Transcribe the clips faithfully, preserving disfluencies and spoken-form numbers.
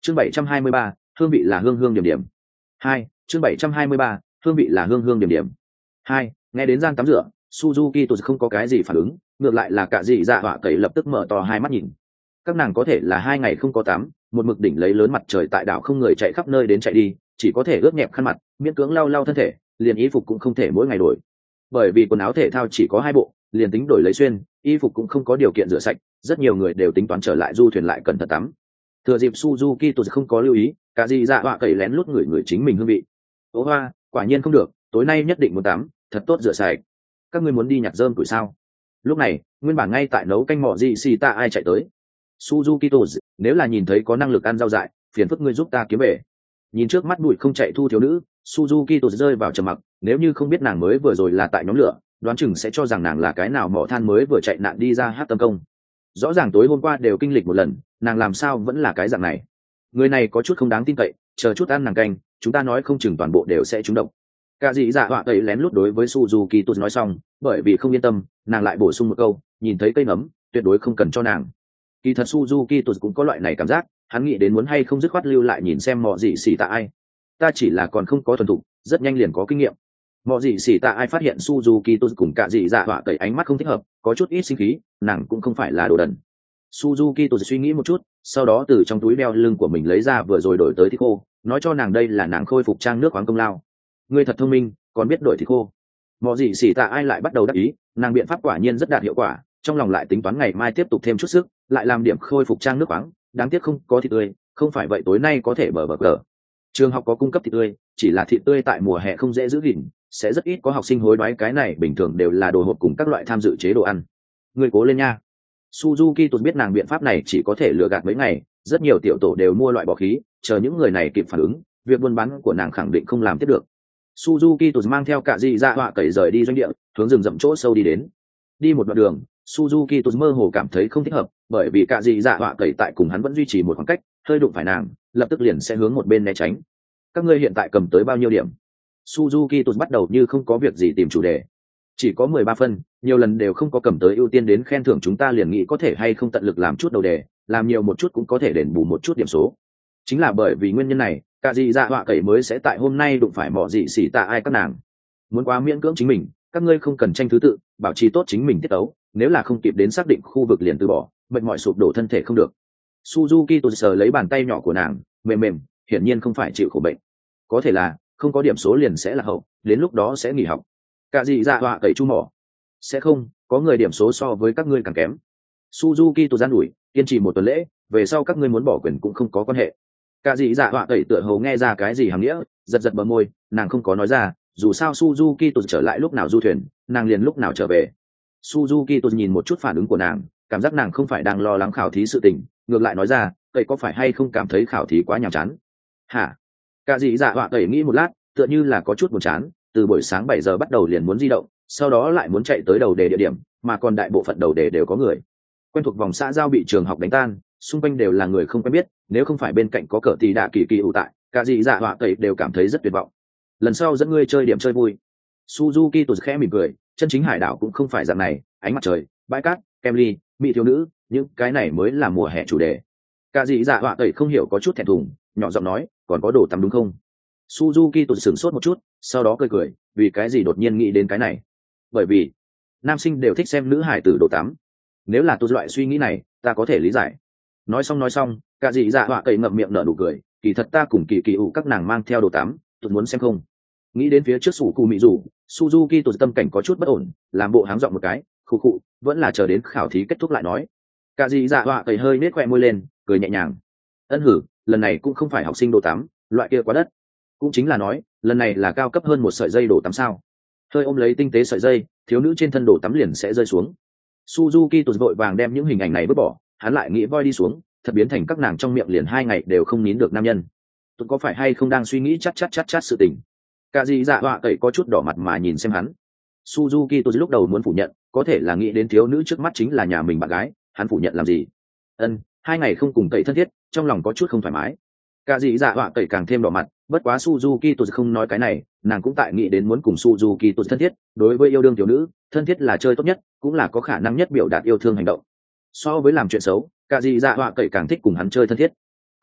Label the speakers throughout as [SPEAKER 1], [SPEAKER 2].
[SPEAKER 1] chương bảy trăm hai mươi ba, hương vị là hương hương điểm điểm. Hai, chương bảy trăm hai mươi ba, hương vị là hương hương điểm điểm. Hai, nghe đến gian tắm rửa, Suzuki tôi không có cái gì phản ứng, ngược lại là cả dị dạ họa cậy lập tức mở to hai mắt nhìn. Các nàng có thể là hai ngày không có tắm, một mực đỉnh lấy lớn mặt trời tại đảo không người chạy khắp nơi đến chạy đi, chỉ có thể ướt nhẹp khăn mặt, miễn cưỡng lau lau thân thể, liền y phục cũng không thể mỗi ngày đổi. Bởi vì quần áo thể thao chỉ có hai bộ, liền tính đổi lấy xuyên, y phục cũng không có điều kiện rửa sạch, rất nhiều người đều tính toán trở lại du thuyền lại cẩn thận tắm. Thừa dịp Suzuki tôi không có lưu ý, cả dị dạ họa cậy lén lút người người chính mình hương vị. Ô hoa, quả nhiên không được, tối nay nhất định muốn tắm, thật tốt rửa sạch. Các ngươi muốn đi nhặt rơm củi sao? Lúc này, nguyên bản ngay tại nấu canh mỏ gì xì ta ai chạy tới. Suzuki tôi, nếu là nhìn thấy có năng lực ăn rau dại, phiền phức ngươi giúp ta kiếm về. Nhìn trước mắt bụi không chạy thu thiếu nữ, Suzuki tôi rơi vào trầm mặc, nếu như không biết nàng mới vừa rồi là tại nhóm lửa, đoán chừng sẽ cho rằng nàng là cái nào mỏ than mới vừa chạy nạn đi ra hát tâm công. Rõ ràng tối hôm qua đều kinh lịch một lần, nàng làm sao vẫn là cái dạng này. Người này có chút không đáng tin cậy, chờ chút ăn nàng canh, chúng ta nói không chừng toàn bộ đều sẽ trúng độc. Cả dị dạ họa cậy lén lút đối với Suzuki tôi nói xong, bởi vì không yên tâm, nàng lại bổ sung một câu, nhìn thấy cây nấm, tuyệt đối không cần cho nàng. Kỳ thật Suzuki tôi cũng có loại này cảm giác, hắn nghĩ đến muốn hay không dứt khoát lưu lại nhìn xem mọ gì xỉ tạ ai. Ta chỉ là còn không có thuần thục, rất nhanh liền có kinh nghiệm. Mọ gì xỉ tạ ai phát hiện Suzuki tôi cùng cả dị dạ họa cậy ánh mắt không thích hợp, có chút ít sinh khí, nàng cũng không phải là đồ đần. Suzuki tôi suy nghĩ một chút, sau đó từ trong túi đeo lưng của mình lấy ra vừa rồi đổi tới thịt khô, nói cho nàng đây là nàng khôi phục trang nước khoáng công lao. Ngươi thật thông minh, còn biết đổi thịt khô. Mọ gì xỉ tạ ai lại bắt đầu đắc ý, nàng biện pháp quả nhiên rất đạt hiệu quả, trong lòng lại tính toán ngày mai tiếp tục thêm chút sức, lại làm điểm khôi phục trang nước khoáng, đáng tiếc không có thịt tươi, không phải vậy tối nay có thể bờ bờ cờ. Trường học có cung cấp thịt tươi, chỉ là thịt tươi tại mùa hè không dễ giữ gìn, sẽ rất ít có học sinh hối đoái, cái này bình thường đều là đồ hộp cùng các loại tham dự chế đồ ăn. Ngươi cố lên nha. Suzuki tôi biết nàng biện pháp này chỉ có thể lừa gạt mấy ngày, rất nhiều tiểu tổ đều mua loại bỏ khí, chờ những người này kịp phản ứng, việc buôn bán của nàng khẳng định không làm tiếp được. Suzuki tôi mang theo cả dị dạ họa cậy rời đi doanh địa, hướng rừng rậm chỗ sâu đi đến. Đi một đoạn đường, Suzuki tôi mơ hồ cảm thấy không thích hợp, bởi vì cả dị dạ họa cậy tại cùng hắn vẫn duy trì một khoảng cách, hơi đụng phải nàng, lập tức liền sẽ hướng một bên né tránh. Các ngươi hiện tại cầm tới bao nhiêu điểm? Suzuki tôi bắt đầu như không có việc gì tìm chủ đề. Chỉ có mười ba phân, nhiều lần đều không có cầm tới, ưu tiên đến khen thưởng chúng ta liền nghĩ có thể hay không tận lực làm chút đầu đề, làm nhiều một chút cũng có thể đền bù một chút điểm số. Chính là bởi vì nguyên nhân này, cả dị dạ họa cậy mới sẽ tại hôm nay đụng phải mỏ dị xỉ tạ ai các nàng. Muốn quá miễn cưỡng chính mình, các ngươi không cần tranh thứ tự, bảo trì tốt chính mình tiết tấu, nếu là không kịp đến xác định khu vực liền từ bỏ, mệt mỏi sụp đổ thân thể không được. Suzuki tôi sờ lấy bàn tay nhỏ của nàng, mềm mềm, hiển nhiên không phải chịu khổ bệnh. Có thể là không có điểm số liền sẽ là hậu, đến lúc đó sẽ nghỉ học. Cả dị dạ họa cậy chu mỏ. Sẽ không, có người điểm số so với các ngươi càng kém. Suzuki tôi gian đuổi, kiên trì một tuần lễ, về sau các ngươi muốn bỏ quyền cũng không có quan hệ. Cả dị dạ họa cậy tựa hồ nghe ra cái gì hàm nghĩa, giật giật bờ môi, nàng không có nói ra, dù sao Suzuki tôi trở lại lúc nào du thuyền, nàng liền lúc nào trở về. Suzuki tôi nhìn một chút phản ứng của nàng, cảm giác nàng không phải đang lo lắng khảo thí sự tình, ngược lại nói ra, cậy có phải hay không cảm thấy khảo thí quá nhàm chán? Hả? Cả dị dạ họa cậy nghĩ một lát, tựa như là có chút buồn chán, từ buổi sáng bảy giờ bắt đầu liền muốn di động, sau đó lại muốn chạy tới đầu đề địa điểm, mà còn đại bộ phận đầu đề đều có người. Quen thuộc vòng xã giao bị trường học đánh tan, xung quanh đều là người không quen biết, nếu không phải bên cạnh có cờ tỷ đạ kỳ kỳ ủ tại, cả dị dạ họa cậy đều cảm thấy rất tuyệt vọng. Lần sau dẫn ngươi chơi điểm chơi vui. Suzuki tôi khẽ mỉm cười, chân chính hải đảo cũng không phải dạng này, ánh mặt trời, bãi cát, kem ly, mỹ thiếu nữ, những cái này mới là mùa hè chủ đề. Cả dị dạ họa cậy không hiểu có chút thẹn thùng, nhỏ giọng nói, còn có đồ tắm đúng không? Suzuki tôi sửng sốt một chút, sau đó cười cười, vì cái gì đột nhiên nghĩ đến cái này? Bởi vì nam sinh đều thích xem nữ hải tử đồ tắm. Nếu là tôi loại suy nghĩ này, ta có thể lý giải. Nói xong nói xong, cả dị dạ họa cậy ngậm miệng nở nụ cười, kỳ thật ta cùng kỳ kỳ ủ các nàng mang theo đồ tắm, tôi muốn xem không? Nghĩ đến phía trước sủ cụ mỹ rủ, Suzuki tôi tâm cảnh có chút bất ổn, làm bộ háng giọng một cái, khụ khụ, vẫn là chờ đến khảo thí kết thúc lại nói. Cả dị dạ họa cậy hơi nết khoe môi lên, cười nhẹ nhàng. Ân hử, lần này cũng không phải học sinh đồ tắm, loại kia quá đất. Cũng chính là nói, lần này là cao cấp hơn một sợi dây đồ tắm sao? Hơi ôm lấy tinh tế sợi dây, thiếu nữ trên thân đồ tắm liền sẽ rơi xuống. Suzuki tôi vội vàng đem những hình ảnh này vứt bỏ, hắn lại nghĩ voi đi xuống, thật biến thành các nàng trong miệng liền hai ngày đều không nín được nam nhân. Tôi có phải hay không đang suy nghĩ chát chát chát chát sự tình? Cả dị dạ họa cậy có chút đỏ mặt mà nhìn xem hắn. Suzuki tôi lúc đầu muốn phủ nhận, có thể là nghĩ đến thiếu nữ trước mắt chính là nhà mình bạn gái, hắn phủ nhận làm gì? Ân, hai ngày không cùng cậy thân thiết, trong lòng có chút không thoải mái. Cả dị dạ họa cậy càng thêm đỏ mặt, bất quá Suzuki tôi không nói cái này, nàng cũng tại nghĩ đến muốn cùng Suzuki tôi thân thiết, đối với yêu đương thiếu nữ, thân thiết là chơi tốt nhất, cũng là có khả năng nhất biểu đạt yêu thương hành động. So với làm chuyện xấu, cả dị dạ họa cậy càng thích cùng hắn chơi thân thiết. Không,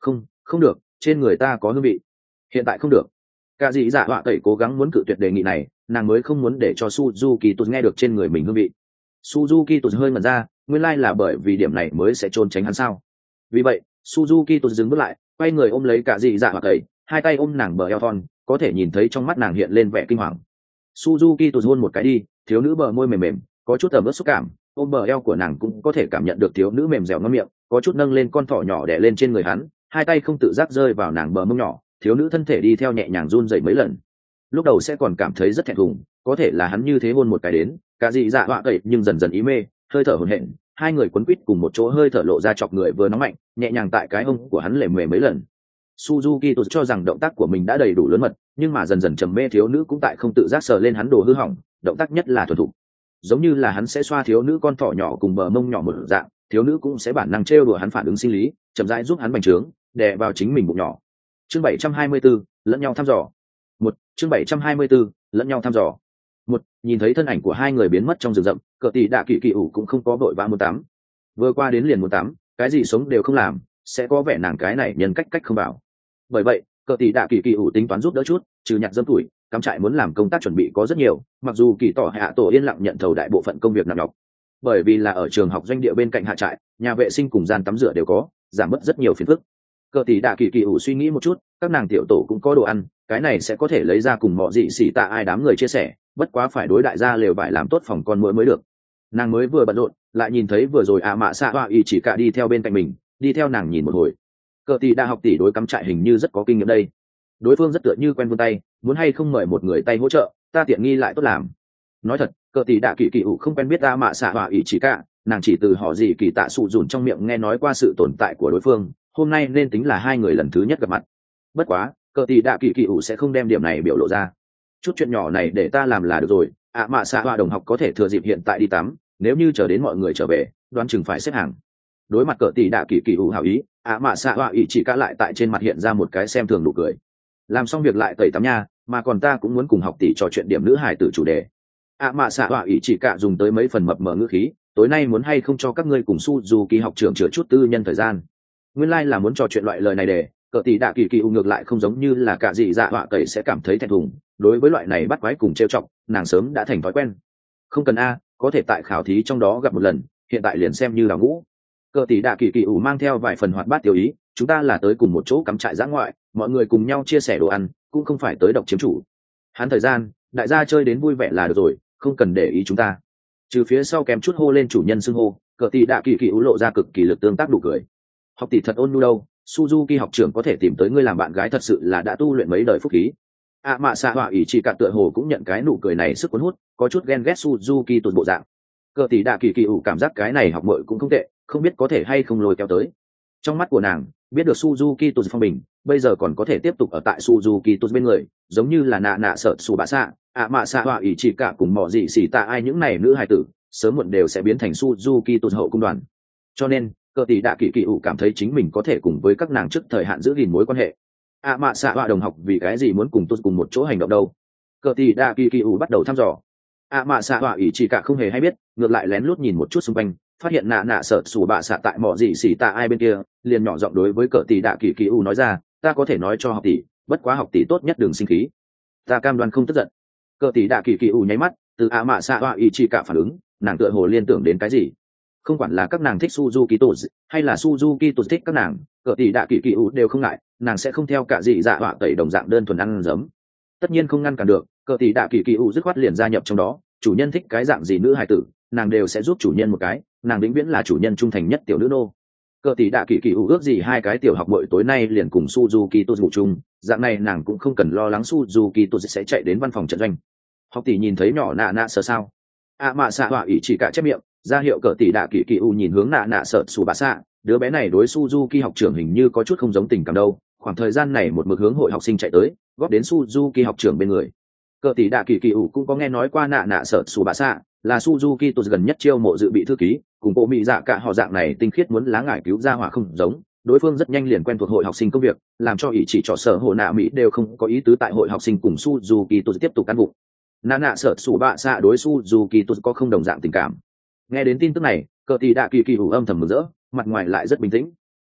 [SPEAKER 1] Không được, trên người ta có hương vị. Hiện tại không được. Cả dĩ dạ họa tẩy cố gắng muốn cự tuyệt đề nghị này, nàng mới không muốn để cho Suzuki Tụt nghe được trên người mình hương vị. Suzuki Tụt hơi ngẩn ra, nguyên lai là bởi vì điểm này mới sẽ trốn tránh hắn sao? Vì vậy, Suzuki Tụt dừng bước lại, quay người ôm lấy cả dĩ dạ họa tẩy, hai tay ôm nàng bờ eo thon, có thể nhìn thấy trong mắt nàng hiện lên vẻ kinh hoàng. Suzuki Tụt hôn một cái đi, thiếu nữ bờ môi mềm mềm, có chút ẩm ướt xúc cảm, ôm bờ eo của nàng cũng có thể cảm nhận được thiếu nữ mềm dẻo ngon miệng, có chút nâng lên con thỏ nhỏ đè lên trên người hắn, hai tay không tự giác rơi vào nàng bờ mông nhỏ, thiếu nữ thân thể đi theo nhẹ nhàng run rẩy mấy lần. Lúc đầu sẽ còn cảm thấy rất thẹn thùng, có thể là hắn như thế hôn một cái đến, cả dị dạ họa tẩy nhưng dần dần ý mê, hơi thở hổn hển, hai người quấn quýt cùng một chỗ, hơi thở lộ ra chọc người vừa nóng mạnh, nhẹ nhàng tại cái hông của hắn lề mề mấy lần. Suzuki tự cho rằng động tác của mình đã đầy đủ lớn mật, nhưng mà dần dần trầm mê thiếu nữ cũng tại không tự giác sờ lên hắn đồ hư hỏng, động tác nhất là thuần thục, giống như là hắn sẽ xoa thiếu nữ con thỏ nhỏ cùng bờ mông nhỏ một dạng, thiếu nữ cũng sẽ bản năng trêu đùa hắn phản ứng sinh lý, chậm rãi giúp hắn bành trướng, đè vào chính mình bụng nhỏ. Chương bảy trăm hai mươi bốn, lẫn nhau thăm dò. Một, chương bảy trăm hai mươi bốn, lẫn nhau thăm dò. Một, nhìn thấy thân ảnh của hai người biến mất trong rừng rậm, Cờ Tỷ Đạ Kỳ Kỳ ủ cũng không có vội vã muốn tắm. Vừa qua đến liền muốn tắm, cái gì sống đều không làm, sẽ có vẻ nàng cái này nhân cách cách không bảo. Bởi vậy, Cờ Tỷ Đạ Kỳ Kỳ ủ tính toán giúp đỡ chút, trừ nhặt dâm tuổi, cắm trại muốn làm công tác chuẩn bị có rất nhiều, mặc dù Kỳ Tỏ Hạ Tổ yên lặng nhận thầu đại bộ phận công việc nặng nhọc. Bởi vì là ở trường học doanh địa bên cạnh hạ trại, nhà vệ sinh cùng gian tắm rửa đều có, giảm bớt rất nhiều phiền phức. Cờ Tỷ Đạ Kỳ Kỳ ủ suy nghĩ một chút, các nàng tiểu tổ cũng có đồ ăn, cái này sẽ có thể lấy ra cùng mọi dị xỉ tạ ai đám người chia sẻ, bất quá phải đối đại gia lều vải làm tốt phòng con muỗi mới được. Nàng mới vừa bận rộn, lại nhìn thấy vừa rồi ạ mạ xạ hoa y chỉ cả đi theo bên cạnh mình, đi theo nàng nhìn một hồi. Cờ Tỷ Đạ học tỷ đối cắm trại hình như rất có kinh nghiệm đây. Đối phương rất tựa như quen vươn tay, muốn hay không mời một người tay hỗ trợ, ta tiện nghi lại tốt làm. Nói thật, Cờ Tỷ Đạ Kỳ Kỳ ủ không quen biết ạ mạ xạ hoa y chỉ cả, nàng chỉ từ họ gì kỳ tạ sụ dùn trong miệng nghe nói qua sự tồn tại của đối phương, hôm nay nên tính là hai người lần thứ nhất gặp mặt. Bất quá, Cờ Tỷ Đạ Kỳ Kỳ ủ sẽ không đem điểm này biểu lộ ra. Chút chuyện nhỏ này để ta làm là được rồi, ạ mạ xạ hoa đồng học có thể thừa dịp hiện tại đi tắm, nếu như chờ đến mọi người trở về, đoán chừng phải xếp hàng. Đối mặt Cờ Tỷ Đạ Kỳ Kỳ ủ hảo ý, ạ mạ xạ hoa ý chỉ cả lại tại trên mặt hiện ra một cái xem thường nụ cười. Làm xong việc lại tẩy tắm nha, mà còn ta cũng muốn cùng học tỷ trò chuyện điểm nữ hài tử chủ đề. ạ mạ xạ hoa ý chỉ cả dùng tới mấy phần mập mờ ngữ khí, tối nay muốn hay không cho các ngươi cùng Suzuki học trưởng chữa chút tư nhân thời gian. Nguyên lai like là muốn trò chuyện loại lời này để Cờ Tỷ Đạ Kỳ Kỳ ủ ngược lại không giống như là cả gì dạ họa tẩy sẽ cảm thấy thẹn thùng, đối với loại này bắt quái cùng trêu chọc, nàng sớm đã thành thói quen. Không cần a, có thể tại khảo thí trong đó gặp một lần, hiện tại liền xem như là ngũ. Cờ Tỷ Đạ Kỳ Kỳ ủ mang theo vài phần hoạt bát tiểu ý, chúng ta là tới cùng một chỗ cắm trại dã ngoại, mọi người cùng nhau chia sẻ đồ ăn, cũng không phải tới độc chiếm chủ. Hắn thời gian, đại gia chơi đến vui vẻ là được rồi, không cần để ý chúng ta. Trừ phía sau kèm chút hô lên chủ nhân xưng hô, Cờ Tỷ Đạ Kỳ Kỳ ủ lộ ra cực kỳ lực tương tác đủ cười. Học tỷ thật ôn nhu đâu, Suzuki học trưởng có thể tìm tới ngươi làm bạn gái thật sự là đã tu luyện mấy đời phúc khí. ạ mạ xạ họa ý chỉ cả tựa hồ cũng nhận cái nụ cười này sức cuốn hút, có chút ghen ghét Suzuki tuột bộ dạng. Cờ Tỷ Đạ Kỳ Kỳ ủ cảm giác cái này học muội cũng không tệ, không biết có thể hay không lôi kéo tới. Trong mắt của nàng, biết được Suzuki tuột phong bình, bây giờ còn có thể tiếp tục ở tại Suzuki tuột bên người, giống như là nạ nạ sợ sù bạ xạ, ạ mạ xạ họa ý chỉ cả cùng mỏ dị xỉ tạ ai những này nữ hài tử, sớm muộn đều sẽ biến thành Suzuki tuột hậu cung đoàn. Cho nên, Cờ Tỷ Đạ Kỳ Kỳ ủ cảm thấy chính mình có thể cùng với các nàng trước thời hạn giữ gìn mối quan hệ. ạ mạ xạ họa đồng học vì cái gì muốn cùng tôi cùng một chỗ hành động đâu? Cờ Tỷ Đạ Kỳ Kỳ ủ bắt đầu thăm dò. ạ mạ xạ họa ý chỉ cả không hề hay biết, ngược lại lén lút nhìn một chút xung quanh, phát hiện nạ nạ sợ sủ bạ xạ tại mỏ gì xỉ tạ ai bên kia, liền nhỏ giọng đối với Cờ Tỷ Đạ Kỳ Kỳ ủ nói ra, ta có thể nói cho học tỷ, bất quá học tỷ tốt nhất đừng sinh khí, ta cam đoan không tức giận. Cờ Tỷ Đạ Kỳ Kỳ ủ nháy mắt, từ ạ mạ xạ họa ý chỉ cả phản ứng, nàng tựa hồ liên tưởng đến cái gì. Không quản là các nàng thích Suzuki Tōz hay là Suzuki Tōz thích các nàng, Cờ Tỷ Đạ Kỳ Kỳ ủ đều không ngại, nàng sẽ không theo cả gì dạ họa tẩy đồng dạng đơn thuần ăn giấm. Tất nhiên không ngăn cản được, Cờ Tỷ Đạ Kỳ Kỳ ủ dứt khoát liền gia nhập trong đó, chủ nhân thích cái dạng gì nữ hài tử, nàng đều sẽ giúp chủ nhân một cái, nàng vĩnh viễn là chủ nhân trung thành nhất tiểu nữ nô. Cờ Tỷ Đạ Kỳ Kỳ ủ ước gì hai cái tiểu học muội tối nay liền cùng Suzuki Tōz ngủ chung, dạng này nàng cũng không cần lo lắng Suzuki Tōz sẽ chạy đến văn phòng trận doanh. Học tỷ nhìn thấy nhỏ nạ nạ sợ sao? À mạ xạ họa ý chỉ cả chép miệng, ra hiệu Cờ Tỷ Đạ Kỳ Kỳ ủ nhìn hướng nạ nạ sợ sù bà xạ, đứa bé này đối Suzuki học trưởng hình như có chút không giống tình cảm đâu. Khoảng thời gian này một mực hướng hội học sinh chạy tới, góp đến Suzuki học trưởng bên người. Cờ Tỷ Đạ Kỳ Kỳ ủ cũng có nghe nói qua nạ nạ sợ sù bà xạ, là Suzuki Tōz gần nhất chiêu mộ dự bị thư ký, cùng bộ mỹ dạ cả họ dạng này tinh khiết muốn lá ngải cứu ra hỏa không giống. Đối phương rất nhanh liền quen thuộc hội học sinh công việc, làm cho ý chỉ trò sở hồ nạ mỹ đều không có ý tứ tại hội học sinh cùng Suzuki Tōz tiếp tục cán vụ. Nạ nạ sợ sù bà xạ đối Suzuki Tōz có không đồng dạng tình cảm. Nghe đến tin tức này, Cờ Tỷ Đạ Kỳ Kỳ ủ âm thầm mừng rỡ, mặt ngoài lại rất bình tĩnh.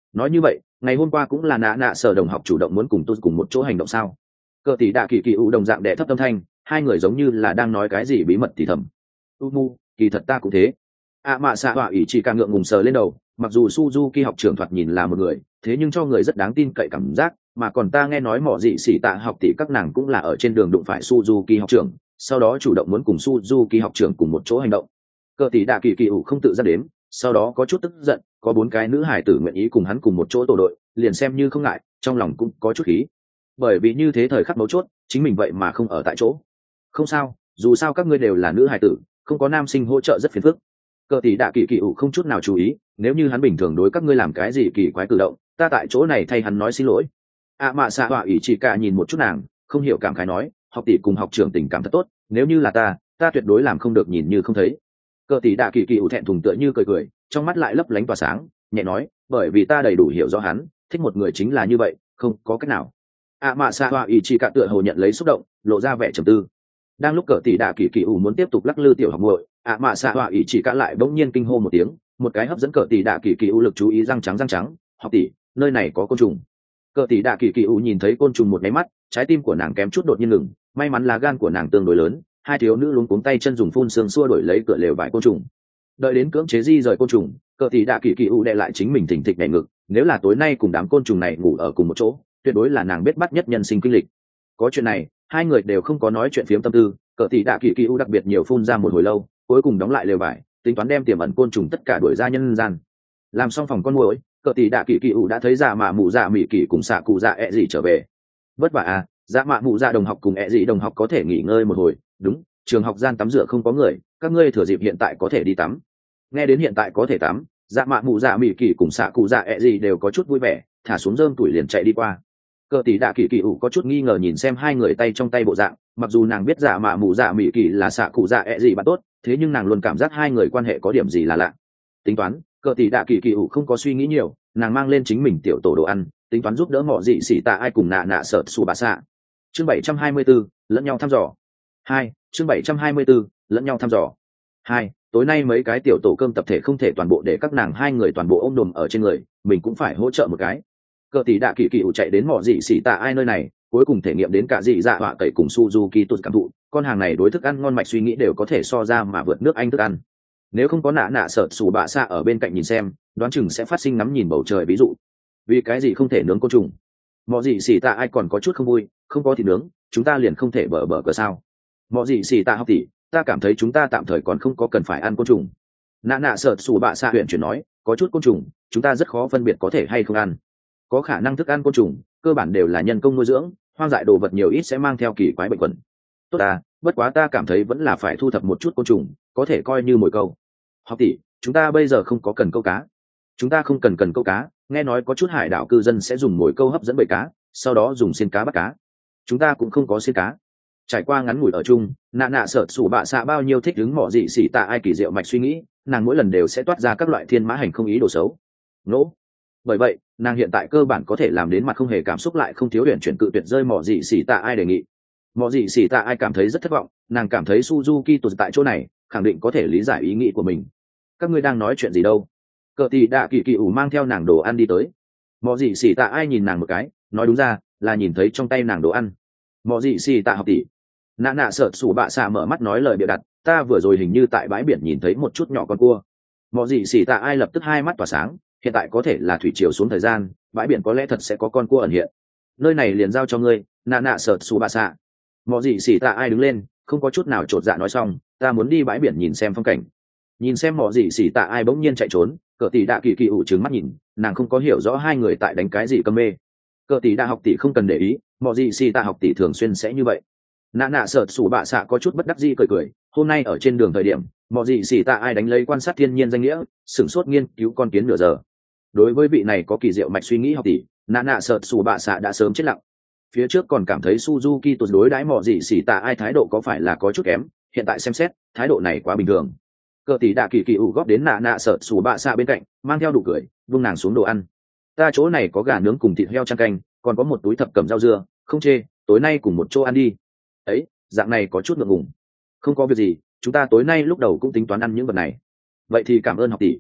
[SPEAKER 1] nói như vậy ngày hôm qua cũng là nạ nạ sở đồng học chủ động muốn cùng tôi cùng một chỗ hành động sao? Cờ tỷ đạ kỳ kỳ u đồng dạng đẻ thấp âm thanh, hai người giống như là đang nói cái gì bí mật thì thầm. U mu, kỳ thật ta cũng thế. ạ mạ xạ họa ỷ chỉ càng ngượng ngùng sờ lên đầu, mặc dù Suzuki học trưởng thoạt nhìn là một người, thế nhưng cho người rất đáng tin cậy cảm giác, mà còn ta nghe nói mỏ dị xỉ tạ học tỷ các nàng cũng là ở trên đường đụng phải Suzuki học trưởng, sau đó chủ động muốn cùng Suzuki học trưởng cùng một chỗ hành động. Cờ tỷ đạ kỳ kỳ ủ không tự ra đếm, sau đó có chút tức giận, có bốn cái nữ hải tử nguyện ý cùng hắn cùng một chỗ tổ đội, liền xem như không ngại, trong lòng cũng có chút khí. Bởi vì như thế thời khắc mấu chốt, chính mình vậy mà không ở tại chỗ. Không sao, dù sao các ngươi đều là nữ hải tử, không có nam sinh hỗ trợ rất phiền phức. Cờ tỷ đạ kỳ kỳ ủ không chút nào chú ý, nếu như hắn bình thường đối các ngươi làm cái gì kỳ quái cử động, ta tại chỗ này thay hắn nói xin lỗi. ạ mạ xạ họa ỷ chỉ cả nhìn một chút nàng, không hiểu cảm khái nói, học tỷ cùng học trưởng tình cảm thật tốt, nếu như là ta ta tuyệt đối làm không được nhìn như không thấy. Cờ tỷ đạ kỳ kỳ ủ thẹn thùng tựa như cười cười, trong mắt lại lấp lánh tỏa sáng, nhẹ nói, bởi vì ta đầy đủ hiểu rõ hắn, thích một người chính là như vậy, không có cách nào. ạ mạ xạ họa ỷ chỉ cả tựa hồ nhận lấy xúc động, lộ ra vẻ trầm tư. Đang lúc cờ tỷ đạ kỳ kỳ ủ muốn tiếp tục lắc lư tiểu học muội, ạ mạ xạ họa ỷ chỉ cả lại bỗng nhiên kinh hô một tiếng, một cái hấp dẫn cờ tỷ đạ kỳ kỳ ủ lực chú ý, răng trắng răng trắng, học tỷ, nơi này có côn trùng. Cờ tỷ đạ kỳ kỳ ủ nhìn thấy côn trùng một máy mắt, trái tim của nàng kém chút đột nhiên ngừng, may mắn là gan của nàng tương đối lớn, hai thiếu nữ luống cuống tay chân dùng phun sương xua đổi lấy cửa lều vải côn trùng. Đợi đến cưỡng chế di rời côn trùng, cờ tỷ đạ kỳ kỳ ủ đè lại chính mình thình thịch nhảy ngực, nếu là tối nay cùng đám côn trùng này ngủ ở cùng một chỗ, tuyệt đối là nàng biết bắt nhất nhân sinh kinh lịch. Có chuyện này, hai người đều không có nói chuyện phiếm tâm tư, cờ tỷ đạ kỳ kỳ ủ đặc biệt nhiều phun ra một hồi lâu, cuối cùng đóng lại lều vải, tính toán đem tiềm ẩn côn trùng tất cả đuổi ra nhân gian. Làm xong phòng con muỗi, cờ tỷ đạ kỳ kỳ ủ đã thấy dạ mạ mụ dạ mỉ kỳ cùng xạ cụ dạ ẹ gì trở về. Vất vả à, dạ mạ mụ dạ đồng học cùng ẹ gì đồng học có thể nghỉ ngơi một hồi, đúng, trường học gian tắm rửa không có người, các ngươi thừa dịp hiện tại có thể đi tắm. Nghe đến hiện tại có thể tắm, dạ mạ mụ dạ mỉ kỳ cùng xạ cụ dạ ẹ gì đều có chút vui vẻ, thả xuống rơm tuổi liền chạy đi qua. Cờ tỷ đạ kỳ kỳ ủ có chút nghi ngờ nhìn xem hai người tay trong tay bộ dạng, mặc dù nàng biết dạ mạ mụ dạ mỉ kỳ là xạ cụ dạ ẹ gì bạn tốt, thế nhưng nàng luôn cảm giác hai người quan hệ có điểm gì là lạ. Tính toán, cờ tỷ đạ kỳ kỳ ủ không có suy nghĩ nhiều, nàng mang lên chính mình tiểu tổ đồ ăn, tính toán giúp đỡ mọ dị xỉ tạ ai cùng nạ nạ sợ xù bà xạ. Chương bảy trăm hai mươi 724, lẫn nhau thăm dò. Hai, chương bảy trăm hai mươi 724, lẫn nhau thăm dò. Hai, tối nay mấy cái tiểu tổ cơm tập thể không thể toàn bộ để các nàng hai người toàn bộ ôm đồm ở trên người, mình cũng phải hỗ trợ một cái. Cờ tỷ đạ kỳ kỳ ủ chạy đến mọ dị xỉ tạ ai nơi này, cuối cùng thể nghiệm đến cả dị dạ họa cậy cùng Suzuki tuột cảm thụ, con hàng này đối thức ăn ngon mạch suy nghĩ đều có thể so ra mà vượt nước Anh thức ăn. Nếu không có nạ nạ sợ xù bạ xạ ở bên cạnh nhìn xem, đoán chừng sẽ phát sinh ngắm nhìn bầu trời. Ví dụ, vì cái gì không thể nướng côn trùng? Mọi gì xì tạ ai còn có chút không vui, không có thịt nướng, chúng ta liền không thể bở bở cờ sao? Mọi gì xì tạ học tỷ, ta cảm thấy chúng ta tạm thời còn không có cần phải ăn côn trùng. Nạ nạ sợ xù bạ xạ huyện chuyển nói, có chút côn trùng, chúng ta rất khó phân biệt có thể hay không ăn. Có khả năng thức ăn côn trùng, cơ bản đều là nhân công nuôi dưỡng, hoang dại đồ vật nhiều ít sẽ mang theo kỳ quái bệnh quẩn. Tốt à, bất quá ta cảm thấy vẫn là phải thu thập một chút côn trùng, có thể coi như mồi câu. Học tỷ, chúng ta bây giờ không có cần câu cá. Chúng ta không cần cần câu cá, nghe nói có chút hải đảo cư dân sẽ dùng mồi câu hấp dẫn bầy cá, sau đó dùng xiên cá bắt cá. Chúng ta cũng không có xiên cá. Trải qua ngắn ngủi ở chung, nạ nạ sợ sủ bạ xạ bao nhiêu thích ứng mỏ dị xỉ tạ ai kỳ diệu mạch suy nghĩ, nàng mỗi lần đều sẽ toát ra các loại thiên mã hành không ý đồ xấu. Nỗ. Bởi vậy, nàng hiện tại cơ bản có thể làm đến mặt không hề cảm xúc lại không thiếu huyền chuyển cự tuyệt rơi mỏ dị xỉ tạ ai đề nghị. Mỏ dị xỉ tạ ai cảm thấy rất thất vọng, nàng cảm thấy Suzuki tụt tại chỗ này, khẳng định có thể lý giải ý nghĩ của mình. Các ngươi đang nói chuyện gì đâu? Cờ tỷ đạ kỳ kỳ ủ mang theo nàng đồ ăn đi tới. Mỏ dị xỉ tạ ai nhìn nàng một cái, nói đúng ra là nhìn thấy trong tay nàng đồ ăn. Mỏ dị xỉ tạ học tỷ. Nạ nạ sợ sủ bạ xạ mở mắt nói lời bịa đặt, ta vừa rồi hình như tại bãi biển nhìn thấy một chút nhỏ con cua. Mỏ dị xỉ tạ ai lập tức hai mắt tỏa sáng, hiện tại có thể là thủy triều xuống thời gian, bãi biển có lẽ thật sẽ có con cua ẩn hiện. Nơi này liền giao cho ngươi, nạ nạ sợ sủ bạ xạ. Mỏ dị xỉ tạ ai đứng lên, không có chút nào chột dạ nói xong, ta muốn đi bãi biển nhìn xem phong cảnh. Nhìn xem mỏ dị xỉ tạ ai bỗng nhiên chạy trốn, cờ tỷ đạ kỳ kỳ ủ trừng mắt nhìn, nàng không có hiểu rõ hai người tại đánh cái gì cơm mê. Cờ tỷ đạ học tỷ không cần để ý, mỏ dị xỉ tạ học tỷ thường xuyên sẽ như vậy. Nạ nạ sợ sủ bạ xạ có chút bất đắc dĩ cười cười, hôm nay ở trên đường thời điểm, mỏ dị xỉ tạ ai đánh lấy quan sát thiên nhiên danh nghĩa, sửng sốt nghiên cứu con kiến nửa giờ. Đối với vị này có kỳ diệu mạch suy nghĩ học tỷ, nạ nạ sợ sủ bạ xạ đã sớm chết lặng. Phía trước còn cảm thấy Suzuki tuyệt đối đãi mỏ dị xỉ tạ ai thái độ có phải là có chút kém, hiện tại xem xét thái độ này quá bình thường. Cờ tỷ đạ kỳ kỳ ủ góp đến nạ nạ sợ sủ bạ xạ bên cạnh, mang theo đủ cười, vung nàng xuống đồ ăn. Ta chỗ này có gà nướng cùng thịt heo chan canh, còn có một túi thập cẩm rau dưa, không chê, tối nay cùng một chỗ ăn đi. Ấy, dạng này có chút ngượng ngùng. Không có việc gì, chúng ta tối nay lúc đầu cũng tính toán ăn những vật này. Vậy thì cảm ơn học tỷ.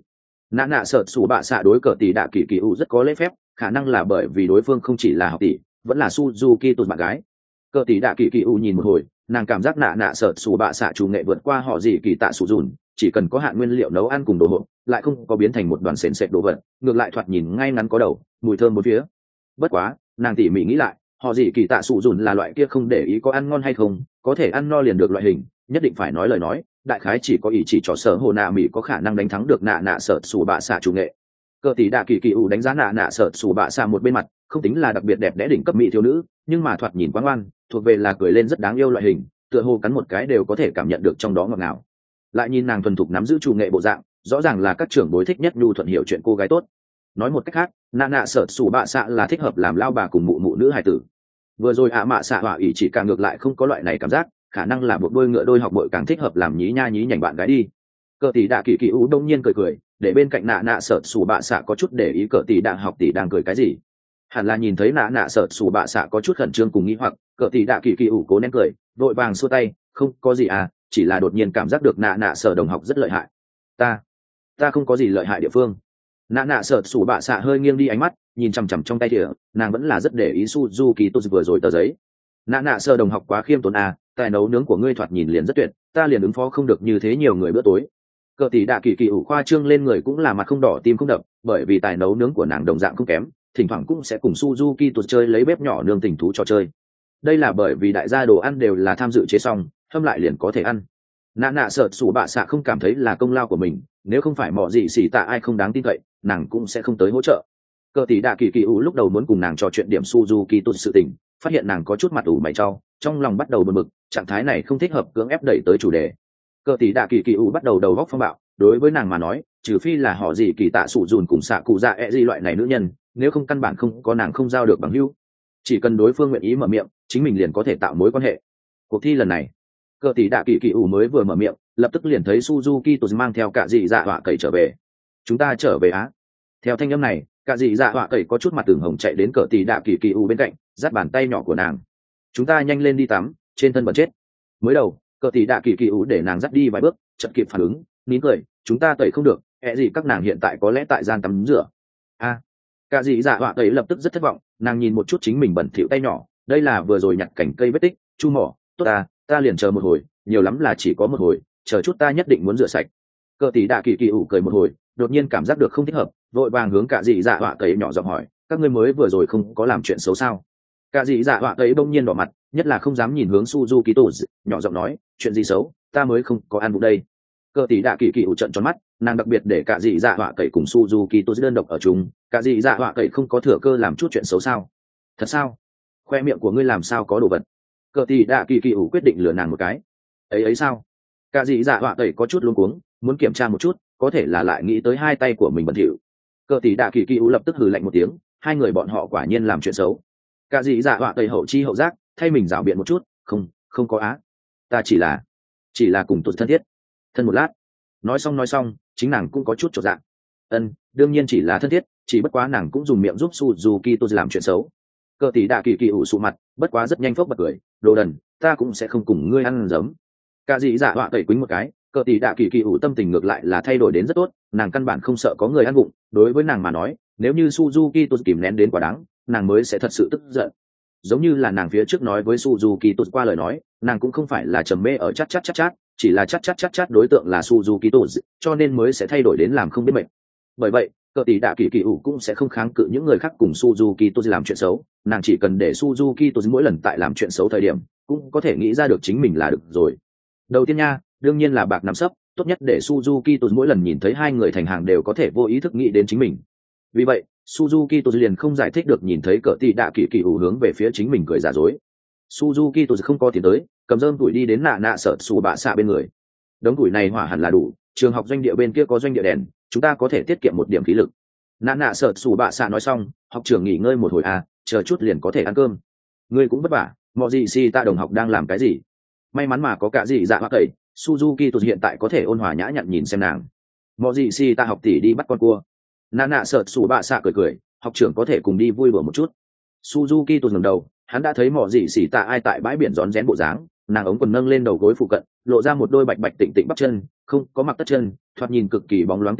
[SPEAKER 1] nạ nạ sợ sủ bạ xạ đối cờ tỷ đạ kỳ kỳ u rất có lễ phép, khả năng là bởi vì đối phương không chỉ là học tỷ vẫn là Suzuki tụt bạn gái. Cờ tỷ đạ kỳ kỳ u nhìn một hồi, nàng cảm giác nạ nạ sợ sủ bạ xạ chủ nghệ vượt qua họ gì kỳ tạ sủ dùn, chỉ cần có hạn nguyên liệu nấu ăn cùng đồ hộp, lại không có biến thành một đoàn sền sệt đồ vật, ngược lại thoạt nhìn ngay ngắn có đầu, mùi thơm bốn phía. Bất quá, nàng tỉ mỉ nghĩ lại, họ gì kỳ tạ sủ dùn là loại kia không để ý có ăn ngon hay không, có thể ăn no liền được loại hình, nhất định phải nói lời nói, đại khái chỉ có ý chỉ trò sở hồ nạ mỹ có khả năng đánh thắng được nạ nạ sợ sủ bạ xạ chủ nghệ. Cờ tỷ đạ kỳ kỳ ủ đánh giá nạ nạ sợ sủ bạ xạ một bên mặt, không tính là đặc biệt đẹp đẽ đỉnh cấp mỹ thiếu nữ, nhưng mà thoạt nhìn quá ngoan, thuộc về là cười lên rất đáng yêu loại hình, tựa hồ cắn một cái đều có thể cảm nhận được trong đó ngọt ngào. Lại nhìn nàng thuần thục nắm giữ chủ nghệ bộ dạng, rõ ràng là các trưởng bối thích nhất nhu thuận hiểu chuyện cô gái tốt. Nói một cách khác, nạ nạ sợ sủ bạ xạ là thích hợp làm lao bà cùng mụ mụ nữ hài tử. Vừa rồi ạ mạ xạ hỏa ỉ chỉ càng ngược lại không có loại này cảm giác, khả năng là một đôi ngựa đôi học bội càng thích hợp làm nhí nha nhí nhảnh bạn gái đi. Cờ tỷ đạ kỳ kỳ ú đông nhiên cười cười, để bên cạnh nạ nạ sợ sủ bạ xạ có chút để ý cờ tỷ đạ học tỷ đang cười cái gì. Hẳn là nhìn thấy nạ nạ sợ sủ bạ xạ có chút khẩn trương cùng nghĩ hoặc, cờ tỷ đạ kỳ kỳ ủ cố nén cười, vội vàng xua tay, không có gì à, chỉ là đột nhiên cảm giác được nạ nạ sợ đồng học rất lợi hại. Ta, ta không có gì lợi hại địa phương. Nạ nạ sợ sủ bạ xạ hơi nghiêng đi ánh mắt, nhìn chằm chằm trong tay địa, nàng vẫn là rất để ý Suzuki tôi vừa rồi tờ giấy. Nạ nạ sợ đồng học quá khiêm tốn à, tài nấu nướng của ngươi thoạt nhìn liền rất tuyệt, ta liền ứng phó không được như thế nhiều người bữa tối. Cờ tỷ đạ kỳ kỳ ủ khoa trương lên người cũng là mặt không đỏ tim không đập, bởi vì tài nấu nướng của nàng đồng dạng không kém, thỉnh thoảng cũng sẽ cùng Suzuki tuột chơi lấy bếp nhỏ nương tình thú trò chơi. Đây là bởi vì đại gia đồ ăn đều là tham dự chế xong, hâm lại liền có thể ăn. Nạ nạ sợ sủ bạ xạ không cảm thấy là công lao của mình, nếu không phải mọ gì xỉ tạ ai không đáng tin cậy, nàng cũng sẽ không tới hỗ trợ. Cờ tỷ đạ kỳ kỳ ủ lúc đầu muốn cùng nàng trò chuyện điểm Suzuki tuột sự tình, phát hiện nàng có chút mặt ủ mày trao, trong lòng bắt đầu bực bực, trạng thái này không thích hợp cưỡng ép đẩy tới chủ đề. Cờ tỷ đạ kỳ kỳ ủ bắt đầu đầu góc phong bạo, đối với nàng mà nói, trừ phi là họ gì kỳ tạ sủ dùn cùng xạ cụ dạ ẹ gì loại này nữ nhân, nếu không căn bản không có nàng không giao được bằng hữu. Chỉ cần đối phương nguyện ý mở miệng, chính mình liền có thể tạo mối quan hệ. Cuộc thi lần này, cờ tỷ đạ kỳ kỳ ủ mới vừa mở miệng, lập tức liền thấy Suzuki tụt mang theo cả dị dạ họa cậy trở về. Chúng ta trở về á? Theo thanh âm này, cả dị dạ họa cậy có chút mặt tưởng hồng chạy đến cờ tỷ đạ kỳ kỳ ủ bên cạnh, dắt bàn tay nhỏ của nàng. Chúng ta nhanh lên đi tắm, trên thân bẩn chết. Mới đầu, cờ tỷ đạ kỳ kỳ ủ để nàng dắt đi vài bước, chợt kịp phản ứng, nín cười, chúng ta tẩy không được, ẹ gì các nàng hiện tại có lẽ tại gian tắm rửa. A, à, cả dị dạ họa tẩy lập tức rất thất vọng, nàng nhìn một chút chính mình bẩn thỉu tay nhỏ, đây là vừa rồi nhặt cành cây vết tích, chu mỏ, tốt ta, ta liền chờ một hồi, nhiều lắm là chỉ có một hồi, chờ chút ta nhất định muốn rửa sạch. Cờ tỷ đạ kỳ kỳ ủ cười một hồi, đột nhiên cảm giác được không thích hợp, vội vàng hướng cả dị dạ họa tẩy nhỏ giọng hỏi, các ngươi mới vừa rồi không có làm chuyện xấu sao? Cả dị dạ họa tẩy bỗng nhiên đỏ mặt, nhất là không dám nhìn hướng Suzuki tổ, nhỏ giọng nói, chuyện gì xấu, ta mới không có ăn vụ đây. Cờ tỷ đạ kỳ kỳ ủ trợn tròn mắt, nàng đặc biệt để cả dị dạ họa cậy cùng Suzuki tổ đơn độc ở chung, cả dị dạ họa cậy không có thừa cơ làm chút chuyện xấu sao? Thật sao? Khoe miệng của ngươi làm sao có đồ vật? Cờ tỷ đạ kỳ kỳ ủ quyết định lừa nàng một cái. Ấy ấy sao? Cả dị dạ họa cậy có chút luống cuống, muốn kiểm tra một chút, có thể là lại nghĩ tới hai tay của mình bẩn thỉu. Cờ tỷ đạ kỳ kỳ ủ lập tức hừ lạnh một tiếng, hai người bọn họ quả nhiên làm chuyện xấu. Cả dị dạ họa cậy hậu chi hậu giác, thay mình rảo biện một chút, không, không có á, ta chỉ là, chỉ là cùng tụt thân thiết, thân một lát. Nói xong nói xong, chính nàng cũng có chút chột dạ. Ân, đương nhiên chỉ là thân thiết, chỉ bất quá nàng cũng dùng miệng giúp Suzuki tôi làm chuyện xấu. Cờ tỷ đạ kỳ kỳ ủ sụ mặt, bất quá rất nhanh phốc bật cười, đồ đần, ta cũng sẽ không cùng ngươi ăn giấm. Cả dị dạ họa tẩy quýnh một cái, cờ tỷ đạ kỳ kỳ ủ tâm tình ngược lại là thay đổi đến rất tốt, nàng căn bản không sợ có người ăn bụng, đối với nàng mà nói, nếu như Suzuki tôi kìm nén đến quả đắng, nàng mới sẽ thật sự tức giận. Giống như là nàng phía trước nói với Suzuki tôi qua lời nói, nàng cũng không phải là trầm mê ở chát chát chát chát, chỉ là chát chát chát chát đối tượng là Suzuki tôi, cho nên mới sẽ thay đổi đến làm không biết mệnh. Bởi vậy, cờ tỷ đạ kỳ kỳ ủ cũng sẽ không kháng cự những người khác cùng Suzuki tôi làm chuyện xấu, nàng chỉ cần để Suzuki tôi mỗi lần tại làm chuyện xấu thời điểm, cũng có thể nghĩ ra được chính mình là được rồi. Đầu tiên nha, đương nhiên là bạc nắm sấp, tốt nhất để Suzuki tôi mỗi lần nhìn thấy hai người thành hàng đều có thể vô ý thức nghĩ đến chính mình. Vì vậy, Suzuki tôi liền không giải thích được nhìn thấy cờ tỷ đạ kỳ kỳ ủ hướng về phía chính mình cười giả dối. Suzuki tôi không có tiền tới, cầm rơm tuổi đi đến nạ nạ sợ xù bạ xạ bên người. Đống tuổi này hỏa hẳn là đủ, trường học doanh địa bên kia có doanh địa đèn, chúng ta có thể tiết kiệm một điểm khí lực. Nạ nạ sợ xù bạ xạ nói xong, học trưởng nghỉ ngơi một hồi à, chờ chút liền có thể ăn cơm. Ngươi cũng vất vả, mọi gì si ta đồng học đang làm cái gì? May mắn mà có cả gì dạ hoa cậy, Suzuki tôi hiện tại có thể ôn hòa nhã nhặn nhìn xem nàng. Mọi gì si ta học tỷ đi bắt con cua. Nạ nạ sợ xù bạ xạ cười cười, học trưởng có thể cùng đi vui đùa một chút. Suzuki tôi ngẩng đầu, hắn đã thấy mỏ gì xỉ tạ ai tại bãi biển rón rén bộ dáng, nàng ống quần nâng lên đầu gối phụ cận, lộ ra một đôi bạch bạch tịnh tịnh bắp chân, không có mặc tất chân, thoạt nhìn cực kỳ bóng loáng tinh tế,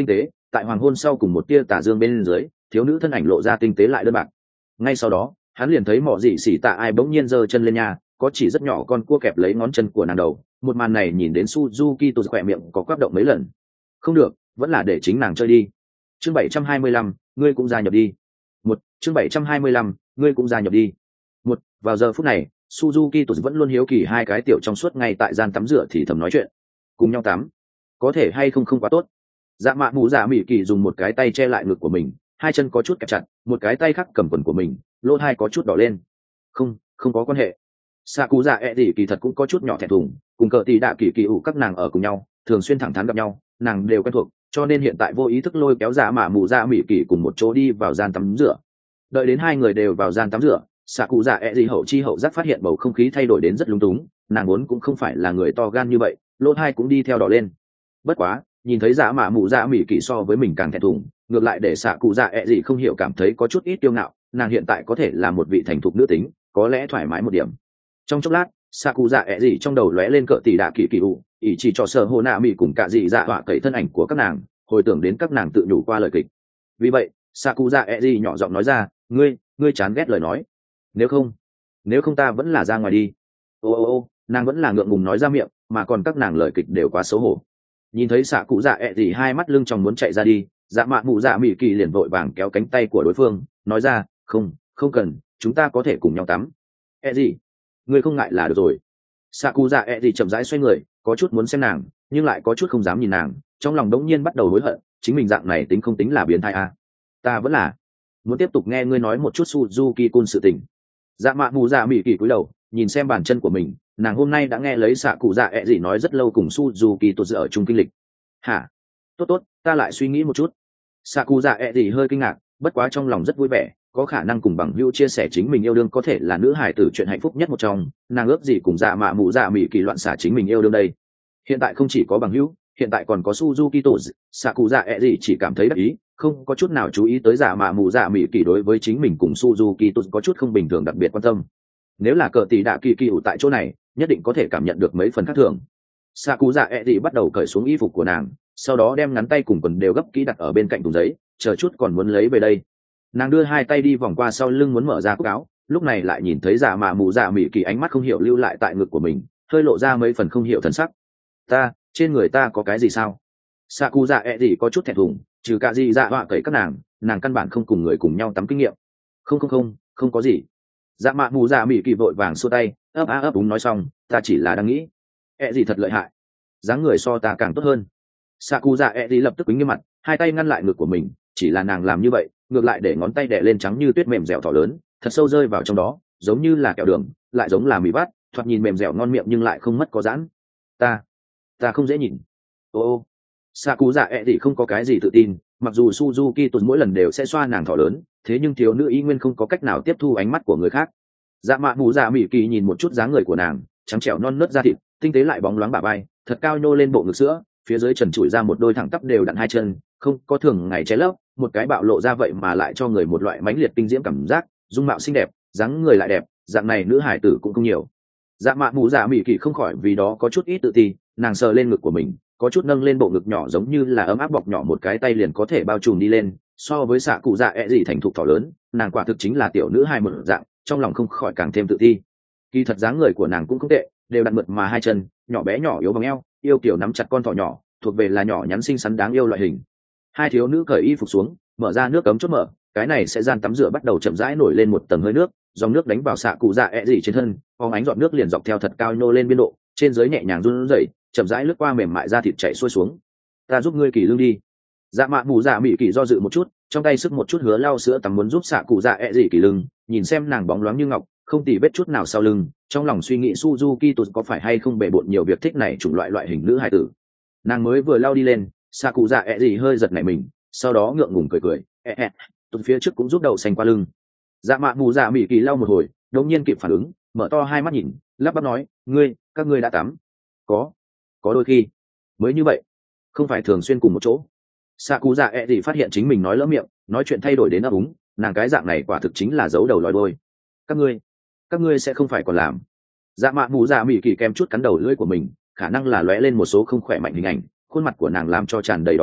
[SPEAKER 1] tại hoàng hôn sau cùng một tia tà dương bên dưới, thiếu nữ thân ảnh lộ ra tinh tế lại đơn bạc. Ngay sau đó hắn liền thấy mọ dị xỉ tạ ai bỗng nhiên giơ chân lên nhà, có chỉ rất nhỏ con cua kẹp lấy ngón chân của nàng đầu. Một màn này nhìn đến Suzuki tôi khỏe miệng có quắp động mấy lần. Không được, vẫn là để chính nàng chơi đi. Chương bảy trăm hai mươi lăm, ngươi cũng gia nhập đi. Một, chương bảy trăm hai mươi lăm, ngươi cũng gia nhập đi. Một, vào giờ phút này, Suzuki tôi vẫn luôn hiếu kỳ hai cái tiểu trong suốt ngay tại gian tắm rửa thì thầm nói chuyện. Cùng nhau tắm, có thể hay không không quá tốt. Dạ mạ mù dạ mỉ kỳ dùng một cái tay che lại ngực của mình, hai chân có chút kẹp chặt, một cái tay khác cầm quần của mình, lỗ hai có chút đỏ lên. Không, không có quan hệ. Xạ cụ dạ ẹ gì kỳ thật cũng có chút nhỏ thẹn thùng, cùng cờ tỷ đạ kỳ kỳ ủ các nàng ở cùng nhau, thường xuyên thẳng thắn gặp nhau, nàng đều quen thuộc, cho nên hiện tại vô ý thức lôi kéo dạ mạ mù dạ mỉ kỳ cùng một chỗ đi vào gian tắm rửa. Đợi đến hai người đều vào gian tắm rửa, xạ cụ dạ ẹ gì hậu chi hậu giác phát hiện bầu không khí thay đổi đến rất lung túng, nàng muốn cũng không phải là người to gan như vậy, lỗ hai cũng đi theo đỏ lên. Bất quá nhìn thấy dạ mạ mù dạ mỉ kỳ so với mình càng thẹn thùng, ngược lại để xạ cụ dạ ẹ gì không hiểu cảm thấy có chút ít kiêu ngạo, nàng hiện tại có thể là một vị thành thục nữ tính, có lẽ thoải mái một điểm. Trong chốc lát xạ cụ dạ ẹ gì trong đầu lóe lên cỡ tỷ đạ kỳ kỳ ủ, ý chỉ cho sở hồ nạ mỉ cùng cả dị dạ họa cậy thân ảnh của các nàng, hồi tưởng đến các nàng tự nhủ qua lời kịch. Vì vậy xạ cụ dạ ẹ gì nhỏ giọng nói ra, ngươi ngươi chán ghét lời nói, nếu không nếu không ta vẫn là ra ngoài đi. Ô ô ô nàng vẫn là ngượng ngùng nói ra miệng, mà còn các nàng lời kịch đều quá xấu hổ. Nhìn thấy xạ cụ dạ ẹ gì hai mắt lưng tròng muốn chạy ra đi, dạ mạ mụ dạ mỉ kỳ liền vội vàng kéo cánh tay của đối phương, nói ra, không không cần, chúng ta có thể cùng nhau tắm. ẹ gì, ngươi không ngại là được rồi. Xạ cụ dạ ẹ gì chậm rãi xoay người, có chút muốn xem nàng nhưng lại có chút không dám nhìn nàng, trong lòng đống nhiên bắt đầu hối hận, chính mình dạng này tính không tính là biến thái à? Ta vẫn là muốn tiếp tục nghe ngươi nói một chút Suzuki Kun sự tình. Dạ mạ mù dạ mỉ kỳ cúi đầu nhìn xem bàn chân của mình, nàng hôm nay đã nghe lấy xạ cụ dạ ẹ gì nói rất lâu cùng Suzuki tôi ở chung kinh lịch. Hả? Tốt tốt, ta lại suy nghĩ một chút. Xạ cụ dạ ẹ gì hơi kinh ngạc, bất quá trong lòng rất vui vẻ, có khả năng cùng bằng hữu chia sẻ chính mình yêu đương có thể là nữ hài tử chuyện hạnh phúc nhất một trong, nàng ước gì cùng dạ mạ mù dạ mỉ kỳ loạn xả chính mình yêu đương đây. Hiện tại không chỉ có bằng hữu, hiện tại còn có Suzuki tôi, xạ cụ dạ ẹ gì chỉ cảm thấy đắc ý, không có chút nào chú ý tới dạ mạ mù dạ mỉ kỳ đối với chính mình cùng Suzuki tôi có chút không bình thường đặc biệt quan tâm. Nếu là cờ tỷ đạ kỳ kỳ ủ tại chỗ này, nhất định có thể cảm nhận được mấy phần khác thường. Xạ cụ dạ ẹ gì bắt đầu cởi xuống y phục của nàng, sau đó đem ngắn tay cùng quần đều gấp kỹ đặt ở bên cạnh thùng giấy, chờ chút còn muốn lấy về đây. Nàng đưa hai tay đi vòng qua sau lưng muốn mở ra cúc áo, lúc này lại nhìn thấy dạ mạ mù dạ mỉ kỳ ánh mắt không hiểu lưu lại tại ngực của mình, hơi lộ ra mấy phần không hiểu thần sắc. Ta trên người ta có cái gì sao? Xạ cụ dạ ẹ gì có chút thẹn thùng, trừ cả gì dạ họa cởi các nàng, nàng căn bản không cùng người cùng nhau tắm kinh nghiệm. Không không không không có gì. Dạ mạ mù dạ mỉ kỳ vội vàng xua tay, ấp á ấp úng nói xong, ta chỉ là đang nghĩ. Ẹ gì thật lợi hại, dáng người so ta càng tốt hơn. Xạ cụ dạ ẹ gì lập tức quýnh nghiêm mặt, hai tay ngăn lại ngực của mình, chỉ là nàng làm như vậy ngược lại để ngón tay đè lên trắng như tuyết mềm dẻo thỏ lớn, thật sâu rơi vào trong đó, giống như là kẹo đường, lại giống là mì bát, thoạt nhìn mềm dẻo ngon miệng nhưng lại không mất có giãn. Ta, ta không dễ nhìn. Ô ô, xạ cụ dạ ẹ gì không có cái gì tự tin, mặc dù Suzuki tuần mỗi lần đều sẽ xoa nàng thỏ lớn, thế nhưng thiếu nữ ý nguyên không có cách nào tiếp thu ánh mắt của người khác. Dạ mạ mù dạ mỉ kỳ nhìn một chút dáng người của nàng, trắng trẻo non nớt da thịt, tinh tế lại bóng loáng bả vai, thật cao nhô lên bộ ngực sữa, phía dưới trần trụi ra một đôi thẳng tắp đều đặn hai chân, không có thường ngày cháy lấp, một cái bạo lộ ra vậy mà lại cho người một loại mãnh liệt kinh diễm cảm giác, dung mạo xinh đẹp, dáng người lại đẹp, dạng này nữ hải tử cũng không nhiều. Dạ mạ mù dạ mỉ kỳ không khỏi vì đó có chút ít tự ti, nàng sờ lên ngực của mình, có chút nâng lên bộ ngực nhỏ giống như là ấm áp bọc nhỏ một cái tay liền có thể bao trùm đi lên, so với xạ cụ dạ ẹ gì thành thục thỏ lớn, nàng quả thực chính là tiểu nữ hài một dạng, trong lòng không khỏi càng thêm tự ti. Kỳ thật dáng người của nàng cũng không tệ, đều đặn mượt mà hai chân, nhỏ bé nhỏ yếu bằng eo, yêu kiểu nắm chặt con thỏ nhỏ, thuộc về là nhỏ nhắn xinh xắn đáng yêu loại hình. Hai thiếu nữ cởi y phục xuống, mở ra nước cấm chốt mở, cái này sẽ gian tắm rửa bắt đầu chậm rãi nổi lên một tầng hơi nước, dòng nước đánh vào xạ cụ dạ ẹ gì trên thân, phóng ánh giọt nước liền dọc theo thật cao nô lên biên độ, trên dưới nhẹ nhàng run rẩy, chậm rãi lướt qua mềm mại da thịt chảy xuôi xuống. Ta giúp ngươi kỳ lương đi. Dạ mạ mù dạ mỉ kỳ do dự một chút, trong tay sức một chút hứa lau sữa tắm muốn giúp xạ cụ dạ ẹ gì kỳ lưng, nhìn xem nàng bóng loáng như ngọc, không tì vết chút nào sau lưng, trong lòng suy nghĩ Suzuki tụt có phải hay không bề bộn nhiều việc thích này chủng loại loại hình nữ hài tử. Nàng mới vừa lau đi lên, xạ cụ dạ ẹ gì hơi giật nảy mình, sau đó ngượng ngùng cười cười, ẹ ẹ, tụt phía trước cũng giúp đầu xanh qua lưng. Dạ mạ mù dạ mỉ kỳ lau một hồi, đột nhiên kịp phản ứng, mở to hai mắt nhìn, lắp bắp nói, ngươi, các ngươi đã tắm? Có, có đôi khi, mới như vậy, không phải thường xuyên cùng một chỗ. Xạ cụ dạ ẹ gì phát hiện chính mình nói lỡ miệng, nói chuyện thay đổi đến ấp úng, nàng cái dạng này quả thực chính là giấu đầu lòi đôi. Các ngươi, các ngươi sẽ không phải còn làm? Dạ mạ mù dạ mỉ kỳ kem chút cắn đầu lưỡi của mình, khả năng là lóe lên một số không khỏe mạnh hình ảnh, khuôn mặt của nàng làm cho tràn đầy đỏ ửng,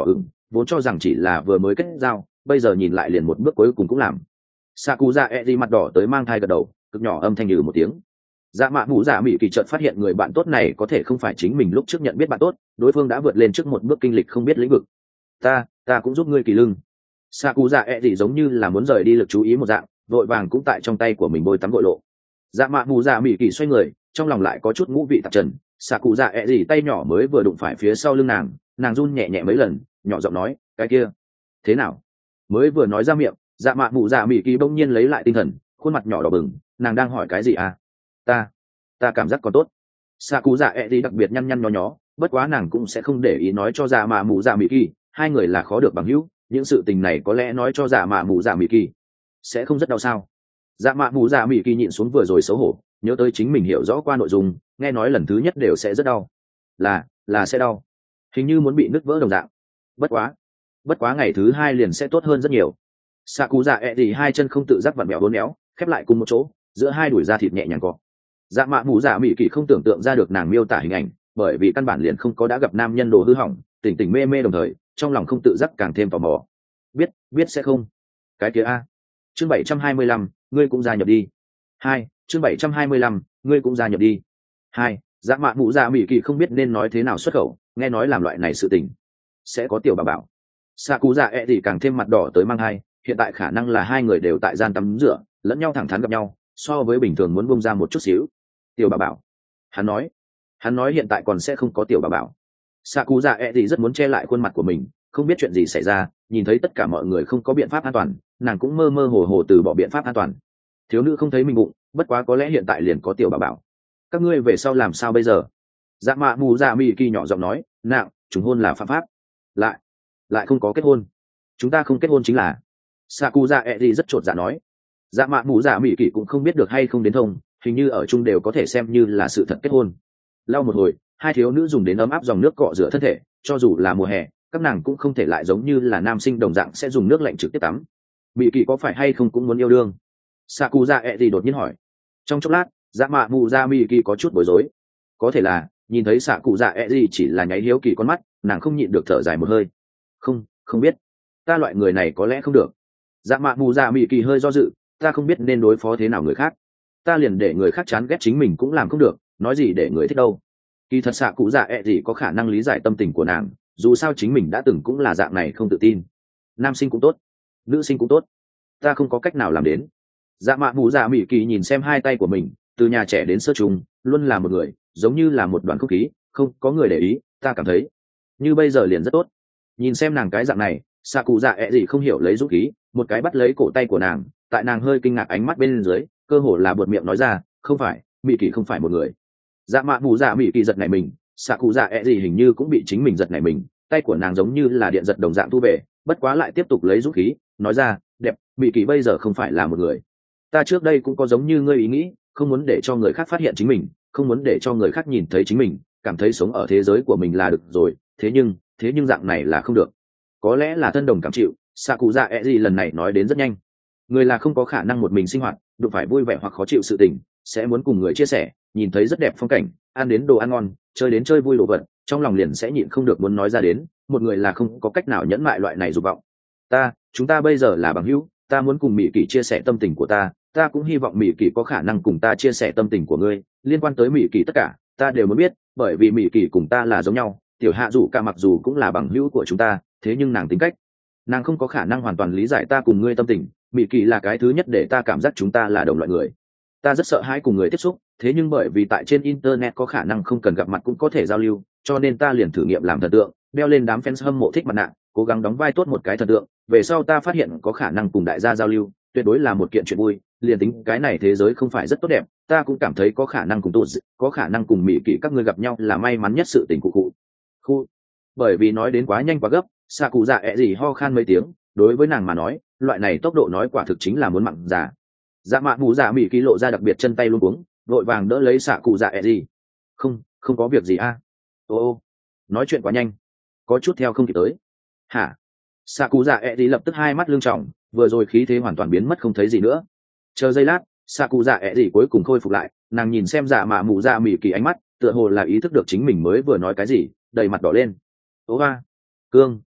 [SPEAKER 1] vốn cho rằng chỉ là vừa mới kết giao, bây giờ nhìn lại liền một bước cuối cùng cũng làm. Xạ cụ dạ e gì mặt đỏ tới mang thai gật đầu, cực nhỏ âm thanh như một tiếng. Dạ mạ mù dạ mỉ kỳ chợt phát hiện người bạn tốt này có thể không phải chính mình lúc trước nhận biết bạn tốt, đối phương đã vượt lên trước một bước kinh lịch không biết lĩnh vực. Ta, ta cũng giúp ngươi kỳ lưng. Xạ cụ dạ e gì giống như là muốn rời đi lực chú ý một dạng, vội vàng cũng tại trong tay của mình bôi tắm gội lộ. Dạ mạ mù dạ mỉ kỳ xoay người, trong lòng lại có chút ngũ vị tạp trần. Xạ cụ dạ e gì tay nhỏ mới vừa đụng phải phía sau lưng nàng, nàng run nhẹ nhẹ mấy lần, nhỏ giọng nói, cái kia, thế nào? Mới vừa nói ra miệng, dạ mạ mù dạ mỉ kỳ bỗng nhiên lấy lại tinh thần, khuôn mặt nhỏ đỏ bừng, nàng đang hỏi cái gì à? Ta, ta cảm giác còn tốt. Xạ cụ dạ e gì đặc biệt nhăn nhăn nhó nhó, bất quá nàng cũng sẽ không để ý nói cho dạ mạ mù dạ mỉ kỳ, hai người là khó được bằng hữu, những sự tình này có lẽ nói cho dạ mạ mù dạ mỉ kỳ sẽ không rất đau sao? Dạ mạ mù dạ mỉ kỳ nhịn xuống vừa rồi xấu hổ, nhớ tới chính mình hiểu rõ qua nội dung, nghe nói lần thứ nhất đều sẽ rất đau, là là sẽ đau, hình như muốn bị nứt vỡ đồng dạng. Bất quá, bất quá ngày thứ hai liền sẽ tốt hơn rất nhiều. Xạ cụ dạ ẹ gì hai chân không tự giác vặn mèo bốn méo, khép lại cùng một chỗ, giữa hai đùi da thịt nhẹ nhàng cọ. Dạ mạ mù dạ mỉ kỳ không tưởng tượng ra được nàng miêu tả hình ảnh, bởi vì căn bản liền không có đã gặp nam nhân đồ hư hỏng, tỉnh tỉnh mê mê đồng thời, trong lòng không tự giác càng thêm tò mò. Biết, biết sẽ không. Cái kia a. Chương bảy trăm hai mươi lăm, ngươi cũng gia nhập đi. Hai, chương bảy trăm hai mươi lăm, ngươi cũng gia nhập đi. Hai, dạ mạ mù dạ mỉ kỳ không biết nên nói thế nào xuất khẩu, nghe nói làm loại này sự tình sẽ có tiểu bà bảo. Xạ cụ dạ ẹ thì càng thêm mặt đỏ tới mang hai, hiện tại khả năng là hai người đều tại gian tắm rửa, lẫn nhau thẳng thắn gặp nhau, so với bình thường muốn bông ra một chút xíu. Tiểu bà bảo, hắn nói, hắn nói hiện tại còn sẽ không có tiểu bà bảo. Xạ cụ dạ ẹ thì rất muốn che lại khuôn mặt của mình, không biết chuyện gì xảy ra, nhìn thấy tất cả mọi người không có biện pháp an toàn, nàng cũng mơ mơ hồ hồ từ bỏ biện pháp an toàn. Thiếu nữ không thấy mình bụng, bất quá có lẽ hiện tại liền có tiểu bà bảo. Các ngươi về sau làm sao bây giờ? Dạ mạ mù dạ mỉ kỳ nhỏ giọng nói, nặng, trùng hôn là phạm pháp, lại lại không có kết hôn, chúng ta không kết hôn chính là. Xạ cụ dạ ẹ gì rất chột dạ nói. Dạ mạ mù dạ mỉ kỳ cũng không biết được hay không đến thông, hình như ở chung đều có thể xem như là sự thật kết hôn. Lau một hồi, hai thiếu nữ dùng đến ấm áp dòng nước cọ rửa thân thể, cho dù là mùa hè, các nàng cũng không thể lại giống như là nam sinh đồng dạng sẽ dùng nước lạnh trực tiếp tắm. Mỉ kỳ có phải hay không cũng muốn yêu đương? Xạ cụ dạ ẹ gì đột nhiên hỏi. Trong chốc lát, dạ mạ mù dạ mỉ kỳ có chút bối rối. Có thể là nhìn thấy xạ cụ dạ ẹ gì chỉ là nháy hiếu kỳ con mắt, nàng không nhịn được thở dài một hơi. Không, không biết, ta loại người này có lẽ không được. Dạ mạ mù dạ mỉ kỳ hơi do dự, ta không biết nên đối phó thế nào người khác, ta liền để người khác chán ghét chính mình cũng làm không được, nói gì để người thích đâu. Kỳ thật xạ cụ dạ ẹ gì có khả năng lý giải tâm tình của nàng, dù sao chính mình đã từng cũng là dạng này không tự tin. Nam sinh cũng tốt, nữ sinh cũng tốt, ta không có cách nào làm đến. Dạ mạ mù dạ mỉ kỳ nhìn xem hai tay của mình, từ nhà trẻ đến sơ trung, luôn là một người, giống như là một đoàn không khí, không có người để ý, ta cảm thấy như bây giờ liền rất tốt. Nhìn xem nàng cái dạng này, xạ cụ dạ ẹ gì không hiểu lấy dũng khí, một cái bắt lấy cổ tay của nàng, tại nàng hơi kinh ngạc ánh mắt bên dưới, cơ hồ là buột miệng nói ra, không phải, mỉ kỳ không phải một người. Dạ mạ mù dạ mỉ kỳ giật nảy mình, xạ cụ dạ ẹ gì hình như cũng bị chính mình giật nảy mình, tay của nàng giống như là điện giật đồng dạng thu về, bất quá lại tiếp tục lấy dũng khí nói ra, đẹp, mỉ kỳ bây giờ không phải là một người. Ta trước đây cũng có giống như ngươi ý nghĩ, không muốn để cho người khác phát hiện chính mình, không muốn để cho người khác nhìn thấy chính mình, cảm thấy sống ở thế giới của mình là được rồi, thế nhưng thế nhưng dạng này là không được. Có lẽ là thân đồng cảm chịu, xạ cụ dạ ẹ gì lần này nói đến rất nhanh. Người là không có khả năng một mình sinh hoạt, đụng phải vui vẻ hoặc khó chịu sự tình, sẽ muốn cùng người chia sẻ, nhìn thấy rất đẹp phong cảnh, ăn đến đồ ăn ngon, chơi đến chơi vui đồ vật, trong lòng liền sẽ nhịn không được muốn nói ra đến, một người là không có cách nào nhẫn mại loại này dục vọng. Ta, chúng ta bây giờ là bằng hữu, ta muốn cùng mỹ kỳ chia sẻ tâm tình của ta, ta cũng hy vọng mỹ kỳ có khả năng cùng ta chia sẻ tâm tình của ngươi, liên quan tới mỹ kỳ tất cả, ta đều muốn biết, bởi vì mỹ kỳ cùng ta là giống nhau. Tiểu hạ dù cả mặc dù cũng là bằng hữu của chúng ta, thế nhưng nàng tính cách, nàng không có khả năng hoàn toàn lý giải ta cùng ngươi tâm tình. Mỹ kỳ là cái thứ nhất để ta cảm giác chúng ta là đồng loại người. Ta rất sợ hãi cùng người tiếp xúc, thế nhưng bởi vì tại trên internet có khả năng không cần gặp mặt cũng có thể giao lưu, cho nên ta liền thử nghiệm làm thần tượng, đeo lên đám fans hâm mộ thích mặt nạ, cố gắng đóng vai tốt một cái thần tượng. Về sau ta phát hiện có khả năng cùng đại gia giao lưu, tuyệt đối là một kiện chuyện vui. Liền tính cái này thế giới không phải rất tốt đẹp, ta cũng cảm thấy có khả năng cùng tôi, có khả năng cùng mỹ kỳ các ngươi gặp nhau là may mắn nhất sự tình của cụ. Khu. Bởi vì nói đến quá nhanh quá gấp, xạ cụ dạ ẹ gì ho khan mấy tiếng, đối với nàng mà nói, loại này tốc độ nói quả thực chính là muốn mặn già. Dạ mạ mù dạ mỹ kỳ lộ ra đặc biệt chân tay luôn cuống, vội vàng đỡ lấy xạ cụ dạ ẹ gì. Không, không có việc gì a. À? Ô ô, nói chuyện quá nhanh, có chút theo không kịp tới. Hả? Xạ cụ dạ ẹ gì lập tức hai mắt lưng tròng, vừa rồi khí thế hoàn toàn biến mất không thấy gì nữa. Chờ giây lát, xạ cụ dạ ẹ gì cuối cùng khôi phục lại, nàng nhìn xem dạ mạ mù dạ mỹ kỳ ánh mắt, tựa hồ là ý thức được chính mình mới vừa nói cái gì, đầy mặt đỏ lên. Ô ba, cương,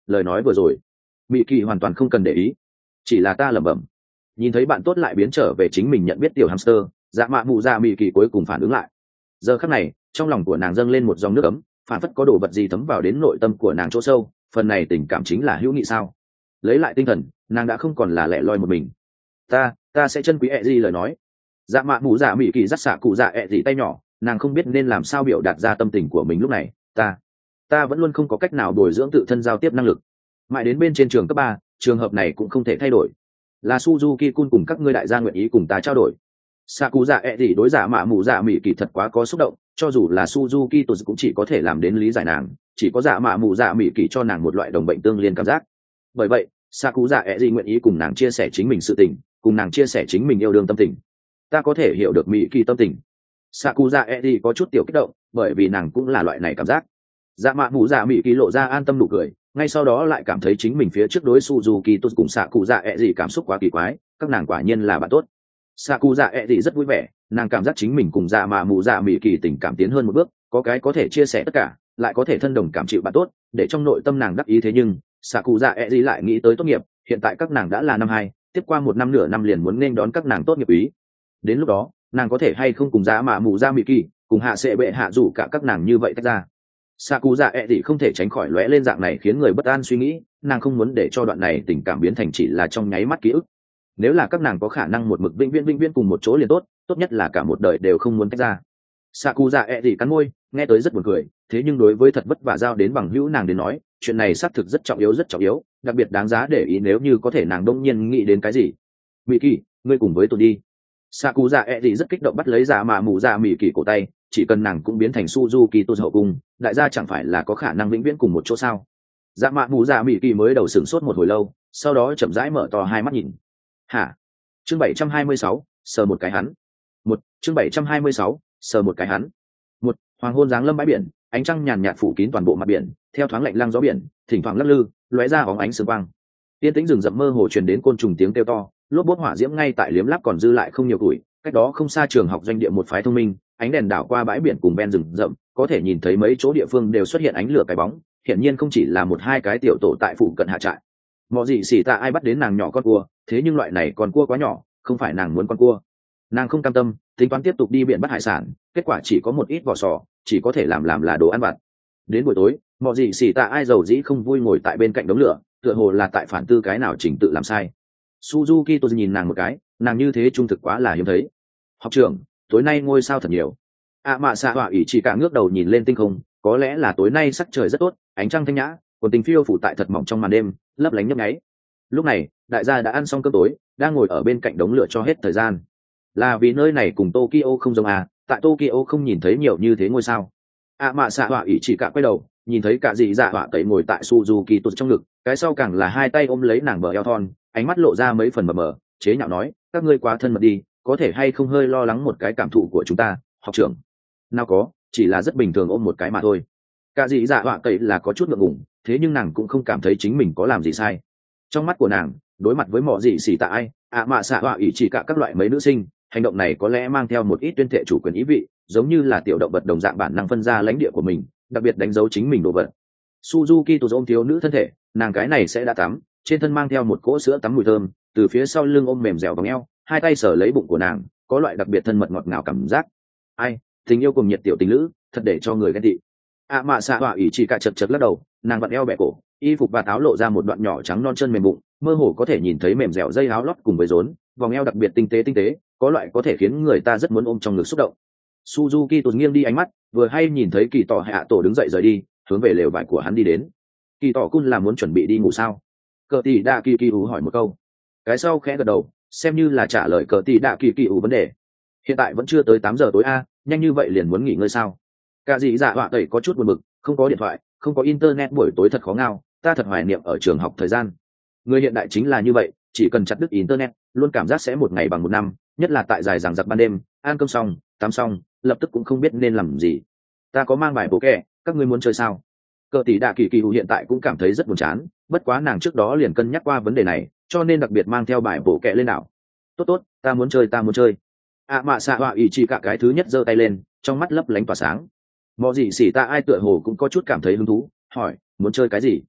[SPEAKER 1] lời nói vừa rồi mỹ kỳ hoàn toàn không cần để ý, chỉ là ta lẩm bẩm. Nhìn thấy bạn tốt lại biến trở về chính mình nhận biết tiểu hamster, dạ mạ mụ dạ mỹ kỳ cuối cùng phản ứng lại. Giờ khắc này trong lòng của nàng dâng lên một dòng nước ấm, phản phất có đồ vật gì thấm vào đến nội tâm của nàng chỗ sâu. Phần này tình cảm chính là hữu nghị sao? Lấy lại tinh thần, nàng đã không còn là lẻ loi một mình. ta ta sẽ chân quý ẹ gì lời nói. Dạ mạ mụ dạ mỹ kỳ dắt xạ cụ dạ ẹ gì tay nhỏ, nàng không biết nên làm sao biểu đạt ra tâm tình của mình lúc này. ta ta vẫn luôn không có cách nào bồi dưỡng tự thân giao tiếp năng lực, mãi đến bên trên trường cấp ba, trường hợp này cũng không thể thay đổi. Là Suzuki Kun cùng các ngươi đại gia nguyện ý cùng ta trao đổi. Saku dạ ẹ gì đối giả mạ mụ dạ mỹ kỳ thật quá có xúc động, cho dù là Suzuki tôi cũng chỉ có thể làm đến lý giải nàng, chỉ có giả mạ mụ dạ mỹ kỳ cho nàng một loại đồng bệnh tương liên cảm giác. Bởi vậy Saku dạ ẹ gì nguyện ý cùng nàng chia sẻ chính mình sự tình, cùng nàng chia sẻ chính mình yêu đương tâm tình. Ta có thể hiểu được mỹ kỳ tâm tình. Saku dạ ẹ gì có chút tiểu kích động, bởi vì nàng cũng là loại này cảm giác. Dạ mạ mụ dạ mỹ kỳ lộ ra an tâm nụ cười, ngay sau đó lại cảm thấy chính mình phía trước đối Suzuki tôi cùng Saku dạ ẹ gì cảm xúc quá kỳ quái, các nàng quả nhiên là bạn tốt. Saku dạ ẹ gì rất vui vẻ, nàng cảm giác chính mình cùng dạ mạ mụ dạ mỹ kỳ tình cảm tiến hơn một bước, có cái có thể chia sẻ tất cả, lại có thể thân đồng cảm chịu bạn tốt, để trong nội tâm nàng đắc ý. Thế nhưng Saku dạ ẹ gì lại nghĩ tới tốt nghiệp, hiện tại các nàng đã là năm hai, tiếp qua một năm nửa năm liền muốn nên đón các nàng tốt nghiệp ý. Đến lúc đó nàng có thể hay không cùng dạ mạ mụ dạ mỹ kỳ cùng hạ sẽ bệ hạ rủ cả các nàng như vậy tách ra. Saku dạ ẹ gì không thể tránh khỏi lóe lên dạng này khiến người bất an suy nghĩ, nàng không muốn để cho đoạn này tình cảm biến thành chỉ là trong nháy mắt ký ức. Nếu là các nàng có khả năng một mực vĩnh viễn vĩnh viễn cùng một chỗ liền tốt, tốt nhất là cả một đời đều không muốn tách ra. Saku dạ ẹ gì cắn môi, nghe tới rất buồn cười, thế nhưng đối với thật vất vả giao đến bằng hữu nàng đến nói, chuyện này xác thực rất trọng yếu rất trọng yếu, đặc biệt đáng giá để ý. Nếu như có thể nàng đông nhiên nghĩ đến cái gì. Mỹ kỳ, ngươi cùng với tôi đi. Saku dạ ẹ gì rất kích động bắt lấy dạ mạ mụ dạ mỹ kỳ cổ tay, chỉ cần nàng cũng biến thành Suzuki tôi hậu cung, đại gia chẳng phải là có khả năng vĩnh viễn cùng một chỗ sao? Dạ mạ mụ dạ mỹ kỳ mới đầu sửng sốt một hồi lâu, sau đó chậm rãi mở to hai mắt nhìn. Hả? Chương bảy trăm hai mươi sáu, sờ một cái hắn. Một, chương bảy trăm hai mươi sáu, sờ một cái hắn. Một, hoàng hôn giáng lâm bãi biển, ánh trăng nhàn nhạt phủ kín toàn bộ mặt biển, theo thoáng lạnh lăng gió biển, thỉnh thoảng lắc lư, lóe ra bóng ánh sương quang. Tiên tĩnh rừng rậm mơ hồ truyền đến côn trùng tiếng kêu to, lốp bốt hỏa diễm ngay tại liếm láp còn dư lại không nhiều tuổi, cách đó không xa trường học doanh địa một phái thông minh, ánh đèn đảo qua bãi biển cùng ven rừng rậm, có thể nhìn thấy mấy chỗ địa phương đều xuất hiện ánh lửa cái bóng, hiển nhiên không chỉ là một hai cái tiểu tổ tại phụ cận hạ trại. Mọi gì xỉ tạ ai bắt đến nàng nhỏ con cua, thế nhưng loại này con cua quá nhỏ, không phải nàng muốn con cua. Nàng không cam tâm, tính toán tiếp tục đi biển bắt hải sản, kết quả chỉ có một ít vỏ sò, chỉ có thể làm làm là đồ ăn vặt. Đến buổi tối, mọi gì xỉ tạ ai giàu dĩ không vui ngồi tại bên cạnh đống lửa, tựa hồ là tại phản tư cái nào chỉnh tự làm sai. Suzuki tôi nhìn nàng một cái, nàng như thế trung thực quá là hiếm thấy. Học trưởng, tối nay ngôi sao thật nhiều. À mạ xạ họa ỷ chỉ cả ngước đầu nhìn lên tinh không, có lẽ là tối nay sắc trời rất tốt, ánh trăng thanh nhã, quần tình phiêu phủ tại thật mỏng trong màn đêm, lấp lánh nhấp nháy. Lúc này đại gia đã ăn xong cơm tối, đang ngồi ở bên cạnh đống lửa cho hết thời gian. Là vì nơi này cùng Tokyo không giống à? Tại Tokyo không nhìn thấy nhiều như thế ngôi sao. À mạ xạ họa ỷ chỉ cả quay đầu, nhìn thấy cả dì dạ họa tẩy ngồi tại Suzuki tụt trong ngực, cái sau càng là hai tay ôm lấy nàng bờ eo thon, ánh mắt lộ ra mấy phần mờ mờ, chế nhạo nói, các ngươi quá thân mật đi, có thể hay không hơi lo lắng một cái cảm thụ của chúng ta, học trưởng. Nào có, chỉ là rất bình thường ôm một cái mà thôi. Cả dì dạ họa tẩy là có chút ngượng ngùng, thế nhưng nàng cũng không cảm thấy chính mình có làm gì sai. Trong mắt của nàng, đối mặt với mọi gì xỉ tạ ai, ạ mạ xạ họa ỷ chỉ cả các loại mấy nữ sinh, hành động này có lẽ mang theo một ít tuyên thệ chủ quyền ý vị, giống như là tiểu động vật đồng dạng bản năng phân ra lãnh địa của mình, đặc biệt đánh dấu chính mình đồ vật. Suzuki tổ ôm thiếu nữ thân thể, nàng cái này sẽ đã tắm, trên thân mang theo một cỗ sữa tắm mùi thơm, từ phía sau lưng ôm mềm dẻo vòng eo, hai tay sờ lấy bụng của nàng, có loại đặc biệt thân mật ngọt ngào cảm giác. Ai, tình yêu cùng nhiệt tiểu tình nữ, thật để cho người ghen tị. ạ mạ xạ họa ỷ chỉ cả chật chật lắc đầu, nàng vặn eo bẻ cổ, y phục và táo lộ ra một đoạn nhỏ trắng non chân mềm bụng, mơ hồ có thể nhìn thấy mềm dẻo dây áo lót cùng với rốn, vòng eo đặc biệt tinh tế tinh tế, có loại có thể khiến người ta rất muốn ôm trong ngực xúc động. Suzuki tụt nghiêng đi ánh mắt, vừa hay nhìn thấy kỳ tỏ hạ tổ đứng dậy rời đi, hướng về lều vải của hắn đi đến. Kỳ tỏ cun là muốn chuẩn bị đi ngủ sao? Cờ tỷ đa kỳ kỳ ủ hỏi một câu, cái sau khẽ gật đầu, xem như là trả lời cờ tỷ đa kỳ kỳ ủ vấn đề. Hiện tại vẫn chưa tới tám giờ tối a, nhanh như vậy liền muốn nghỉ ngơi sao? Cả dì dạ họa tẩy có chút buồn bực, không có điện thoại, không có internet, buổi tối thật khó ngao, ta thật hoài niệm ở trường học thời gian. Người hiện đại chính là như vậy, chỉ cần chặt đứt internet, luôn cảm giác sẽ một ngày bằng một năm, nhất là tại dài dằng dặc ban đêm, ăn cơm xong, tắm xong, lập tức cũng không biết nên làm gì. Ta có mang bài bổ kẹ, các ngươi muốn chơi sao? Cờ tỷ đạ kỳ kỳ hụ hiện tại cũng cảm thấy rất buồn chán, bất quá nàng trước đó liền cân nhắc qua vấn đề này, cho nên đặc biệt mang theo bài bổ kẹ lên đảo. Tốt tốt, ta muốn chơi ta muốn chơi. À mạ xạ họa ỷ chỉ cả cái thứ nhất giơ tay lên, trong mắt lấp lánh tỏa sáng. Mọi gì xỉ ta ai tựa hồ cũng có chút cảm thấy hứng thú, hỏi, muốn chơi cái gì?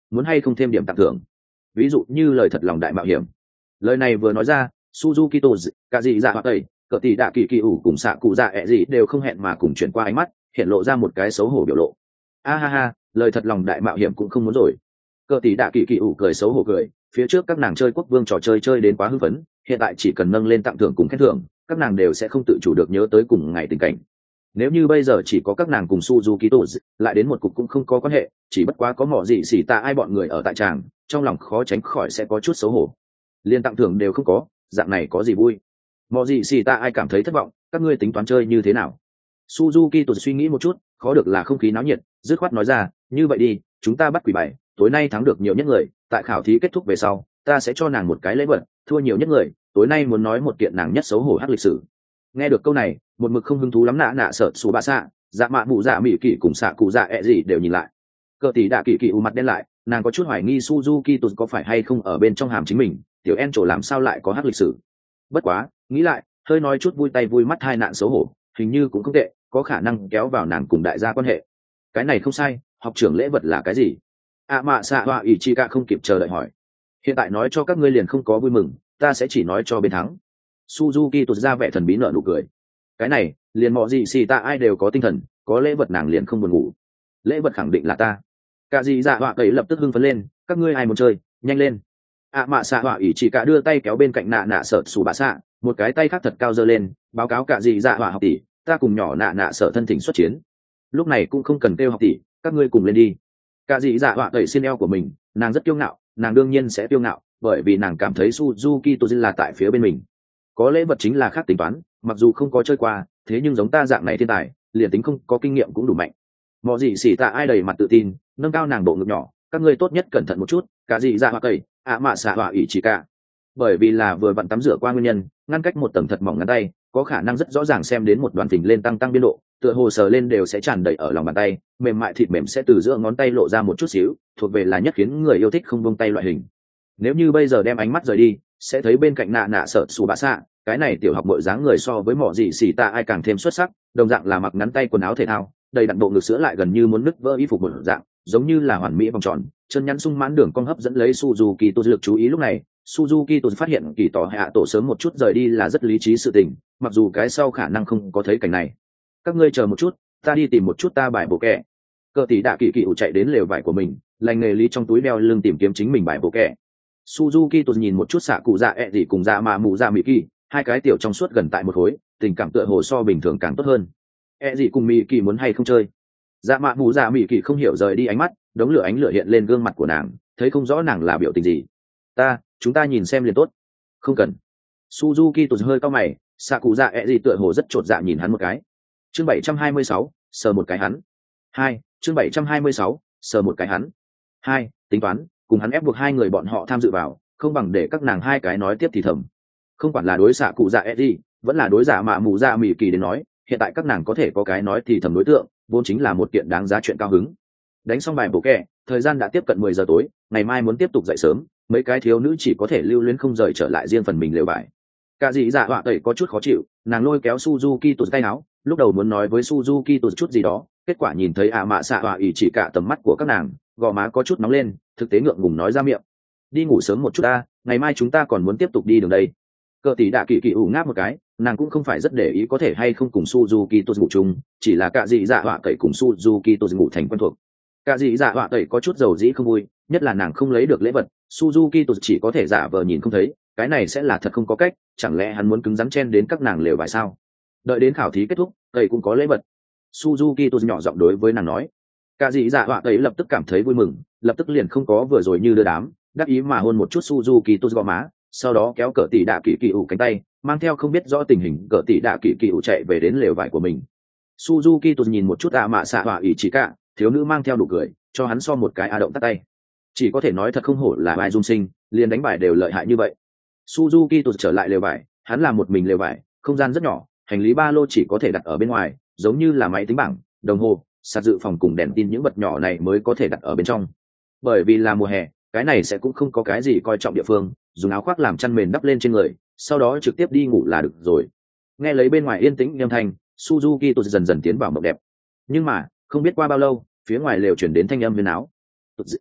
[SPEAKER 1] muốn hay không thêm điểm tặng thưởng, ví dụ như lời thật lòng đại mạo hiểm. Lời này vừa nói ra, Suzuki Toz, cả gì dạ hoặc tẩy, cỡ tỷ đạ kỳ kỳ ủ cùng xạ cụ dạ ẹ gì đều không hẹn mà cùng chuyển qua ánh mắt, hiện lộ ra một cái xấu hổ biểu lộ. A ha ha, lời thật lòng đại mạo hiểm cũng không muốn rồi. Cỡ tỷ đạ kỳ kỳ ủ cười xấu hổ cười, phía trước các nàng chơi quốc vương trò chơi chơi đến quá hưng phấn, hiện tại chỉ cần nâng lên tặng thưởng cùng khen thưởng, các nàng đều sẽ không tự chủ được nhớ tới cùng ngày tình cảnh. Nếu như bây giờ chỉ có các nàng cùng Suzuki Toz, lại đến một cục cũng không có quan hệ, chỉ bất quá có mỏ gì xỉ ta ai bọn người ở tại tràng, trong lòng khó tránh khỏi sẽ có chút xấu hổ. Liên tặng thưởng đều không có, dạng này có gì vui? Mỏ gì xỉ ta ai cảm thấy thất vọng, các ngươi tính toán chơi như thế nào? Suzuki Toz suy nghĩ một chút, khó được là không khí náo nhiệt, dứt khoát nói ra, như vậy đi, chúng ta bắt quỷ bài, tối nay thắng được nhiều nhất người, tại khảo thí kết thúc về sau, ta sẽ cho nàng một cái lễ vật, thua nhiều nhất người, tối nay muốn nói một kiện nàng nhất xấu hổ hắc lịch sử. Nghe được câu này, một mực không hứng thú lắm nạ nạ sợ xù bạ xạ, dạ mạ mụ dạ mị kỳ cùng xạ cụ dạ ẹ gì đều nhìn lại. Cờ tỷ đạ kỳ kỳ u mặt đen lại, nàng có chút hoài nghi Suzuki Toz có phải hay không ở bên trong hàm chính mình, tiểu en trổ làm sao lại có hắc lịch sử. Bất quá, nghĩ lại, hơi nói chút vui tay vui mắt hai nạn xấu hổ, hình như cũng không tệ, có khả năng kéo vào nàng cùng đại gia quan hệ. Cái này không sai, học trưởng lễ vật là cái gì? À mạ xạ hoa ỷ chi ca không kịp chờ đợi hỏi. Hiện tại nói cho các ngươi liền không có vui mừng, ta sẽ chỉ nói cho bên thắng. Suzuki Toz ra vẻ thần bí nở nụ cười. Cái này, liền mọi gì xì ta ai đều có tinh thần, có lễ vật nàng liền không buồn ngủ. Lễ vật khẳng định là ta. Cả gì dạ họa ấy lập tức hưng phấn lên, các ngươi ai muốn chơi, nhanh lên. À mạ xạ họa ỷ chỉ cả đưa tay kéo bên cạnh nạ nạ sợ xù bà xạ, một cái tay khác thật cao giơ lên, báo cáo cả gì dạ họa học tỷ, ta cùng nhỏ nạ nạ sợ thân thỉnh xuất chiến. Lúc này cũng không cần kêu học tỷ, các ngươi cùng lên đi. Cả gì dạ họa ấy xin eo của mình, nàng rất kiêu ngạo, nàng đương nhiên sẽ kiêu ngạo, bởi vì nàng cảm thấy Suzuki Toz là tại phía bên mình. Có lễ vật chính là khác tính toán, mặc dù không có chơi qua, thế nhưng giống ta dạng này thiên tài, liền tính không có kinh nghiệm cũng đủ mạnh. Mọ gì xỉ tạ ai đầy mặt tự tin, nâng cao nàng bộ ngực nhỏ, các ngươi tốt nhất cẩn thận một chút, cả gì ra hoa cầy, ạ mạ xạ họa ỷ chỉ cả. Bởi vì là vừa vặn tắm rửa qua nguyên nhân, ngăn cách một tầng thật mỏng ngắn tay, có khả năng rất rõ ràng xem đến một đoàn phình lên tăng tăng biên độ, tựa hồ sờ lên đều sẽ tràn đầy ở lòng bàn tay, mềm mại thịt mềm sẽ từ giữa ngón tay lộ ra một chút xíu, thuộc về là nhất khiến người yêu thích không buông tay loại hình. Nếu như bây giờ đem ánh mắt rời đi, sẽ thấy bên cạnh nạ nạ sợ xù bạ xạ, cái này tiểu học bộ dáng người so với mỏ gì xỉ ta ai càng thêm xuất sắc, đồng dạng là mặc ngắn tay quần áo thể thao, đầy đặn bộ ngực sữa lại gần như muốn nứt vỡ y phục một dạng, giống như là hoàn mỹ vòng tròn, chân nhắn sung mãn đường cong hấp dẫn lấy Suzuki Toz lực chú ý. Lúc này Suzuki Toz phát hiện kỳ tỏ hạ tổ sớm một chút rời đi là rất lý trí sự tình, mặc dù cái sau khả năng không có thấy cảnh này. Các ngươi chờ một chút, ta đi tìm một chút ta bài bộ kẹ. Cờ tỷ đạ kỳ kỳ ủ chạy đến lều vải của mình, lành nghề lý trong túi đeo lưng tìm kiếm chính mình bài bộ kẹ. Suzuki Toz nhìn một chút xạ cụ dạ ẹ gì cùng dạ mà mụ dạ mỹ kỳ, hai cái tiểu trong suốt gần tại một khối, tình cảm tựa hồ so bình thường càng tốt hơn. ẹ gì cùng mỹ kỳ muốn hay không chơi? Dạ mạ mụ dạ mỹ kỳ không hiểu rời đi ánh mắt, đống lửa ánh lửa hiện lên gương mặt của nàng, thấy không rõ nàng là biểu tình gì. Ta, chúng ta nhìn xem liền tốt. Không cần. Suzuki Toz hơi cau mày, xạ cụ dạ ẹ gì tựa hồ rất chột dạ nhìn hắn một cái. Chương bảy trăm hai mươi sáu, sờ một cái hắn. Hai, chương bảy trăm hai mươi sáu, sờ một cái hắn. Hai, tính toán, cùng hắn ép buộc hai người bọn họ tham dự vào, không bằng để các nàng hai cái nói tiếp thì thầm. Không quản là đối xạ cụ dạ ẹ gì, vẫn là đối giả mạ mụ dạ mỹ kỳ đến nói, hiện tại các nàng có thể có cái nói thì thầm đối tượng, vốn chính là một kiện đáng giá chuyện cao hứng. Đánh xong bài bổ kẹ, thời gian đã tiếp cận mười giờ tối, ngày mai muốn tiếp tục dậy sớm, mấy cái thiếu nữ chỉ có thể lưu luyến không rời trở lại riêng phần mình lều bài. Cả dì dạ họa tẩy có chút khó chịu, nàng lôi kéo Suzuki Toz tay áo, lúc đầu muốn nói với Suzuki Toz chút gì đó, kết quả nhìn thấy ạ mạ xạ họa ỷ chỉ cả tầm mắt của các nàng, gò má có chút nóng lên, thực tế ngượng ngùng nói ra miệng. Đi ngủ sớm một chút ta, ngày mai chúng ta còn muốn tiếp tục đi đường đây. Cờ tỷ đạ kỳ kỳ ủ ngáp một cái, nàng cũng không phải rất để ý có thể hay không cùng Suzuki Toz ngủ chung, chỉ là cả dì dạ họa tẩy cùng Suzuki Toz ngủ thành quen thuộc. Cả dì dạ họa tẩy có chút dầu dĩ không vui, nhất là nàng không lấy được lễ vật, Suzuki Toz chỉ có thể giả vờ nhìn không thấy, cái này sẽ là thật không có cách, chẳng lẽ hắn muốn cứng rắn chen đến các nàng lều vải sao? Đợi đến khảo thí kết thúc, tẩy cũng có lễ vật. Suzuki Toz nhỏ giọng đối với nàng nói. Cả dì dạ họa tẩy lập tức cảm thấy vui mừng, lập tức liền không có vừa rồi như đưa đám, đắc ý mà hôn một chút Suzuki Toz gò má, sau đó kéo cỡ tỷ đạ kỳ kỳ ủ cánh tay, mang theo không biết rõ tình hình cỡ tỷ đạ kỳ kỳ ủ chạy về đến lều vải của mình. Suzuki Toz nhìn một chút ạ mạ xạ họa ỷ chỉ cả, thiếu nữ mang theo nụ cười, cho hắn so một cái a động tắt tay. Chỉ có thể nói thật không hổ là bài dung sinh, liền đánh bài đều lợi hại như vậy. Suzuki Toz trở lại lều vải, hắn là một mình lều vải, không gian rất nhỏ, hành lý ba lô chỉ có thể đặt ở bên ngoài, giống như là máy tính bảng, đồng hồ, sạc dự phòng cùng đèn tin những vật nhỏ này mới có thể đặt ở bên trong. Bởi vì là mùa hè, cái này sẽ cũng không có cái gì coi trọng địa phương, dùng áo khoác làm chăn mền đắp lên trên người, sau đó trực tiếp đi ngủ là được rồi. Nghe lấy bên ngoài yên tĩnh âm thanh, Suzuki Toz dần dần tiến vào mộng đẹp. Nhưng mà, không biết qua bao lâu, phía ngoài lều chuyển đến thanh âm huyền áo.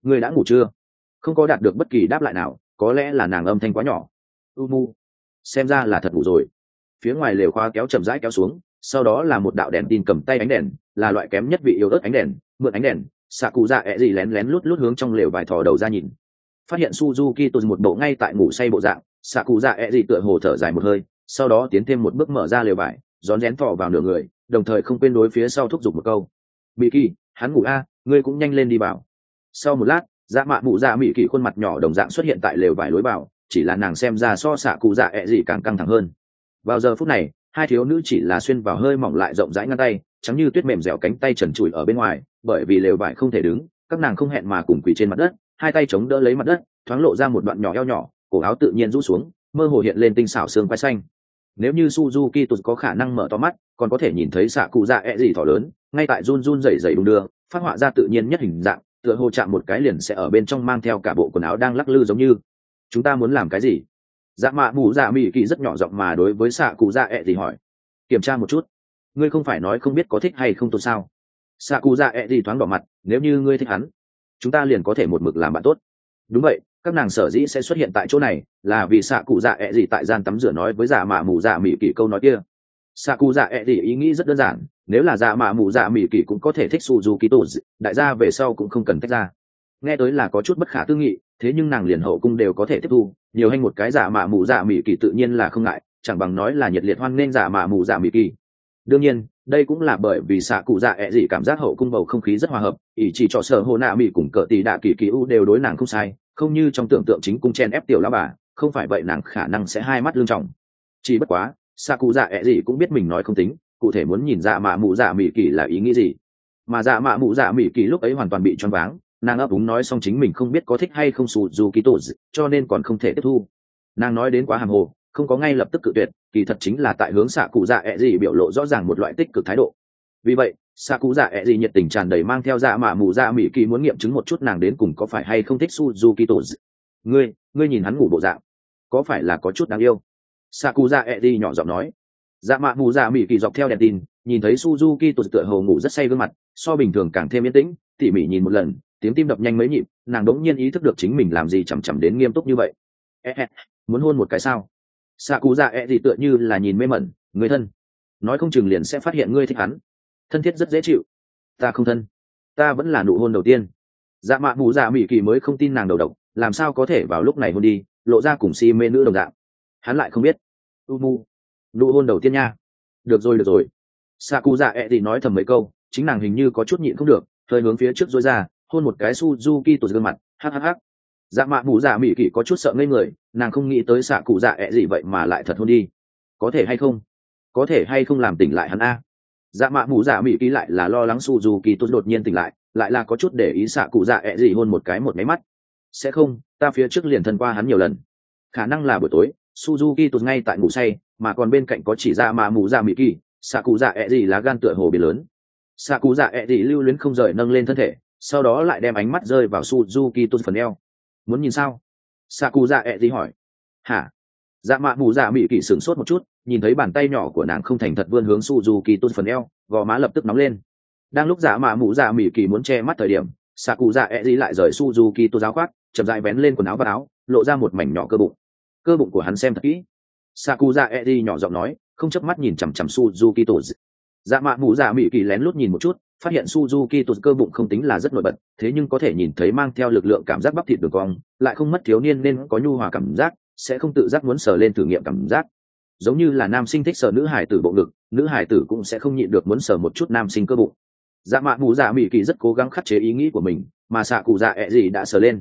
[SPEAKER 1] Ngươi đã ngủ chưa? Không có đạt được bất kỳ đáp lại nào, có lẽ là nàng âm thanh quá nhỏ. U mu, xem ra là thật ngủ rồi. Phía ngoài lều khóa kéo chậm rãi kéo xuống, sau đó là một đạo đèn tin cầm tay ánh đèn, là loại kém nhất vị yếu ớt ánh đèn, mượn ánh đèn, xạ cụ dạ ẹ gì lén lén lút lút hướng trong lều vài thò đầu ra nhìn. Phát hiện Suzuki tụt một bộ ngay tại ngủ say bộ dạng, xạ cụ dạ ẹ gì tựa hồ thở dài một hơi, sau đó tiến thêm một bước mở ra lều vải, rón rén thò vào nửa người, đồng thời không quên đối phía sau thúc giục một câu. Mỹ kỳ, hắn ngủ a, ngươi cũng nhanh lên đi bảo. Sau một lát, dạ mạ mụ dạ Mỹ kỳ khuôn mặt nhỏ đồng dạng xuất hiện tại lều vải lối vào, chỉ là nàng xem ra so xạ cụ dạ ẹ gì càng căng thẳng hơn. Vào giờ phút này, hai thiếu nữ chỉ là xuyên vào hơi mỏng lại rộng rãi ngăn tay, trắng như tuyết mềm dẻo cánh tay trần trụi ở bên ngoài, bởi vì lều vải không thể đứng, các nàng không hẹn mà cùng quỳ trên mặt đất, hai tay chống đỡ lấy mặt đất, thoáng lộ ra một đoạn nhỏ eo nhỏ, cổ áo tự nhiên rũ xuống, mơ hồ hiện lên tinh xảo xương quai xanh. Nếu như Suzuki tụt có khả năng mở to mắt, còn có thể nhìn thấy xạ cụ dạ ẹ gì thỏ lớn, ngay tại run run rẩy rẩy đung đưa, phát họa ra tự nhiên nhất hình dạng, tựa hồ chạm một cái liền sẽ ở bên trong mang theo cả bộ quần áo đang lắc lư giống như. Chúng ta muốn làm cái gì? Dạ mạ mù dạ Mỹ kỳ rất nhỏ giọng mà đối với xạ cụ dạ ẹ gì hỏi. Kiểm tra một chút. Ngươi không phải nói không biết có thích hay không tốt sao? Xạ cụ dạ ẹ gì thoáng đỏ mặt, nếu như ngươi thích hắn, chúng ta liền có thể một mực làm bạn tốt. Đúng vậy, các nàng sở dĩ sẽ xuất hiện tại chỗ này là vì xạ cụ dạ ẹ gì tại gian tắm rửa nói với dạ mạ mù dạ Mỹ kỳ câu nói kia. Xạ cụ dạ ẹ gì ý nghĩ rất đơn giản, nếu là dạ mạ mù dạ Mỹ kỳ cũng có thể thích Suzuki tốt, đại gia về sau cũng không cần tách ra. Nghe tới là có chút bất khả tư nghị, thế nhưng nàng liền hậu cung đều có thể tiếp thu, nhiều hay một cái giả mạ mù dạ Mỹ kỳ tự nhiên là không ngại, chẳng bằng nói là nhiệt liệt hoan nghênh giả mạ mù dạ Mỹ kỳ. Đương nhiên, đây cũng là bởi vì xạ cụ dạ ẹ gì cảm giác hậu cung bầu không khí rất hòa hợp, ý chỉ cho sở hồ nạ Mỹ cùng cỡ tỷ đạ kỳ kỳ u đều đối nàng không sai, không như trong tưởng tượng chính cung chen ép tiểu lão bà, không phải vậy nàng khả năng sẽ hai mắt lưng trọng. Chỉ bất quá, xạ cụ dạ ẹ gì cũng biết mình nói không tính, cụ thể muốn nhìn dạ mạ mù dạ Mỹ kỳ là ý nghĩ gì, mà dạ mạ mù dạ Mỹ kỳ lúc ấy hoàn toàn bị choáng váng. Nàng ấp úng nói xong chính mình không biết có thích hay không Suzuki tốt, cho nên còn không thể tiếp thu. Nàng nói đến quá hàm hồ, không có ngay lập tức cự tuyệt, kỳ thật chính là tại hướng xạ cụ dạ ẹ gì biểu lộ rõ ràng một loại tích cực thái độ. Vì vậy, xạ cụ dạ ẹ gì nhiệt tình tràn đầy mang theo dạ mạ mù dạ Mỹ kỳ muốn nghiệm chứng một chút nàng đến cùng có phải hay không thích Suzuki tốt. Ngươi, ngươi nhìn hắn ngủ bộ dạng, có phải là có chút đáng yêu? Xạ cụ dạ ẹ gì nhỏ giọng nói. Dạ mạ mù dạ Mỹ kỳ dọc theo đèn tin, nhìn thấy Suzuki tốt tựa hồ ngủ rất say gương mặt, so bình thường càng thêm yên tĩnh, tỉ mỉ nhìn một lần, tiếng tim đập nhanh mấy nhịp, nàng đống nhiên ý thức được chính mình làm gì chằm chằm đến nghiêm túc như vậy. E muốn hôn một cái sao? Xạ cụ dạ ẹ gì tựa như là nhìn mê mẩn, người thân, nói không chừng liền sẽ phát hiện ngươi thích hắn, thân thiết rất dễ chịu. Ta không thân, ta vẫn là nụ hôn đầu tiên. Dạ mạ mù dạ Mỹ kỳ mới không tin nàng đầu độc, làm sao có thể vào lúc này hôn đi, lộ ra cùng si mê nữ đồng dạng. Hắn lại không biết. U mu, nụ hôn đầu tiên nha. Được rồi được rồi. Xạ cụ dạ ẹ gì nói thầm mấy câu, chính nàng hình như có chút nhịn không được, hơi hướng phía trước dối ra, hôn một cái Suzuki tụt gương mặt, hắc hắc hắc. Dạ mạ mù dạ Mỹ kỳ có chút sợ ngây người, nàng không nghĩ tới xạ cụ dạ ẹ gì vậy mà lại thật hôn đi. Có thể hay không? Có thể hay không làm tỉnh lại hắn a? Dạ mạ mù dạ Mỹ kỳ lại là lo lắng Suzuki tụt đột nhiên tỉnh lại, lại là có chút để ý xạ cụ dạ ẹ gì hôn một cái một máy mắt. Sẽ không, ta phía trước liền thân qua hắn nhiều lần. Khả năng là buổi tối, Suzuki tụt ngay tại ngủ say, mà còn bên cạnh có chỉ dạ mạ mù dạ Mỹ kỳ, xạ cụ dạ ẹ gì lá gan tựa hồ bị lớn. Xạ cụ dạ ẹ gì lưu luyến không rời nâng lên thân thể, sau đó lại đem ánh mắt rơi vào Suzuki tụt phần eo. Muốn nhìn sao? Xạ cụ dạ ẹ gì hỏi. Hả? Dạ mạ mù dạ Mỹ kỳ sửng sốt một chút, nhìn thấy bàn tay nhỏ của nàng không thành thật vươn hướng Suzuki tụt phần eo, gò má lập tức nóng lên. Đang lúc dạ mạ mù dạ Mỹ kỳ muốn che mắt thời điểm, xạ cụ dạ ẹ gì lại rời Suzuki tụt giáo khoác, chậm rãi vén lên quần áo và áo, lộ ra một mảnh nhỏ cơ bụng. Cơ bụng của hắn xem thật kỹ. Xạ cụ dạ ẹ gì nhỏ giọng nói, không chớp mắt nhìn chằm chằm Suzuki tụt. Dạ mạ mù dạ Mỹ kỳ lén lút nhìn một chút, phát hiện Suzuki tụt cơ bụng không tính là rất nổi bật, thế nhưng có thể nhìn thấy mang theo lực lượng cảm giác bắp thịt đường cong, lại không mất thiếu niên nên có nhu hòa cảm giác, sẽ không tự giác muốn sờ lên thử nghiệm cảm giác. Giống như là nam sinh thích sờ nữ hải tử bụng ngực, nữ hải tử cũng sẽ không nhịn được muốn sờ một chút nam sinh cơ bụng. Dạ mạ mù dạ Mỹ kỳ rất cố gắng khắc chế ý nghĩ của mình, mà xạ cụ dạ ẹ gì đã sờ lên.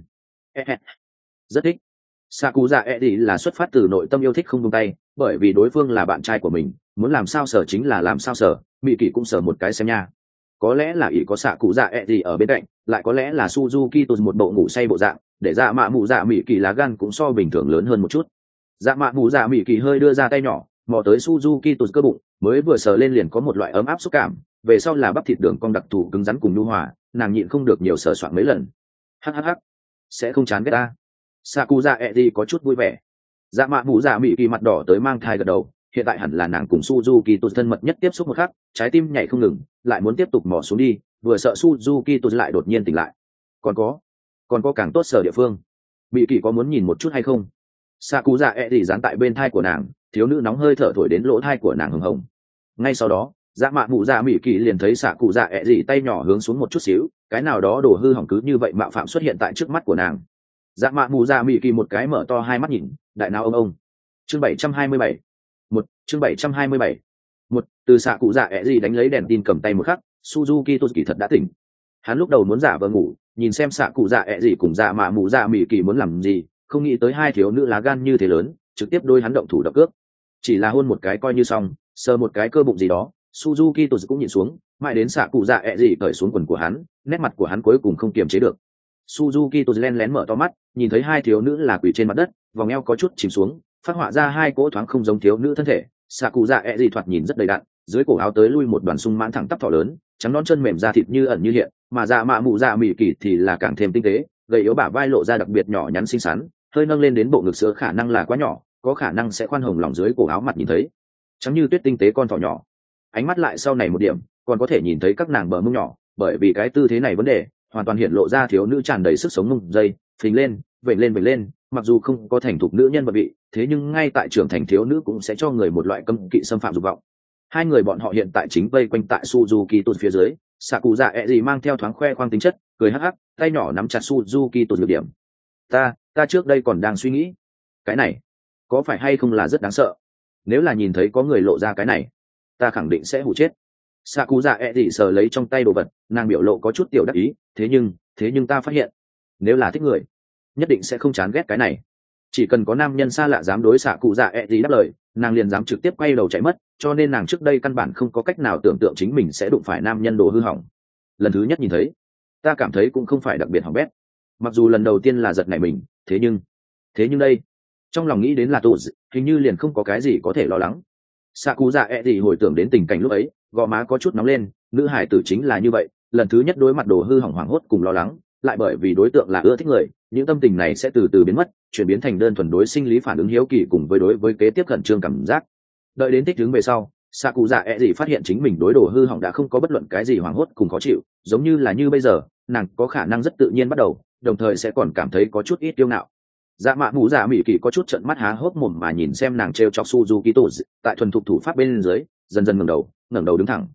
[SPEAKER 1] Rất thích. Xạ cụ dạ ẹ gì là xuất phát từ nội tâm yêu thích không buông tay, bởi vì đối phương là bạn trai của mình, muốn làm sao sờ chính là làm sao sờ, Mỹ kỳ cũng sờ một cái xem nha. Có lẽ là ỷ có xạ cụ dạ ẹ gì ở bên cạnh, lại có lẽ là Suzuki tụt một bộ ngủ say bộ dạng, để dạ mạ mù dạ Mỹ kỳ lá gan cũng so bình thường lớn hơn một chút. Dạ mạ mù dạ Mỹ kỳ hơi đưa ra tay nhỏ, mò tới Suzuki tụt cơ bụng, mới vừa sờ lên liền có một loại ấm áp xúc cảm, về sau là bắp thịt đường cong đặc thù cứng rắn cùng nhu hòa, nàng nhịn không được nhiều sờ soạn mấy lần. Hhh, sẽ không chán ghét ta. Xạ cụ dạ ẹ gì có chút vui vẻ. Dạ mạ mù dạ Mỹ kỳ mặt đỏ tới mang thai gật đầu, hiện tại hẳn là nàng cùng Suzuki tụt thân mật nhất tiếp xúc một khắc, trái tim nhảy không ngừng, lại muốn tiếp tục mò xuống đi, vừa sợ Suzuki tụt lại đột nhiên tỉnh lại. Còn có, còn có càng tốt sở địa phương. Mỹ kỳ có muốn nhìn một chút hay không? Xạ cụ dạ ẹ gì dán tại bên thai của nàng, thiếu nữ nóng hơi thở thổi đến lỗ thai của nàng hừng hồng. Ngay sau đó dạ mạ mụ dạ Mỹ kỳ liền thấy xạ cụ dạ ẹ gì tay nhỏ hướng xuống một chút xíu, cái nào đó đổ hư hỏng cứ như vậy mạo phạm xuất hiện tại trước mắt của nàng. Dạ mạ mụ dạ Mỹ kỳ một cái mở to hai mắt nhìn, đại nào ông ông. Chương bảy trăm hai mươi bảy. Một chương bảy trăm hai mươi bảy. Một từ xạ cụ dạ ẹ gì đánh lấy đèn tin cầm tay một khắc, Suzuki Toki thật đã tỉnh. Hắn lúc đầu muốn giả vờ ngủ, nhìn xem xạ cụ dạ ẹ gì cùng dạ mạ mụ dạ Mỹ kỳ muốn làm gì, không nghĩ tới hai thiếu nữ lá gan như thế lớn, trực tiếp đôi hắn động thủ đập cướp. Chỉ là hôn một cái coi như xong, sờ một cái cơ bụng gì đó, Suzuki Toki cũng nhìn xuống, mãi đến xạ cụ dạ ẹ gì cởi xuống quần của hắn, nét mặt của hắn cuối cùng không kiềm chế được. Suzuki Toki len lén mở to mắt, nhìn thấy hai thiếu nữ là quỳ trên mặt đất, vòng eo có chút chìm xuống, phát họa ra hai cỗ thoáng không giống thiếu nữ thân thể. Xạ cụ dạ ẹ gì thoạt nhìn rất đầy đặn, dưới cổ áo tới lui một đoàn sung mãn thẳng tắp thỏ lớn, trắng non chân mềm da thịt như ẩn như hiện, mà dạ mạ mụ dạ Mỹ kỳ thì là càng thêm tinh tế, gầy yếu bả vai lộ ra đặc biệt nhỏ nhắn xinh xắn, hơi nâng lên đến bộ ngực sữa khả năng là quá nhỏ, có khả năng sẽ khoan hồng lòng dưới cổ áo mặt nhìn thấy, trắng như tuyết tinh tế con thỏ nhỏ. Ánh mắt lại sau này một điểm, còn có thể nhìn thấy các nàng bờ mông nhỏ, bởi vì cái tư thế này vấn đề, hoàn toàn hiện lộ ra thiếu nữ tràn đầy sức sống mông dây, phình lên, vểnh lên vểnh lên, mặc dù không có thành thục nữ nhân vật vị, thế nhưng ngay tại trưởng thành thiếu nữ cũng sẽ cho người một loại cấm kỵ xâm phạm dục vọng. Hai người bọn họ hiện tại chính vây quanh tại Suzuki Tột phía dưới, xạ cụ dạ ẹ gì mang theo thoáng khoe khoang tính chất, cười hắc hắc, tay nhỏ nắm chặt Suzuki Tột nhược điểm. Ta, ta trước đây còn đang suy nghĩ, cái này có phải hay không là rất đáng sợ? Nếu là nhìn thấy có người lộ ra cái này, ta khẳng định sẽ hụ chết. Xạ cụ dạ ẹ gì sờ lấy trong tay đồ vật, nàng biểu lộ có chút tiểu đắc ý, thế nhưng, thế nhưng ta phát hiện, nếu là thích người, nhất định sẽ không chán ghét cái này. Chỉ cần có nam nhân xa lạ dám đối xạ cụ dạ ẹ gì đáp lời, nàng liền dám trực tiếp quay đầu chạy mất, cho nên nàng trước đây căn bản không có cách nào tưởng tượng chính mình sẽ đụng phải nam nhân đồ hư hỏng. Lần thứ nhất nhìn thấy, ta cảm thấy cũng không phải đặc biệt hỏng bét. Mặc dù lần đầu tiên là giật nảy mình, thế nhưng thế nhưng đây, trong lòng nghĩ đến là tù, hình như liền không có cái gì có thể lo lắng. Xạ cụ dạ ẹ gì hồi tưởng đến tình cảnh lúc ấy, gò má có chút nóng lên, nữ hải tử chính là như vậy, lần thứ nhất đối mặt đồ hư hỏng hoảng hốt cùng lo lắng, lại bởi vì đối tượng là ưa thích người, những tâm tình này sẽ từ từ biến mất, chuyển biến thành đơn thuần đối sinh lý phản ứng hiếu kỳ cùng với đối với kế tiếp khẩn trương cảm giác. Đợi đến thích ứng về sau, xạ cụ dạ ẹ gì phát hiện chính mình đối đồ hư hỏng đã không có bất luận cái gì hoảng hốt cùng khó chịu, giống như là như bây giờ, nàng có khả năng rất tự nhiên bắt đầu, đồng thời sẽ còn cảm thấy có chút ít kiêu ngạo. Dạ mạ mù dạ Mỹ kỳ có chút trợn mắt há hốc mồm mà nhìn xem nàng trêu chọc Suzuki Tổ tại thuần thục thủ pháp bên dưới, dần dần ngẩng đầu, ngẩng đầu đứng thẳng.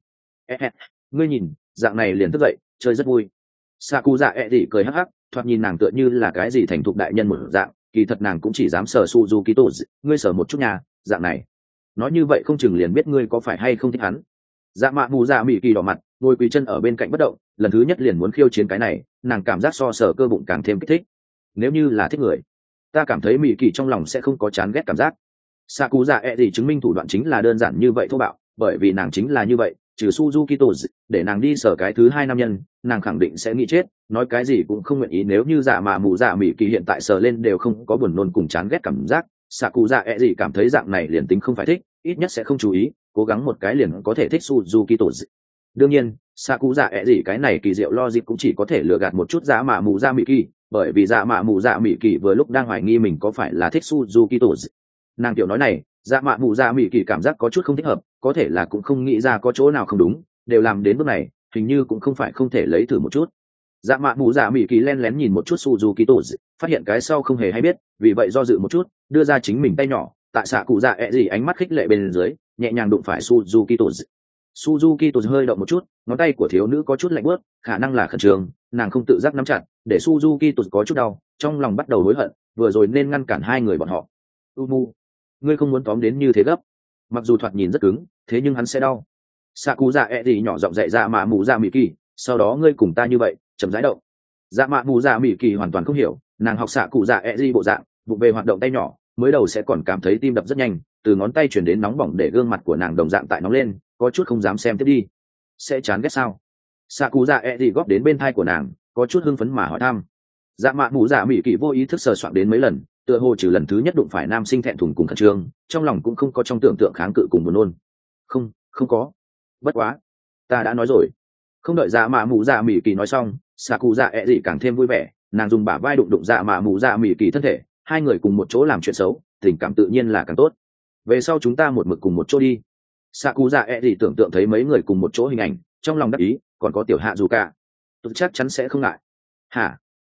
[SPEAKER 1] Ngươi nhìn, dạng này liền thức dậy, chơi rất vui. Saku dạ ẹ gì cười hắc hắc, thoạt nhìn nàng tựa như là cái gì thành thục đại nhân một dạng, kỳ thật nàng cũng chỉ dám sờ Suzuki Tổ, ngươi sờ một chút nhà, dạng này. Nói như vậy không chừng liền biết ngươi có phải hay không thích hắn. Dạ mạ mù dạ Mỹ kỳ đỏ mặt, ngồi quỳ chân ở bên cạnh bất động, lần thứ nhất liền muốn khiêu chiến cái này, nàng cảm giác so sờ cơ bụng càng thêm kích thích. Nếu như là thích người, ta cảm thấy Mỹ kỳ trong lòng sẽ không có chán ghét cảm giác. Saku dạ ẹ gì chứng minh thủ đoạn chính là đơn giản như vậy thô bạo, bởi vì nàng chính là như vậy, trừ Suzuki Tổ, để nàng đi sở cái thứ hai nam nhân, nàng khẳng định sẽ nghĩ chết, nói cái gì cũng không nguyện ý. Nếu như dạ mạ mù dạ Mỹ kỳ hiện tại sờ lên đều không có buồn nôn cùng chán ghét cảm giác, Saku dạ ẹ gì cảm thấy dạng này liền tính không phải thích, ít nhất sẽ không chú ý, cố gắng một cái liền có thể thích Suzuki Tổ. Đương nhiên, Saku dạ ẹ gì cái này kỳ diệu logic cũng chỉ có thể lừa gạt một chút dạ mạ mù dạ Mỹ kỳ, bởi vì dạ mạ mù dạ Mỹ kỳ vừa lúc đang hoài nghi mình có phải là thích Suzuki Tổ. Nàng tiểu nói này, dạ mạ mù dạ Mỹ kỳ cảm giác có chút không thích hợp, có thể là cũng không nghĩ ra có chỗ nào không đúng, đều làm đến bước này, hình như cũng không phải không thể lấy thử một chút. Dạ mạ mù dạ Mỹ kỳ len lén nhìn một chút Suzuki Tổ, phát hiện cái sau không hề hay biết, vì vậy do dự một chút, đưa ra chính mình tay nhỏ, tại xạ cụ dạ ẹ gì ánh mắt khích lệ bên dưới, nhẹ nhàng đụng phải Suzuki Tổ. Suzuki Tổ hơi động một chút, ngón tay của thiếu nữ có chút lạnh buốt, khả năng là khẩn trương, nàng không tự giác nắm chặt, để Suzuki Tổ có chút đau, trong lòng bắt đầu hối hận, vừa rồi nên ngăn cản hai người bọn họ. Umu, ngươi không muốn tóm đến như thế gấp. Mặc dù thoạt nhìn rất cứng, thế nhưng hắn sẽ đau. Saku dạ ẹ gì nhỏ giọng dạy dạ mạ mù dạ Mỹ kỳ, sau đó ngươi cùng ta như vậy, chậm rãi động. Dạ mạ mù dạ Mỹ kỳ hoàn toàn không hiểu, nàng học Saku dạ ẹ gì bộ dạng, vụ về hoạt động tay nhỏ, mới đầu sẽ còn cảm thấy tim đập rất nhanh, từ ngón tay chuyển đến nóng bỏng để gương mặt của nàng đồng dạng tại nóng lên, có chút không dám xem tiếp đi. Sẽ chán ghét sao? Saku dạ ẹ gì góp đến bên thai của nàng, có chút hưng phấn mà hỏi thăm. Dạ mạ mù dạ Mỹ kỳ vô ý thức sờ soạn đến mấy lần, tựa hồ trừ lần thứ nhất đụng phải nam sinh thẹn thùng cùng khẩn trương, trong lòng cũng không có trong tưởng tượng kháng cự cùng buồn nôn. Không, không có. Bất quá, ta đã nói rồi. Không đợi dạ mạ mù dạ Mỹ kỳ nói xong, Saku dạ ẹ gì càng thêm vui vẻ, nàng dùng bả vai đụng đụng dạ mạ mù dạ Mỹ kỳ thân thể, hai người cùng một chỗ làm chuyện xấu, tình cảm tự nhiên là càng tốt. Về sau chúng ta một mực cùng một chỗ đi. Saku dạ ẹ gì tưởng tượng thấy mấy người cùng một chỗ hình ảnh, trong lòng đắc ý, còn có tiểu hạ dù cả, tôi chắc chắn sẽ không ngại. Hả?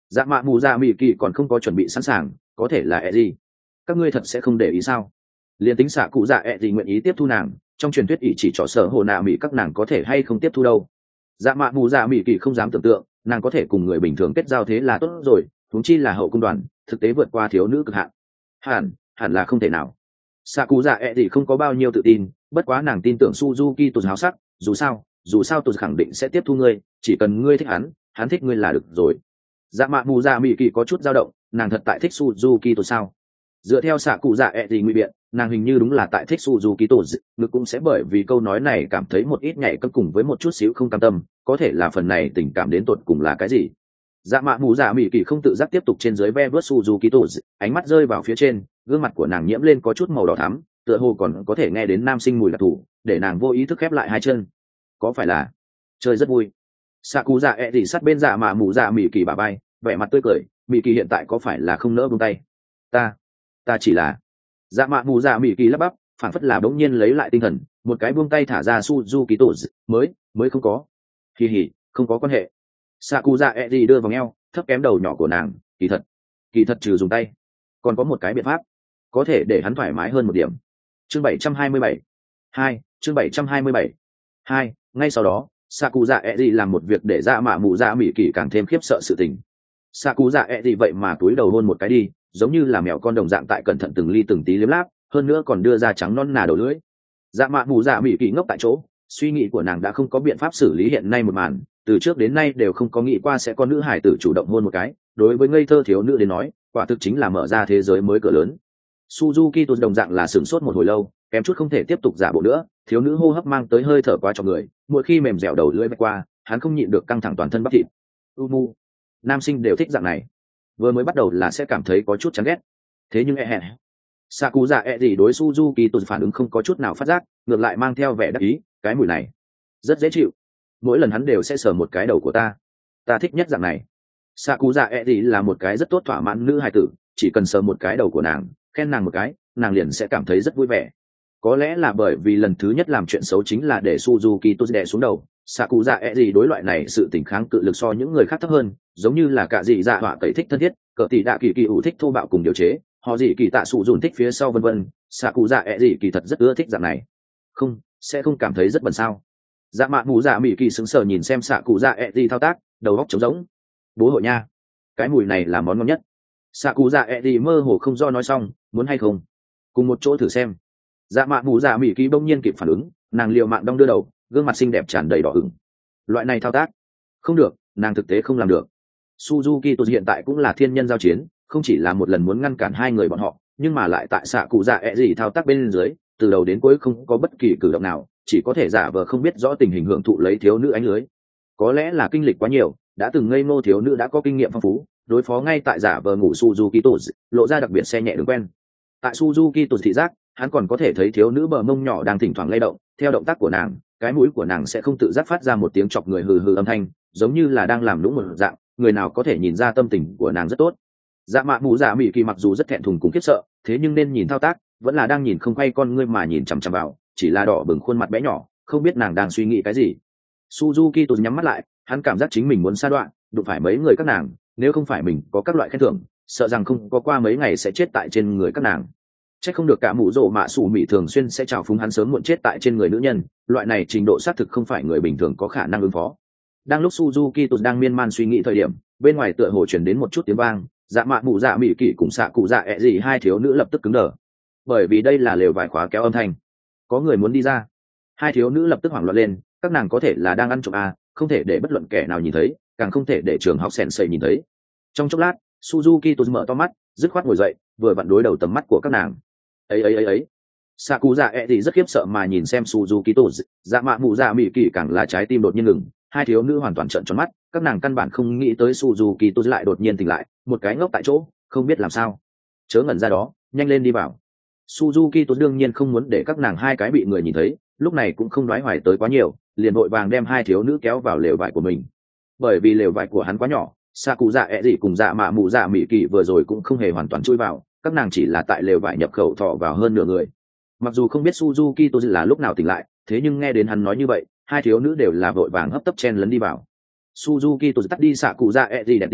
[SPEAKER 1] dạ mạ mù dạ mỉ kỳ còn không có chuẩn bị sẵn sàng, có thể là e gì? Các ngươi thật sẽ không để ý sao? Liên tính xạ cụ dạ e gì nguyện ý tiếp thu nàng, trong truyền thuyết ỷ chỉ trỏ sở hồ nạ mỹ các nàng có thể hay không tiếp thu đâu. Dạ mạ mù dạ mỉ kỳ không dám tưởng tượng nàng có thể cùng người bình thường kết giao thế là tốt rồi, huống chi là hậu cung đoàn, thực tế vượt qua thiếu nữ cực hạn. Hẳn, hẳn là không thể nào. Xạ cụ dạ e gì không có bao nhiêu tự tin, bất quá nàng tin tưởng Suzuki tụt háo sắc, dù sao, dù sao tụt khẳng định sẽ tiếp thu ngươi, chỉ cần ngươi thích hắn, hắn thích ngươi là được rồi. Dạ mạ mù dạ mỉ kỳ có chút dao động, nàng thật tại thích Suzuki tụt sao? Dựa theo xạ cụ dạ e gì ngụy biện, nàng hình như đúng là tại thích Suzuki tụt, ngực cũng sẽ bởi vì câu nói này cảm thấy một ít nhảy cân cùng với một chút xíu không cam tâm, có thể là phần này tình cảm đến tột cùng là cái gì? Dạ mạ mù dạ mỉ kỳ không tự giác tiếp tục trên dưới ve vớt Suzuki tụt, ánh mắt rơi vào phía trên, gương mặt của nàng nhiễm lên có chút màu đỏ thắm, tựa hồ còn có thể nghe đến nam sinh mùi đặc thù, để nàng vô ý thức khép lại hai chân. Có phải là chơi rất vui? Xạ cụ dạ e gì sát bên dạ mạ mù dạ mỉ kỳ bà bay, vẻ mặt tươi cười, mỉ kỳ hiện tại có phải là không nỡ buông tay? Ta, ta chỉ là dạ mạ mù dạ mỉ kỳ lắp bắp, phản phất là bỗng nhiên lấy lại tinh thần, một cái buông tay thả ra Suzuki tụt, mới mới không có. Kỳ hỉ, không có quan hệ. Xạ cụ dạ e gì đưa vào eo, thấp kém đầu nhỏ của nàng, kỳ thật, kỳ thật trừ dùng tay, còn có một cái biện pháp có thể để hắn thoải mái hơn một điểm. Chương bảy trăm hai mươi bảy hai, chương bảy trăm hai mươi bảy hai, ngay sau đó Saku dạ e gì làm một việc để dạ mạ mù dạ mỉ kỳ càng thêm khiếp sợ sự tình. Saku dạ e gì vậy mà túi đầu hôn một cái đi, giống như là mèo con đồng dạng tại cẩn thận từng ly từng tí liếm láp, hơn nữa còn đưa ra trắng non nà đầu lưỡi. Dạ mạ mù dạ mỉ kỳ ngốc tại chỗ, suy nghĩ của nàng đã không có biện pháp xử lý hiện nay một màn, từ trước đến nay đều không có nghĩ qua sẽ có nữ hải tử chủ động hôn một cái, đối với ngây thơ thiếu nữ đến nói, quả thực chính là mở ra thế giới mới cửa lớn. Suzuki tụt đồng dạng là sửng sốt một hồi lâu, kém chút không thể tiếp tục giả bộ nữa, thiếu nữ hô hấp mang tới hơi thở qua cho người, mỗi khi mềm dẻo đầu lưỡi vạch qua, hắn không nhịn được căng thẳng toàn thân bắp thịt. Umu, nam sinh đều thích dạng này. Vừa mới bắt đầu là sẽ cảm thấy có chút chán ghét, thế nhưng e hẹn. Saku dạ e gì đối Suzuki tụt phản ứng không có chút nào phát giác, ngược lại mang theo vẻ đắc ý, cái mùi này rất dễ chịu. Mỗi lần hắn đều sẽ sờ một cái đầu của ta, ta thích nhất dạng này. Saku dạ e gì là một cái rất tốt thỏa mãn nữ hài tử, chỉ cần sờ một cái đầu của nàng, khen nàng một cái, nàng liền sẽ cảm thấy rất vui vẻ. Có lẽ là bởi vì lần thứ nhất làm chuyện xấu chính là để Suzuki tụt đè xuống đầu, Saku dạ e gì đối loại này sự tình kháng cự lực so những người khác thấp hơn, giống như là cả dị dạ họa cậy thích thân thiết, cỡ tỷ đạ kỳ kỳ ủ thích thô bạo cùng điều chế, họ dị kỳ tạ sụ dùn thích phía sau vân vân. Saku dạ e gì kỳ thật rất ưa thích dạng này. Không, sẽ không cảm thấy rất bẩn sao? Dạ mạ mù dạ mỉ kỳ sững sờ nhìn xem Saku dạ e gì thao tác, đầu óc trống rỗng. Bố hội nha, cái mùi này là món ngon nhất. Saku dạ e gì mơ hồ không do nói xong, muốn hay không cùng một chỗ thử xem. Dạ mạ mù dạ mỉ kỳ bỗng nhiên kịp phản ứng, nàng liều mạng đong đưa đầu, gương mặt xinh đẹp tràn đầy đỏ ửng. Loại này thao tác không được, nàng thực tế không làm được. Suzuki tụt hiện tại cũng là thiên nhân giao chiến, không chỉ là một lần muốn ngăn cản hai người bọn họ, nhưng mà lại tại xạ cụ dạ e gì thao tác bên dưới, từ đầu đến cuối không có bất kỳ cử động nào, chỉ có thể giả vờ không biết rõ tình hình hưởng thụ lấy thiếu nữ ánh lưới. Có lẽ là kinh lịch quá nhiều, đã từng ngây ngô thiếu nữ đã có kinh nghiệm phong phú, đối phó ngay tại giả vờ ngủ Suzuki tụt, lộ ra đặc biệt xe nhẹ đường quen. Tại Suzuki tụt thị giác, hắn còn có thể thấy thiếu nữ bờ mông nhỏ đang thỉnh thoảng lay động, theo động tác của nàng, cái mũi của nàng sẽ không tự giác phát ra một tiếng chọc người hừ hừ âm thanh, giống như là đang làm lũng một dạng, người nào có thể nhìn ra tâm tình của nàng rất tốt. Dạ mạ mù dạ mỉ kỳ mặc dù rất thẹn thùng cũng khiếp sợ, thế nhưng nên nhìn thao tác, vẫn là đang nhìn không quay con ngươi mà nhìn chằm chằm vào, chỉ là đỏ bừng khuôn mặt bé nhỏ, không biết nàng đang suy nghĩ cái gì. Suzuki tụt nhắm mắt lại, hắn cảm giác chính mình muốn sa đoạn, đụng phải mấy người các nàng, nếu không phải mình có các loại khen thưởng, sợ rằng không có qua mấy ngày sẽ chết tại trên người các nàng. Chắc không được cả mụ rộ mạ sủ mị thường xuyên sẽ chào phúng hắn sớm muộn chết tại trên người nữ nhân, loại này trình độ xác thực không phải người bình thường có khả năng ứng phó. Đang lúc Suzuki tụt đang miên man suy nghĩ thời điểm, bên ngoài tựa hồ truyền đến một chút tiếng vang, dạ mạ mụ dạ mị kỷ cùng xạ cụ dạ ẹ gì hai thiếu nữ lập tức cứng đờ, bởi vì đây là lều vải khóa kéo âm thanh, có người muốn đi ra. Hai thiếu nữ lập tức hoảng loạn lên, các nàng có thể là đang ăn trộm à, không thể để bất luận kẻ nào nhìn thấy, càng không thể để trường học sèn sầy nhìn thấy. Trong chốc lát, Suzuki tụt mở to mắt, dứt khoát ngồi dậy, vừa vặn đối đầu tầm mắt của các nàng. ấy ấy ấy ấy xạ cụ dạ ẹ thì rất khiếp sợ mà nhìn xem Suzuki tụt, dạ mạ mụ dạ mị kỷ càng là trái tim đột nhiên ngừng. Hai thiếu nữ hoàn toàn trợn tròn mắt, các nàng căn bản không nghĩ tới Suzuki tụt lại đột nhiên tỉnh lại, một cái ngốc tại chỗ, không biết làm sao. Chớ ngẩn ra đó, nhanh lên đi vào. Suzuki tụt đương nhiên không muốn để các nàng hai cái bị người nhìn thấy, lúc này cũng không đoái hoài tới quá nhiều, liền vội vàng đem hai thiếu nữ kéo vào lều vải của mình. Bởi vì lều vải của hắn quá nhỏ, xạ cụ dạ ẹ gì cùng dạ mạ mụ dạ mị kỷ vừa rồi cũng không hề hoàn toàn chui vào, các nàng chỉ là tại lều vải nhập khẩu thọ vào hơn nửa người. Mặc dù không biết Suzuki tụt là lúc nào tỉnh lại, thế nhưng nghe đến hắn nói như vậy, hai thiếu nữ đều là vội vàng hấp tấp chen lấn đi vào. Suzuki tụt tắt đi xạ cụ dạ ẹ gì đèn tin,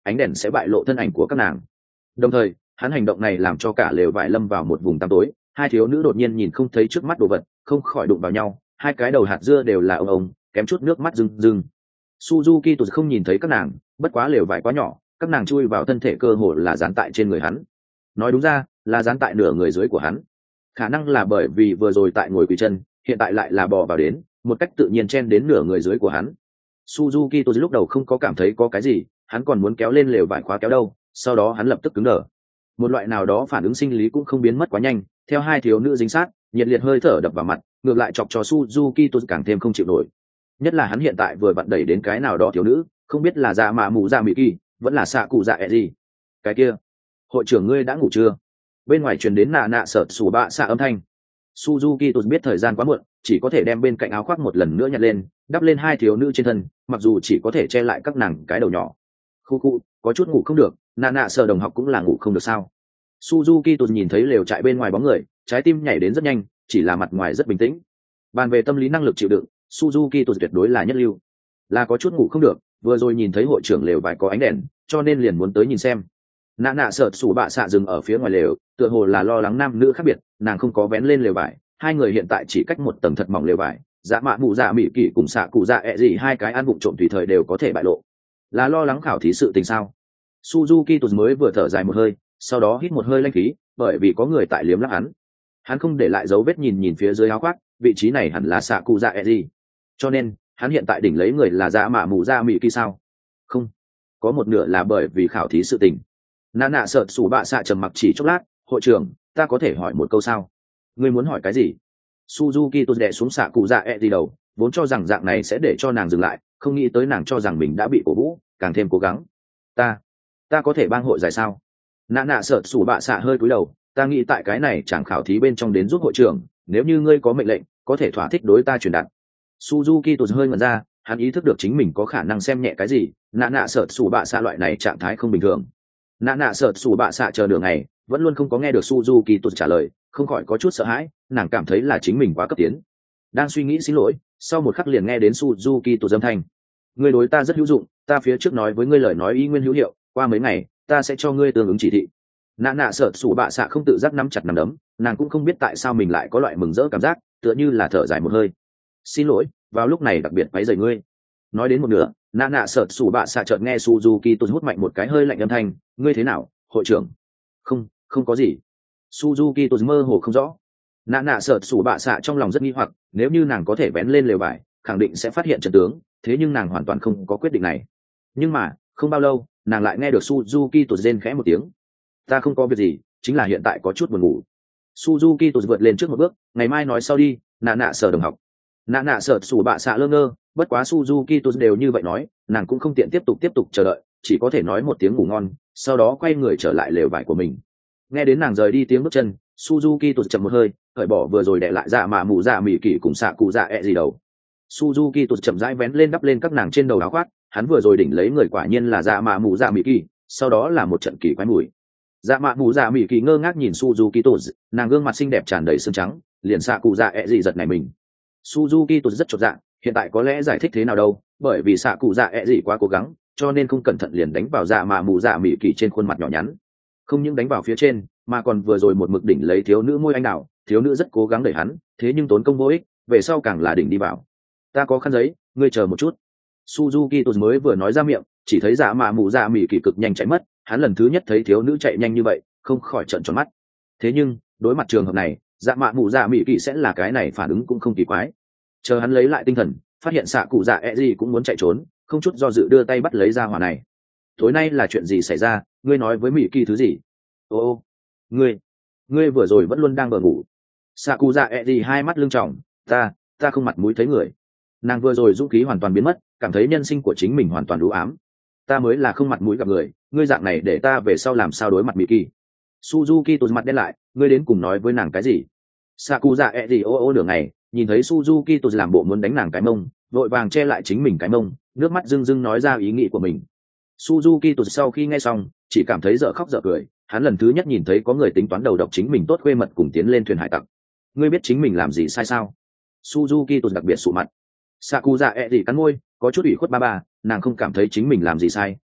[SPEAKER 1] ánh đèn sẽ bại lộ thân ảnh của các nàng. Đồng thời hắn hành động này làm cho cả lều vải lâm vào một vùng tăm tối. Hai thiếu nữ đột nhiên nhìn không thấy trước mắt đồ vật, không khỏi đụng vào nhau, hai cái đầu hạt dưa đều là ông ông, kém chút nước mắt rưng rưng. Suzuki tụt không nhìn thấy các nàng, bất quá lều vải quá nhỏ, các nàng chui vào thân thể cơ hồ là dán tại trên người hắn. Nói đúng ra là dán tại nửa người dưới của hắn. Khả năng là bởi vì vừa rồi tại ngồi quỳ chân, hiện tại lại là bò vào đến, một cách tự nhiên chen đến nửa người dưới của hắn. Suzuki tụt lúc đầu không có cảm thấy có cái gì, hắn còn muốn kéo lên lều vải khóa kéo đâu, sau đó hắn lập tức cứng đờ. Một loại nào đó phản ứng sinh lý cũng không biến mất quá nhanh, theo hai thiếu nữ dính sát, nhiệt liệt hơi thở đập vào mặt, ngược lại chọc cho Suzuki tụt càng thêm không chịu nổi. Nhất là hắn hiện tại vừa vặn đẩy đến cái nào đó thiếu nữ, không biết là dạ mạ mù dạ mỹ kỳ, vẫn là xạ cụ dạ ẹ gì. Cái kia, hội trưởng ngươi đã ngủ chưa? Bên ngoài truyền đến nạ nạ sợ sủ bạ xạ âm thanh. Suzuki tụt biết thời gian quá muộn, chỉ có thể đem bên cạnh áo khoác một lần nữa nhặt lên, đắp lên hai thiếu nữ trên thân, mặc dù chỉ có thể che lại các nàng cái đầu nhỏ. Khu khu, có chút ngủ không được, nạ nạ sợ đồng học cũng là ngủ không được sao? Suzuki tụt nhìn thấy lều trại bên ngoài bóng người, trái tim nhảy đến rất nhanh, chỉ là mặt ngoài rất bình tĩnh. Bàn về tâm lý năng lực chịu đựng, Suzuki tụt tuyệt đối là nhất lưu. Là có chút ngủ không được, vừa rồi nhìn thấy hội trưởng lều vải có ánh đèn, cho nên liền muốn tới nhìn xem. Nạ nạ sợ sủ bạ xạ dừng ở phía ngoài lều, tựa hồ là lo lắng nam nữ khác biệt, nàng không có vén lên lều vải, hai người hiện tại chỉ cách một tầng thật mỏng lều vải, dạ mạ mụ dạ mỹ kỳ cùng xạ cụ dạ ẹ gì hai cái ăn vụng trộm tùy thời đều có thể bại lộ. Là lo lắng khảo thí sự tình sao? Suzuki tụt mới vừa thở dài một hơi, sau đó hít một hơi lanh khí, bởi vì có người tại liếm lắp hắn. Hắn không để lại dấu vết nhìn nhìn phía dưới áo khoác, vị trí này hẳn là xạ cụ dạ ẹ gì, cho nên hắn hiện tại đỉnh lấy người là dạ mạ mụ dạ mỹ kỳ sao? Không, có một nửa là bởi vì khảo thí sự tình. Nạ nạ sợ sủ bạ xạ trầm mặc chỉ chốc lát, hội trưởng, ta có thể hỏi một câu sao? Ngươi muốn hỏi cái gì? Suzuki tôi đè xuống xạ cụ dạ ẹ gì đầu, vốn cho rằng dạng này sẽ để cho nàng dừng lại, không nghĩ tới nàng cho rằng mình đã bị cổ vũ, càng thêm cố gắng. Ta, ta có thể bang hội giải sao? Nạ nạ sợ sủ bạ xạ hơi cúi đầu, ta nghĩ tại cái này chẳng khảo thí bên trong đến giúp hội trưởng, nếu như ngươi có mệnh lệnh, có thể thỏa thích đối ta truyền đạt. Suzuki tôi hơi ngẩn ra, hắn ý thức được chính mình có khả năng xem nhẹ cái gì, nạ nạ sợ sủ bạ xạ loại này trạng thái không bình thường. Nạ nạ sợ sủ bạ xạ chờ đường này vẫn luôn không có nghe được Suzuki tụt trả lời, không khỏi có chút sợ hãi, nàng cảm thấy là chính mình quá cấp tiến. Đang suy nghĩ xin lỗi, sau một khắc liền nghe đến Suzuki tụt âm thanh. Ngươi đối ta rất hữu dụng, ta phía trước nói với ngươi lời nói y nguyên hữu hiệu, qua mấy ngày ta sẽ cho ngươi tương ứng chỉ thị. Nạ nạ sợ sủ bạ xạ không tự giác nắm chặt nắm đấm, nàng cũng không biết tại sao mình lại có loại mừng rỡ cảm giác, tựa như là thở dài một hơi. Xin lỗi, vào lúc này đặc biệt váy rời ngươi. Nói đến một nửa, nạ nạ sợ sủ bạ xạ chợt nghe Suzuki tụt hút mạnh một cái hơi lạnh âm thanh, ngươi thế nào, hội trưởng? Không, không có gì. Suzuki tụt mơ hồ không rõ. Nạ nạ sợ sủ bạ xạ trong lòng rất nghi hoặc, nếu như nàng có thể vén lên lều vải, khẳng định sẽ phát hiện trận tướng, thế nhưng nàng hoàn toàn không có quyết định này. Nhưng mà không bao lâu, nàng lại nghe được Suzuki tụt rên khẽ một tiếng. Ta không có việc gì, chính là hiện tại có chút buồn ngủ. Suzuki tụt vượt lên trước một bước, ngày mai nói sau đi, nạ nạ sợ đồng học. Nạ nạ sợ sủ bạ xạ lơ ngơ, bất quá Suzuki tụt đều như vậy nói, nàng cũng không tiện tiếp tục tiếp tục chờ đợi, chỉ có thể nói một tiếng ngủ ngon, sau đó quay người trở lại lều vải của mình. Nghe đến nàng rời đi tiếng bước chân, Suzuki tụt chậm một hơi, cởi bỏ vừa rồi đè lại dạ mà mù dạ mỉ kỷ cùng xạ cụ dạ ẹ gì đầu. Suzuki tụt chậm rãi vén lên đắp lên các nàng trên đầu áo khoác, hắn vừa rồi đỉnh lấy người quả nhiên là dạ mà mù dạ mỉ kỷ, sau đó là một trận kỳ quái mùi. Dạ mạ mù dạ mỉ kỷ ngơ ngác nhìn Suzuki tụt, nàng gương mặt xinh đẹp tràn đầy sương trắng, liền xạ cụ dạ ẹ gì giật này mình. Suzuki tụt rất chột dạ, hiện tại có lẽ giải thích thế nào đâu, bởi vì xạ cụ dạ ẹ gì quá cố gắng, cho nên không cẩn thận liền đánh vào dạ mạ mù dạ mỉ kỷ trên khuôn mặt nhỏ nhắn. Không những đánh vào phía trên, mà còn vừa rồi một mực đỉnh lấy thiếu nữ môi anh đào, thiếu nữ rất cố gắng đẩy hắn, thế nhưng tốn công vô ích, về sau càng là đỉnh đi vào. Ta có khăn giấy, ngươi chờ một chút. Suzuki tụt mới vừa nói ra miệng, chỉ thấy dạ mạ mù dạ mỉ kỷ cực nhanh chạy mất, hắn lần thứ nhất thấy thiếu nữ chạy nhanh như vậy, không khỏi trợn tròn mắt. Thế nhưng đối mặt trường hợp này, dạ mạ mù dạ mỉ kỷ sẽ là cái này phản ứng cũng không kỳ quái. Chờ hắn lấy lại tinh thần, phát hiện xạ cụ dạ ẹ gì cũng muốn chạy trốn, không chút do dự đưa tay bắt lấy ra hỏa này. Tối nay là chuyện gì xảy ra, ngươi nói với mỹ kỳ thứ gì? Ô ô, ngươi ngươi vừa rồi vẫn luôn đang vừa ngủ. Xạ cụ dạ ẹ gì hai mắt lưng tròng, ta ta không mặt mũi thấy người. Nàng vừa rồi dũng khí hoàn toàn biến mất, cảm thấy nhân sinh của chính mình hoàn toàn u ám. Ta mới là không mặt mũi gặp người, ngươi dạng này để ta về sau làm sao đối mặt mỹ kỳ? Suzuki tụt mặt đen lại, ngươi đến cùng nói với nàng cái gì? Xạ cụ dạ ẹ gì ô ô nửa ngày, nhìn thấy Suzuki tụt làm bộ muốn đánh nàng cái mông, vội vàng che lại chính mình cái mông, nước mắt rưng rưng nói ra ý nghĩ của mình. Suzuki tụt sau khi nghe xong, chỉ cảm thấy dở khóc dở cười, hắn lần thứ nhất nhìn thấy có người tính toán đầu độc chính mình tốt khuê mật cùng tiến lên thuyền hải tặc. Ngươi biết chính mình làm gì sai sao? Suzuki tụt đặc biệt sụ mặt. Sakuza ẹ gì cắn môi, có chút ủy khuất ba ba, nàng không cảm thấy chính mình làm gì sai,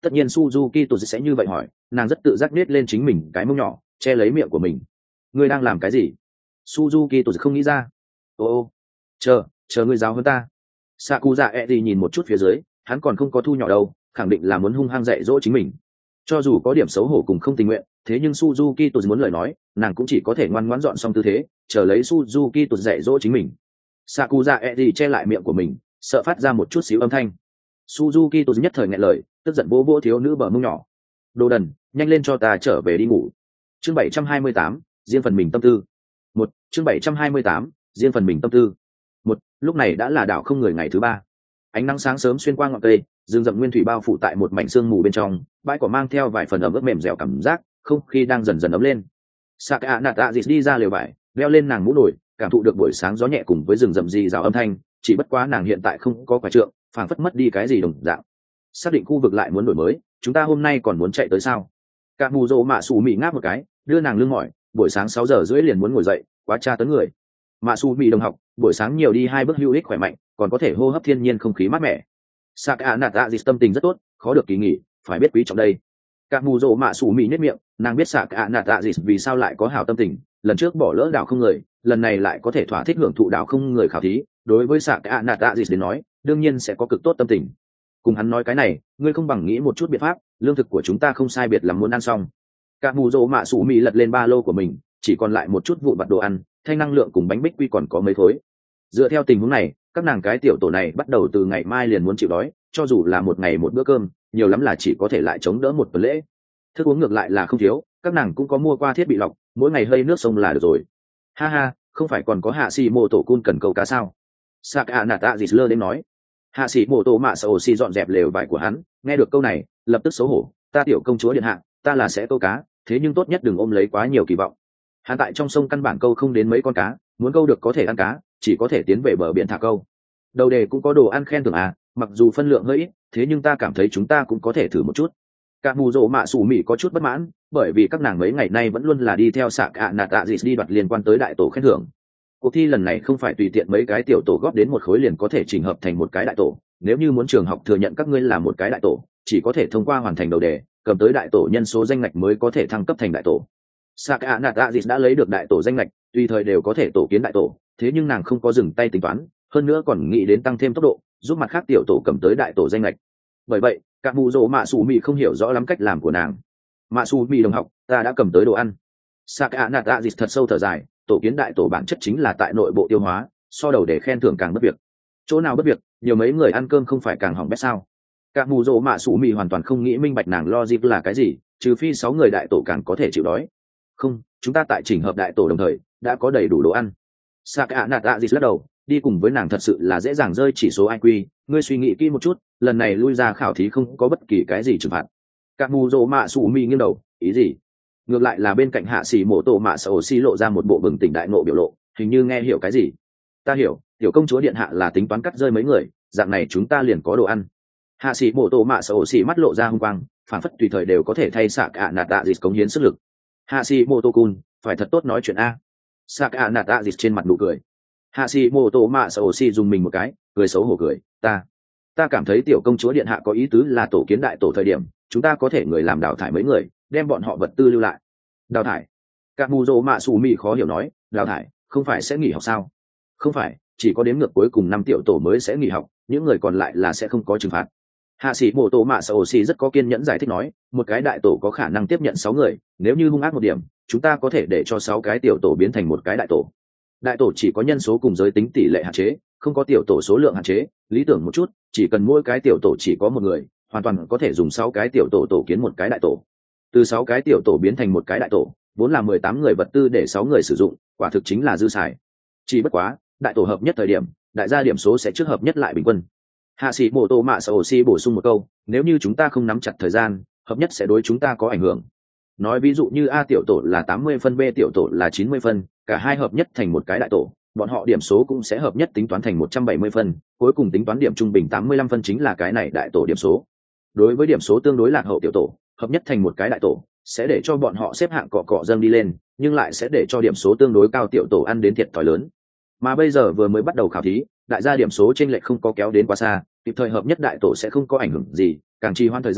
[SPEAKER 1] tất nhiên Suzuki tụt sẽ như vậy hỏi, nàng rất tự giác nết lên chính mình cái mông nhỏ, che lấy miệng của mình. Ngươi đang làm cái gì? Suzuki tụt không nghĩ ra. Ô ô, chờ, chờ ngươi giáo hơn ta. Sakuza Eri nhìn một chút phía dưới, hắn còn không có thu nhỏ đâu, khẳng định là muốn hung hăng dạy dỗ chính mình. Cho dù có điểm xấu hổ cùng không tình nguyện, thế nhưng Suzuki tụt muốn lời nói, nàng cũng chỉ có thể ngoan ngoãn dọn xong tư thế, chờ lấy Suzuki tụt dạy dỗ chính mình. Sakuza Eri che lại miệng của mình, sợ phát ra một chút xíu âm thanh. Suzuki tụt nhất thời nghẹn lời, tức giận bố bố thiếu nữ bờ mông nhỏ. Đồ đần, nhanh lên cho ta trở về đi ngủ. Chương bảy trăm hai mươi tám, riêng phần mình tâm tư. Một, chương bảy trăm hai mươi tám, riêng phần mình tâm tư. Một, lúc này đã là đảo không người ngày thứ ba. Ánh nắng sáng sớm xuyên qua ngọn cây, rừng rậm nguyên thủy bao phủ tại một mảnh sương mù bên trong, bãi cỏ mang theo vài phần ẩm ướt mềm dẻo cảm giác, không khí đang dần dần ấm lên. Saka Natazis đi ra lều vải, đeo lên nàng mũ nổi, cảm thụ được buổi sáng gió nhẹ cùng với rừng rậm rì rào âm thanh, chỉ bất quá nàng hiện tại không có quả trượng, phảng phất mất đi cái gì đồng dạng. Xác định khu vực lại muốn đổi mới, chúng ta hôm nay còn muốn chạy tới sao? Cả mù rồ mạ sủ mị ngáp một cái, đưa nàng lưng mỏi, buổi sáng sáu giờ rưỡi liền muốn ngồi dậy, quá tra tấn người. Mạ sủ mị đồng học, buổi sáng nhiều đi hai bước hữu ích khỏe mạnh, còn có thể hô hấp thiên nhiên không khí mát mẻ. Saka Natazis tâm tình rất tốt, khó được kỳ nghỉ, phải biết quý trọng đây. Cả mù rồ mạ sủ mị nhếch miệng, nàng biết Saka Natazis vì sao lại có hảo tâm tình, lần trước bỏ lỡ đảo không người, lần này lại có thể thỏa thích hưởng thụ đảo không người khảo thí, đối với Saka Natazis đến nói, đương nhiên sẽ có cực tốt tâm tình. Cùng hắn nói cái này, ngươi không bằng nghĩ một chút biện pháp, lương thực của chúng ta không sai biệt lắm muốn ăn xong. Cả mù rồ mạ sủ mị lật lên ba lô của mình, chỉ còn lại một chút vụn vặt đồ ăn, thanh năng lượng cùng bánh bích quy còn có mấy khối. Dựa theo tình huống này, các nàng cái tiểu tổ này bắt đầu từ ngày mai liền muốn chịu đói, cho dù là một ngày một bữa cơm, nhiều lắm là chỉ có thể lại chống đỡ một tuần lễ. Thức uống ngược lại là không thiếu, các nàng cũng có mua qua thiết bị lọc, mỗi ngày hơi nước sông là được rồi. Ha ha, không phải còn có hạ xì mô tổ cun cần câu cá sao? Saka Natazis lơ đến nói. Hạ sĩ mô tô mạ sao xì dọn dẹp lều vải của hắn, nghe được câu này lập tức xấu hổ. Ta tiểu công chúa điện hạ, ta là sẽ câu cá, thế nhưng tốt nhất đừng ôm lấy quá nhiều kỳ vọng. Hắn tại trong sông căn bản câu không đến mấy con cá, muốn câu được có thể ăn cá, chỉ có thể tiến về bờ biển thả câu. Đầu đề cũng có đồ ăn khen thưởng à, mặc dù phân lượng hơi ít, thế nhưng ta cảm thấy chúng ta cũng có thể thử một chút. Cả mù rỗ mạ sủ mị có chút bất mãn, bởi vì các nàng mấy ngày nay vẫn luôn là đi theo Saka Natazis đi đoạt liên quan tới đại tổ khen thưởng. Cuộc thi lần này không phải tùy tiện mấy cái tiểu tổ góp đến một khối liền có thể chỉnh hợp thành một cái đại tổ, nếu như muốn trường học thừa nhận các ngươi là một cái đại tổ, chỉ có thể thông qua hoàn thành đầu đề, cầm tới đại tổ nhân số danh ngạch mới có thể thăng cấp thành đại tổ. Saka Natazis đã lấy được đại tổ danh ngạch, tùy thời đều có thể tổ kiến đại tổ, thế nhưng nàng không có dừng tay tính toán, hơn nữa còn nghĩ đến tăng thêm tốc độ, giúp mặt khác tiểu tổ cầm tới đại tổ danh ngạch. Bởi vậy, cả mù rỗ mạ sủ mị không hiểu rõ lắm cách làm của nàng. Mạ sủ mị đồng học, ta đã cầm tới đồ ăn. Saka Natazis thật sâu thở dài, tổ kiến đại tổ bản chất chính là tại nội bộ tiêu hóa, so đầu để khen thưởng càng bất việc. Chỗ nào bất việc, nhiều mấy người ăn cơm không phải càng hỏng bét sao? Cả mù rỗ mạ sủ mị hoàn toàn không nghĩ minh bạch nàng logic là cái gì, trừ phi sáu người đại tổ càng có thể chịu đói. Không, chúng ta tại chỉnh hợp đại tổ đồng thời đã có đầy đủ đồ ăn. Saka Natazis lắc đầu, đi cùng với nàng thật sự là dễ dàng rơi chỉ số i kiu, ngươi suy nghĩ kỹ một chút, lần này lui ra khảo thí không có bất kỳ cái gì trừng phạt. Cả mù rỗ mạ sủ mị nghiêng đầu, ý gì? Ngược lại là bên cạnh hạ sĩ mộ tổ mạ sầu xi lộ ra một bộ bừng tỉnh đại nộ biểu lộ, hình như nghe hiểu cái gì. Ta hiểu, tiểu công chúa điện hạ là tính toán cắt rơi mấy người, dạng này chúng ta liền có đồ ăn. Hạ sĩ mộ tổ mạ sầu xi mắt lộ ra hung quang, phản phất tùy thời đều có thể thay Saka Natazis cống hiến sức lực. Hạ sĩ mộ tổ cun, phải thật tốt nói chuyện a. Saka Natazis trên mặt nụ cười. Hạ sĩ mộ tổ mạ sầu xi dùng mình một cái, cười xấu hổ cười, ta, ta cảm thấy tiểu công chúa điện hạ có ý tứ là tổ kiến đại tổ thời điểm, chúng ta có thể người làm đào thải mấy người, đem bọn họ vật tư lưu lại. Đào thải? Các mù rỗ mạ sủ mị khó hiểu nói, đào thải không phải sẽ nghỉ học sao? Không phải, chỉ có đếm ngược cuối cùng năm tiểu tổ mới sẽ nghỉ học, những người còn lại là sẽ không có trừng phạt. Hạ sĩ mộ tổ mạ sầu xi rất có kiên nhẫn giải thích nói, một cái đại tổ có khả năng tiếp nhận sáu người, nếu như hung ác một điểm, chúng ta có thể để cho sáu cái tiểu tổ biến thành một cái đại tổ. Đại tổ chỉ có nhân số cùng giới tính tỷ lệ hạn chế, không có tiểu tổ số lượng hạn chế, lý tưởng một chút, chỉ cần mỗi cái tiểu tổ chỉ có một người, hoàn toàn có thể dùng sáu cái tiểu tổ tổ kiến một cái đại tổ. Từ sáu cái tiểu tổ biến thành một cái đại tổ, vốn là mười tám người vật tư để sáu người sử dụng, quả thực chính là dư xài. Chỉ bất quá, đại tổ hợp nhất thời điểm, đại gia điểm số sẽ trước hợp nhất lại bình quân. Hạ sĩ mộ tổ mạ sầu xi bổ sung một câu, nếu như chúng ta không nắm chặt thời gian, hợp nhất sẽ đối chúng ta có ảnh hưởng. Nói ví dụ như A tiểu tổ là tám mươi phân, B tiểu tổ là chín mươi phân, cả hai hợp nhất thành một cái đại tổ, bọn họ điểm số cũng sẽ hợp nhất tính toán thành một trăm bảy mươi phân, cuối cùng tính toán điểm trung bình tám mươi lăm phân chính là cái này đại tổ điểm số. Đối với điểm số tương đối lạc hậu tiểu tổ, hợp nhất thành một cái đại tổ, sẽ để cho bọn họ xếp hạng cọ cọ dâng đi lên, nhưng lại sẽ để cho điểm số tương đối cao tiểu tổ ăn đến thiệt thòi lớn. Mà bây giờ vừa mới bắt đầu khảo thí, đại gia điểm số chênh lệch không có kéo đến quá xa, kịp thời hợp nhất đại tổ sẽ không có ảnh hưởng gì, càng trì hoãn thời gian,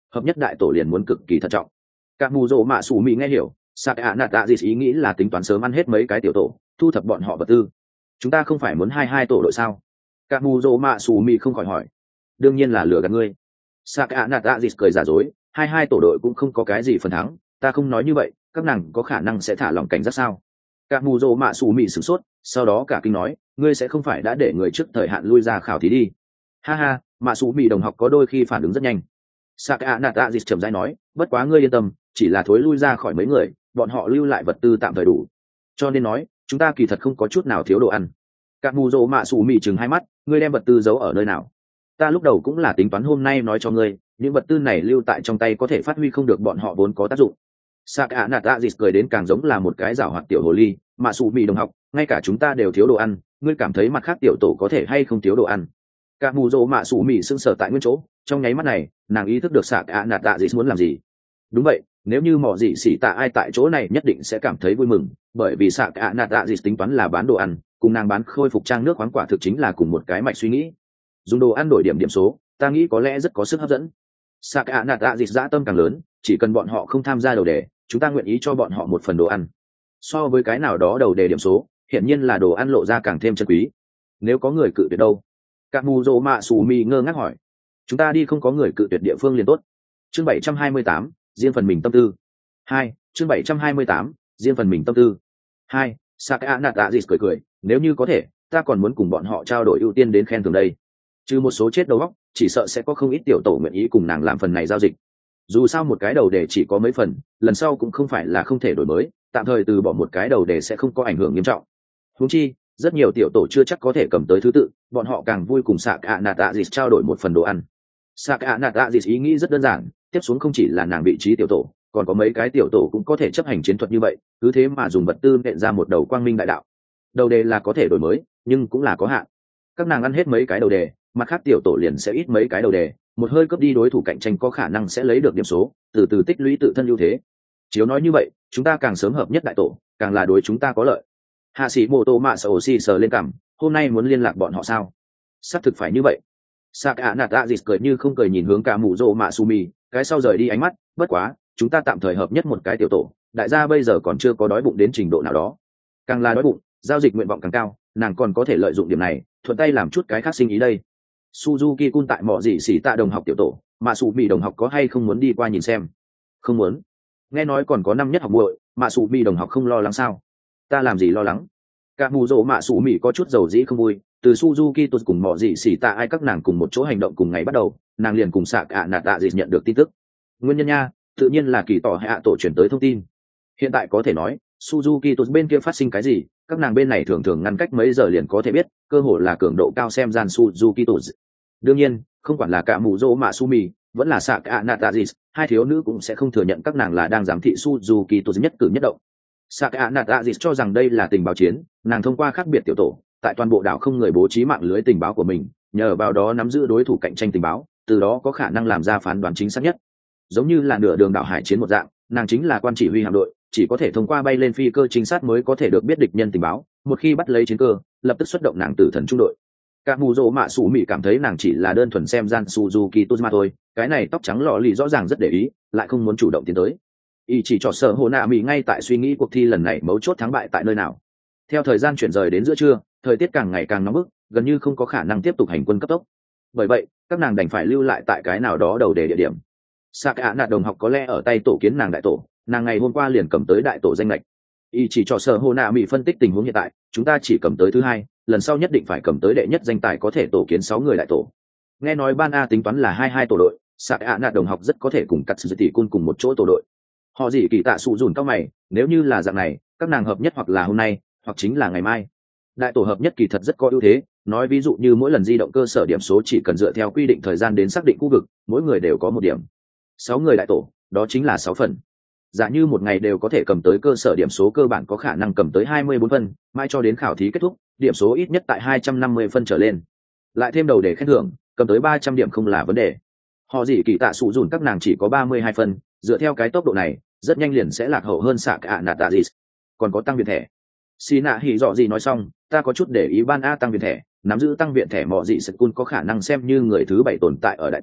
[SPEAKER 1] hợp nhất đại tổ liền muốn cực kỳ thận trọng. Các mù rỗ mạ xù mị nghe hiểu, sạc ạ nạt tạ gì ý nghĩ là tính toán sớm ăn hết mấy cái tiểu tổ, thu thập bọn họ vật tư. Chúng ta không phải muốn hai hai tổ đội sao? Các mù rỗ mạ xù mị không khỏi hỏi. Đương nhiên là lừa gạt ngươi. Sạc ạ nạt tạ gì cười giả dối, hai hai tổ đội cũng không có cái gì phần thắng, ta không nói như vậy, các nàng có khả năng sẽ thả lỏng cảnh giác sao? Các mù rỗ mạ xù mị sửng sốt, sau đó cả kinh nói, ngươi sẽ không phải đã để người trước thời hạn lui ra khảo thí đi? Ha ha, mạ xù mị đồng học có đôi khi phản ứng rất nhanh. Saka Nata dịch trầm rãi nói, bất quá ngươi yên tâm, chỉ là thối lui ra khỏi mấy người, bọn họ lưu lại vật tư tạm thời đủ. Cho nên nói, chúng ta kỳ thật không có chút nào thiếu đồ ăn. Các mù rỗ mạ xù mị chừng hai mắt, ngươi đem vật tư giấu ở nơi nào? Ta lúc đầu cũng là tính toán hôm nay nói cho ngươi, những vật tư này lưu tại trong tay có thể phát huy không được bọn họ vốn có tác dụng. Saka Nata dịch cười đến càng giống là một cái giảo hoạt tiểu hồ ly, mạ xù mị đồng học, ngay cả chúng ta đều thiếu đồ ăn, ngươi cảm thấy mặt khác tiểu tổ có thể hay không thiếu đồ ăn? Cả mù rỗ mạ xù mị sững sờ tại nguyên chỗ, trong nháy mắt này nàng ý thức được sạc ạ nạt tạ dị muốn làm gì. Đúng vậy, nếu như mỏ dị xỉ tạ ai tại chỗ này nhất định sẽ cảm thấy vui mừng, bởi vì sạc ạ nạt tạ dị tính toán là bán đồ ăn, cùng nàng bán khôi phục trang nước khoáng quả thực chính là cùng một cái mạch suy nghĩ. Dùng đồ ăn đổi điểm điểm số, ta nghĩ có lẽ rất có sức hấp dẫn. Sạc ạ nạt tạ dị dã tâm càng lớn, chỉ cần bọn họ không tham gia đầu đề, chúng ta nguyện ý cho bọn họ một phần đồ ăn. So với cái nào đó đầu đề điểm số, hiển nhiên là đồ ăn lộ ra càng thêm chân quý. Nếu có người cự tuyệt đâu? Cả mù rỗ mạ xù mị ngơ ngác hỏi. Chúng ta đi không có người cự tuyệt địa phương liền tốt. Chương bảy trăm hai mươi tám, riêng phần mình tâm tư. Hai, chương bảy trăm hai mươi tám, riêng phần mình tâm tư. Hai, Saka Natazis cười cười, nếu như có thể, ta còn muốn cùng bọn họ trao đổi ưu tiên đến khen thưởng đây. Trừ một số chết đầu óc, chỉ sợ sẽ có không ít tiểu tổ nguyện ý cùng nàng làm phần này giao dịch. Dù sao một cái đầu đề chỉ có mấy phần, lần sau cũng không phải là không thể đổi mới, tạm thời từ bỏ một cái đầu đề sẽ không có ảnh hưởng nghiêm trọng. Huống chi, rất nhiều tiểu tổ chưa chắc có thể cầm tới thứ tự, bọn họ càng vui cùng Saka Natazis trao đổi một phần đồ ăn. Saka Natazis ý nghĩ rất đơn giản, tiếp xuống không chỉ là nàng vị trí tiểu tổ, còn có mấy cái tiểu tổ cũng có thể chấp hành chiến thuật như vậy, cứ thế mà dùng vật tư nện ra một đầu quang minh đại đạo. Đầu đề là có thể đổi mới, nhưng cũng là có hạn. Các nàng ăn hết mấy cái đầu đề, mặt khác tiểu tổ liền sẽ ít mấy cái đầu đề, một hơi cướp đi đối thủ cạnh tranh có khả năng sẽ lấy được điểm số, từ từ tích lũy tự thân ưu thế. Chiếu nói như vậy, chúng ta càng sớm hợp nhất đại tổ, càng là đối chúng ta có lợi. Hạ sĩ Mộ Tô Mạ Sầu Si sờ lên cằm, hôm nay muốn liên lạc bọn họ sao? Xác thực phải như vậy. Saka Natazis cười như không cười nhìn hướng cả mụ rồ mạ sumi, cái sau rời đi ánh mắt, bất quá, chúng ta tạm thời hợp nhất một cái tiểu tổ, đại gia bây giờ còn chưa có đói bụng đến trình độ nào đó. Càng là đói bụng, giao dịch nguyện vọng càng cao, nàng còn có thể lợi dụng điểm này, thuận tay làm chút cái khác sinh ý đây. Suzuki Kun tại mọ gì xỉ tạ đồng học tiểu tổ, mạ sụ mì đồng học có hay không muốn đi qua nhìn xem? Không muốn. Nghe nói còn có năm nhất học muội, mạ sụ mì đồng học không lo lắng sao? Ta làm gì lo lắng? Cả mù rồ mạ sụ mì có chút dầu dĩ không vui, từ Suzuki tuột cùng mọ gì xỉ tạ ai các nàng cùng một chỗ hành động cùng ngày bắt đầu, nàng liền cùng sạc ạ nạt tạ gì nhận được tin tức. Nguyên nhân nha, tự nhiên là kỳ tỏ hạ tổ chuyển tới thông tin. Hiện tại có thể nói, Suzuki tuột bên kia phát sinh cái gì, các nàng bên này thường thường ngăn cách mấy giờ liền có thể biết, cơ hội là cường độ cao xem gian Suzuki tuột. Đương nhiên, không quản là cả mù rồ mạ sụ mì, vẫn là sạc ạ nạt tạ gì, hai thiếu nữ cũng sẽ không thừa nhận các nàng là đang giám thị Suzuki tuột nhất cử nhất động. Saka Natazis cho rằng đây là tình báo chiến, nàng thông qua khác biệt tiểu tổ, tại toàn bộ đảo không người bố trí mạng lưới tình báo của mình, nhờ vào đó nắm giữ đối thủ cạnh tranh tình báo, từ đó có khả năng làm ra phán đoán chính xác nhất. Giống như là nửa đường đảo hải chiến một dạng, nàng chính là quan chỉ huy hạm đội, chỉ có thể thông qua bay lên phi cơ trinh sát mới có thể được biết địch nhân tình báo, một khi bắt lấy chiến cơ, lập tức xuất động nàng tử thần trung đội. Cả mù rồ mạ sủ mị cảm thấy nàng chỉ là đơn thuần xem gian Suzuki Tuzma thôi, cái này tóc trắng lọ lì rõ ràng rất để ý, lại không muốn chủ động tiến tới. Y chỉ trò sợ hồ nạ mỹ ngay tại suy nghĩ cuộc thi lần này mấu chốt thắng bại tại nơi nào. Theo thời gian chuyển rời đến giữa trưa, thời tiết càng ngày càng nóng bức, gần như không có khả năng tiếp tục hành quân cấp tốc. Bởi vậy, các nàng đành phải lưu lại tại cái nào đó đầu đề địa điểm. Saka nạt đồng học có lẽ ở tay tổ kiến nàng đại tổ, nàng ngày hôm qua liền cầm tới đại tổ danh lệch. Y chỉ trò sợ hồ nạ mỹ phân tích tình huống hiện tại, chúng ta chỉ cầm tới thứ hai, lần sau nhất định phải cầm tới đệ nhất danh tài có thể tổ kiến sáu người đại tổ. Nghe nói ban A tính toán là hai hai tổ đội, Saka nạt đồng học rất có thể cùng cắt sự tỷ cun cùng một chỗ tổ đội. Họ gì kỳ tạ sụ dùn cao mày, nếu như là dạng này, các nàng hợp nhất hoặc là hôm nay, hoặc chính là ngày mai. Đại tổ hợp nhất kỳ thật rất có ưu thế, nói ví dụ như mỗi lần di động cơ sở điểm số chỉ cần dựa theo quy định thời gian đến xác định khu vực, mỗi người đều có một điểm. Sáu người đại tổ, đó chính là sáu phần. Giả như một ngày đều có thể cầm tới cơ sở điểm số cơ bản có khả năng cầm tới hai mươi bốn phân, mai cho đến khảo thí kết thúc, điểm số ít nhất tại hai trăm năm mươi phân trở lên. Lại thêm đầu để khen thưởng, cầm tới ba trăm điểm không là vấn đề. Họ gì kỳ tạ sụ dùn các nàng chỉ có ba mươi hai phân, dựa theo cái tốc độ này, rất nhanh liền sẽ lạc hậu hơn Saka Natazis. Còn có tăng viện thẻ. Xì nạ hỉ dọ gì nói xong, ta có chút để ý ban A tăng viện thẻ, nắm giữ tăng viện thẻ mọ dị sật cun có khả năng xem như người thứ bảy tồn tại ở đại tổ,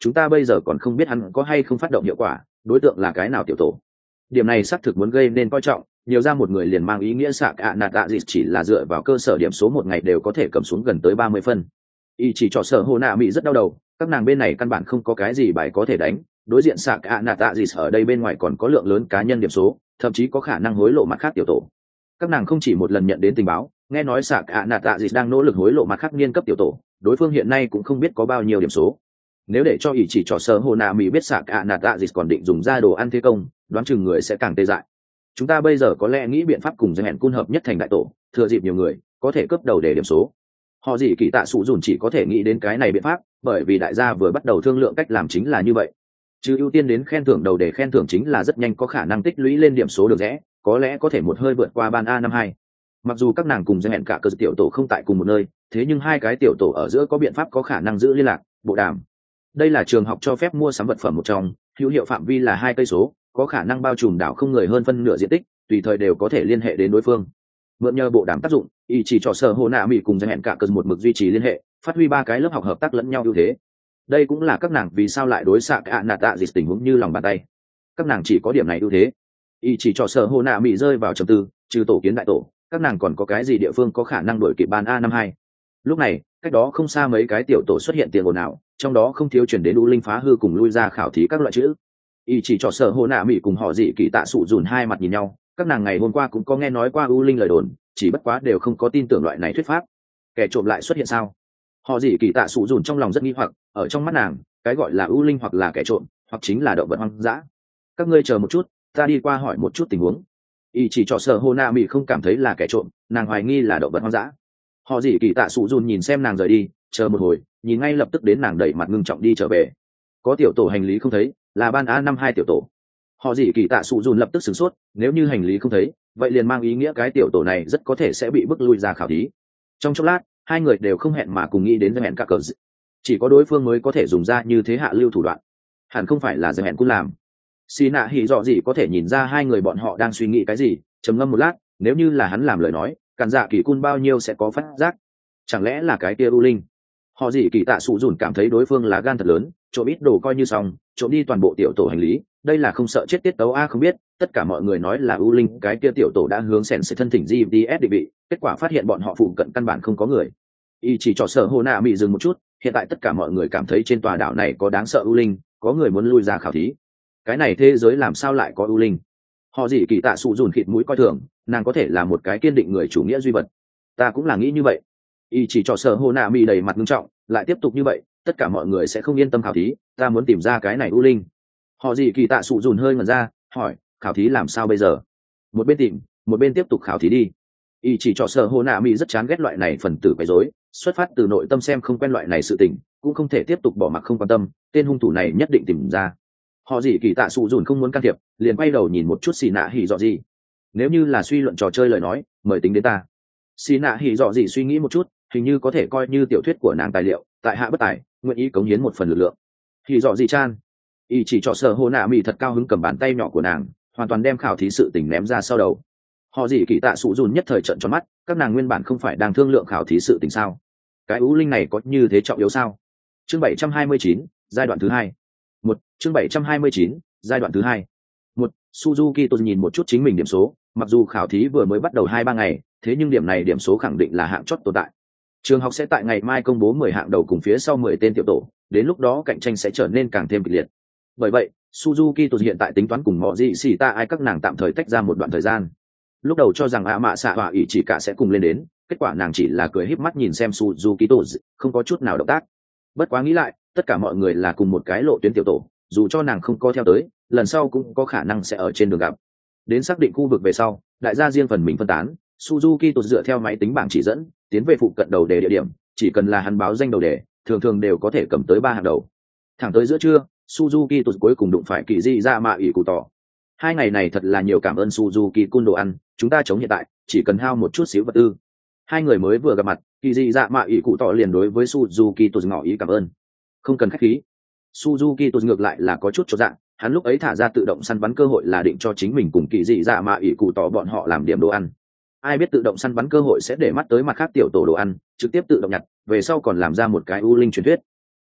[SPEAKER 1] chúng ta bây giờ còn không biết hắn có hay không phát động hiệu quả, đối tượng là cái nào tiểu tổ. Điểm này xác thực muốn gây nên coi trọng, nhiều ra một người liền mang ý nghĩa sạc ạ nạt ạ dịt chỉ là dựa vào cơ sở điểm số một ngày đều có thể cầm xuống gần tới ba mươi phân. Ý chỉ cho sở hồ nạ mỹ rất đau đầu, các nàng bên này căn bản không có cái gì bài có thể đánh, đối diện sạc ạ nạt ạ dịt ở đây bên ngoài còn có lượng lớn cá nhân điểm số, thậm chí có khả năng hối lộ mặt khác tiểu tổ. Các nàng không chỉ một lần nhận đến tình báo, nghe nói sạc ạ nạt ạ dịt đang nỗ lực hối lộ mặt khác niên cấp tiểu tổ, đối phương hiện nay cũng không biết có bao nhiêu điểm số. Nếu để cho ý chỉ cho sở hồ nạ mỹ biết sạc ạ nạt ạ dịt còn định dùng ra đồ ăn thế công, đoán chừng người sẽ càng tê dại. Chúng ta bây giờ có lẽ nghĩ biện pháp cùng danh hẹn cung hợp nhất thành đại tổ, thừa dịp nhiều người có thể cướp đầu để điểm số. Họ gì kỳ tạ sụ dùn chỉ có thể nghĩ đến cái này biện pháp, bởi vì đại gia vừa bắt đầu thương lượng cách làm chính là như vậy. Chứ ưu tiên đến khen thưởng đầu để khen thưởng chính là rất nhanh có khả năng tích lũy lên điểm số được rẽ, có lẽ có thể một hơi vượt qua ban a năm hai. Mặc dù các nàng cùng danh hẹn cả cơ tiểu tổ không tại cùng một nơi, thế nhưng hai cái tiểu tổ ở giữa có biện pháp có khả năng giữ liên lạc, bộ đàm. Đây là trường học cho phép mua sắm vật phẩm một trong, hữu hiệu phạm vi là hai cây số, có khả năng bao trùm đảo không người hơn phân nửa diện tích, tùy thời đều có thể liên hệ đến đối phương. Mượn nhờ bộ đàm tác dụng, ý chỉ cho sở hồ nạ mỹ cùng danh hẹn cả cơn một mực duy trì liên hệ, phát huy ba cái lớp học hợp tác lẫn nhau ưu thế. Đây cũng là các nàng vì sao lại đối xạ ạ nạt tạ dịch tình huống như lòng bàn tay. Các nàng chỉ có điểm này ưu thế. Ý chỉ cho sở hồ nạ mỹ rơi vào trầm tư, trừ tổ kiến đại tổ, các nàng còn có cái gì địa phương có khả năng đổi kịp ban a năm hai. Lúc này, cách đó không xa mấy cái tiểu tổ xuất hiện tiền ồn ào, trong đó không thiếu chuyển đến u linh phá hư cùng lui ra khảo thí các loại chữ. Ý chỉ cho sở hồ nạ mỹ cùng họ dị kỳ tạ sụ dùn hai mặt nhìn nhau, các nàng ngày hôm qua cũng có nghe nói qua u linh lời đồn, chỉ bất quá đều không có tin tưởng loại này thuyết pháp. Kẻ trộm lại xuất hiện sao? Họ dị kỳ tạ sụ dùn trong lòng rất nghi hoặc, ở trong mắt nàng, cái gọi là u linh hoặc là kẻ trộm, hoặc chính là động vật hoang dã. Các ngươi chờ một chút, ta đi qua hỏi một chút tình huống. Ý chỉ cho sở hồ nạ mỹ không cảm thấy là kẻ trộm, nàng hoài nghi là động vật hoang dã. Họ dị kỳ tạ sụ dùn nhìn xem nàng rời đi, chờ một hồi, nhìn ngay lập tức đến nàng đẩy mặt ngưng trọng đi trở về. Có tiểu tổ hành lý không thấy, là ban a năm hai tiểu tổ. Họ gì kỳ tạ sụ dùn lập tức sửng sốt, nếu như hành lý không thấy, vậy liền mang ý nghĩa cái tiểu tổ này rất có thể sẽ bị bức lui ra khảo thí. Trong chốc lát, hai người đều không hẹn mà cùng nghĩ đến hẹn cả cờ dị. Chỉ có đối phương mới có thể dùng ra như thế hạ lưu thủ đoạn. Hẳn không phải là hẹn cũng làm. Xì nạ hỉ dọ gì có thể nhìn ra hai người bọn họ đang suy nghĩ cái gì, trầm ngâm một lát, nếu như là hắn làm lời nói, cản dạ kỳ cun bao nhiêu sẽ có phát giác. Chẳng lẽ là cái kia u linh? Họ gì kỳ tạ sụ dùn cảm thấy đối phương là gan thật lớn, trộm ít đồ coi như xong, trộm đi toàn bộ tiểu tổ hành lý, đây là không sợ chết tiết tấu a. Không biết tất cả mọi người nói là u linh cái kia tiểu tổ đã hướng sèn sẽ thân thỉnh giê đê ét định vị, kết quả phát hiện bọn họ phụ cận căn bản không có người. Y chỉ cho sở hồ nạ bị dừng một chút, hiện tại tất cả mọi người cảm thấy trên tòa đảo này có đáng sợ u linh, có người muốn lui ra khảo thí. Cái này thế giới làm sao lại có u linh? Họ gì kỳ tạ sụ dùn khịt mũi coi thường, nàng có thể là một cái kiên định người chủ nghĩa duy vật. Ta cũng là nghĩ như vậy. Y chỉ cho sở hồ nạ bị đầy mặt nghiêm trọng, lại tiếp tục như vậy, tất cả mọi người sẽ không yên tâm khảo thí, ta muốn tìm ra cái này u linh. Họ gì kỳ tạ sụ dùn hơi ngẩn ra, hỏi, khảo thí làm sao bây giờ? Một bên tìm, một bên tiếp tục khảo thí đi. Y chỉ cho sở hồ nạ mỹ rất chán ghét loại này phần tử quấy rối, xuất phát từ nội tâm xem không quen loại này sự tình, cũng không thể tiếp tục bỏ mặc không quan tâm, tên hung thủ này nhất định tìm ra. Họ gì kỳ tạ sụ dùn không muốn can thiệp, liền quay đầu nhìn một chút xì nạ hỉ dọ gì. Nếu như là suy luận trò chơi lời nói, mời tính đến ta. Xì nạ hỉ dọ gì suy nghĩ một chút, hình như có thể coi như tiểu thuyết của nàng tài liệu, tại hạ bất tài, nguyện ý cống hiến một phần lực lượng. Hỉ dọ gì chan. Y chỉ cho sở hồ nạ mỹ thật cao hứng cầm bàn tay nhỏ của nàng, hoàn toàn đem khảo thí sự tình ném ra sau đầu. Họ gì kỳ tạ sụ dùn nhất thời trận tròn mắt, các nàng nguyên bản không phải đang thương lượng khảo thí sự tình sao? Cái ú linh này có như thế trọng yếu sao? Chương bảy trăm hai mươi chín, giai đoạn thứ hai. Một, chương bảy trăm hai mươi chín, giai đoạn thứ hai. Một, Suzuki tôi nhìn một chút chính mình điểm số, mặc dù khảo thí vừa mới bắt đầu hai ba ngày, thế nhưng điểm này điểm số khẳng định là hạng chót tồn tại. Trường học sẽ tại ngày mai công bố mười hạng đầu cùng phía sau mười tên tiểu tổ, đến lúc đó cạnh tranh sẽ trở nên càng thêm kịch liệt. Bởi vậy, Suzuki tôi hiện tại tính toán cùng mọi gì xì ta ai các nàng tạm thời tách ra một đoạn thời gian. Lúc đầu cho rằng ạ mạ xạ họa ỷ chỉ cả sẽ cùng lên đến, kết quả nàng chỉ là cười híp mắt nhìn xem Suzuki tôi, không có chút nào động tác. Bất quá nghĩ lại, tất cả mọi người là cùng một cái lộ tuyến tiểu tổ, dù cho nàng không có theo tới, lần sau cũng có khả năng sẽ ở trên đường gặp. Đến xác định khu vực về sau, đại gia riêng phần mình phân tán, Suzuki tôi dựa theo máy tính bảng chỉ dẫn, tiến về phụ cận đầu đề địa điểm, chỉ cần là hắn báo danh đầu đề, thường thường đều có thể cầm tới ba hạng đầu. Thẳng tới giữa trưa, Suzuki tụt cuối cùng đụng phải kỳ di ra mạ ỷ cụ tỏ. Hai ngày này thật là nhiều cảm ơn Suzuki cun đồ ăn, chúng ta chống hiện tại, chỉ cần hao một chút xíu vật tư. Hai người mới vừa gặp mặt, kỳ di ra mạ ỷ cụ tỏ liền đối với Suzuki tụt ngỏ ý cảm ơn. Không cần khách khí. Suzuki tụt ngược lại là có chút chột dạ, hắn lúc ấy thả ra tự động săn bắn cơ hội là định cho chính mình cùng kỳ di ra mạ ỷ cụ tỏ bọn họ làm điểm đồ ăn. Ai biết tự động săn bắn cơ hội sẽ để mắt tới mặt khác tiểu tổ đồ ăn, trực tiếp tự động nhặt, về sau còn làm ra một cái u linh truyền thuyết.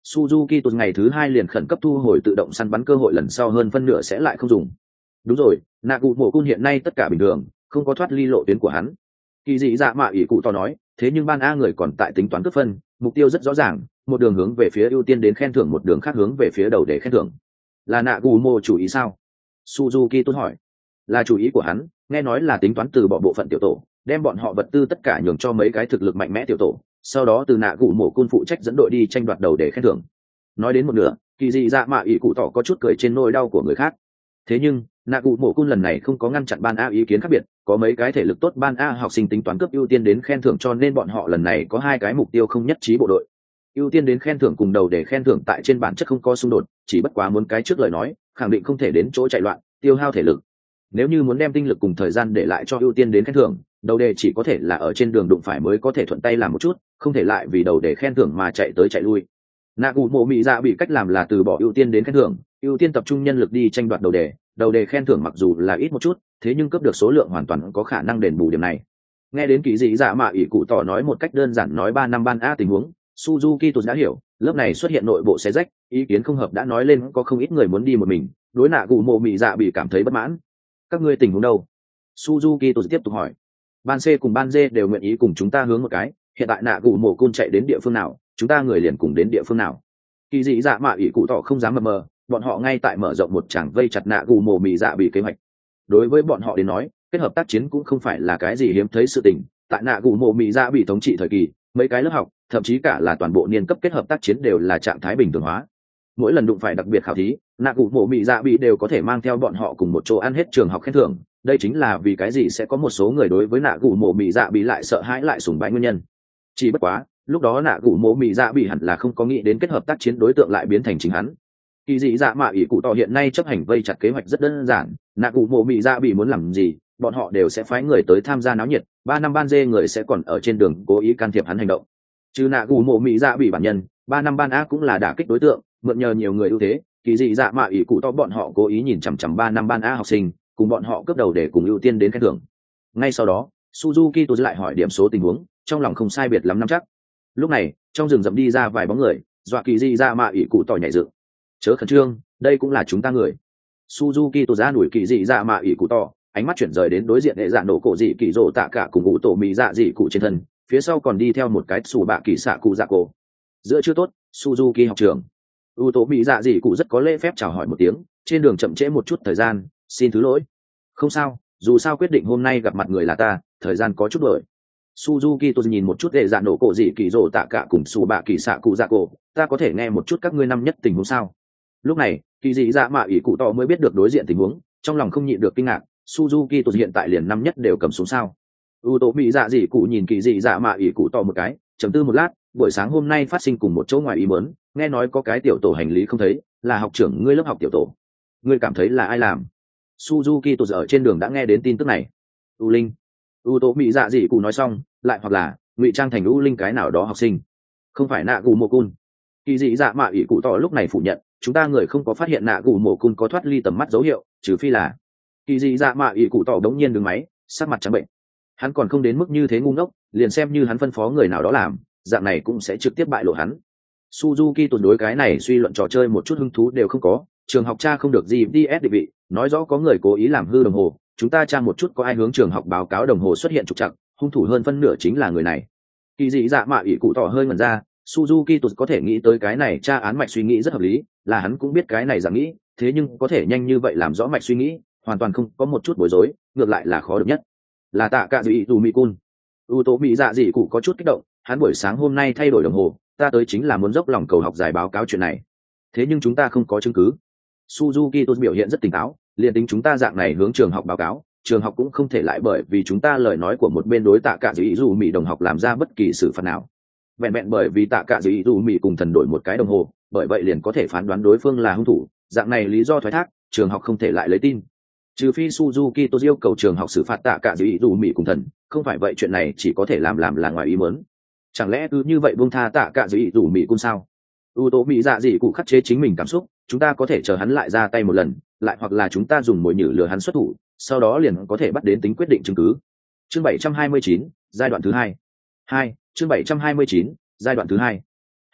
[SPEAKER 1] Suzuki tuột ngày thứ hai liền khẩn cấp thu hồi tự động săn bắn cơ hội, lần sau hơn phân nửa sẽ lại không dùng. Đúng rồi, nạ cụ mộ cun hiện nay tất cả bình thường, không có thoát ly lộ tuyến của hắn. Kỳ dị dạ mạ ỷ cụ to nói, thế nhưng ban a người còn tại tính toán cướp phân, mục tiêu rất rõ ràng, một đường hướng về phía ưu tiên đến khen thưởng, một đường khác hướng về phía đầu để khen thưởng. Là nạ cụ mộ chủ ý sao? Suzuki tuột hỏi. Là chủ ý của hắn, nghe nói là tính toán từ bỏ bộ phận tiểu tổ, đem bọn họ vật tư tất cả nhường cho mấy cái thực lực mạnh mẽ tiểu tổ, sau đó từ nạ cụ mộ cun phụ trách dẫn đội đi tranh đoạt đầu để khen thưởng. Nói đến một nửa, kỳ dị dạ mạ ỷ cụ tỏ có chút cười trên nỗi đau của người khác. Thế nhưng nạ cụ mộ cun lần này không có ngăn chặn ban a ý kiến khác biệt, có mấy cái thể lực tốt ban a học sinh tính toán cướp ưu tiên đến khen thưởng, cho nên bọn họ lần này có hai cái mục tiêu không nhất trí bộ đội. Ưu tiên đến khen thưởng cùng đầu để khen thưởng tại trên bản chất không có xung đột, chỉ bất quá muốn cái trước lời nói khẳng định không thể đến chỗ chạy loạn tiêu hao thể lực. Nếu như muốn đem tinh lực cùng thời gian để lại cho ưu tiên đến khen thưởng, đầu đề chỉ có thể là ở trên đường đụng phải mới có thể thuận tay làm một chút, không thể lại vì đầu đề khen thưởng mà chạy tới chạy lui. Nạ cụ mộ mị dạ bị cách làm là từ bỏ ưu tiên đến khen thưởng, ưu tiên tập trung nhân lực đi tranh đoạt đầu đề, đầu đề khen thưởng mặc dù là ít một chút, thế nhưng cấp được số lượng hoàn toàn có khả năng đền bù điểm này. Nghe đến kỳ dị dạ mạ ỷ cụ tỏ nói một cách đơn giản nói ba năm ban a tình huống, Suzuki tôi đã hiểu, lớp này xuất hiện nội bộ xé rách, ý kiến không hợp đã nói lên có không ít người muốn đi một mình, đối nạ cụ mộ mị dạ bị cảm thấy bất mãn. Các ngươi tình huống đâu? Suzuki tôi tiếp tục hỏi. Ban C cùng ban D đều nguyện ý cùng chúng ta hướng một cái, hiện tại nạ cụ mộ cun chạy đến địa phương nào, chúng ta người liền cùng đến địa phương nào. Kỳ dị dạ mạ ỷ cụ tỏ không dám mờ mờ, bọn họ ngay tại mở rộng một tràng vây chặt nạ cụ mộ mị dạ bị kế hoạch. Đối với bọn họ đến nói, kết hợp tác chiến cũng không phải là cái gì hiếm thấy sự tình, tại nạ cụ mộ mị dạ bị thống trị thời kỳ, mấy cái lớp học, thậm chí cả là toàn bộ niên cấp kết hợp tác chiến đều là trạng thái bình thường hóa. Mỗi lần đụng phải đặc biệt khảo thí, nạ cụ mộ mị dạ bị đều có thể mang theo bọn họ cùng một chỗ ăn hết trường học khen thưởng, đây chính là vì cái gì sẽ có một số người đối với nạ cụ mộ mị dạ bị lại sợ hãi lại sùng bái nguyên nhân. Chỉ bất quá lúc đó nạ cụ mộ mị dạ bị hẳn là không có nghĩ đến kết hợp tác chiến đối tượng lại biến thành chính hắn. Kỳ dị dạ mạ ỷ cụ tỏ hiện nay chấp hành vây chặt kế hoạch rất đơn giản, nạ cụ mộ mị dạ bị muốn làm gì bọn họ đều sẽ phái người tới tham gia náo nhiệt, ba năm ban dê người sẽ còn ở trên đường cố ý can thiệp hắn hành động. Trừ nạ cụ mộ mị dạ bị bản nhân, ba năm ban a cũng là đả kích đối tượng, mượn nhờ nhiều người ưu thế, kỳ dị dạ mạ ỷ cụ tỏ bọn họ cố ý nhìn chằm chằm ba năm ban a học sinh, cùng bọn họ cướp đầu để cùng ưu tiên đến khen thưởng. Ngay sau đó Suzuki tôi lại hỏi điểm số tình huống, trong lòng không sai biệt lắm nắm chắc. Lúc này trong rừng rậm đi ra vài bóng người, dọa kỳ dị dạ mạ ỷ cụ tỏ nhảy dựng. Chớ khẩn trương, đây cũng là chúng ta người. Suzuki tôi ra đuổi kỳ dị dạ mạ ỷ cụ tỏ, ánh mắt chuyển rời đến đối diện hệ dạ nổ cổ dị kỳ rộ tạ cả cùng ngụ tổ mì dạ dị cụ trên thân, phía sau còn đi theo một cái xù bạ kỳ xạ cụ dạ cổ. Giữa chưa tốt, Suzuki học trưởng. U tổ mì dạ dị cụ rất có lễ phép chào hỏi một tiếng, trên đường chậm trễ một chút thời gian, xin thứ lỗi. Không sao, dù sao quyết định hôm nay gặp mặt người là ta, thời gian có chút đổi. Suzuki tôi nhìn một chút hệ dạ nổ cổ dị kỳ rộ tạ cả cùng xù bạ kỳ xạ cụ dạ cổ, ta có thể nghe một chút các ngươi năm nhất tình huống sao? Lúc này kỳ dị dạ mạ ỷ cụ tỏ mới biết được đối diện tình huống, trong lòng không nhịn được kinh ngạc. Suzuki tôi hiện tại liền năm nhất đều cầm xuống sao? U tổ mỹ dạ dị cụ nhìn kỳ dị dạ mạ ỷ cụ tỏ một cái, trầm tư một lát, buổi sáng hôm nay phát sinh cùng một chỗ ngoài ý muốn, nghe nói có cái tiểu tổ hành lý không thấy, là học trưởng ngươi lớp học tiểu tổ. Ngươi cảm thấy là ai làm? Suzuki tôi ở trên đường đã nghe đến tin tức này. U linh. U tổ mỹ dạ dị cụ nói xong, lại hoặc là ngụy trang thành U linh cái nào đó học sinh, không phải nạ gù mộ cun. Kỳ dị dạ mạ ỷ cụ tỏ lúc này phủ nhận, chúng ta người không có phát hiện nạ gù mộ cun có thoát ly tầm mắt dấu hiệu, trừ phi là. Kỳ dị dạ mạ ỷ cụ tỏ đống nhiên đứng máy, sắc mặt trắng bệnh. Hắn còn không đến mức như thế ngu ngốc, liền xem như hắn phân phó người nào đó làm, dạng này cũng sẽ trực tiếp bại lộ hắn. Suzuki tuyệt đối cái này suy luận trò chơi một chút hứng thú đều không có, trường học tra không được gì đê ét định vị, nói rõ có người cố ý làm hư đồng hồ, chúng ta tra một chút có ai hướng trường học báo cáo đồng hồ xuất hiện trục trặc, hung thủ hơn phân nửa chính là người này. Kỳ dị dạ mạ ỷ cụ tỏ hơi ngẩn ra, Suzuki tuyệt có thể nghĩ tới cái này tra án mạch suy nghĩ rất hợp lý, là hắn cũng biết cái này dạng nghĩ, thế nhưng có thể nhanh như vậy làm rõ mạch suy nghĩ, hoàn toàn không có một chút bối rối, ngược lại là khó được nhất. Là tạ cả dị dù mỹ cun. U tố mỹ dạ dị cụ có chút kích động, hắn buổi sáng hôm nay thay đổi đồng hồ, ta tới chính là muốn dốc lòng cầu học giải báo cáo chuyện này. Thế nhưng chúng ta không có chứng cứ. Suzuki tôi biểu hiện rất tỉnh táo, liền tính chúng ta dạng này hướng trường học báo cáo, trường học cũng không thể lại bởi vì chúng ta lời nói của một bên đối tạ cả dị dù mỹ đồng học làm ra bất kỳ xử phạt nào. Vẹn vẹn bởi vì tạ cả dị dù mỹ cùng thần đổi một cái đồng hồ, bởi vậy liền có thể phán đoán đối phương là hung thủ, dạng này lý do thoái thác, trường học không thể lại lấy tin. Trừ phi Suzuki tôi yêu cầu trường học xử phạt tạ cả dị dù mỹ cùng thần, không phải vậy chuyện này chỉ có thể làm làm là ngoài ý muốn. Chẳng lẽ cứ như vậy buông tha tạ cả dị dù mỹ cung sao? U tố mỹ dạ dị cụ khắc chế chính mình cảm xúc, chúng ta có thể chờ hắn lại ra tay một lần, lại hoặc là chúng ta dùng mồi nhử lừa hắn xuất thủ, sau đó liền có thể bắt đến tính quyết định chứng cứ. Chương bảy trăm hai mươi chín, giai đoạn thứ hai. Hai, chương bảy trăm hai mươi chín, giai đoạn thứ hai. Hai,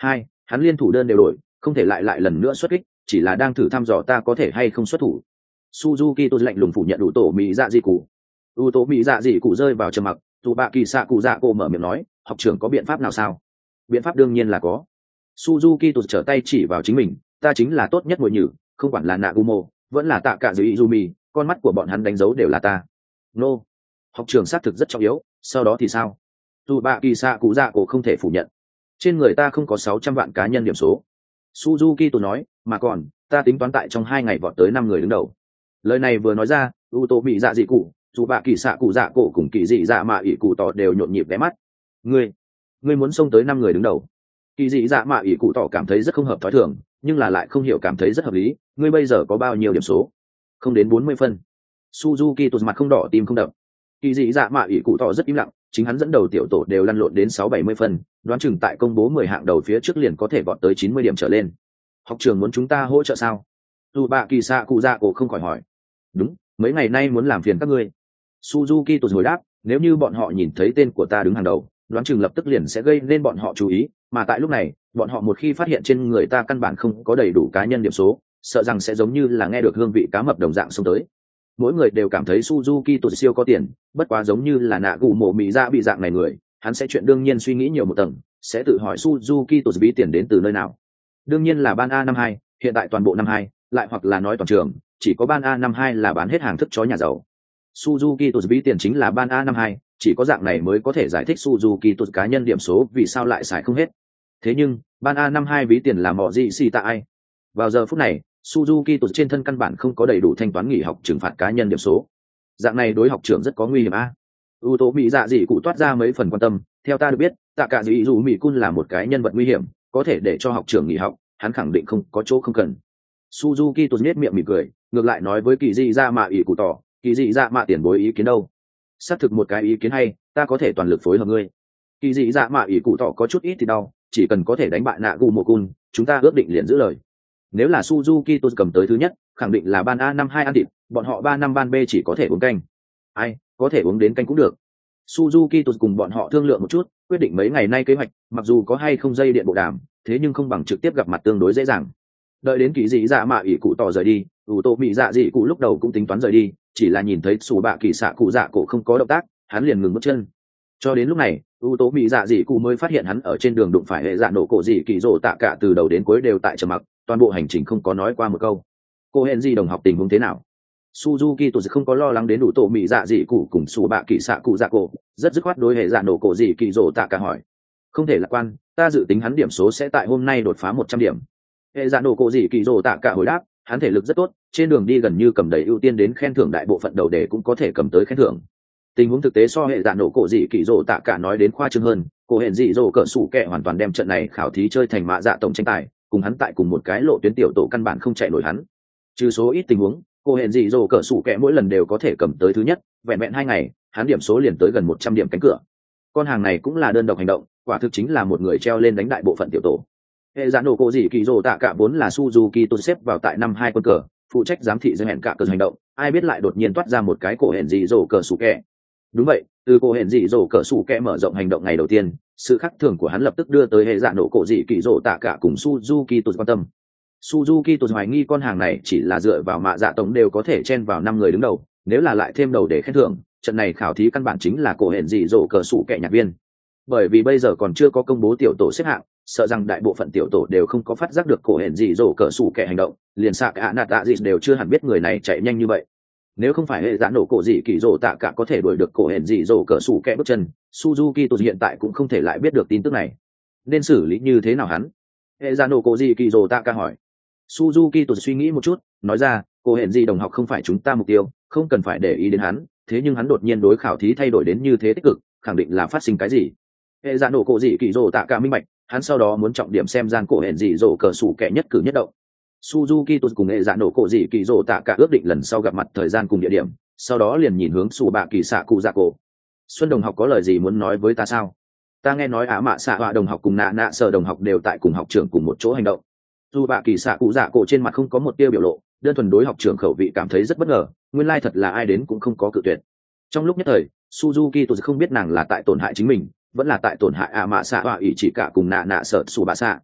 [SPEAKER 1] hắn liên thủ đơn đều đổi, không thể lại lại lần nữa xuất kích, chỉ là đang thử thăm dò ta có thể hay không xuất thủ. Suzuki tôi lạnh lùng phủ nhận đủ tổ mỹ dạ dị cụ. U tổ mỹ dạ dị cụ rơi vào trầm mặc, dù bạ kỳ xạ cụ dạ cô mở miệng nói, học trưởng có biện pháp nào sao? Biện pháp đương nhiên là có. Suzuki tôi trở tay chỉ vào chính mình, ta chính là tốt nhất ngồi nhử, không quản là Nagumo, vẫn là tạ cả dưới Izumi, con mắt của bọn hắn đánh dấu đều là ta. Nô, no. Học trưởng xác thực rất trọng yếu, sau đó thì sao? Dù bạ kỳ xạ cụ dạ cổ không thể phủ nhận. Trên người ta không có sáu trăm vạn cá nhân điểm số. Suzuki tôi nói, mà còn, ta tính toán tại trong hai ngày vọt tới năm người đứng đầu. Lời này vừa nói ra, u tô bị dạ dị cụ, dù bạ kỳ xạ cụ dạ cổ cùng kỳ dị dạ mạ ỷ cụ tỏ đều nhộn nhịp ghé mắt. Ngươi, ngươi muốn xông tới năm người đứng đầu. Kỳ dị dạ mạ ỷ cụ tỏ cảm thấy rất không hợp thói thường, nhưng là lại không hiểu cảm thấy rất hợp lý. Ngươi bây giờ có bao nhiêu điểm số? Không đến bốn mươi phân. Suzuki tụt mặt không đỏ tim không đập. Kỳ dị dạ mạ ỷ cụ tỏ rất im lặng, chính hắn dẫn đầu tiểu tổ đều lăn lộn đến sáu bảy mươi phân, đoán chừng tại công bố mười hạng đầu phía trước liền có thể vọt tới chín mươi điểm trở lên. Học trường muốn chúng ta hỗ trợ sao? Dù bạ kỳ xạ cụ dạ cổ không khỏi hỏi. Đúng, mấy ngày nay muốn làm phiền các ngươi. Suzuki tụt hồi đáp, nếu như bọn họ nhìn thấy tên của ta đứng hàng đầu, đoán chừng lập tức liền sẽ gây nên bọn họ chú ý, mà tại lúc này, bọn họ một khi phát hiện trên người ta căn bản không có đầy đủ cá nhân điểm số, sợ rằng sẽ giống như là nghe được hương vị cá mập đồng dạng xông tới. Mỗi người đều cảm thấy Suzuki tụt siêu có tiền, bất quá giống như là nạ gù mộ mỹ ra bị dạng này người, hắn sẽ chuyện đương nhiên suy nghĩ nhiều một tầng, sẽ tự hỏi Suzuki tụt ví tiền đến từ nơi nào. Đương nhiên là ban A năm hai, hiện tại toàn bộ năm hai, lại hoặc là nói toàn trường, chỉ có ban A năm hai là bán hết hàng thức chó nhà giàu. Suzuki tụt ví tiền chính là ban A năm hai, chỉ có dạng này mới có thể giải thích Suzuki tụt cá nhân điểm số vì sao lại xài không hết. Thế nhưng, ban A năm hai ví tiền là mọ gì xì tại ai? Vào giờ phút này, Suzuki tụt trên thân căn bản không có đầy đủ thanh toán nghỉ học trừng phạt cá nhân điểm số. Dạng này đối học trưởng rất có nguy hiểm a. U tố bị dạ dị cụ toát ra mấy phần quan tâm, theo ta được biết, tạ cả dị dù mỹ cun là một cái nhân vật nguy hiểm, có thể để cho học trưởng nghỉ học, hắn khẳng định không có chỗ không cần. Suzuki tụt nhếch miệng mỉm cười, ngược lại nói với kỳ dị dạ mạ ỷ cụ tỏ, kỳ dị dạ mạ tiền bối ý kiến đâu? Xác thực một cái ý kiến hay, ta có thể toàn lực phối hợp ngươi. Kỳ dị dạ mạ ỷ cụ tỏ có chút ít thì đau, chỉ cần có thể đánh bại nạ gù mộ cun, chúng ta ước định liền giữ lời. Nếu là Suzuki tôi cầm tới thứ nhất, khẳng định là ban A năm hai ăn thịt, bọn họ ba năm ban B chỉ có thể uống canh. Ai, có thể uống đến canh cũng được. Suzuki tôi cùng bọn họ thương lượng một chút, quyết định mấy ngày nay kế hoạch, mặc dù có hay không dây điện bộ đàm, thế nhưng không bằng trực tiếp gặp mặt tương đối dễ dàng. Đợi đến kỳ dị dạ mạ ỷ cụ tỏ rời đi, ủ tô bị dạ dị cụ lúc đầu cũng tính toán rời đi, chỉ là nhìn thấy sủ bạ kỳ xạ cụ dạ cổ không có động tác, hắn liền ngừng bước chân. Cho đến lúc này, ủ tô bị dạ dị cụ mới phát hiện hắn ở trên đường đụng phải hệ dạ nổ cổ dị kỳ rồ tạ cả từ đầu đến cuối đều tại trầm mặc, toàn bộ hành trình không có nói qua một câu. Cô hẹn gì đồng học tình huống thế nào? Suzuki tôi không có lo lắng đến đủ tổ mỹ dạ dị cụ cùng sủ bạ kỳ xạ cụ dạ cổ, rất dứt khoát đối hệ dạ nổ cổ dị kỳ rồ tạ cả hỏi. Không thể lạc quan, ta dự tính hắn điểm số sẽ tại hôm nay đột phá một trăm điểm. Hệ dạ nổ cổ dị kỳ rồ tạ cả hồi đáp, hắn thể lực rất tốt, trên đường đi gần như cầm đầy ưu tiên đến khen thưởng đại bộ phận đầu đề cũng có thể cầm tới khen thưởng. Tình huống thực tế so hệ dạ nổ cổ dị kỳ rồ tạ cả nói đến khoa trương hơn, cổ hẹn dị rồ cỡ sủ kẹ hoàn toàn đem trận này khảo thí chơi thành mạ dạ tổng tranh tài, cùng hắn tại cùng một cái lộ tuyến tiểu tổ căn bản không chạy nổi hắn. Trừ số ít tình huống, cô hẹn dị dỗ cỡ sủ kẹ mỗi lần đều có thể cầm tới thứ nhất, vẹn vẹn hai ngày, hắn điểm số liền tới gần một trăm điểm cánh cửa. Con hàng này cũng là đơn độc hành động, quả thực chính là một người treo lên đánh đại bộ phận tiểu tổ. Hệ dạ nổ cổ dị kỳ dỗ tạ cả vốn là Suzuki tôi xếp vào tại năm hai quân cờ, phụ trách giám thị giới hẹn cả cờ hành động, ai biết lại đột nhiên toát ra một cái cổ hẹn dị dỗ cỡ sủ kẹ. Đúng vậy, từ cổ hẹn dị dỗ cỡ sủ kẹ mở rộng hành động ngày đầu tiên, sự khác thường của hắn lập tức đưa tới hệ dạ nổ cổ dị kỳ dỗ tạ cả cùng Suzuki tôi quan tâm. Suzuki tôi hoài nghi con hàng này chỉ là dựa vào mạ dạ tổng đều có thể chen vào năm người đứng đầu, nếu là lại thêm đầu để khen thưởng, trận này khảo thí căn bản chính là cổ hẹn dị dỗ cờ sủ kẻ nhạc viên. Bởi vì bây giờ còn chưa có công bố tiểu tổ xếp hạng, sợ rằng đại bộ phận tiểu tổ đều không có phát giác được cổ hẹn dị dỗ cờ sủ kẻ hành động, liền xạ cả nạt tạ dị đều chưa hẳn biết người này chạy nhanh như vậy. Nếu không phải hệ dạ nổ cổ dị kỳ dỗ tạ cả có thể đuổi được cổ hẹn dị dỗ cờ sủ kẻ bước chân, Suzuki tôi hiện tại cũng không thể lại biết được tin tức này. Nên xử lý như thế nào hắn? Hệ dạ nổ cổ dị kỳ dỗ tạ cả hỏi. Suzuki tôi suy nghĩ một chút, nói ra, cô hẹn gì đồng học không phải chúng ta mục tiêu, không cần phải để ý đến hắn, thế nhưng hắn đột nhiên đối khảo thí thay đổi đến như thế tích cực, khẳng định là phát sinh cái gì. Hệ dạ nổ cổ dị kỳ dỗ tạ cả minh bạch, hắn sau đó muốn trọng điểm xem gian cổ hẹn gì dỗ cờ sủ kẻ nhất cử nhất động. Suzuki tôi cùng hệ dạ nổ cổ dị kỳ dỗ tạ cả ước định lần sau gặp mặt thời gian cùng địa điểm, sau đó liền nhìn hướng sủ bạ kỳ xạ cụ dạ cổ. Xuân đồng học có lời gì muốn nói với ta sao? Ta nghe nói Á Mạ xạ họa đồng học cùng nạ nạ sở đồng học đều tại cùng học trưởng cùng một chỗ hành động. Dù bạ kỳ xạ cụ dạ cổ trên mặt không có một tia biểu lộ, đơn thuần đối học trưởng khẩu vị cảm thấy rất bất ngờ, nguyên lai thật là ai đến cũng không có cự tuyệt. Trong lúc nhất thời, Suzuki tôi không biết nàng là tại tổn hại chính mình, vẫn là tại tổn hại ạ mạ xạ họa ỷ chỉ cả cùng nạ nạ sợ sủ bạ xạ.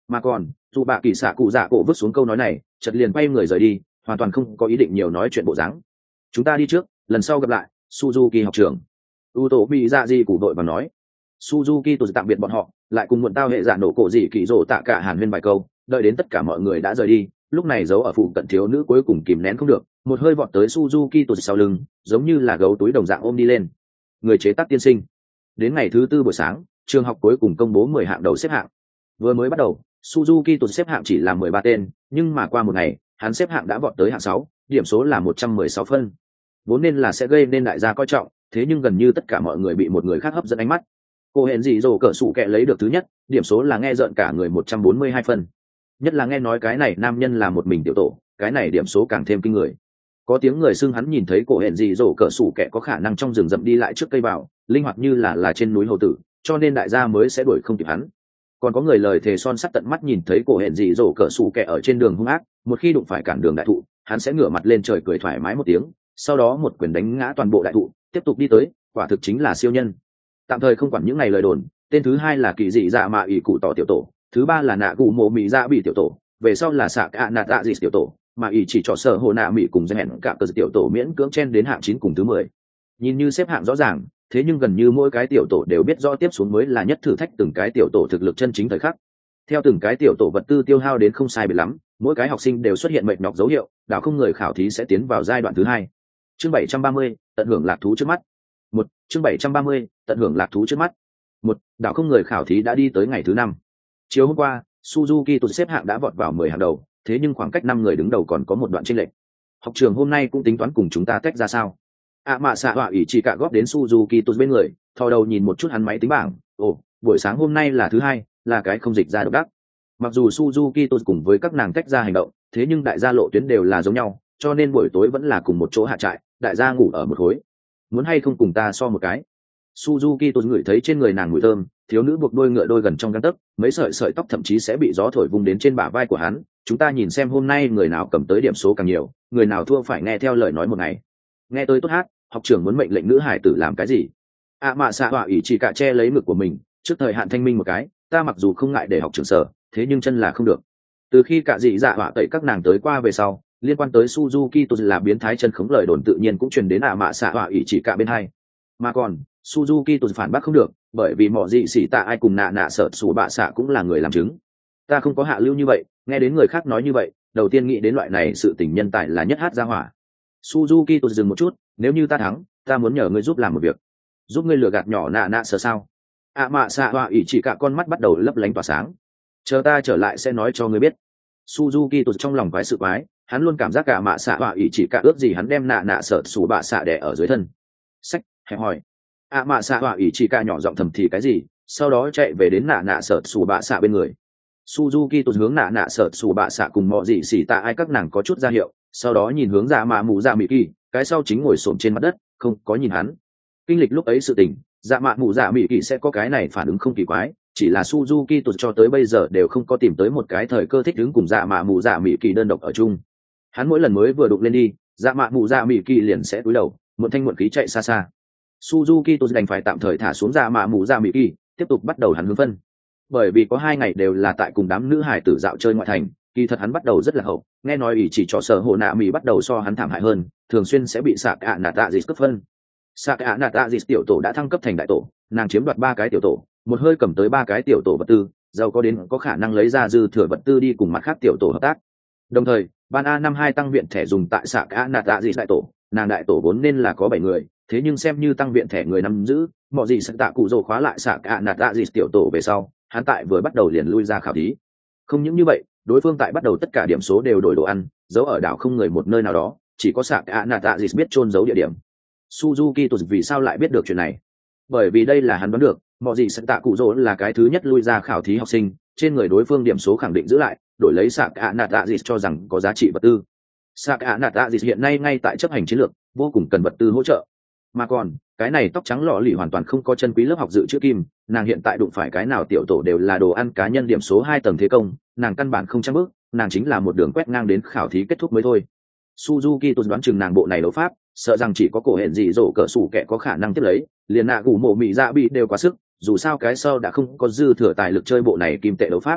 [SPEAKER 1] Mà còn dù bạ kỳ xạ cụ dạ cổ vứt xuống câu nói này, chợt liền quay người rời đi, hoàn toàn không có ý định nhiều nói chuyện bộ dáng. Chúng ta đi trước, lần sau gặp lại. Suzuki học trưởng. U tổ bị dạ gì cụ đội và nói. Suzuki tụt tạm biệt bọn họ, lại cùng muộn tao hệ giả nổ cổ gì kỳ rồ tạ cả hàn huyên vài câu, đợi đến tất cả mọi người đã rời đi, lúc này giấu ở phụ cận thiếu nữ cuối cùng kìm nén không được, một hơi vọt tới Suzuki tụt sau lưng, giống như là gấu túi đồng dạng ôm đi lên. Người chế tác tiên sinh. Đến ngày thứ tư buổi sáng, trường học cuối cùng công bố mười hạng đầu xếp hạng. Vừa mới bắt đầu, Suzuki tụt xếp hạng chỉ là mười ba tên, nhưng mà qua một ngày, hắn xếp hạng đã vọt tới hạng sáu, điểm số là một trăm mười sáu phân. Vốn nên là sẽ gây nên đại gia coi trọng, thế nhưng gần như tất cả mọi người bị một người khác hấp dẫn ánh mắt. Cô hẹn gì rồ cỡ sủ kẹ lấy được thứ nhất, điểm số là nghe rợn cả người một trăm bốn mươi hai phân. Nhất là nghe nói cái này nam nhân là một mình tiểu tổ, cái này điểm số càng thêm kinh người. Có tiếng người xưng hắn nhìn thấy cổ hẹn gì rồ cỡ sủ kẹ có khả năng trong rừng rậm đi lại trước cây vào, linh hoạt như là là trên núi hầu tử, cho nên đại gia mới sẽ đuổi không kịp hắn. Còn có người lời thề son sắt tận mắt nhìn thấy cổ hẹn gì rồ cỡ sủ kẹ ở trên đường hung ác, một khi đụng phải cản đường đại thụ, hắn sẽ ngửa mặt lên trời cười thoải mái một tiếng, sau đó một quyền đánh ngã toàn bộ đại thụ, tiếp tục đi tới, quả thực chính là siêu nhân. Tạm thời không quản những ngày lời đồn, tên thứ hai là kỳ dị dạ mạ ỷ cụ tỏ tiểu tổ, thứ ba là nạ cụ mộ mỹ dạ bị tiểu tổ, về sau là xạ cả nạ tạ dị tiểu tổ, mà ỷ chỉ cho sở hồ nạ mỹ cùng danh hẹn cả cơ tiểu tổ miễn cưỡng chen đến hạng chín cùng thứ mười. Nhìn như xếp hạng rõ ràng, thế nhưng gần như mỗi cái tiểu tổ đều biết rõ tiếp xuống mới là nhất thử thách từng cái tiểu tổ thực lực chân chính thời khắc. Theo từng cái tiểu tổ vật tư tiêu hao đến không sai biệt lắm, mỗi cái học sinh đều xuất hiện mệt nhọc dấu hiệu, đảo không người khảo thí sẽ tiến vào giai đoạn thứ hai. Chương bảy trăm ba mươi, tận hưởng lạc thú trước mắt. Một, chương bảy trăm ba mươi, tận hưởng lạc thú trước mắt. Một, đảo không người khảo thí đã đi tới ngày thứ năm. Chiều hôm qua, Suzuki tụt xếp hạng đã vọt vào mười hàng đầu, thế nhưng khoảng cách năm người đứng đầu còn có một đoạn chênh lệch. Học trường hôm nay cũng tính toán cùng chúng ta tách ra sao? À mạ xạ họa ủy chỉ cả góp đến Suzuki tụt bên người, thò đầu nhìn một chút hắn máy tính bảng, ồ, buổi sáng hôm nay là thứ hai, là cái không dịch ra độc đắc. Mặc dù Suzuki tụt cùng với các nàng tách ra hành động, thế nhưng đại gia lộ tuyến đều là giống nhau, cho nên buổi tối vẫn là cùng một chỗ hạ trại, đại gia ngủ ở một khối. Muốn hay không cùng ta so một cái? Suzuki tụt ngửi thấy trên người nàng mùi thơm, thiếu nữ buộc đôi ngựa đôi gần trong gang tấc, mấy sợi sợi tóc thậm chí sẽ bị gió thổi vung đến trên bả vai của hắn. Chúng ta nhìn xem hôm nay người nào cầm tới điểm số càng nhiều, người nào thua phải nghe theo lời nói một ngày. Nghe tôi tốt hát, học trưởng muốn mệnh lệnh nữ hải tử làm cái gì? À mạ xạ họa ỷ chỉ cả che lấy ngực của mình, trước thời hạn thanh minh một cái, ta mặc dù không ngại để học trưởng sở, thế nhưng chân là không được. Từ khi cả dị dạ họa tẩy các nàng tới qua về sau, liên quan tới Suzuki tụt là biến thái chân khống lời đồn tự nhiên cũng truyền đến à mạ xạ họa ỷ chỉ cả bên hai. Mà còn Suzuki tụt phản bác không được, bởi vì mọi dị xỉ tạ ai cùng nạ nạ sợ sủ bạ xạ cũng là người làm chứng. Ta không có hạ lưu như vậy, nghe đến người khác nói như vậy, đầu tiên nghĩ đến loại này sự tình nhân tài là nhất hát ra hỏa. Suzuki tụt dừng một chút, nếu như ta thắng, ta muốn nhờ ngươi giúp làm một việc. Giúp ngươi lừa gạt nhỏ nạ nạ sợ sao? À mạ xạ họa ỷ chỉ cả con mắt bắt đầu lấp lánh tỏa sáng. Chờ ta trở lại sẽ nói cho ngươi biết. Suzuki tụt trong lòng quái sự quái, hắn luôn cảm giác cả mạ xạ họa ỷ chỉ cả ước gì hắn đem nạ nạ sợ sủ bạ xạ đẻ ở dưới thân. Sách, hẹp hỏi. À mạ xạ họa ỷ chỉ cả nhỏ giọng thầm thì cái gì, sau đó chạy về đến nạ nạ sợ sủ bạ xạ bên người. Suzuki tụt hướng nạ nạ sợ sủ bạ xạ cùng mọi gì xỉ tạ ai các nàng có chút ra hiệu, sau đó nhìn hướng dạ mạ mù dạ mỹ kỳ, cái sau chính ngồi xổm trên mặt đất, không có nhìn hắn. Kinh lịch lúc ấy sự tình, dạ mạ mù dạ mỹ kỳ sẽ có cái này phản ứng không kỳ quái, chỉ là Suzuki tụt cho tới bây giờ đều không có tìm tới một cái thời cơ thích ứng cùng dạ mạ mù dạ mỹ kỳ đơn độc ở chung. Hắn mỗi lần mới vừa đụng lên đi, dạ mạ mù dạ mỹ kỳ liền sẽ cúi đầu, muộn thanh muộn khí chạy xa xa. Suzuki tụt đành phải tạm thời thả xuống dạ mạ mù dạ mỹ kỳ, tiếp tục bắt đầu hắn hướng phân. Bởi vì có hai ngày đều là tại cùng đám nữ hải tử dạo chơi ngoại thành, kỳ thật hắn bắt đầu rất là hậu, nghe nói ỷ chỉ cho sở hồ nạ mỹ bắt đầu so hắn thảm hại hơn, thường xuyên sẽ bị sạc ạ nạt tạ dịt cấp phân. Sạc ạ nạt tạ dịt tiểu tổ đã thăng cấp thành đại tổ, nàng chiếm đoạt ba cái tiểu tổ, một hơi cầm tới ba cái tiểu tổ vật tư, giàu có đến có khả năng lấy ra dư thừa vật tư đi cùng mặt khác tiểu tổ hợp tác. Đồng thời, ban A năm hai tăng viện thẻ dùng tại sạc ạ nạt tạ dịt đại tổ, nàng đại tổ vốn nên là có bảy người, thế nhưng xem như tăng viện thẻ người nắm giữ, mọi gì sẽ tạ cụ rồ khóa lại sạc ạ nạt tạ dịt tiểu tổ về sau, hắn tại vừa bắt đầu liền lui ra khảo thí. Không những như vậy, đối phương tại bắt đầu tất cả điểm số đều đổi đồ ăn, giấu ở đảo không người một nơi nào đó, chỉ có sạc ạ nạt tạ dịt biết chôn giấu địa điểm. Suzuki tụt vì sao lại biết được chuyện này? Bởi vì đây là hắn đoán được, mọi gì sẽ tạ cụ rồ là cái thứ nhất lui ra khảo thí học sinh, trên người đối phương điểm số khẳng định giữ lại, đổi lấy sạc ạ nạt tạ dịt cho rằng có giá trị vật tư. Sạc ạ nạt tạ dịt hiện nay ngay tại chấp hành chiến lược, vô cùng cần vật tư hỗ trợ. Mà còn, cái này tóc trắng lọ lì hoàn toàn không có chân quý lớp học dự trữ kim, nàng hiện tại đụng phải cái nào tiểu tổ đều là đồ ăn cá nhân điểm số hai tầng thế công, nàng căn bản không trang bước, nàng chính là một đường quét ngang đến khảo thí kết thúc mới thôi. Suzuki tôi đoán chừng nàng bộ này đấu pháp, sợ rằng chỉ có cổ hẹn dị dỗ cỡ sủ kẻ có khả năng tiếp lấy, liền nạ gù mộ mị dạ bị đều quá sức, dù sao cái sau đã không có dư thừa tài lực chơi bộ này kim tệ đấu pháp.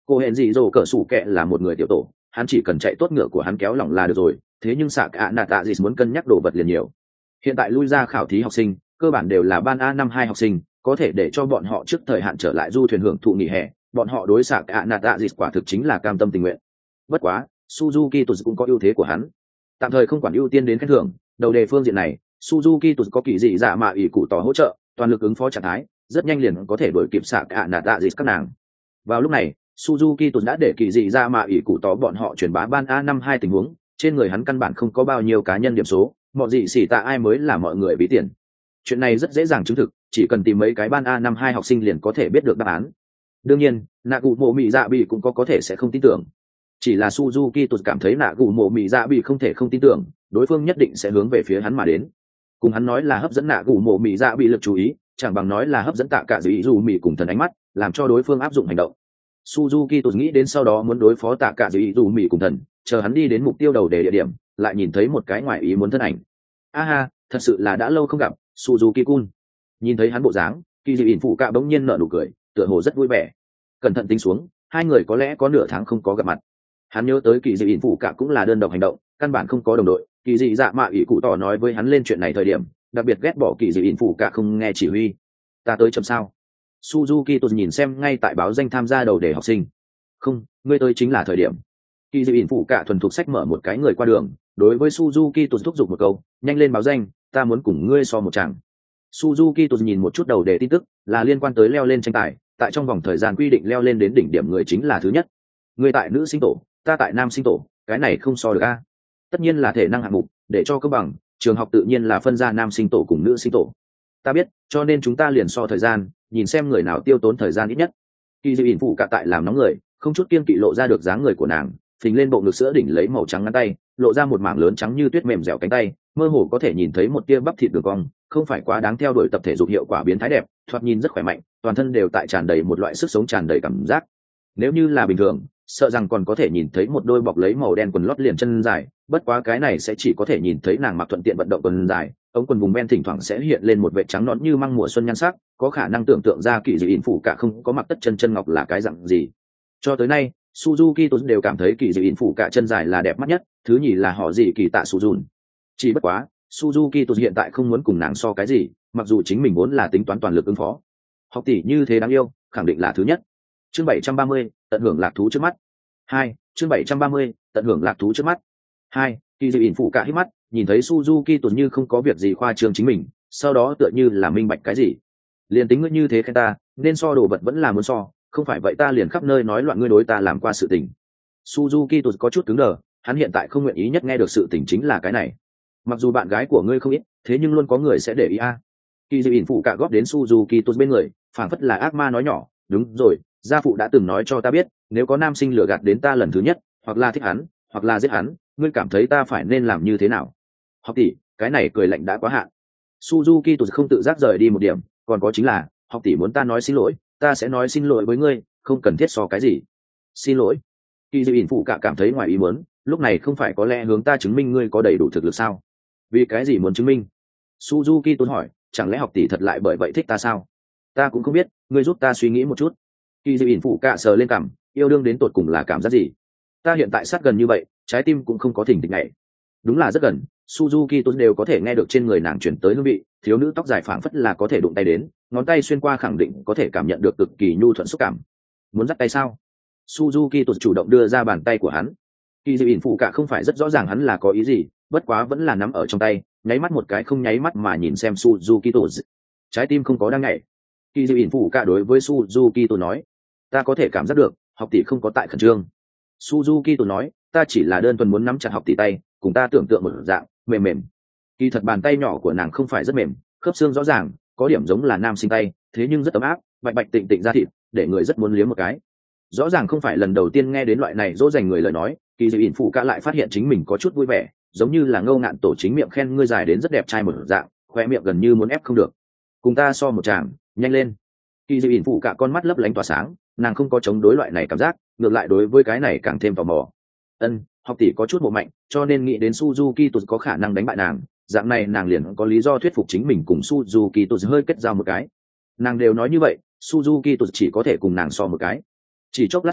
[SPEAKER 1] cô hẹn dị dỗ cỡ sủ kẹ là một người tiểu tổ, hắn chỉ cần chạy tốt ngựa của hắn kéo lỏng là được rồi, thế nhưng xạ cả nạt tạ dịt muốn cân nhắc đồ vật liền nhiều. Hiện tại lui ra khảo thí học sinh cơ bản đều là ban a năm hai học sinh, có thể để cho bọn họ trước thời hạn trở lại du thuyền hưởng thụ nghỉ hè, bọn họ đối xạ cả nạt tạ dịt quả thực chính là cam tâm tình nguyện. Bất quá Suzuki Tuz cũng có ưu thế của hắn, tạm thời không quản ưu tiên đến khen thưởng. Đầu đề phương diện này Suzuki Tuz có kỳ dị dạ mạ ủy cụ tỏ hỗ trợ, toàn lực ứng phó trạng thái, rất nhanh liền có thể đuổi kịp xạ cả nạt tạ dịt các nàng. Vào lúc này Suzuki Tuz đã để kỳ dị dạ mạ ủy cụ tỏ bọn họ truyền bá ban a năm hai tình huống, trên người hắn căn bản không có bao nhiêu cá nhân điểm số, mọi gì xỉ tạ ai mới là mọi người ví tiền. Chuyện này rất dễ dàng chứng thực, chỉ cần tìm mấy cái ban a năm hai học sinh liền có thể biết được đáp án. Đương nhiên nạ cụ mộ mị dạ bị cũng có có thể sẽ không tin tưởng, chỉ là Suzuki Tuz cảm thấy nạ cụ mộ mị dạ bị không thể không tin tưởng, đối phương nhất định sẽ hướng về phía hắn mà đến. Cùng hắn nói là hấp dẫn nạ cụ mộ mị dạ bị lực chú ý, chẳng bằng nói là hấp dẫn tạ cả dĩ dù mị cùng thần ánh mắt, làm cho đối phương áp dụng hành động. Suzuki Tuz nghĩ đến sau đó muốn đối phó tạ cả dĩ dù mị cùng thần, chờ hắn đi đến mục tiêu đầu đề địa điểm, lại nhìn thấy một cái ngoài ý muốn thân ảnh. Aha, thật sự là đã lâu không gặp, Suzuki-kun. Nhìn thấy hắn bộ dáng, kỳ dị ỉn phụ cạ bỗng nhiên nở nụ cười, tựa hồ rất vui vẻ. Cẩn thận tính xuống, hai người có lẽ có nửa tháng không có gặp mặt. Hắn nhớ tới kỳ dị ỉn phụ cạ cũng là đơn độc hành động, căn bản không có đồng đội. Kỳ dị dạ mạ ỷ cụ tỏ nói với hắn lên chuyện này thời điểm, đặc biệt ghét bỏ kỳ dị ỉn phụ cạ không nghe chỉ huy. Ta tới chậm sao? Suzuki Tuz nhìn xem ngay tại báo danh tham gia đầu đề học sinh. Không, ngươi tới chính là thời điểm. Kỳ dị ỉn phụ cạ thuần thục sách mở một cái người qua đường, đối với Suzuki Tuz thúc giục một câu, nhanh lên báo danh, ta muốn cùng ngươi so một chàng. Suzuki Tuz nhìn một chút đầu đề tin tức, là liên quan tới leo lên tranh tài, tại trong vòng thời gian quy định leo lên đến đỉnh điểm người chính là thứ nhất. Ngươi tại nữ sinh tổ, ta tại nam sinh tổ, cái này không so được a. Tất nhiên là thể năng hạng mục, để cho công bằng, trường học tự nhiên là phân ra nam sinh tổ cùng nữ sinh tổ. Ta biết, cho nên chúng ta liền so thời gian, nhìn xem người nào tiêu tốn thời gian ít nhất. Kỳ dị ỉn phụ cạ tại làm nóng người, không chút kiêng kỵ lộ ra được dáng người của nàng, phình lên bộ ngực sữa đỉnh lấy màu trắng ngắn tay, lộ ra một mảng lớn trắng như tuyết mềm dẻo cánh tay, mơ hồ có thể nhìn thấy một tia bắp thịt đường cong, không phải quá đáng theo đuổi tập thể dục hiệu quả biến thái đẹp, thoạt nhìn rất khỏe mạnh, toàn thân đều tại tràn đầy một loại sức sống tràn đầy cảm giác. Nếu như là bình thường, sợ rằng còn có thể nhìn thấy một đôi bọc lấy màu đen quần lót liền chân dài, bất quá cái này sẽ chỉ có thể nhìn thấy nàng mặc thuận tiện vận động quần dài, ống quần vùng ben thỉnh thoảng sẽ hiện lên một vệt trắng nõn như măng mùa xuân nhan sắc, có khả năng tưởng tượng ra kỳ dị ỉn phụ cả không có mặc tất chân chân ngọc là cái dạng gì. Cho tới nay Suzuki Tuz đều cảm thấy kỳ dị ỉn phụ cả chân dài là đẹp mắt nhất, thứ nhì là họ gì kỳ tạ Suzun. Chỉ bất quá Suzuki Tuz hiện tại không muốn cùng nàng so cái gì, mặc dù chính mình muốn là tính toán toàn lực ứng phó. Học tỷ như thế đáng yêu, khẳng định là thứ nhất. Chương bảy trăm ba mươi, tận hưởng lạc thú trước mắt. Hai, chương bảy trăm ba mươi, tận hưởng lạc thú trước mắt. Hai, kỳ dị ỉn phụ cả hít mắt, nhìn thấy Suzuki Tuz như không có việc gì khoa trương chính mình, sau đó tựa như là minh bạch cái gì. Liền tính ngươi như thế khen ta, nên so đồ vật vẫn là muốn so, không phải vậy ta liền khắp nơi nói loạn ngươi đối ta làm qua sự tình. Suzuki Tuz có chút cứng đờ, hắn hiện tại không nguyện ý nhất nghe được sự tình chính là cái này. Mặc dù bạn gái của ngươi không ít, thế nhưng luôn có người sẽ để ý a. À. Kỳ dị ỉn phụ cả góp đến Suzuki Tuz bên người, phảng phất là ác ma nói nhỏ, đúng rồi, gia phụ đã từng nói cho ta biết, nếu có nam sinh lừa gạt đến ta lần thứ nhất, hoặc là thích hắn, hoặc là giết hắn, ngươi cảm thấy ta phải nên làm như thế nào? Học tỷ, cái này cười lạnh đã quá hạn. Suzuki Tuz không tự giác rời đi một điểm, còn có chính là, học tỷ muốn ta nói xin lỗi, ta sẽ nói xin lỗi với ngươi, không cần thiết so cái gì. Xin lỗi. Kỳ dị ỉn phụ cả cảm thấy ngoài ý muốn, lúc này không phải có lẽ hướng ta chứng minh ngươi có đầy đủ thực lực sao? Vì cái gì muốn chứng minh? Suzuki Tuz hỏi, chẳng lẽ học tỷ thật lại bởi vậy thích ta sao? Ta cũng không biết, ngươi giúp ta suy nghĩ một chút. Kỳ dị ỉn phụ cả sờ lên cằm, yêu đương đến tột cùng là cảm giác gì? Ta hiện tại sát gần như vậy, trái tim cũng không có thỉnh thịch này. Đúng là rất gần, Suzuki Tuz đều có thể nghe được trên người nàng chuyển tới hương vị, thiếu nữ tóc dài phảng phất là có thể đụng tay đến, ngón tay xuyên qua khẳng định có thể cảm nhận được cực kỳ nhu thuận xúc cảm. Muốn dắt tay sao? Suzuki Tuz chủ động đưa ra bàn tay của hắn. Kỳ dị ỉn phụ cả không phải rất rõ ràng hắn là có ý gì, bất quá vẫn là nắm ở trong tay, nháy mắt một cái không nháy mắt mà nhìn xem Suzuki Tuz. Trái tim không có đang nhảy. Kỳ dị ỉn phụ cả đối với Suzuki Tuz nói, ta có thể cảm giác được, học tỷ không có tại khẩn trương. Suzuki Tuz nói, ta chỉ là đơn thuần muốn nắm chặt học tỷ tay, cùng ta tưởng tượng một dạng mềm mềm. Kỳ thật bàn tay nhỏ của nàng không phải rất mềm, khớp xương rõ ràng, có điểm giống là nam sinh tay, thế nhưng rất ấm áp, bạch bạch tịnh tịnh da thịt, để người rất muốn liếm một cái. Rõ ràng không phải lần đầu tiên nghe đến loại này dỗ dành người lời nói, kỳ dị ỉn phụ cả lại phát hiện chính mình có chút vui vẻ, giống như là ngâu ngạn tổ chính miệng khen ngươi dài đến rất đẹp trai một dạng, khoe miệng gần như muốn ép không được. Cùng ta so một tràng, nhanh lên. Kỳ dị ỉn phụ cả con mắt lấp lánh tỏa sáng, nàng không có chống đối loại này cảm giác, ngược lại đối với cái này càng thêm tò mò. Ân, học tỷ có chút bộ mạnh, cho nên nghĩ đến Suzuki Tuz có khả năng đánh bại nàng, dạng này nàng liền có lý do thuyết phục chính mình cùng Suzuki Tuz hơi kết giao một cái. Nàng đều nói như vậy, Suzuki Tuz chỉ có thể cùng nàng so một cái. Chỉ chốc lát sau,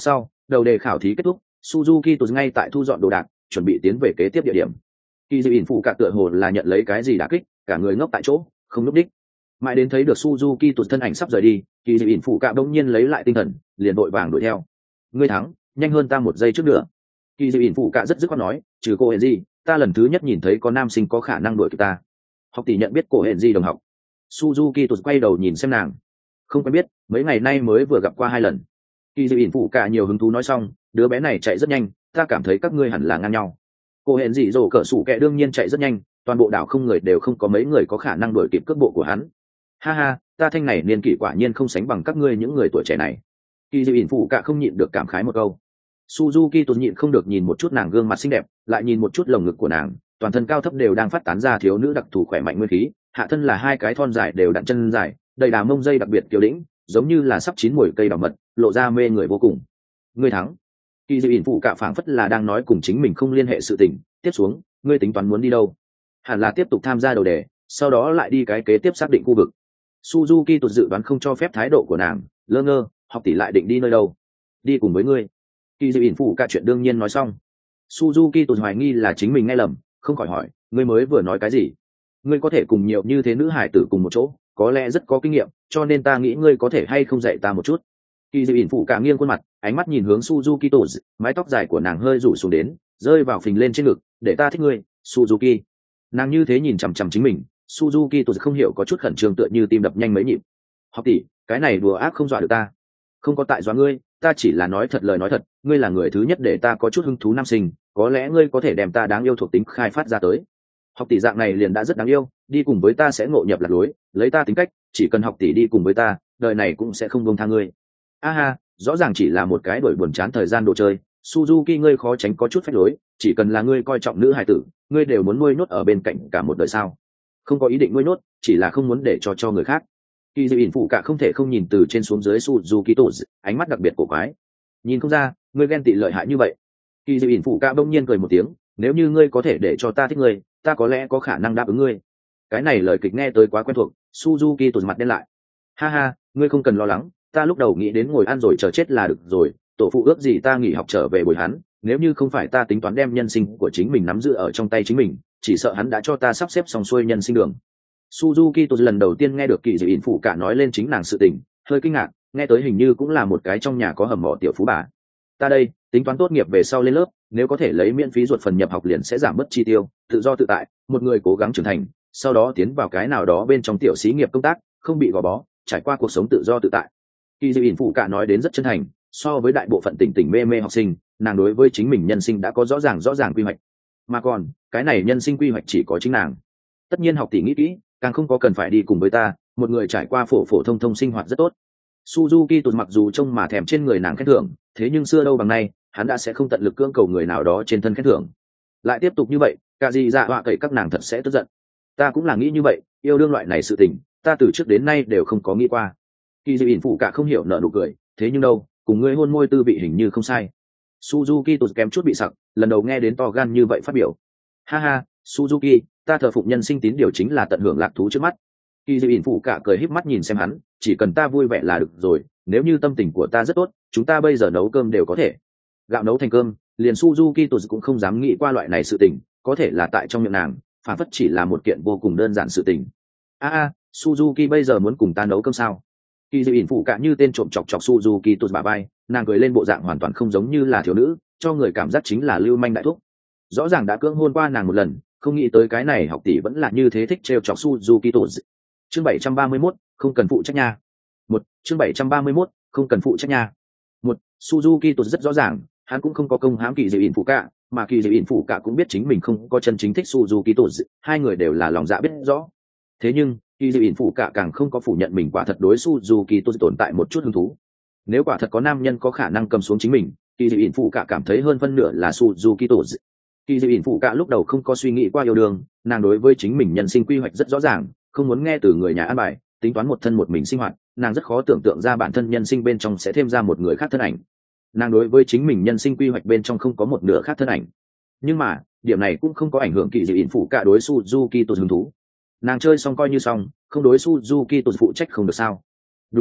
[SPEAKER 1] đầu đề khảo thí kết thúc, Suzuki tụt ngay tại thu dọn đồ đạc, chuẩn bị tiến về kế tiếp địa điểm. Kỳ Dư ỉn phụ cả tựa hồ là nhận lấy cái gì đả kích, cả người ngốc tại chỗ, không lúc đích. Mãi đến thấy được Suzuki tụt thân ảnh sắp rời đi, Kỳ Dư ỉn phụ cả bỗng nhiên lấy lại tinh thần, liền vội vàng đuổi theo. Ngươi thắng, nhanh hơn ta một giây trước nữa. Kỳ Dư ỉn phụ cả rất dứt khoát nói, trừ cô hẹn gì, ta lần thứ nhất nhìn thấy có nam sinh có khả năng đuổi kịp ta. Học tỷ nhận biết cô hẹn gì đồng học. Suzuki tụt quay đầu nhìn xem nàng. Không quen biết, mấy ngày nay mới vừa gặp qua hai lần. Kỳ Dư ỉn phụ cả nhiều hứng thú nói xong, đứa bé này chạy rất nhanh, ta cảm thấy các ngươi hẳn là ngang nhau. Cô hẹn gì rồ cỡ sủ kẹ đương nhiên chạy rất nhanh, toàn bộ đảo không người đều không có mấy người có khả năng đuổi kịp cước bộ của hắn. Ha ha, ta thanh này niên kỷ quả nhiên không sánh bằng các ngươi những người tuổi trẻ này. Kỳ Dư ỉn phụ cả không nhịn được cảm khái một câu. Suzuki tụt nhịn không được nhìn một chút nàng gương mặt xinh đẹp, lại nhìn một chút lồng ngực của nàng, toàn thân cao thấp đều đang phát tán ra thiếu nữ đặc thù khỏe mạnh nguyên khí, hạ thân là hai cái thon dài đều đặn chân dài, đầy đà mông dây đặc biệt kiều đĩnh, giống như là sắp chín mùi cây đào mật, lộ ra mê người vô cùng. Ngươi thắng. Kỳ Dư ỉn phụ cả phảng phất là đang nói cùng chính mình không liên hệ sự tình, tiếp xuống, ngươi tính toán muốn đi đâu? Hẳn là tiếp tục tham gia đầu đề, sau đó lại đi cái kế tiếp xác định khu vực. Suzuki tụt dự đoán không cho phép thái độ của nàng, lơ ngơ, học tỷ lại định đi nơi đâu? Đi cùng với ngươi. Kỳ Dư ỉn phụ cả chuyện đương nhiên nói xong. Suzuki tụt hoài nghi là chính mình nghe lầm, không khỏi hỏi, ngươi mới vừa nói cái gì? Ngươi có thể cùng nhiều như thế nữ hải tử cùng một chỗ, có lẽ rất có kinh nghiệm, cho nên ta nghĩ ngươi có thể hay không dạy ta một chút. Kỳ Dư ỉn phụ cả nghiêng khuôn mặt, ánh mắt nhìn hướng Suzuki tụt, mái tóc dài của nàng hơi rủ xuống đến, rơi vào phình lên trên ngực, để ta thích ngươi, Suzuki. Nàng như thế nhìn chằm chằm chính mình, Suzuki tụt không hiểu có chút khẩn trương tựa như tim đập nhanh mấy nhịp. Học tỷ, cái này đùa ác không dọa được ta. Không có tại dọa ngươi, ta chỉ là nói thật lời nói thật, ngươi là người thứ nhất để ta có chút hứng thú nam sinh, có lẽ ngươi có thể đem ta đáng yêu thuộc tính khai phát ra tới. Học tỷ dạng này liền đã rất đáng yêu, đi cùng với ta sẽ ngộ nhập lạc lối, lấy ta tính cách, chỉ cần học tỷ đi cùng với ta, đời này cũng sẽ không buông tha ngươi. A ha, rõ ràng chỉ là một cái đổi buồn chán thời gian đồ chơi, Suzuki ngươi khó tránh có chút phách lối, chỉ cần là ngươi coi trọng nữ hài tử, ngươi đều muốn nuôi nốt ở bên cạnh cả một đời sao? Không có ý định nuôi nốt, chỉ là không muốn để cho cho người khác. Kỳ Dư ỉn phụ cả không thể không nhìn từ trên xuống dưới Suzuki tụt, ánh mắt đặc biệt cổ quái. Nhìn không ra, ngươi ghen tị lợi hại như vậy. Kỳ Dư ỉn phụ cả bỗng nhiên cười một tiếng, nếu như ngươi có thể để cho ta thích ngươi, ta có lẽ có khả năng đáp ứng ngươi. Cái này lời kịch nghe tới quá quen thuộc, Suzuki tụt mặt đen lại. Ha ha, ngươi không cần lo lắng, ta lúc đầu nghĩ đến ngồi ăn rồi chờ chết là được rồi, tổ phụ ước gì ta nghỉ học trở về bồi hắn, nếu như không phải ta tính toán đem nhân sinh của chính mình nắm giữ ở trong tay chính mình, chỉ sợ hắn đã cho ta sắp xếp xong xuôi nhân sinh đường. Suzuki tôi lần đầu tiên nghe được Kỳ Dư ỉn phụ cả nói lên chính nàng sự tình, hơi kinh ngạc, nghe tới hình như cũng là một cái trong nhà có hầm mỏ tiểu phú bà. Ta đây, tính toán tốt nghiệp về sau lên lớp, nếu có thể lấy miễn phí ruột phần nhập học liền sẽ giảm mất chi tiêu, tự do tự tại, một người cố gắng trưởng thành, sau đó tiến vào cái nào đó bên trong tiểu xí nghiệp công tác, không bị gò bó, trải qua cuộc sống tự do tự tại. Kỳ Dư ỉn phụ cả nói đến rất chân thành, so với đại bộ phận tỉnh tỉnh mê mê học sinh, nàng đối với chính mình nhân sinh đã có rõ ràng rõ ràng quy hoạch, mà còn cái này nhân sinh quy hoạch chỉ có chính nàng. Tất nhiên học tỷ nghĩ kỹ, càng không có cần phải đi cùng với ta, một người trải qua phổ phổ thông thông sinh hoạt rất tốt. Suzuki tụt mặc dù trông mà thèm trên người nàng khen thưởng, thế nhưng xưa đâu bằng nay, hắn đã sẽ không tận lực cưỡng cầu người nào đó trên thân khen thưởng. Lại tiếp tục như vậy, cả gì dạ họa cậy các nàng thật sẽ tức giận. Ta cũng là nghĩ như vậy, yêu đương loại này sự tình, ta từ trước đến nay đều không có nghĩ qua. Kỳ Dư ỉn phụ cả không hiểu nợ nụ cười, thế nhưng đâu, cùng ngươi hôn môi tư vị hình như không sai. Suzuki tụt kém chút bị sặc, lần đầu nghe đến to gan như vậy phát biểu. Ha ha, Suzuki, ta thờ phụng nhân sinh tín điều chính là tận hưởng lạc thú trước mắt. Kỳ Dư ỉn phụ cả cười híp mắt nhìn xem hắn, chỉ cần ta vui vẻ là được rồi, nếu như tâm tình của ta rất tốt, chúng ta bây giờ nấu cơm đều có thể. Gạo nấu thành cơm, liền Suzuki tụt cũng không dám nghĩ qua loại này sự tình, có thể là tại trong miệng nàng, phản phất chỉ là một kiện vô cùng đơn giản sự tình. A a, Suzuki bây giờ muốn cùng ta nấu cơm sao? Kỳ Dư ỉn phụ cả như tên trộm chọc chọc Suzuki tụt bà bay, nàng cười lên bộ dạng hoàn toàn không giống như là thiếu nữ, cho người cảm giác chính là lưu manh đại thúc. Rõ ràng đã cưỡng hôn qua nàng một lần, không nghĩ tới cái này học tỷ vẫn là như thế thích trêu chọc Suzuki tụt. Chương bảy trăm ba mươi mốt, không cần phụ trách nha. Một, chương bảy trăm ba mươi mốt, không cần phụ trách nha. Một, Suzuki tụt rất rõ ràng, hắn cũng không có công hãm Kỳ Dư ỉn phụ cả, mà Kỳ Dư ỉn phụ cả cũng biết chính mình không có chân chính thích Suzuki tụt, hai người đều là lòng dạ biết rõ. Thế nhưng Kỳ Dư ỉn phụ cả càng không có phủ nhận mình quả thật đối Suzuki tụt tồn tại một chút hứng thú. Nếu quả thật có nam nhân có khả năng cầm xuống chính mình, Kỳ Dư ỉn phụ cả cảm thấy hơn phân nửa là Suzuki tụt. Kỳ Dư ỉn phụ cả lúc đầu không có suy nghĩ qua yêu đương, nàng đối với chính mình nhân sinh quy hoạch rất rõ ràng, không muốn nghe từ người nhà an bài, tính toán một thân một mình sinh hoạt, nàng rất khó tưởng tượng ra bản thân nhân sinh bên trong sẽ thêm ra một người khác thân ảnh. Nàng đối với chính mình nhân sinh quy hoạch bên trong không có một nửa khác thân ảnh. Nhưng mà điểm này cũng không có ảnh hưởng Kỳ Dư ỉn phụ cả đối Suzuki tụt hứng thú. Nàng chơi xong coi như xong, không đối Suzuki tụt phụ trách không được sao? Đúng vậy,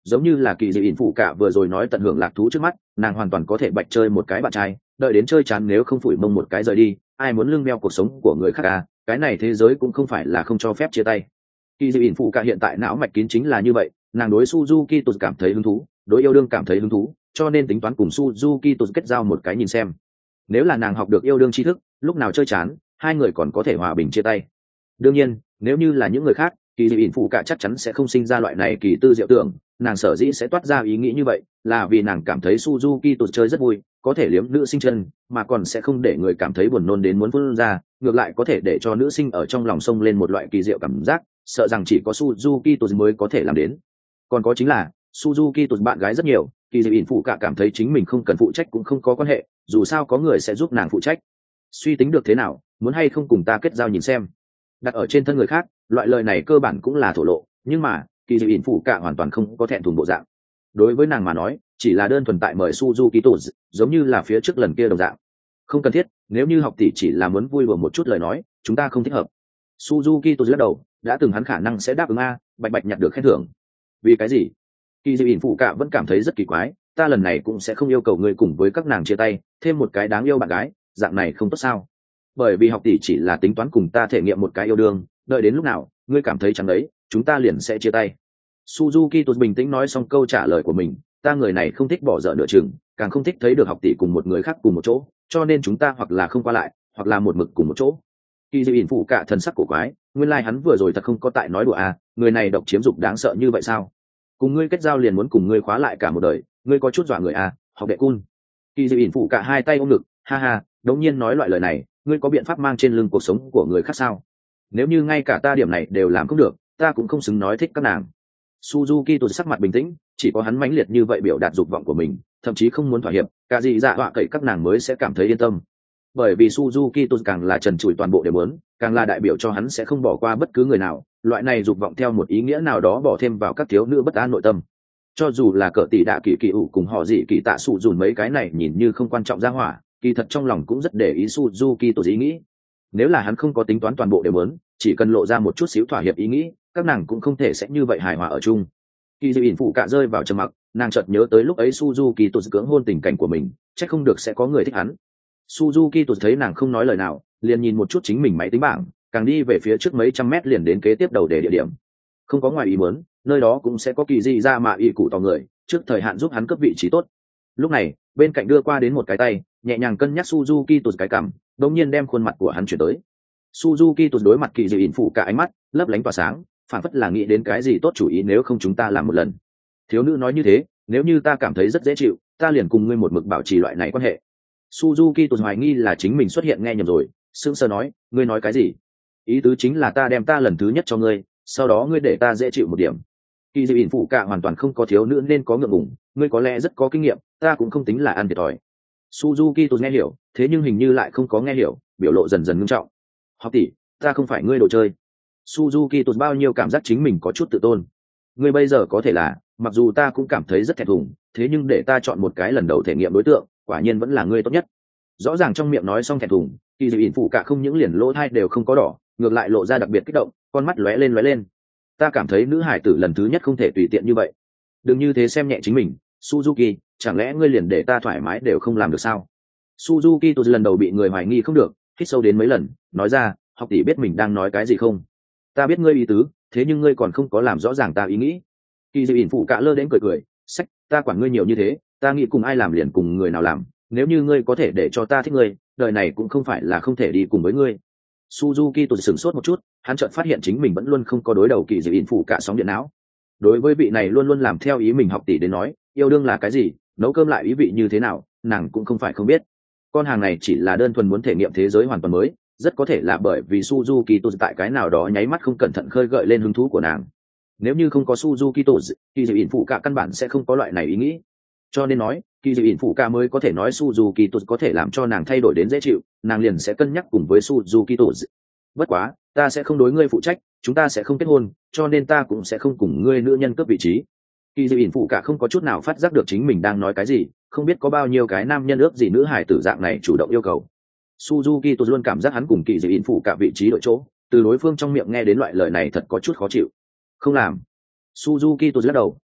[SPEAKER 1] giống như là kỳ dị ỉn phụ cả vừa rồi nói tận hưởng lạc thú trước mắt, nàng hoàn toàn có thể bạch chơi một cái bạn trai, đợi đến chơi chán nếu không phủi mông một cái rời đi, ai muốn lưng đeo cuộc sống của người khác à, cái này thế giới cũng không phải là không cho phép chia tay. Kỳ dị ỉn phụ cả hiện tại não mạch kín chính là như vậy, nàng đối Suzuki Tột cảm thấy hứng thú, đối yêu đương cảm thấy hứng thú, cho nên tính toán cùng Suzuki Tột kết giao một cái nhìn xem. Nếu là nàng học được yêu đương tri thức, lúc nào chơi chán, hai người còn có thể hòa bình chia tay. Đương nhiên, nếu như là những người khác, kỳ dị ỉn phụ cả chắc chắn sẽ không sinh ra loại này kỳ tư diệu tưởng, nàng sở dĩ sẽ toát ra ý nghĩ như vậy, là vì nàng cảm thấy Suzuki Tột chơi rất vui, có thể liếm nữ sinh chân, mà còn sẽ không để người cảm thấy buồn nôn đến muốn phun ra, ngược lại có thể để cho nữ sinh ở trong lòng sông lên một loại kỳ diệu cảm giác, sợ rằng chỉ có Suzuki Tột mới có thể làm đến. Còn có chính là Suzuki Tột bạn gái rất nhiều, kỳ dị ỉn phụ cả cảm thấy chính mình không cần phụ trách cũng không có quan hệ, dù sao có người sẽ giúp nàng phụ trách. Suy tính được thế nào, muốn hay không cùng ta kết giao nhìn xem. Đặt ở trên thân người khác, loại lời này cơ bản cũng là thổ lộ, nhưng mà kỳ dị ỉn phụ cả hoàn toàn không có thẹn thùng bộ dạng. Đối với nàng mà nói, chỉ là đơn thuần tại mời Suzuki Tột, giống như là phía trước lần kia đồng dạng. Không cần thiết, nếu như học tỷ chỉ là muốn vui đùa một chút lời nói, chúng ta không thích hợp. Suzuki Tột lắc đầu, đã từng hắn khả năng sẽ đáp ứng a, bạch bạch nhặt được khen thưởng. Vì cái gì? Kỳ dị ỉn phụ cả vẫn cảm thấy rất kỳ quái, ta lần này cũng sẽ không yêu cầu ngươi cùng với các nàng chia tay, thêm một cái đáng yêu bạn gái, dạng này không tốt sao? Bởi vì học tỷ chỉ là tính toán cùng ta thể nghiệm một cái yêu đương, đợi đến lúc nào ngươi cảm thấy chẳng đấy, chúng ta liền sẽ chia tay. Suzuki Tột bình tĩnh nói xong câu trả lời của mình, ta người này không thích bỏ dở nửa chừng, càng không thích thấy được học tỷ cùng một người khác cùng một chỗ, cho nên chúng ta hoặc là không qua lại, hoặc là một mực cùng một chỗ. Kỳ dị ỉn phụ cả thần sắc cổ quái, nguyên lai like hắn vừa rồi thật không có tại nói đùa à, người này độc chiếm dục đáng sợ như vậy sao? Cùng ngươi kết giao liền muốn cùng ngươi khóa lại cả một đời, ngươi có chút dọa người à, học đệ cun. Kỳ dị ỉn phụ cả hai tay ôm ngực, ha ha, đống nhiên nói loại lời này, ngươi có biện pháp mang trên lưng cuộc sống của người khác sao? Nếu như ngay cả ta điểm này đều làm không được, ta cũng không xứng nói thích các nàng. Suzuki Tột sắc mặt bình tĩnh, chỉ có hắn mãnh liệt như vậy biểu đạt dục vọng của mình, thậm chí không muốn thỏa hiệp, cả gì dạ họa cậy các nàng mới sẽ cảm thấy yên tâm. Bởi vì Suzuki Tột càng là trần trụi toàn bộ đều muốn, càng là đại biểu cho hắn sẽ không bỏ qua bất cứ người nào, loại này dục vọng theo một ý nghĩa nào đó bỏ thêm vào các thiếu nữ bất an nội tâm. Cho dù là cỡ tỷ đạ kỳ kỳ ủ cùng họ dị kỳ tạ sụ dùn mấy cái này nhìn như không quan trọng ra hỏa, kỳ thật trong lòng cũng rất để ý Suzuki Tột ý nghĩ. Nếu là hắn không có tính toán toàn bộ đều muốn, chỉ cần lộ ra một chút xíu thỏa hiệp ý nghĩ, các nàng cũng không thể sẽ như vậy hài hòa ở chung. Kỳ dị ỉn phụ cả rơi vào trầm mặc, nàng chợt nhớ tới lúc ấy Suzuki Tột cưỡng hôn tình cảnh của mình, chắc không được sẽ có người thích hắn. Suzuki Tột thấy nàng không nói lời nào, liền nhìn một chút chính mình máy tính bảng, càng đi về phía trước mấy trăm mét liền đến kế tiếp đầu để địa điểm. Không có ngoài ý muốn, nơi đó cũng sẽ có kỳ dị ra mà y cụ tỏ người, trước thời hạn giúp hắn cấp vị trí tốt. Lúc này, bên cạnh đưa qua đến một cái tay, nhẹ nhàng cân nhắc Suzuki Tột cái cằm, đột nhiên đem khuôn mặt của hắn chuyển tới. Suzuki Tột đối mặt kỳ dị ỉn phụ cả ánh mắt lấp lánh tỏa sáng, phản phất là nghĩ đến cái gì tốt chủ ý, nếu không chúng ta làm một lần. Thiếu nữ nói như thế, nếu như ta cảm thấy rất dễ chịu, ta liền cùng ngươi một mực bảo trì loại này quan hệ. Suzuki Tột hoài nghi là chính mình xuất hiện nghe nhầm rồi, sững sờ nói, ngươi nói cái gì? Ý tứ chính là ta đem ta lần thứ nhất cho ngươi, sau đó ngươi để ta dễ chịu một điểm. Kỳ dị ỉn phụ cả hoàn toàn không có thiếu nữ nên có ngượng ngùng, ngươi có lẽ rất có kinh nghiệm, ta cũng không tính là ăn thiệt thòi. Suzuki Tột nghe hiểu, thế nhưng hình như lại không có nghe hiểu, biểu lộ dần dần nghiêm trọng. Học tỷ, ta không phải ngươi đồ chơi. Suzuki Tột bao nhiêu cảm giác chính mình có chút tự tôn. Ngươi bây giờ có thể là, mặc dù ta cũng cảm thấy rất thẹn thùng, thế nhưng để ta chọn một cái lần đầu thể nghiệm đối tượng, quả nhiên vẫn là ngươi tốt nhất. Rõ ràng trong miệng nói xong thẹn thùng, kỳ dị ỉn phụ cả không những liền lỗ thai đều không có đỏ, ngược lại lộ ra đặc biệt kích động, con mắt lóe lên lóe lên. Ta cảm thấy nữ hải tử lần thứ nhất không thể tùy tiện như vậy. Đừng như thế xem nhẹ chính mình, Suzuki, chẳng lẽ ngươi liền để ta thoải mái đều không làm được sao? Suzuki Tột lần đầu bị người hoài nghi không được, hít sâu đến mấy lần, nói ra, học tỷ biết mình đang nói cái gì không? Ta biết ngươi ý tứ, thế nhưng ngươi còn không có làm rõ ràng ta ý nghĩ. Kỳ dị ỉn phụ cả lơ đến cười cười, sách, ta quản ngươi nhiều như thế, ta nghĩ cùng ai làm liền cùng người nào làm, nếu như ngươi có thể để cho ta thích ngươi, đời này cũng không phải là không thể đi cùng với ngươi. Suzuki Tột sửng sốt một chút, hắn chợt phát hiện chính mình vẫn luôn không có đối đầu kỳ dị ỉn phụ cả sóng điện não. Đối với vị này luôn luôn làm theo ý mình học tỷ đến nói, yêu đương là cái gì, nấu cơm lại ý vị như thế nào, nàng cũng không phải không biết. Con hàng này chỉ là đơn thuần muốn thể nghiệm thế giới hoàn toàn mới, rất có thể là bởi vì Suzuki Tột tại cái nào đó nháy mắt không cẩn thận khơi gợi lên hứng thú của nàng. Nếu như không có Suzuki Tột, kỳ dị ỉn phụ cả căn bản sẽ không có loại này ý nghĩ. Cho nên nói, kỳ dị ỉn phụ cả mới có thể nói Suzuki Tột có thể làm cho nàng thay đổi đến dễ chịu, nàng liền sẽ cân nhắc cùng với Suzuki Tột. Bất quá, ta sẽ không đối ngươi phụ trách, chúng ta sẽ không kết hôn, cho nên ta cũng sẽ không cùng ngươi nữ nhân cướp vị trí. Kỳ dị ỉn phụ cả không có chút nào phát giác được chính mình đang nói cái gì, không biết có bao nhiêu cái nam nhân ước gì nữ hài tử dạng này chủ động yêu cầu. Suzuki Tột luôn cảm giác hắn cùng kỳ dị ỉn phụ cả vị trí đội chỗ, từ đối phương trong miệng nghe đến loại lời này thật có chút khó chịu. Không làm. Suzuki Tột lắc đầu,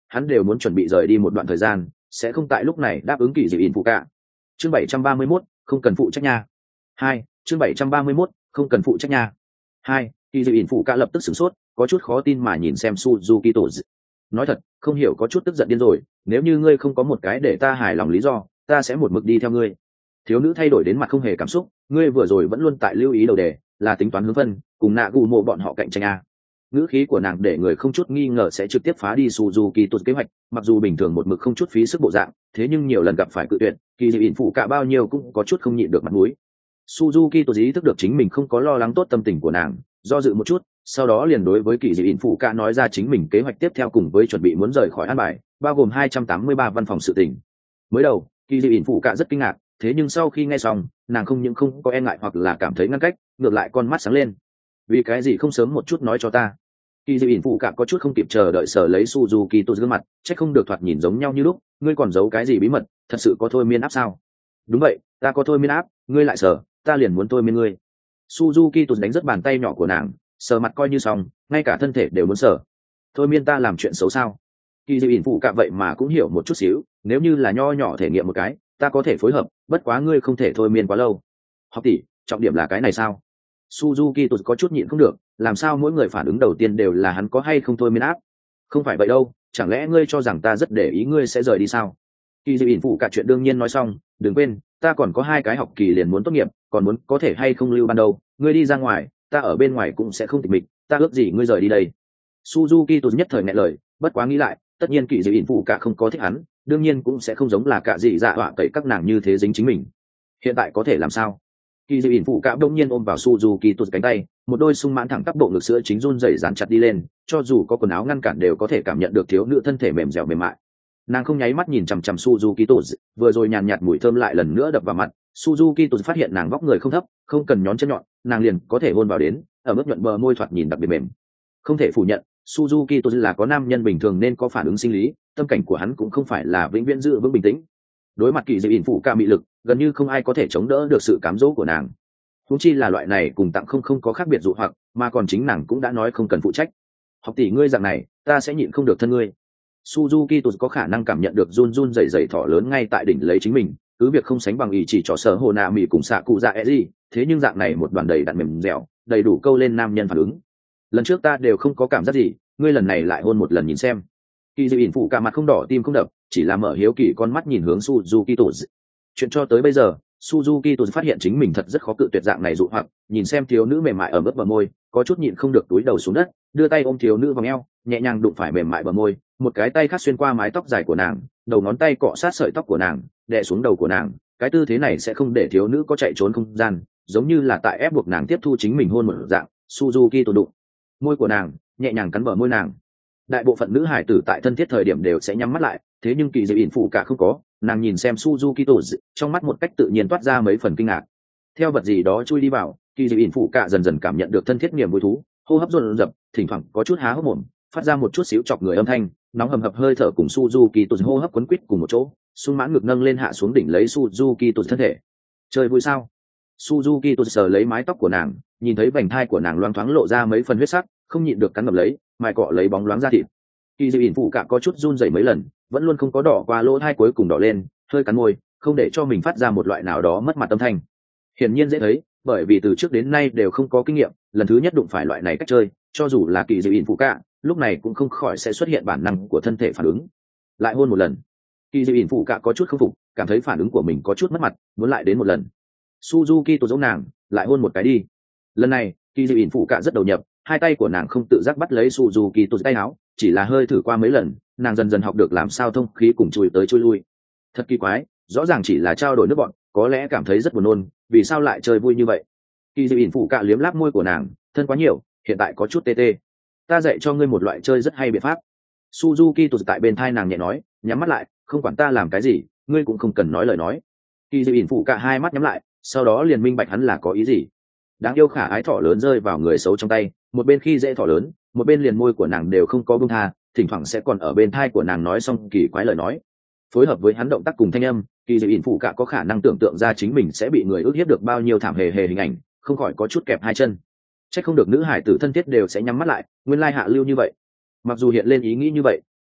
[SPEAKER 1] hắn đều muốn chuẩn bị rời đi một đoạn thời gian, sẽ không tại lúc này đáp ứng kỳ dị ỉn phụ cả. Chương bảy trăm ba mươi mốt, không cần phụ trách nha. Hai, chương bảy trăm ba mươi mốt, không cần phụ trách nha. Hai, kỳ dị ỉn phụ cả lập tức sửng sốt, có chút khó tin mà nhìn xem Suzuki Tổ. Nói thật, không hiểu có chút tức giận điên rồi, nếu như ngươi không có một cái để ta hài lòng lý do, ta sẽ một mực đi theo ngươi. Thiếu nữ thay đổi đến mặt không hề cảm xúc, ngươi vừa rồi vẫn luôn tại lưu ý đầu đề, là tính toán hướng phân, cùng nạ gù mộ bọn họ cạnh tranh à. Ngữ khí của nàng để người không chút nghi ngờ sẽ trực tiếp phá đi Suzuki Tổ kế hoạch, mặc dù bình thường một mực không chút phí sức bộ dạng, thế nhưng nhiều lần gặp phải cự tuyệt, kỳ dị ỉn phụ cả bao nhiêu cũng có chút không nhịn được mặt mũi. Suzuki Tổ ý thức được chính mình không có lo lắng tốt tâm tình của nàng, do dự một chút, sau đó liền đối với kỳ dị ỉn phụ cả nói ra chính mình kế hoạch tiếp theo cùng với chuẩn bị muốn rời khỏi an bài, bao gồm hai trăm tám mươi ba văn phòng sự tình. Mới đầu, kỳ dị ỉn phụ cả rất kinh ngạc, thế nhưng sau khi nghe xong, nàng không những không có e ngại hoặc là cảm thấy ngăn cách, ngược lại con mắt sáng lên. Vì cái gì không sớm một chút nói cho ta? Kỳ dị ỉn phụ cả có chút không kịp chờ đợi sở lấy Suzuki Tổ gương mặt, chắc không được thoạt nhìn giống nhau như lúc, ngươi còn giấu cái gì bí mật, thật sự có thôi miên áp sao? Đúng vậy, ta có thôi miên áp, ngươi lại sở, ta liền muốn thôi miên ngươi. Suzuki Tổ đánh rất bàn tay nhỏ của nàng, sờ mặt coi như xong, ngay cả thân thể đều muốn sờ. Thôi miên ta làm chuyện xấu sao? Kỳ dị ỉn phụ cả vậy mà cũng hiểu một chút xíu, nếu như là nho nhỏ thể nghiệm một cái, ta có thể phối hợp, bất quá ngươi không thể thôi miên quá lâu. Học tỷ, trọng điểm là cái này sao? Suzuki Tổ có chút nhịn không được, làm sao mỗi người phản ứng đầu tiên đều là hắn có hay không thôi miên áp? Không phải vậy đâu, chẳng lẽ ngươi cho rằng ta rất để ý ngươi sẽ rời đi sao? Kỳ dị ỉn phụ cả chuyện đương nhiên nói xong, đừng quên, ta còn có hai cái học kỳ liền muốn tốt nghiệp, còn muốn có thể hay không lưu ban đầu, ngươi đi ra ngoài, ta ở bên ngoài cũng sẽ không tịch mịch, ta ước gì ngươi rời đi đây. Suzuki Tổ nhất thời nghẹn lời, bất quá nghĩ lại, tất nhiên kỳ dị ỉn phụ cả không có thích hắn, đương nhiên cũng sẽ không giống là cả dị dạ họa cậy các nàng như thế dính chính mình. Hiện tại có thể làm sao? Kỳ dị ỉn phụ cả đông nhiên ôm vào Suzuki Tổ cánh tay, một đôi sung mãn thẳng tắp bộ ngực sữa chính run rẩy dán chặt đi lên, cho dù có quần áo ngăn cản đều có thể cảm nhận được thiếu nữ thân thể mềm dẻo mềm mại. Nàng không nháy mắt nhìn chằm chằm Suzuki Tổ, vừa rồi nhàn nhạt mùi thơm lại lần nữa đập vào mặt. Suzuki Tổ phát hiện nàng vóc người không thấp, không cần nhón chân nhọn, nàng liền có thể hôn vào đến, ở mức nhuận bờ môi thoạt nhìn đặc biệt mềm. Không thể phủ nhận, Suzuki Tổ là có nam nhân bình thường nên có phản ứng sinh lý, tâm cảnh của hắn cũng không phải là vĩnh viễn giữ vững bình tĩnh. Đối mặt kỳ dị ỉn phụ cả mị lực, gần như không ai có thể chống đỡ được sự cám dỗ của nàng. Huống chi là loại này cùng tặng không không có khác biệt dụ hoặc, mà còn chính nàng cũng đã nói không cần phụ trách. Học tỷ ngươi dạng này, ta sẽ nhịn không được thân ngươi. Suzuki Tổ có khả năng cảm nhận được run run rẩy rẩy thỏ lớn ngay tại đỉnh lấy chính mình, cứ việc không sánh bằng ý chỉ trò sở hồ nạ mị cùng xạ cụ dạ Eji, thế nhưng dạng này một đoàn đầy đặn mềm dẻo, đầy đủ câu lên nam nhân phản ứng. Lần trước ta đều không có cảm giác gì, ngươi lần này lại hôn một lần nhìn xem. Kỳ dị ỉn phụ cả mặt không đỏ tim không đập, chỉ là mở hiếu kỳ con mắt nhìn hướng Suzuki Tổ. Chuyện cho tới bây giờ, Suzuki Tổ phát hiện chính mình thật rất khó cự tuyệt dạng này dụ hoặc, nhìn xem thiếu nữ mềm mại ở mức bờ môi, có chút nhịn không được túi đầu xuống đất, đưa tay ôm thiếu nữ vòng eo, nhẹ nhàng đụng phải mềm mại bờ môi, một cái tay khác xuyên qua mái tóc dài của nàng, đầu ngón tay cọ sát sợi tóc của nàng, đè xuống đầu của nàng, cái tư thế này sẽ không để thiếu nữ có chạy trốn không gian, giống như là tại ép buộc nàng tiếp thu chính mình hôn một dạng. Suzuki Tổ đụng môi của nàng, nhẹ nhàng cắn bờ môi nàng. Đại bộ phận nữ hải tử tại thân thiết thời điểm đều sẽ nhắm mắt lại, thế nhưng kỳ dị ỉn phụ cả không có, nàng nhìn xem Suzuki Tổ trong mắt một cách tự nhiên toát ra mấy phần kinh ngạc. Theo vật gì đó chui đi vào, kỳ dị ỉn phụ cả dần dần cảm nhận được thân thiết niềm vui thú, hô hấp dồn dập, thỉnh thoảng có chút há hốc mồm, phát ra một chút xíu chọc người âm thanh, nóng hầm hập hơi thở cùng Suzuki Tổ hô hấp quấn quýt cùng một chỗ, sung mãn ngực nâng lên hạ xuống đỉnh lấy Suzuki Tổ thân thể. Chơi vui sao? Suzuki Tổ sờ lấy mái tóc của nàng, nhìn thấy vành thai của nàng loang thoáng lộ ra mấy phần huyết sắc, không nhịn được cắn ngậm lấy, mài cọ lấy bóng loáng da thịt. Kỳ dị ỉn phụ cả có chút run rẩy mấy lần, vẫn luôn không có đỏ qua lỗ thai cuối cùng đỏ lên, hơi cắn môi, không để cho mình phát ra một loại nào đó mất mặt âm thanh. Hiển nhiên dễ thấy, bởi vì từ trước đến nay đều không có kinh nghiệm, lần thứ nhất đụng phải loại này cách chơi, cho dù là kỳ dị ỉn phụ cả, lúc này cũng không khỏi sẽ xuất hiện bản năng của thân thể phản ứng. Lại hôn một lần. Kỳ dị ỉn phụ cả có chút không phục, cảm thấy phản ứng của mình có chút mất mặt, muốn lại đến một lần. Suzuki Tổ giống nàng, lại hôn một cái đi. Lần này, kỳ dị ỉn phụ cả rất đầu nhập, hai tay của nàng không tự giác bắt lấy Suzuki Tổ tay áo, chỉ là hơi thử qua mấy lần, nàng dần dần học được làm sao thông khí cùng chui tới chui lui. Thật kỳ quái, rõ ràng chỉ là trao đổi nước bọn, có lẽ cảm thấy rất buồn nôn, vì sao lại chơi vui như vậy? Kỳ dị ỉn phụ cả liếm láp môi của nàng, thân quá nhiều, hiện tại có chút tê tê. Ta dạy cho ngươi một loại chơi rất hay biện pháp. Suzuki Tổ tại bên thai nàng nhẹ nói, nhắm mắt lại, không quản ta làm cái gì, ngươi cũng không cần nói lời nói. Kỳ dị ỉn phụ cả hai mắt nhắm lại, sau đó liền minh bạch hắn là có ý gì. Đáng yêu khả ái thỏ lớn rơi vào người xấu trong tay, một bên khi dễ thỏ lớn, một bên liền môi của nàng đều không có buông tha, thỉnh thoảng sẽ còn ở bên thai của nàng nói xong kỳ quái lời nói. Phối hợp với hắn động tác cùng thanh âm, kỳ dị ỉn phụ cả có khả năng tưởng tượng ra chính mình sẽ bị người ức hiếp được bao nhiêu thảm hề hề hình ảnh, không khỏi có chút kẹp hai chân. Chắc không được nữ hải tử thân thiết đều sẽ nhắm mắt lại, nguyên lai hạ lưu như vậy. Mặc dù hiện lên ý nghĩ như vậy,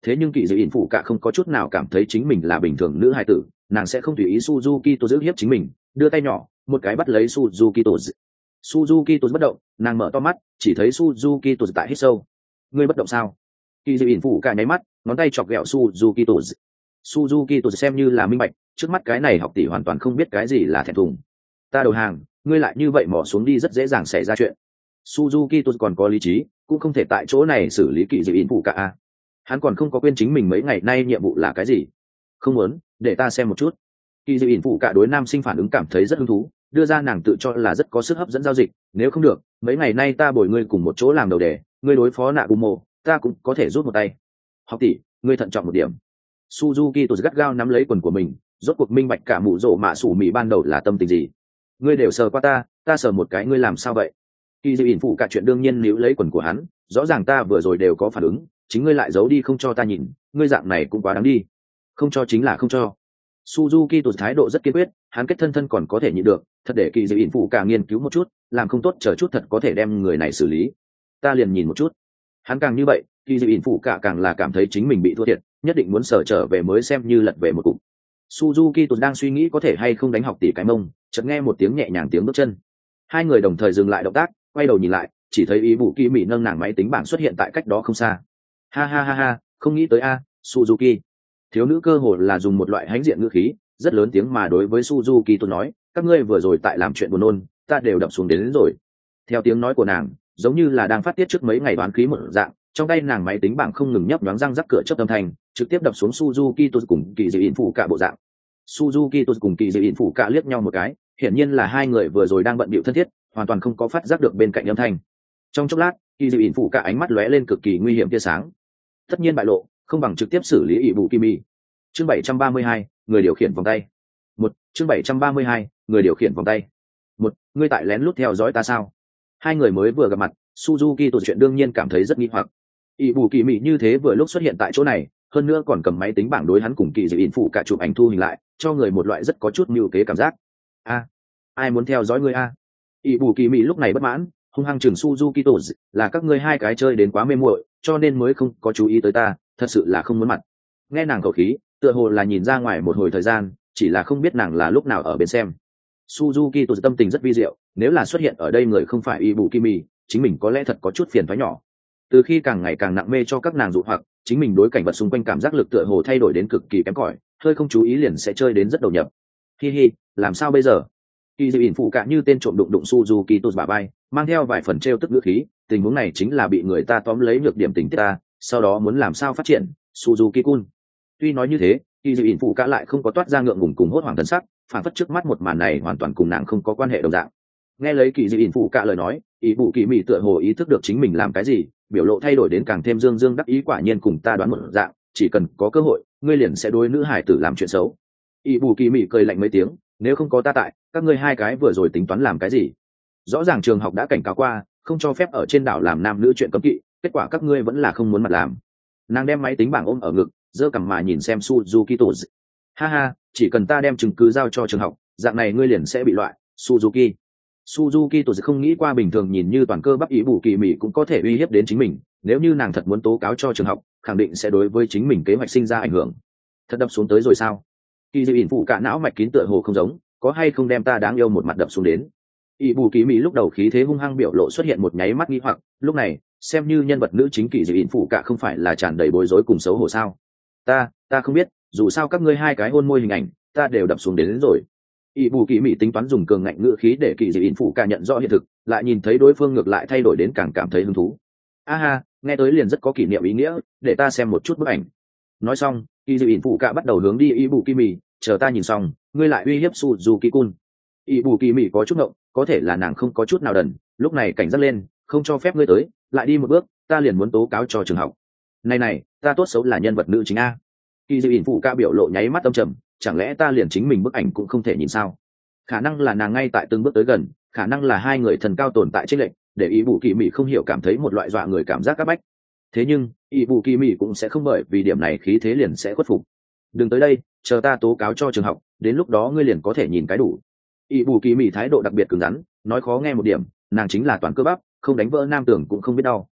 [SPEAKER 1] thế nhưng kỳ dự ỉn phụ cả không có chút nào cảm thấy chính mình là bình thường nữ hài tử, nàng sẽ không tùy ý Suzuki Tô giữ hiếp chính mình, đưa tay nhỏ một cái bắt lấy Suzuki Tô. Suzuki Tô bất động, nàng mở to mắt chỉ thấy Suzuki Tô tại hít sâu. Ngươi bất động sao? Kỳ dự ỉn phụ cả nháy mắt, ngón tay chọc ghẹo Suzuki Tô. Suzuki Tô xem như là minh bạch, trước mắt cái này học tỷ hoàn toàn không biết cái gì là thẹn thùng. Ta đầu hàng, ngươi lại như vậy mò xuống đi rất dễ dàng xảy ra chuyện. Suzuki Tô còn có lý trí, cũng không thể tại chỗ này xử lý kỳ dự ỉn phụ cả. Hắn còn không có quên chính mình mấy ngày nay nhiệm vụ là cái gì. Không muốn, để ta xem một chút. Kỳ dự ỉn phụ cả đối nam sinh phản ứng cảm thấy rất hứng thú, đưa ra nàng tự cho là rất có sức hấp dẫn giao dịch. Nếu không được, mấy ngày nay ta bồi ngươi cùng một chỗ làm đầu đề, ngươi đối phó nạ Gumo, ta cũng có thể rút một tay. Học tỷ, ngươi thận trọng một điểm. Suzuki Tô gắt gao nắm lấy quần của mình, rốt cuộc minh bạch cả mụ rộ mạ sủ mì ban đầu là tâm tình gì. Ngươi đều sờ qua ta, ta sờ một cái ngươi làm sao vậy? Kỳ dự ỉn phụ cả chuyện đương nhiên níu lấy quần của hắn, rõ ràng ta vừa rồi đều có phản ứng, chính ngươi lại giấu đi không cho ta nhìn, ngươi dạng này cũng quá đáng đi. Không cho chính là không cho. Suzuki Tô thái độ rất kiên quyết, hắn kết thân thân còn có thể nhịn được, thật để kỳ dự ỉn phụ cả nghiên cứu một chút, làm không tốt chờ chút thật có thể đem người này xử lý. Ta liền nhìn một chút. Hắn càng như vậy, kỳ dự ỉn phụ cả càng là cảm thấy chính mình bị thua thiệt, nhất định muốn sở trở về mới xem như lật về một cục. Suzuki Tô đang suy nghĩ có thể hay không đánh học tỷ cái mông, chợt nghe một tiếng nhẹ nhàng tiếng bước chân. Hai người đồng thời dừng lại động tác, quay đầu nhìn lại, chỉ thấy ý bù kỳ mỹ nâng nàng máy tính bảng xuất hiện tại cách đó không xa. Ha ha ha ha, không nghĩ tới a, Suzuki. Thiếu nữ cơ hồ là dùng một loại hãnh diện ngữ khí, rất lớn tiếng mà đối với Suzuki Tô nói, các ngươi vừa rồi tại làm chuyện buồn nôn, ta đều đập xuống đến, đến rồi. Theo tiếng nói của nàng, giống như là đang phát tiết trước mấy ngày đoán khí một dạng, trong tay nàng máy tính bảng không ngừng nhấp nhoáng răng rắc cửa chớp âm thanh, trực tiếp đập xuống Suzuki Tô cùng kỳ dự ỉn phụ cả bộ dạng. Suzuki Tô cùng kỳ dự ỉn phụ cả liếc nhau một cái, hiển nhiên là hai người vừa rồi đang bận bịu thân thiết, hoàn toàn không có phát giác được bên cạnh âm thanh. Trong chốc lát, kỳ dự ỉn phụ cả ánh mắt lóe lên cực kỳ nguy hiểm tia sáng. Tất nhiên bại lộ, không bằng trực tiếp xử lý ỷ bù kimi. Chương bảy trăm ba mươi hai, người điều khiển vòng tay. Một, chương bảy trăm ba mươi hai, người điều khiển vòng tay. Một, ngươi tại lén lút theo dõi ta sao? Hai người mới vừa gặp mặt, Suzuki Tô chuyện đương nhiên cảm thấy rất nghi hoặc. ỷ bù kimi như thế vừa lúc xuất hiện tại chỗ này, hơn nữa còn cầm máy tính bảng đối hắn cùng kỳ dự ỉn phụ cả chụp ảnh thu hình lại, cho người một loại rất có chút mưu kế cảm giác. A, ai muốn theo dõi ngươi a? ỷ bù kỳ mỹ lúc này bất mãn, hung hăng chừng Suzuki Tô, là các ngươi hai cái chơi đến quá mê muội, cho nên mới không có chú ý tới ta, thật sự là không muốn mặt. Nghe nàng khẩu khí, tựa hồ là nhìn ra ngoài một hồi thời gian, chỉ là không biết nàng là lúc nào ở bên xem. Suzuki Tô tâm tình rất vi diệu, nếu là xuất hiện ở đây người không phải Ibukimi, chính mình có lẽ thật có chút phiền toái nhỏ. Từ khi càng ngày càng nặng mê cho các nàng dụ hoặc, chính mình đối cảnh vật xung quanh cảm giác lực tựa hồ thay đổi đến cực kỳ kém cỏi, hơi không chú ý liền sẽ chơi đến rất đầu nhập. Hi hi, làm sao bây giờ? Kỳ dự ỉn phụ cả như tên trộm đụng đụng Suzuki Tô bả vai, mang theo vài phần trêu tức ngữ khí, tình huống này chính là bị người ta tóm lấy nhược điểm tình tiết ta, sau đó muốn làm sao phát triển, Suzuki-kun. Tuy nói như thế, kỳ dự ỉn phụ cả lại không có toát ra ngượng ngùng cùng hốt hoảng thần sắc, phản phất trước mắt một màn này hoàn toàn cùng nàng không có quan hệ đồng dạng. Nghe lấy kỳ dự ỉn phụ cả lời nói, ý phụ kỳ mỹ tựa hồ ý thức được chính mình làm cái gì, biểu lộ thay đổi đến càng thêm dương dương đắc ý, quả nhiên cùng ta đoán một dạng, chỉ cần có cơ hội, ngươi liền sẽ đối nữ hải tử làm chuyện xấu. Ý phụ kỳ mỹ cười lạnh mấy tiếng, nếu không có ta tại, các ngươi hai cái vừa rồi tính toán làm cái gì? Rõ ràng trường học đã cảnh cáo qua, không cho phép ở trên đảo làm nam nữ chuyện cấm kỵ, kết quả các ngươi vẫn là không muốn mặt làm. Nàng đem máy tính bảng ôm ở ngực, giơ cằm mà nhìn xem Suzuki Tô. Ha ha, chỉ cần ta đem chứng cứ giao cho trường học, dạng này ngươi liền sẽ bị loại, Suzuki. Suzuki Tô không nghĩ qua bình thường nhìn như toàn cơ bắp ý bù kỳ mỉ cũng có thể uy hiếp đến chính mình, nếu như nàng thật muốn tố cáo cho trường học, khẳng định sẽ đối với chính mình kế hoạch sinh ra ảnh hưởng. Thật đập xuống tới rồi sao? Kỳ dự ỉn phụ cả não mạch kín tựa hồ không giống, có hay không đem ta đáng yêu một mặt đập xuống đến. Ý bù kỳ mỹ lúc đầu khí thế hung hăng biểu lộ xuất hiện một nháy mắt nghi hoặc, lúc này xem như nhân vật nữ chính kỳ dự ỉn phụ cả không phải là tràn đầy bối rối cùng xấu hổ sao? Ta, ta không biết, dù sao các ngươi hai cái hôn môi hình ảnh, ta đều đập xuống đến, đến rồi. Ý bù kỳ mỹ tính toán dùng cường ngạnh ngữ khí để kỳ dự ỉn phụ cả nhận rõ hiện thực, lại nhìn thấy đối phương ngược lại thay đổi đến càng cảm thấy hứng thú. A ha, nghe tới liền rất có kỷ niệm ý nghĩa, để ta xem một chút bức ảnh. Nói xong, kỳ dự ỉn phụ cả bắt đầu hướng đi ý bù kỳ mỹ, chờ ta nhìn xong, ngươi lại uy hiếp Suzuki-kun. Ý bù kỳ mỹ có chút ngộng, có thể là nàng không có chút nào đần, lúc này cảnh giác lên, không cho phép ngươi tới, lại đi một bước, ta liền muốn tố cáo cho trường học. Này này, ta tốt xấu là nhân vật nữ chính a. Kỳ dự ỉn phụ ca biểu lộ nháy mắt âm trầm, chẳng lẽ ta liền chính mình bức ảnh cũng không thể nhìn sao? Khả năng là nàng ngay tại từng bước tới gần, khả năng là hai người thần cao tồn tại trên lệnh, để ý bù kỳ mỹ không hiểu cảm thấy một loại dọa người cảm giác các bách. Thế nhưng, ý bù kỳ mỹ cũng sẽ không bởi vì điểm này khí thế liền sẽ khuất phục. Đừng tới đây, chờ ta tố cáo cho trường học, đến lúc đó ngươi liền có thể nhìn cái đủ. Ý bù kỳ mỹ thái độ đặc biệt cứng rắn, nói khó nghe một điểm, nàng chính là toàn cơ bắp, không đánh vỡ nam tưởng cũng không biết đau.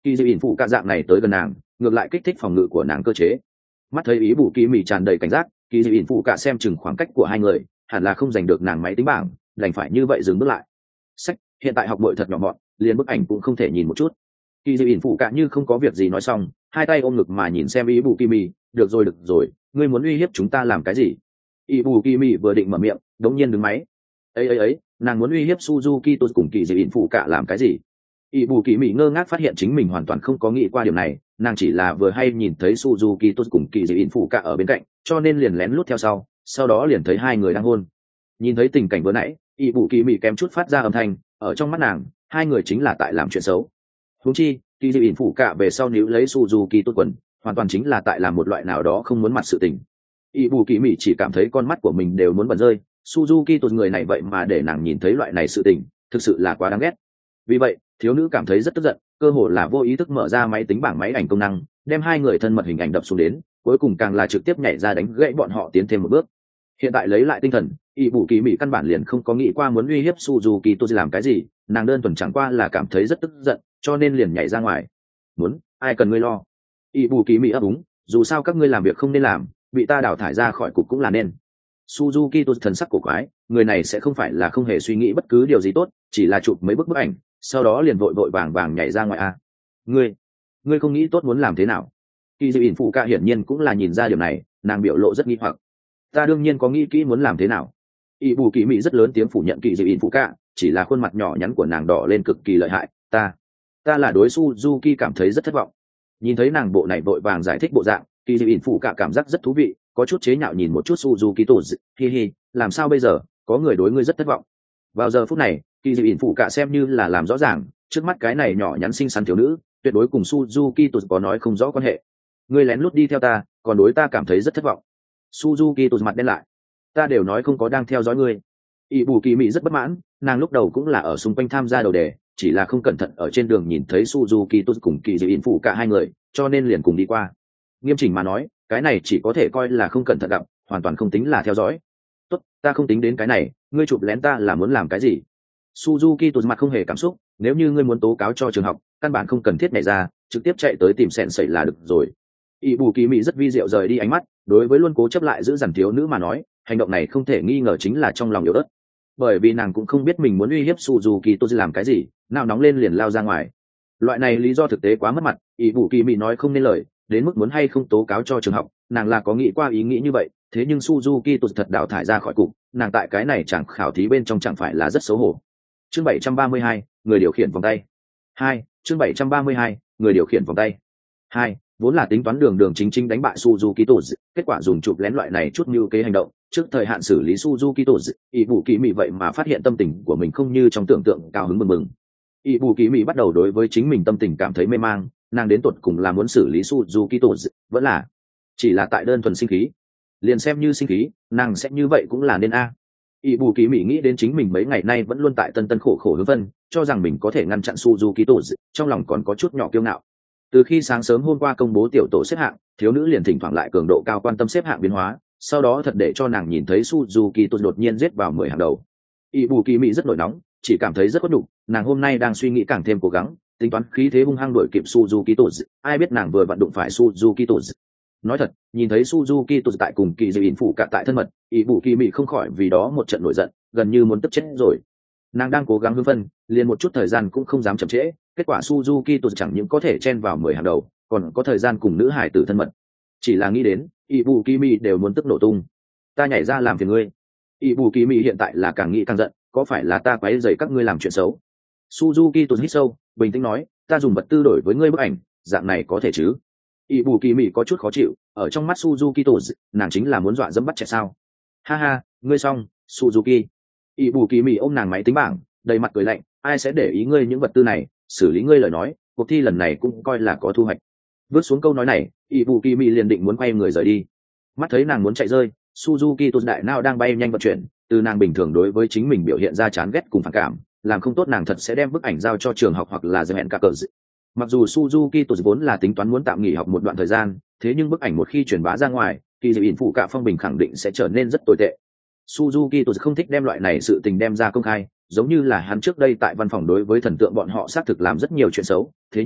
[SPEAKER 1] kỳ dị ỉn phụ cả dạng này tới gần nàng ngược lại kích thích phòng ngự của nàng cơ chế. Mắt thấy ý bù kỳ mị tràn đầy cảnh giác, kỳ dị ỉn phụ cả xem chừng khoảng cách của hai người hẳn là không giành được nàng máy tính bảng, đành phải như vậy dừng bước lại. Sách, hiện tại học bội thật nhỏ mọn, liền bức ảnh cũng không thể nhìn một chút. Kỳ dị ỉn phụ cả như không có việc gì nói xong, hai tay ôm ngực mà nhìn xem ý bù kỳ mị. Được rồi được rồi, ngươi muốn uy hiếp chúng ta làm cái gì? Ý bù kỳ mị vừa định mở miệng, đống nhiên đứng máy. ấy ấy ấy, nàng muốn uy hiếp Suzuki tôi cùng kỳ dị ỉn phụ cả làm cái gì? Ý bù kỳ mị ngơ ngác phát hiện chính mình hoàn toàn không có nghĩ qua điều này, nàng chỉ là vừa hay nhìn thấy Suzuki tôi cùng kỳ dị ỉn phụ cả ở bên cạnh, cho nên liền lén lút theo sau, sau đó liền thấy hai người đang hôn. Nhìn thấy tình cảnh vừa nãy, ý bù kỳ mị kém chút phát ra âm thanh, ở trong mắt nàng hai người chính là tại làm chuyện xấu. Huống chi kỳ dị ỉn phụ cả về sau níu lấy Suzuki tôi quần, hoàn toàn chính là tại làm một loại nào đó không muốn mặt sự tình. Ý bù kỳ mị chỉ cảm thấy con mắt của mình đều muốn bật rơi, Suzuki tôi người này vậy mà để nàng nhìn thấy loại này sự tình, thực sự là quá đáng ghét. Vì vậy thiếu nữ cảm thấy rất tức giận, cơ hồ là vô ý thức mở ra máy tính bảng máy ảnh công năng, đem hai người thân mật hình ảnh đập xuống đến, cuối cùng càng là trực tiếp nhảy ra đánh gãy bọn họ tiến thêm một bước. Hiện tại lấy lại tinh thần, ý bù kỳ mị căn bản liền không có nghĩ qua muốn uy hiếp Suzuki tôi làm cái gì, nàng đơn thuần chẳng qua là cảm thấy rất tức giận, cho nên liền nhảy ra ngoài. Muốn, ai cần ngươi lo. Ý bù kỳ mị ấp úng, dù sao các ngươi làm việc không nên làm, bị ta đào thải ra khỏi cục cũng là nên. Suzuki tôi thần sắc cổ quái, người này sẽ không phải là không hề suy nghĩ bất cứ điều gì tốt, chỉ là chụp mấy bức bức ảnh, sau đó liền vội vội vàng vàng nhảy ra ngoài a. À. Ngươi, ngươi không nghĩ tốt muốn làm thế nào? Kỳ dị ỉn phụ cả hiển nhiên cũng là nhìn ra điều này, nàng biểu lộ rất nghi hoặc. Ta đương nhiên có nghĩ kỹ muốn làm thế nào. Ý bù kỳ mị rất lớn tiếng phủ nhận kỳ dị ỉn phụ cả, chỉ là khuôn mặt nhỏ nhắn của nàng đỏ lên cực kỳ lợi hại. Ta, ta là đối Suzuki cảm thấy rất thất vọng. Nhìn thấy nàng bộ này vội vàng giải thích bộ dạng, kỳ dị ỉn phụ cả cảm giác rất thú vị, có chút chế nhạo nhìn một chút Suzuki tổ dị, hi hi, làm sao bây giờ, có người đối ngươi rất thất vọng. Vào giờ phút này, kỳ dị ỉn phụ cả xem như là làm rõ ràng, trước mắt cái này nhỏ nhắn xinh xắn thiếu nữ, tuyệt đối cùng Suzuki tổ có nói không rõ quan hệ. Ngươi lén lút đi theo ta, còn đối ta cảm thấy rất thất vọng. Suzuki tổ mặt đen lại, ta đều nói không có đang theo dõi ngươi. Ý bù kỳ mị rất bất mãn, nàng lúc đầu cũng là ở xung quanh tham gia đầu đề, chỉ là không cẩn thận ở trên đường nhìn thấy Suzuki tổ cùng kỳ dị ỉn phụ cả hai người, cho nên liền cùng đi qua. Nghiêm chỉnh mà nói, cái này chỉ có thể coi là không cẩn thận gặp, hoàn toàn không tính là theo dõi. Tốt, ta không tính đến cái này, ngươi chụp lén ta là muốn làm cái gì? Suzuki tụt mặt không hề cảm xúc, nếu như ngươi muốn tố cáo cho trường học, căn bản không cần thiết nhảy ra, trực tiếp chạy tới tìm sẹn sẩy là được rồi. Ý bù kỳ mị rất vi diệu rời đi ánh mắt, đối với luôn cố chấp lại giữ dằn thiếu nữ mà nói, hành động này không thể nghi ngờ chính là trong lòng yếu ớt. Bởi vì nàng cũng không biết mình muốn uy hiếp Suzuki tụt làm cái gì, nào nóng lên liền lao ra ngoài. Loại này lý do thực tế quá mất mặt, ý bù kỳ mị nói không nên lời, đến mức muốn hay không tố cáo cho trường học, nàng là có nghĩ qua ý nghĩ như vậy, thế nhưng Suzuki tụt thật đào thải ra khỏi cục, nàng tại cái này chẳng khảo thí bên trong chẳng phải là rất xấu hổ. Chương bảy trăm ba mươi hai, người điều khiển vòng tay. Hai, chương bảy trăm ba mươi hai, người điều khiển vòng tay. Hai, vốn là tính toán đường đường chính chính đánh bại Suzuki tụt, kết quả dùng chụp lén loại này chút như kế hành động, trước thời hạn xử lý Suzuki tụt, ý bù kỳ mị vậy mà phát hiện tâm tình của mình không như trong tưởng tượng cao hứng mừng mừng. Ý bù kỳ mị bắt đầu đối với chính mình tâm tình cảm thấy mê mang, nàng đến tột cùng là muốn xử lý Suzuki tụt, vẫn là chỉ là tại đơn thuần sinh khí. Liền xem như sinh khí, nàng sẽ như vậy cũng là nên a. Ý bù kỳ mị nghĩ đến chính mình mấy ngày nay vẫn luôn tại tân tân khổ khổ hướng vân, cho rằng mình có thể ngăn chặn Suzuki tụt, trong lòng còn có chút nhỏ kiêu ngạo. Từ khi sáng sớm hôm qua công bố tiểu tổ xếp hạng, thiếu nữ liền thỉnh thoảng lại cường độ cao quan tâm xếp hạng biến hóa, sau đó thật để cho nàng nhìn thấy Suzuki tụt đột nhiên giết vào mười hàng đầu. Ý bù kỳ mị rất nổi nóng, chỉ cảm thấy rất có đủ, nàng hôm nay đang suy nghĩ càng thêm cố gắng, tính toán khí thế hung hăng đuổi kịp Suzuki tụt, ai biết nàng vừa vận động phải Suzuki tụt. Nói thật, nhìn thấy Suzuki tụt tại cùng kỳ dị ỉn phụ cả tại thân mật, ý bù kỳ mị không khỏi vì đó một trận nổi giận, gần như muốn tức chết rồi. Nàng đang cố gắng hướng phân, liền một chút thời gian cũng không dám chậm trễ, kết quả Suzuki tụt chẳng những có thể chen vào mười hàng đầu, còn có thời gian cùng nữ hải tử thân mật. Chỉ là nghĩ đến, ý bù kỳ mị đều muốn tức nổ tung. Ta nhảy ra làm phiền ngươi. Ý bù kỳ mị hiện tại là càng nghĩ càng giận, có phải là ta quấy rầy các ngươi làm chuyện xấu? Suzuki tụt hít sâu, bình tĩnh nói, ta dùng vật tư đổi với ngươi bức ảnh, dạng này có thể chứ? Ý bù kỳ mị có chút khó chịu, ở trong mắt Suzuki tụt, nàng chính là muốn dọa dẫm bắt trẻ sao? Ha ha, ngươi xong, Suzuki. Ý bù kỳ mị ôm nàng máy tính bảng, đầy mặt cười lạnh, ai sẽ để ý ngươi những vật tư này, xử lý ngươi lời nói, cuộc thi lần này cũng coi là có thu hoạch. Vớt xuống câu nói này, ý bù kỳ mị liền định muốn quay người rời đi. Mắt thấy nàng muốn chạy rơi, Suzuki tụt đại não đang bay nhanh vận chuyển, từ nàng bình thường đối với chính mình biểu hiện ra chán ghét cùng phản cảm, làm không tốt nàng thật sẽ đem bức ảnh giao cho trường học hoặc là giới hẹn cả cờ dị. Mặc dù Suzuki tụt vốn là tính toán muốn tạm nghỉ học một đoạn thời gian, thế nhưng bức ảnh một khi truyền bá ra ngoài, kỳ dị ỉn phụ cả phong bình khẳng định sẽ trở nên rất tồi tệ. Suzuki tụt không thích đem loại này sự tình đem ra công khai, giống như là hắn trước đây tại văn phòng đối với thần tượng bọn họ xác thực làm rất nhiều chuyện xấu, thế nhưng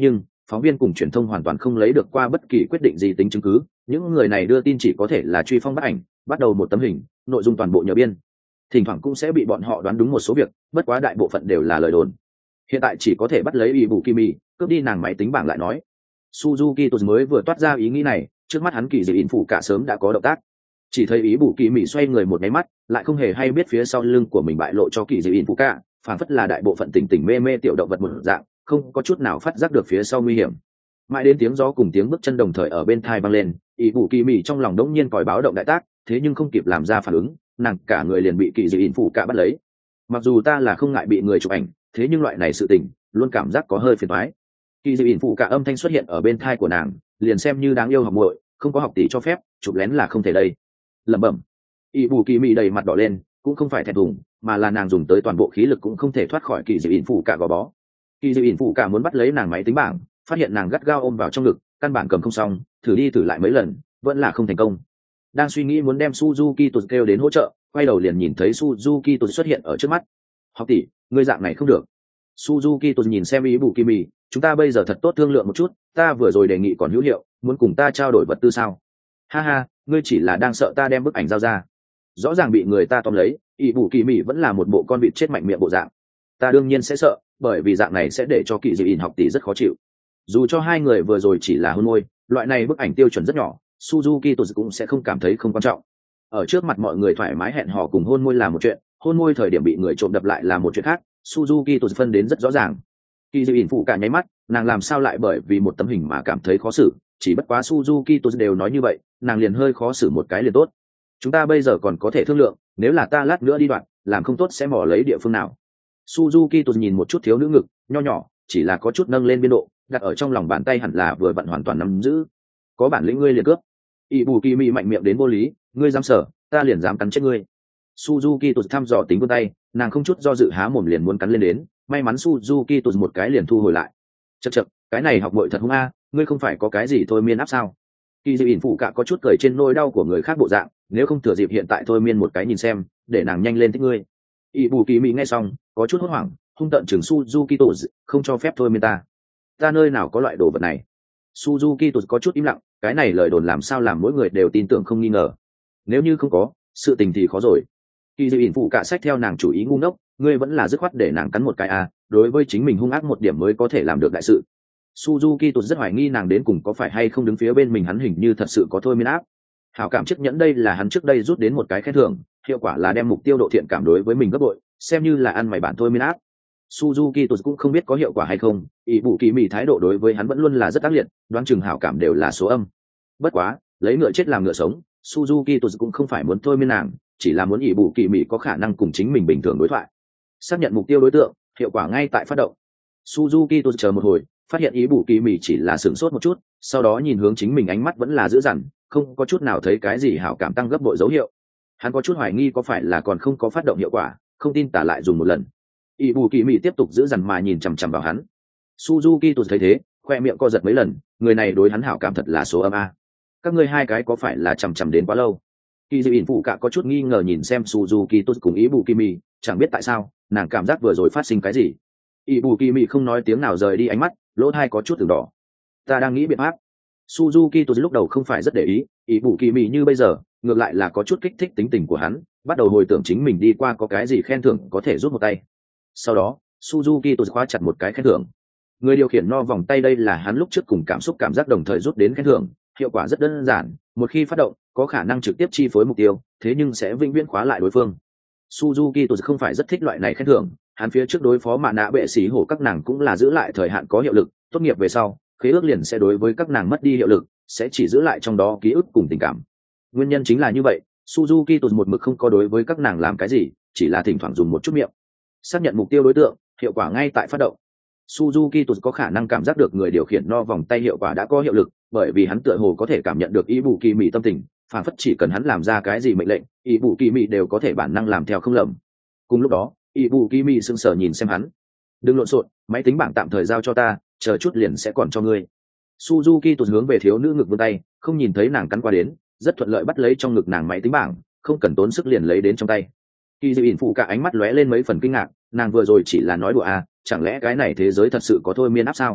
[SPEAKER 1] phóng viên cùng truyền thông hoàn toàn không lấy được qua bất kỳ quyết định gì tính chứng cứ, những người này đưa tin chỉ có thể là truy phong bắt ảnh, bắt đầu một tấm hình, nội dung toàn bộ nhờ biên. Thỉnh thoảng cũng sẽ bị bọn họ đoán đúng một số việc, bất quá đại bộ phận đều là lời đồn. Hiện tại chỉ có thể bắt lấy Ý Bù Kỳ Mị, cướp đi nàng máy tính bảng lại nói. Suzuki Tột mới vừa toát ra ý nghĩ này, trước mắt hắn kỳ dị ỉn phụ cả sớm đã có động tác. Chỉ thấy Ý Bù Kỳ Mị xoay người một cái mắt, lại không hề hay biết phía sau lưng của mình bại lộ cho kỳ dị ỉn phụ cả, phản phất là đại bộ phận tỉnh tỉnh mê mê tiểu động vật một dạng, không có chút nào phát giác được phía sau nguy hiểm. Mãi đến tiếng gió cùng tiếng bước chân đồng thời ở bên tai vang lên, Ý Bù Kỳ Mị trong lòng đống nhiên còi báo động đại tác, thế nhưng không kịp làm ra phản ứng, nàng cả người liền bị kỳ dị ỉn phụ cả bắt lấy. Mặc dù ta là không ngại bị người chụp ảnh, thế nhưng loại này sự tình luôn cảm giác có hơi phiền toái. Kỳ dị ỉn phụ cả âm thanh xuất hiện ở bên tai của nàng, liền xem như đáng yêu học muội, không có học tỷ cho phép, chụp lén là không thể đây. Lẩm bẩm. Ý Bù Kỳ Mị đầy mặt đỏ lên, cũng không phải thẹn thùng, mà là nàng dùng tới toàn bộ khí lực cũng không thể thoát khỏi kỳ dị ỉn phụ cả gò bó. Kỳ dị ỉn phụ cả muốn bắt lấy nàng máy tính bảng, phát hiện nàng gắt gao ôm vào trong ngực, căn bản cầm không xong, thử đi thử lại mấy lần, vẫn là không thành công. Đang suy nghĩ muốn đem Suzuki Tột kêu đến hỗ trợ, quay đầu liền nhìn thấy Suzuki Tột xuất hiện ở trước mắt. Học tỷ, ngươi dạng này không được. Suzuki Tột nhìn xem Ý Bù Kỳ Mị, chúng ta bây giờ thật tốt thương lượng một chút, ta vừa rồi đề nghị còn hữu hiệu, muốn cùng ta trao đổi vật tư sao? Ha ha, ngươi chỉ là đang sợ ta đem bức ảnh giao ra. Rõ ràng bị người ta tóm lấy, Ý Bù Kỳ Mị vẫn là một bộ con vịt chết mạnh miệng bộ dạng. Ta đương nhiên sẽ sợ, bởi vì dạng này sẽ để cho Kỳ Dị ỉn học tỷ rất khó chịu. Dù cho hai người vừa rồi chỉ là hôn môi, loại này bức ảnh tiêu chuẩn rất nhỏ, Suzuki Tột cũng sẽ không cảm thấy không quan trọng. Ở trước mặt mọi người thoải mái hẹn hò cùng hôn môi là một chuyện, hôn môi thời điểm bị người trộm đập lại là một chuyện khác, Suzuki Tột phân đến rất rõ ràng. Kỳ Dị ỉn phụ cả nháy mắt, nàng làm sao lại bởi vì một tấm hình mà cảm thấy khó xử, chỉ bất quá Suzuki Tột đều nói như vậy, nàng liền hơi khó xử một cái liền tốt. Chúng ta bây giờ còn có thể thương lượng, nếu là ta lát nữa đi đoạn, làm không tốt sẽ mò lấy địa phương nào. Suzuki Tột nhìn một chút thiếu nữ ngực, nho nhỏ, chỉ là có chút nâng lên biên độ, đặt ở trong lòng bàn tay hẳn là vừa vặn hoàn toàn nắm giữ. Có bản lĩnh ngươi liền cướp. Ý Bù Kỳ Mị mạnh miệng đến vô lý, ngươi dám sở, ta liền dám cắn chết ngươi. Suzuki Tột thăm dò tính vươn tay, nàng không chút do dự há mồm liền muốn cắn lên đến, may mắn Suzuki Tột một cái liền thu hồi lại. Chậc chậc, cái này học muội thật hung a, ngươi không phải có cái gì thôi miên áp sao? Kỳ Dị ỉn phụ cả có chút cười trên nỗi đau của người khác bộ dạng, nếu không thừa dịp hiện tại thôi miên một cái nhìn xem, để nàng nhanh lên thích ngươi. Ý Bù Kỳ Mị nghe xong, có chút hốt hoảng, hung tợn chừng Suzuki Tột, không cho phép thôi miên ta. Ta nơi nào có loại đồ vật này? Suzuki Tột có chút im lặng, cái này lời đồn làm sao làm mỗi người đều tin tưởng không nghi ngờ. Nếu như không có, sự tình thì khó rồi. Kỳ Dị ỉn phụ cả sách theo nàng chủ ý ngu ngốc, ngươi vẫn là dứt khoát để nàng cắn một cái à, đối với chính mình hung ác một điểm mới có thể làm được đại sự. Suzuki Tột rất hoài nghi nàng đến cùng có phải hay không đứng phía bên mình, hắn hình như thật sự có thôi miên áp. Hảo cảm chiếc nhẫn đây là hắn trước đây rút đến một cái khen thưởng, hiệu quả là đem mục tiêu độ thiện cảm đối với mình gấp bội, xem như là ăn mày bản thôi miên áp. Suzuki Tột cũng không biết có hiệu quả hay không, Ý Bù Kỳ Mị thái độ đối với hắn vẫn luôn là rất ác liệt, đoán chừng hảo cảm đều là số âm. Bất quá, lấy ngựa chết làm ngựa sống, Suzuki Tột cũng không phải muốn thôi miên nàng, chỉ là muốn Ý Bù Kỳ Mị có khả năng cùng chính mình bình thường đối thoại. Xác nhận mục tiêu đối tượng, hiệu quả ngay tại phát động. Suzuki Tột chờ một hồi, phát hiện Ý Bù Kỳ Mị chỉ là sửng sốt một chút, sau đó nhìn hướng chính mình ánh mắt vẫn là dữ dằn, không có chút nào thấy cái gì hảo cảm tăng gấp bội dấu hiệu. Hắn có chút hoài nghi có phải là còn không có phát động hiệu quả, không tin tả lại dùng một lần. Ý Bù Kỳ Mị tiếp tục giữ dằn mà nhìn chằm chằm vào hắn. Suzuki Tột thấy thế, khoe miệng co giật mấy lần, người này đối hắn hảo cảm thật là số âm a. Các ngươi hai cái có phải là chằm chằm đến quá lâu? Kỳ Dị ỉn phụ cả có chút nghi ngờ nhìn xem Suzuki Tột cùng Ý Bù Kỳ Mị, chẳng biết tại sao, nàng cảm giác vừa rồi phát sinh cái gì. Ý Bù Kỳ Mị không nói tiếng nào rời đi ánh mắt, lỗ tai có chút từng đỏ. Ta đang nghĩ biện pháp. Suzuki Tột lúc đầu không phải rất để ý, Ý Bù Kỳ Mị như bây giờ, ngược lại là có chút kích thích tính tình của hắn, bắt đầu hồi tưởng chính mình đi qua có cái gì khen thưởng có thể rút một tay. Sau đó, Suzuki Tột khóa chặt một cái khen thưởng. Người điều khiển no vòng tay đây là hắn lúc trước cùng cảm xúc cảm giác đồng thời rút đến khen thưởng, hiệu quả rất đơn giản, một khi phát động, có khả năng trực tiếp chi phối mục tiêu, thế nhưng sẽ vĩnh viễn khóa lại đối phương. Suzuki Tột không phải rất thích loại này khen thưởng, hắn phía trước đối phó mạ nạ bệ sĩ hổ các nàng cũng là giữ lại thời hạn có hiệu lực, tốt nghiệp về sau, khế ước liền sẽ đối với các nàng mất đi hiệu lực, sẽ chỉ giữ lại trong đó ký ức cùng tình cảm. Nguyên nhân chính là như vậy, Suzuki Tột một mực không có đối với các nàng làm cái gì, chỉ là thỉnh thoảng dùng một chút miệng. Xác nhận mục tiêu đối tượng, hiệu quả ngay tại phát động. Suzuki Tột có khả năng cảm giác được người điều khiển no vòng tay hiệu quả đã có hiệu lực, bởi vì hắn tựa hồ có thể cảm nhận được Ý Bù Kỳ Mị tâm tình, phản phất chỉ cần hắn làm ra cái gì mệnh lệnh, Ý Bù Kỳ Mị đều có thể bản năng làm theo không lầm. Cùng lúc đó, Ý Bù Kỳ Mị sững sờ nhìn xem hắn. Đừng lộn xộn, máy tính bảng tạm thời giao cho ta, chờ chút liền sẽ còn cho ngươi. Suzuki Tột hướng về thiếu nữ ngực vươn tay, không nhìn thấy nàng cắn qua đến, rất thuận lợi bắt lấy trong ngực nàng máy tính bảng, không cần tốn sức liền lấy đến trong tay. Kỳ Dị ỉn phụ cả ánh mắt lóe lên mấy phần kinh ngạc, nàng vừa rồi chỉ là nói đùa à, chẳng lẽ cái này thế giới thật sự có thôi miên áp sao?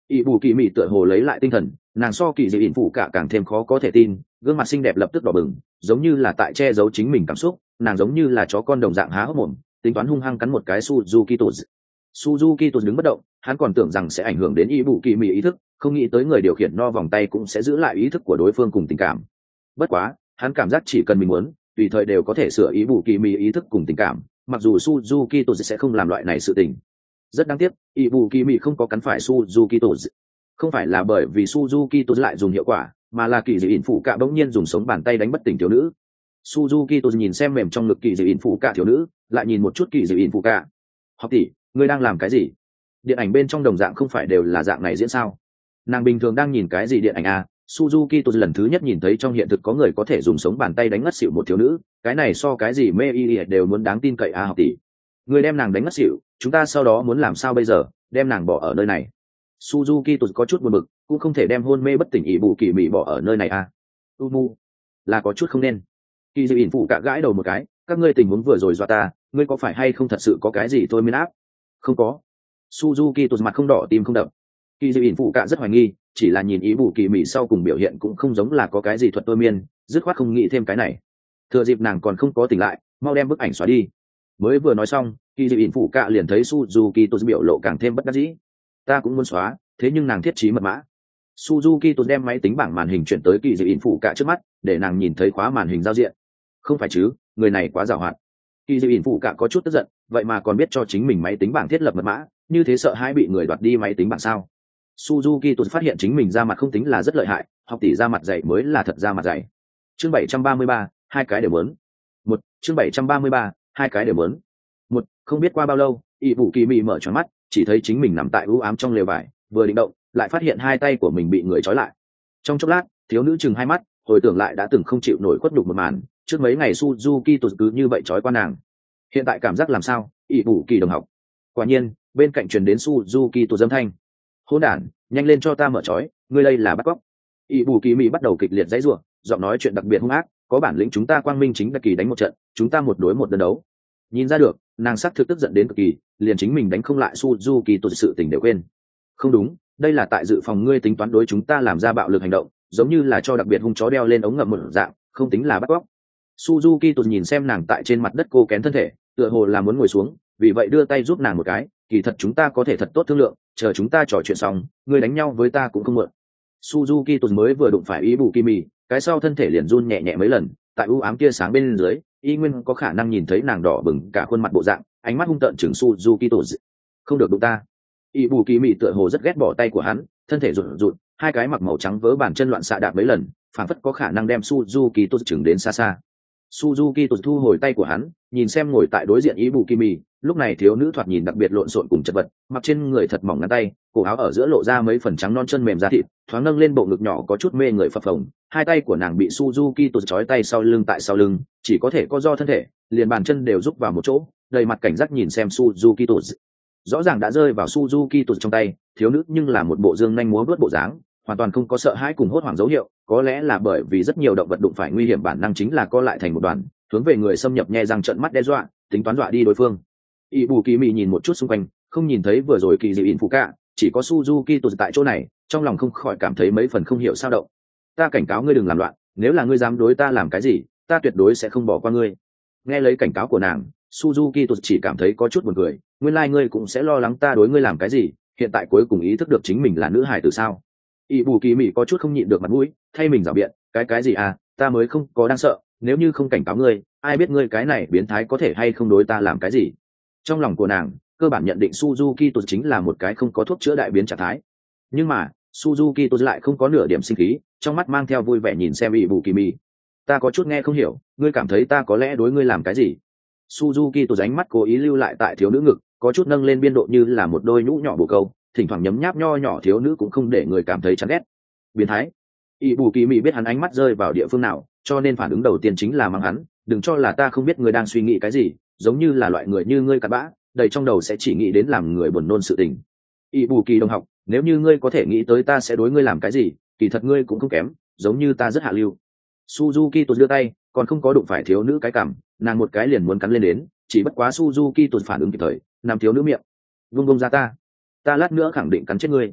[SPEAKER 1] ỷ bù kỳ mị tựa hồ lấy lại tinh thần, nàng so kỳ dị ỉn phụ cả càng thêm khó có thể tin, gương mặt xinh đẹp lập tức đỏ bừng, giống như là tại che giấu chính mình cảm xúc, nàng giống như là chó con đồng dạng há hốc mồm, tính toán hung hăng cắn một cái Suzuki Tuz. Suzuki Tuz đứng bất động, hắn còn tưởng rằng sẽ ảnh hưởng đến ỷ bù kỳ mị ý thức, không nghĩ tới người điều khiển no vòng tay cũng sẽ giữ lại ý thức của đối phương cùng tình cảm. Bất quá, hắn cảm giác chỉ cần mình muốn, tùy thời đều có thể sửa ỷ bù kỳ mị ý thức cùng tình cảm, mặc dù Suzuki Tuz sẽ không làm loại này sự tình. Rất đáng tiếc, ỷ bù kỳ mị không có cắn phải Suzuki Tuz. Không phải là bởi vì Suzuki Tuz lại dùng hiệu quả, mà là kỳ dị ỉn phụ cạ bỗng nhiên dùng sống bàn tay đánh bất tỉnh thiếu nữ. Suzuki Tuz nhìn xem mềm trong ngực kỳ dị ỉn phụ cạ thiếu nữ, lại nhìn một chút kỳ dị ỉn phụ cạ. Học tỷ, ngươi đang làm cái gì? Điện ảnh bên trong đồng dạng không phải đều là dạng này diễn sao? Nàng bình thường đang nhìn cái gì điện ảnh à? Suzuki Tuz lần thứ nhất nhìn thấy trong hiện thực có người có thể dùng sống bàn tay đánh ngất xỉu một thiếu nữ, cái này so cái gì mê y đều muốn đáng tin cậy à học tỷ. Ngươi đem nàng đánh ngất xỉu, chúng ta sau đó muốn làm sao bây giờ? Đem nàng bỏ ở nơi này. Suzuki Tuz có chút buồn bực, cũng không thể đem hôn mê bất tỉnh ỷ bù kỳ mị bỏ ở nơi này à? Umu, là có chút không nên. Kỳ dị ỉn phụ cả gãi đầu một cái, các ngươi tình huống vừa rồi dọa ta, ngươi có phải hay không thật sự có cái gì thôi miên áp? Không có. Suzuki Tuz mặt không đỏ tim không đập. Kỳ dị ỉn phụ cả rất hoài nghi, chỉ là nhìn ỷ bù kỳ mị sau cùng biểu hiện cũng không giống là có cái gì thuật thôi miên, dứt khoát không nghĩ thêm cái này. Thừa dịp nàng còn không có tỉnh lại, mau đem bức ảnh xóa đi. Mới vừa nói xong, kỳ dị ỉn phụ cả liền thấy Suzuki Tuz biểu lộ càng thêm bất đắc dĩ. Ta cũng muốn xóa, thế nhưng nàng thiết trí mật mã. Suzuki Tuz đem máy tính bảng màn hình chuyển tới kỳ dị ỉn phụ cả trước mắt, để nàng nhìn thấy khóa màn hình giao diện. Không phải chứ, người này quá giàu hoạt. Kỳ dị ỉn phụ cả có chút tức giận, vậy mà còn biết cho chính mình máy tính bảng thiết lập mật mã, như thế sợ hãi bị người đoạt đi máy tính bảng sao? Suzuki Tuz phát hiện chính mình ra mặt không tính là rất lợi hại, học tỷ ra mặt dày mới là thật ra mặt dày. Chương bảy trăm ba mươi ba, hai cái đều muốn. Một, chương bảy trăm ba mươi ba, hai cái đều muốn. Một, không biết qua bao lâu, ỷ bù kỳ mị mở tròn mắt, chỉ thấy chính mình nằm tại u ám trong lều vải, vừa định động, lại phát hiện hai tay của mình bị người trói lại. Trong chốc lát, thiếu nữ chừng hai mắt, hồi tưởng lại đã từng không chịu nổi khuất nhục một màn, trước mấy ngày Suzuki Tuz cứ như vậy trói qua nàng. Hiện tại cảm giác làm sao? ỷ bù kỳ đồng học. Quả nhiên, bên cạnh truyền đến Suzuki Tuz âm thanh. Hỗn đản, nhanh lên cho ta mở trói, ngươi đây là bắt cóc. ỷ bù kỳ mị bắt đầu kịch liệt dãy rủa, giọng nói chuyện đặc biệt hung ác, có bản lĩnh chúng ta quang minh chính đại kỳ đánh một trận, chúng ta một đối một đơn đấu. Nhìn ra được, nàng sắc thực tức giận đến cực kỳ, liền chính mình đánh không lại Suzuki Tuz sự tình đều quên. Không đúng, đây là tại dự phòng ngươi tính toán đối chúng ta làm ra bạo lực hành động, giống như là cho đặc biệt hung chó đeo lên ống ngậm một dạng, không tính là bắt cóc. Suzuki Tuz nhìn xem nàng tại trên mặt đất cô kén thân thể, tựa hồ là muốn ngồi xuống, vì vậy đưa tay giúp nàng một cái, kỳ thật chúng ta có thể thật tốt thương lượng, chờ chúng ta trò chuyện xong, ngươi đánh nhau với ta cũng không muộn. Suzuki Tuz mới vừa đụng phải ý bù Kimi, cái sau thân thể liền run nhẹ nhẹ mấy lần, tại u ám tia sáng bên dưới, y nguyên có khả năng nhìn thấy nàng đỏ bừng cả khuôn mặt bộ dạng, ánh mắt hung tợn chừng Suzuki Tuz. Không được đụng ta. Y bù kỳ mị tựa hồ rất ghét bỏ tay của hắn, thân thể rụt rụt, hai cái mặc màu trắng vớ bàn chân loạn xạ đạp mấy lần, phản phất có khả năng đem Suzuki Tuz chừng đến xa xa. Suzuki Tuz thu hồi tay của hắn, nhìn xem ngồi tại đối diện Y bù kỳ mị, lúc này thiếu nữ thoạt nhìn đặc biệt lộn xộn cùng chật vật, mặc trên người thật mỏng ngắn tay, cổ áo ở giữa lộ ra mấy phần trắng non chân mềm da thịt, thoáng nâng lên bộ ngực nhỏ có chút mê người phập phồng, hai tay của nàng bị Suzuki Tuz trói tay sau lưng tại sau lưng, chỉ có thể co do thân thể, liền bàn chân đều rúc vào một chỗ, đầy mặt cảnh giác nhìn xem Suzuki Tuz. Rõ ràng đã rơi vào Suzuki Tuz trong tay, thiếu nữ nhưng là một bộ dương nhanh múa vớt bộ dáng, hoàn toàn không có sợ hãi cùng hốt hoảng dấu hiệu, có lẽ là bởi vì rất nhiều động vật đụng phải nguy hiểm bản năng chính là co lại thành một đoàn, hướng về người xâm nhập nhe răng trợn mắt đe dọa, tính toán dọa đi đối phương. Y bù kỳ mị nhìn một chút xung quanh, không nhìn thấy vừa rồi kỳ dị ỉn phụ cả, chỉ có Suzuki Tuz tại chỗ này, trong lòng không khỏi cảm thấy mấy phần không hiểu sao động. Ta cảnh cáo ngươi đừng làm loạn, nếu là ngươi dám đối ta làm cái gì, ta tuyệt đối sẽ không bỏ qua ngươi. Nghe lấy cảnh cáo của nàng, Suzuki Tuz chỉ cảm thấy có chút buồn cười, nguyên lai like ngươi cũng sẽ lo lắng ta đối ngươi làm cái gì, hiện tại cuối cùng ý thức được chính mình là nữ hài từ sao? Y bù kỳ mị có chút không nhịn được mặt mũi, thay mình giảo biện, cái cái gì à, ta mới không có đang sợ, nếu như không cảnh cáo ngươi, ai biết ngươi cái này biến thái có thể hay không đối ta làm cái gì? Trong lòng của nàng, cơ bản nhận định Suzuki Tuz chính là một cái không có thuốc chữa đại biến trạng thái. Nhưng mà, Suzuki Tuz lại không có nửa điểm sinh khí, trong mắt mang theo vui vẻ nhìn xem ỷ bù kỳ mị. Ta có chút nghe không hiểu, ngươi cảm thấy ta có lẽ đối ngươi làm cái gì? Suzuki Tuz ánh mắt cố ý lưu lại tại thiếu nữ ngực, có chút nâng lên biên độ như là một đôi nhũ nhỏ bồ câu, thỉnh thoảng nhấm nháp nho nhỏ thiếu nữ cũng không để người cảm thấy chán ghét. Biến thái. ỷ bù kỳ mị biết hắn ánh mắt rơi vào địa phương nào, cho nên phản ứng đầu tiên chính là mắng hắn, đừng cho là ta không biết ngươi đang suy nghĩ cái gì, giống như là loại người như ngươi cặn bã, đầy trong đầu sẽ chỉ nghĩ đến làm người buồn nôn sự tình. ỷ bù kỳ đồng học, nếu như ngươi có thể nghĩ tới ta sẽ đối ngươi làm cái gì, kỳ thật ngươi cũng không kém, giống như ta rất hạ lưu. Suzuki Tuz đưa tay, còn không có đụng phải thiếu nữ cái cằm, nàng một cái liền muốn cắn lên đến, chỉ bất quá Suzuki Tuz phản ứng kịp thời, làm thiếu nữ miệng. Vung vung ra ta, ta lát nữa khẳng định cắn chết ngươi.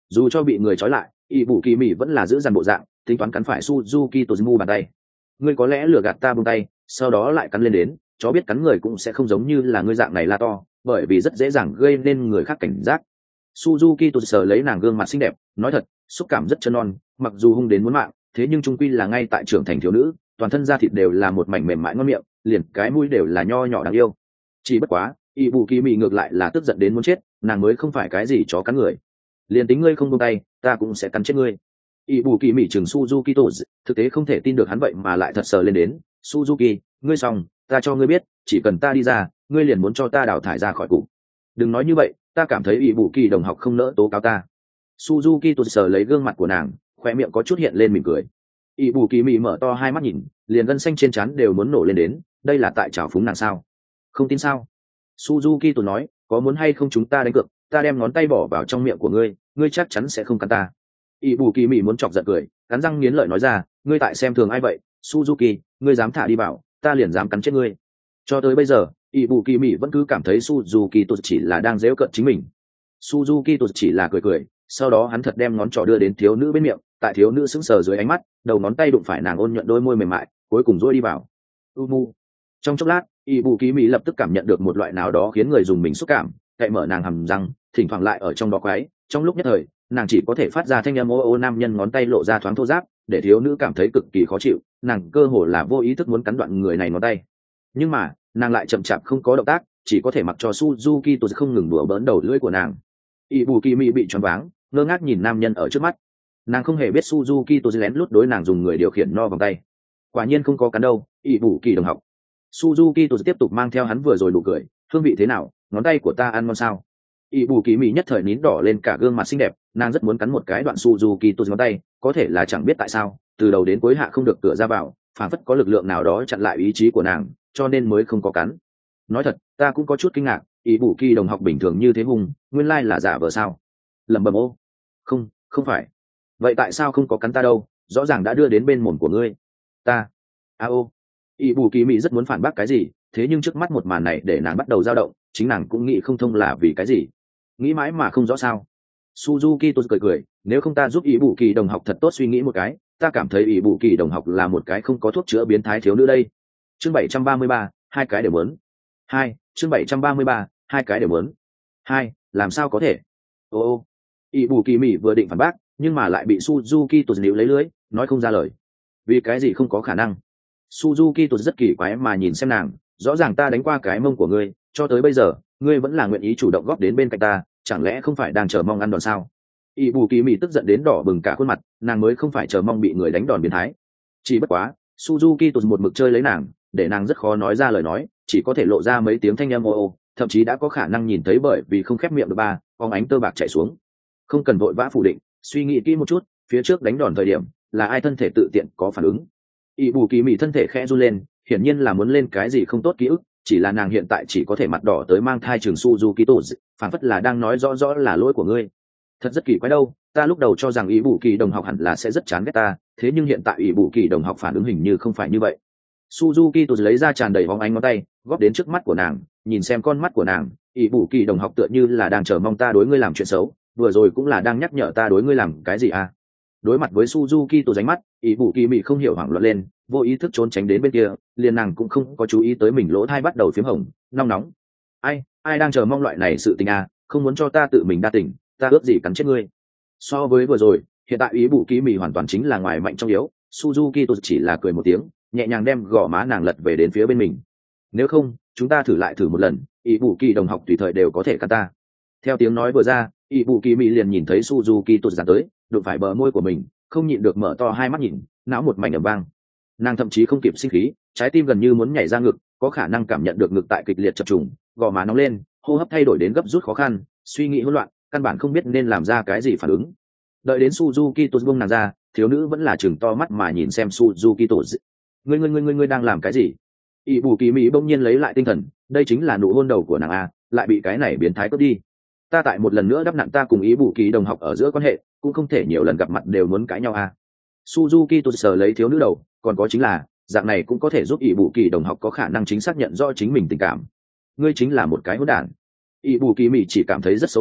[SPEAKER 1] Dù cho bị người trói lại, ỷ bù kỳ mị vẫn là giữ dằn bộ dạng, tính toán cắn phải Suzuki Tozimu bàn tay. Ngươi có lẽ lừa gạt ta buông tay, sau đó lại cắn lên đến, chó biết cắn người cũng sẽ không giống như là ngươi dạng này la to, bởi vì rất dễ dàng gây nên người khác cảnh giác. Suzuki Tozi sờ lấy nàng gương mặt xinh đẹp, nói thật, xúc cảm rất chân non, mặc dù hung đến muốn mạng, thế nhưng trung quy là ngay tại trưởng thành thiếu nữ, toàn thân da thịt đều là một mảnh mềm mại ngon miệng, liền cái mũi đều là nho nhỏ đáng yêu. Chỉ bất quá, ỷ bù kỳ mị ngược lại là tức giận đến muốn chết, nàng mới không phải cái gì chó cắn người. Liền tính ngươi không buông tay, ta cũng sẽ cắn chết ngươi. ỷ bù kỳ mị chừng Suzuki Tozi, thực tế không thể tin được hắn vậy mà lại thật sờ lên đến. Suzuki, ngươi xong, ta cho ngươi biết, chỉ cần ta đi ra, ngươi liền muốn cho ta đào thải ra khỏi cụ. Đừng nói như vậy, ta cảm thấy ỷ bù kỳ đồng học không nỡ tố cáo ta. Suzuki Tozi sờ lấy gương mặt của nàng, khoe miệng có chút hiện lên mỉm cười. ỷ bù kỳ mị mở to hai mắt nhìn, liền gân xanh trên trán đều muốn nổ lên đến, đây là tại trào phúng nàng sao? Không tin sao? Suzuki Tozi nói, có muốn hay không chúng ta đánh cược, ta đem ngón tay bỏ vào trong miệng của ngươi, ngươi chắc chắn sẽ không cắn ta. ỷ bù kỳ mị muốn chọc giận cười, cắn răng nghiến lợi nói ra, ngươi tại xem thường ai vậy? Suzuki, ngươi dám thả đi bảo, ta liền dám cắn chết ngươi. Cho tới bây giờ, ỷ bù kỳ mị vẫn cứ cảm thấy Suzuki Tozi chỉ là đang giễu cợt chính mình. Suzuki Tozi chỉ là cười cười, sau đó hắn thật đem ngón trỏ đưa đến thiếu nữ bên miệng, tại thiếu nữ sững sờ dưới ánh mắt, đầu ngón tay đụng phải nàng ôn nhuận đôi môi mềm mại, cuối cùng rũi đi vào. Umu. Trong chốc lát, ỷ bù kỳ mị lập tức cảm nhận được một loại nào đó khiến người dùng mình xúc cảm, cậy mở nàng hầm răng, thỉnh thoảng lại ở trong đó quái, trong lúc nhất thời, nàng chỉ có thể phát ra thanh âm ô ô, nam nhân ngón tay lộ ra thoáng thô ráp, để thiếu nữ cảm thấy cực kỳ khó chịu, nàng cơ hồ là vô ý thức muốn cắn đoạn người này ngón tay. Nhưng mà, nàng lại chậm chạp không có động tác, chỉ có thể mặc cho Suzuki Tozi không ngừng đùa bỡn đầu lưỡi của nàng. ỷ bù kỳ mị bị choáng váng, ngơ ngác nhìn nam nhân ở trước mắt. Nàng không hề biết Suzuki Tozi lén lút đối nàng dùng người điều khiển no vòng tay. Quả nhiên không có cắn đâu, ỷ bù kỳ đồng học. Suzuki Tozi tiếp tục mang theo hắn vừa rồi nụ cười, hương vị thế nào, ngón tay của ta ăn ngon sao? ỷ bù kỳ mị nhất thời nín đỏ lên cả gương mặt xinh đẹp, nàng rất muốn cắn một cái đoạn Suzuki Tozi ngón tay, có thể là chẳng biết tại sao, từ đầu đến cuối hạ không được cửa ra vào, phản phất có lực lượng nào đó chặn lại ý chí của nàng, cho nên mới không có cắn. Nói thật, ta cũng có chút kinh ngạc, ỷ bù kỳ đồng học bình thường như thế hùng, nguyên lai là giả vờ sao? Lẩm bẩm ô, không, không phải. Vậy tại sao không có cắn ta đâu? Rõ ràng đã đưa đến bên mồm của ngươi. Ta, a ô. ỷ bù kỳ mị rất muốn phản bác cái gì, thế nhưng trước mắt một màn này để nàng bắt đầu dao động, chính nàng cũng nghĩ không thông là vì cái gì, nghĩ mãi mà không rõ sao. Suzuki tôi cười cười, nếu không ta giúp ỷ bù kỳ đồng học thật tốt suy nghĩ một cái, ta cảm thấy ỷ bù kỳ đồng học là một cái không có thuốc chữa biến thái thiếu nữ đây. Chương bảy trăm ba mươi ba, hai cái đều muốn. Hai, chương bảy trăm ba mươi ba, hai cái đều muốn. Hai, làm sao có thể? Ô ô. ỷ bù kỳ mị vừa định phản bác, nhưng mà lại bị Suzuki tôi níu lấy lưới, nói không ra lời. Vì cái gì không có khả năng? Suzuki tôi rất kỳ quái mà nhìn xem nàng, rõ ràng ta đánh qua cái mông của ngươi, cho tới bây giờ, ngươi vẫn là nguyện ý chủ động góp đến bên cạnh ta, chẳng lẽ không phải đang chờ mong ăn đòn sao? ỷ bù kỳ mị tức giận đến đỏ bừng cả khuôn mặt, nàng mới không phải chờ mong bị người đánh đòn biến thái. Chỉ bất quá, Suzuki tôi một mực chơi lấy nàng, để nàng rất khó nói ra lời nói, chỉ có thể lộ ra mấy tiếng thanh âm ô ô, thậm chí đã có khả năng nhìn thấy bởi vì không khép miệng được ba, phóng ánh tơ bạc chảy xuống. Không cần vội vã phủ định, suy nghĩ kỹ một chút, phía trước đánh đòn thời điểm, là ai thân thể tự tiện có phản ứng. ỷ bù kỳ mị thân thể khẽ run lên, hiển nhiên là muốn lên cái gì không tốt ký ức, chỉ là nàng hiện tại chỉ có thể mặt đỏ tới mang thai trường Suzuki Tozi, phản phất là đang nói rõ rõ là lỗi của ngươi. Thật rất kỳ quái đâu, ta lúc đầu cho rằng ỷ bù kỳ đồng học hẳn là sẽ rất chán ghét ta, thế nhưng hiện tại ỷ bù kỳ đồng học phản ứng hình như không phải như vậy. Suzuki Tozi lấy ra tràn đầy bóng ánh ngón tay, góp đến trước mắt của nàng, nhìn xem con mắt của nàng, ỷ bù kỳ đồng học tựa như là đang chờ mong ta đối ngươi làm chuyện xấu, vừa rồi cũng là đang nhắc nhở ta đối ngươi làm cái gì à? Đối mặt với Suzuki Tozi ánh mắt, ỷ bù kỳ mị không hiểu hoảng loạn lên, vô ý thức trốn tránh đến bên kia, liền nàng cũng không có chú ý tới mình lỗ thai bắt đầu phím hồng, nóng nóng. Ai, ai đang chờ mong loại này sự tình à, không muốn cho ta tự mình đa tình, ta ước gì cắn chết ngươi. So với vừa rồi, hiện tại ý bù kỳ mị hoàn toàn chính là ngoài mạnh trong yếu, Suzuki Tozi chỉ là cười một tiếng, nhẹ nhàng đem gò má nàng lật về đến phía bên mình. Nếu không, chúng ta thử lại thử một lần, ý bù kỳ đồng học tùy thời đều có thể cắn ta. Theo tiếng nói vừa ra, ý bù kỳ mị liền nhìn thấy Suzuki Tozi dán tới, đụng phải bờ môi của mình, không nhịn được mở to hai mắt nhìn, não một mảnh ầm vang. Nàng thậm chí không kịp sinh khí, trái tim gần như muốn nhảy ra ngực, có khả năng cảm nhận được ngực tại kịch liệt chập trùng, gò má nóng lên, hô hấp thay đổi đến gấp rút khó khăn, suy nghĩ hỗn loạn, căn bản không biết nên làm ra cái gì phản ứng. Đợi đến Suzuki Tozi buông nàng ra, thiếu nữ vẫn là chừng to mắt mà nhìn xem Suzuki Tozi. Ngươi ngươi ngươi ngươi ngươi đang làm cái gì? ỷ bù kỳ mỹ bỗng nhiên lấy lại tinh thần, đây chính là nụ hôn đầu của nàng a, lại bị cái này biến thái cướp đi. Ta tại một lần nữa đắp nặn ta cùng ý bù kỳ đồng học ở giữa quan hệ, cũng không thể nhiều lần gặp mặt đều muốn cãi nhau a. Suzuki Tozi sờ lấy thiếu nữ đầu, còn có chính là dạng này cũng có thể giúp ỷ bù kỳ đồng học có khả năng chính xác nhận rõ chính mình tình cảm. Ngươi chính là một cái hỗn đản. ỷ bù kỳ mỹ chỉ cảm thấy rất xấu hổ,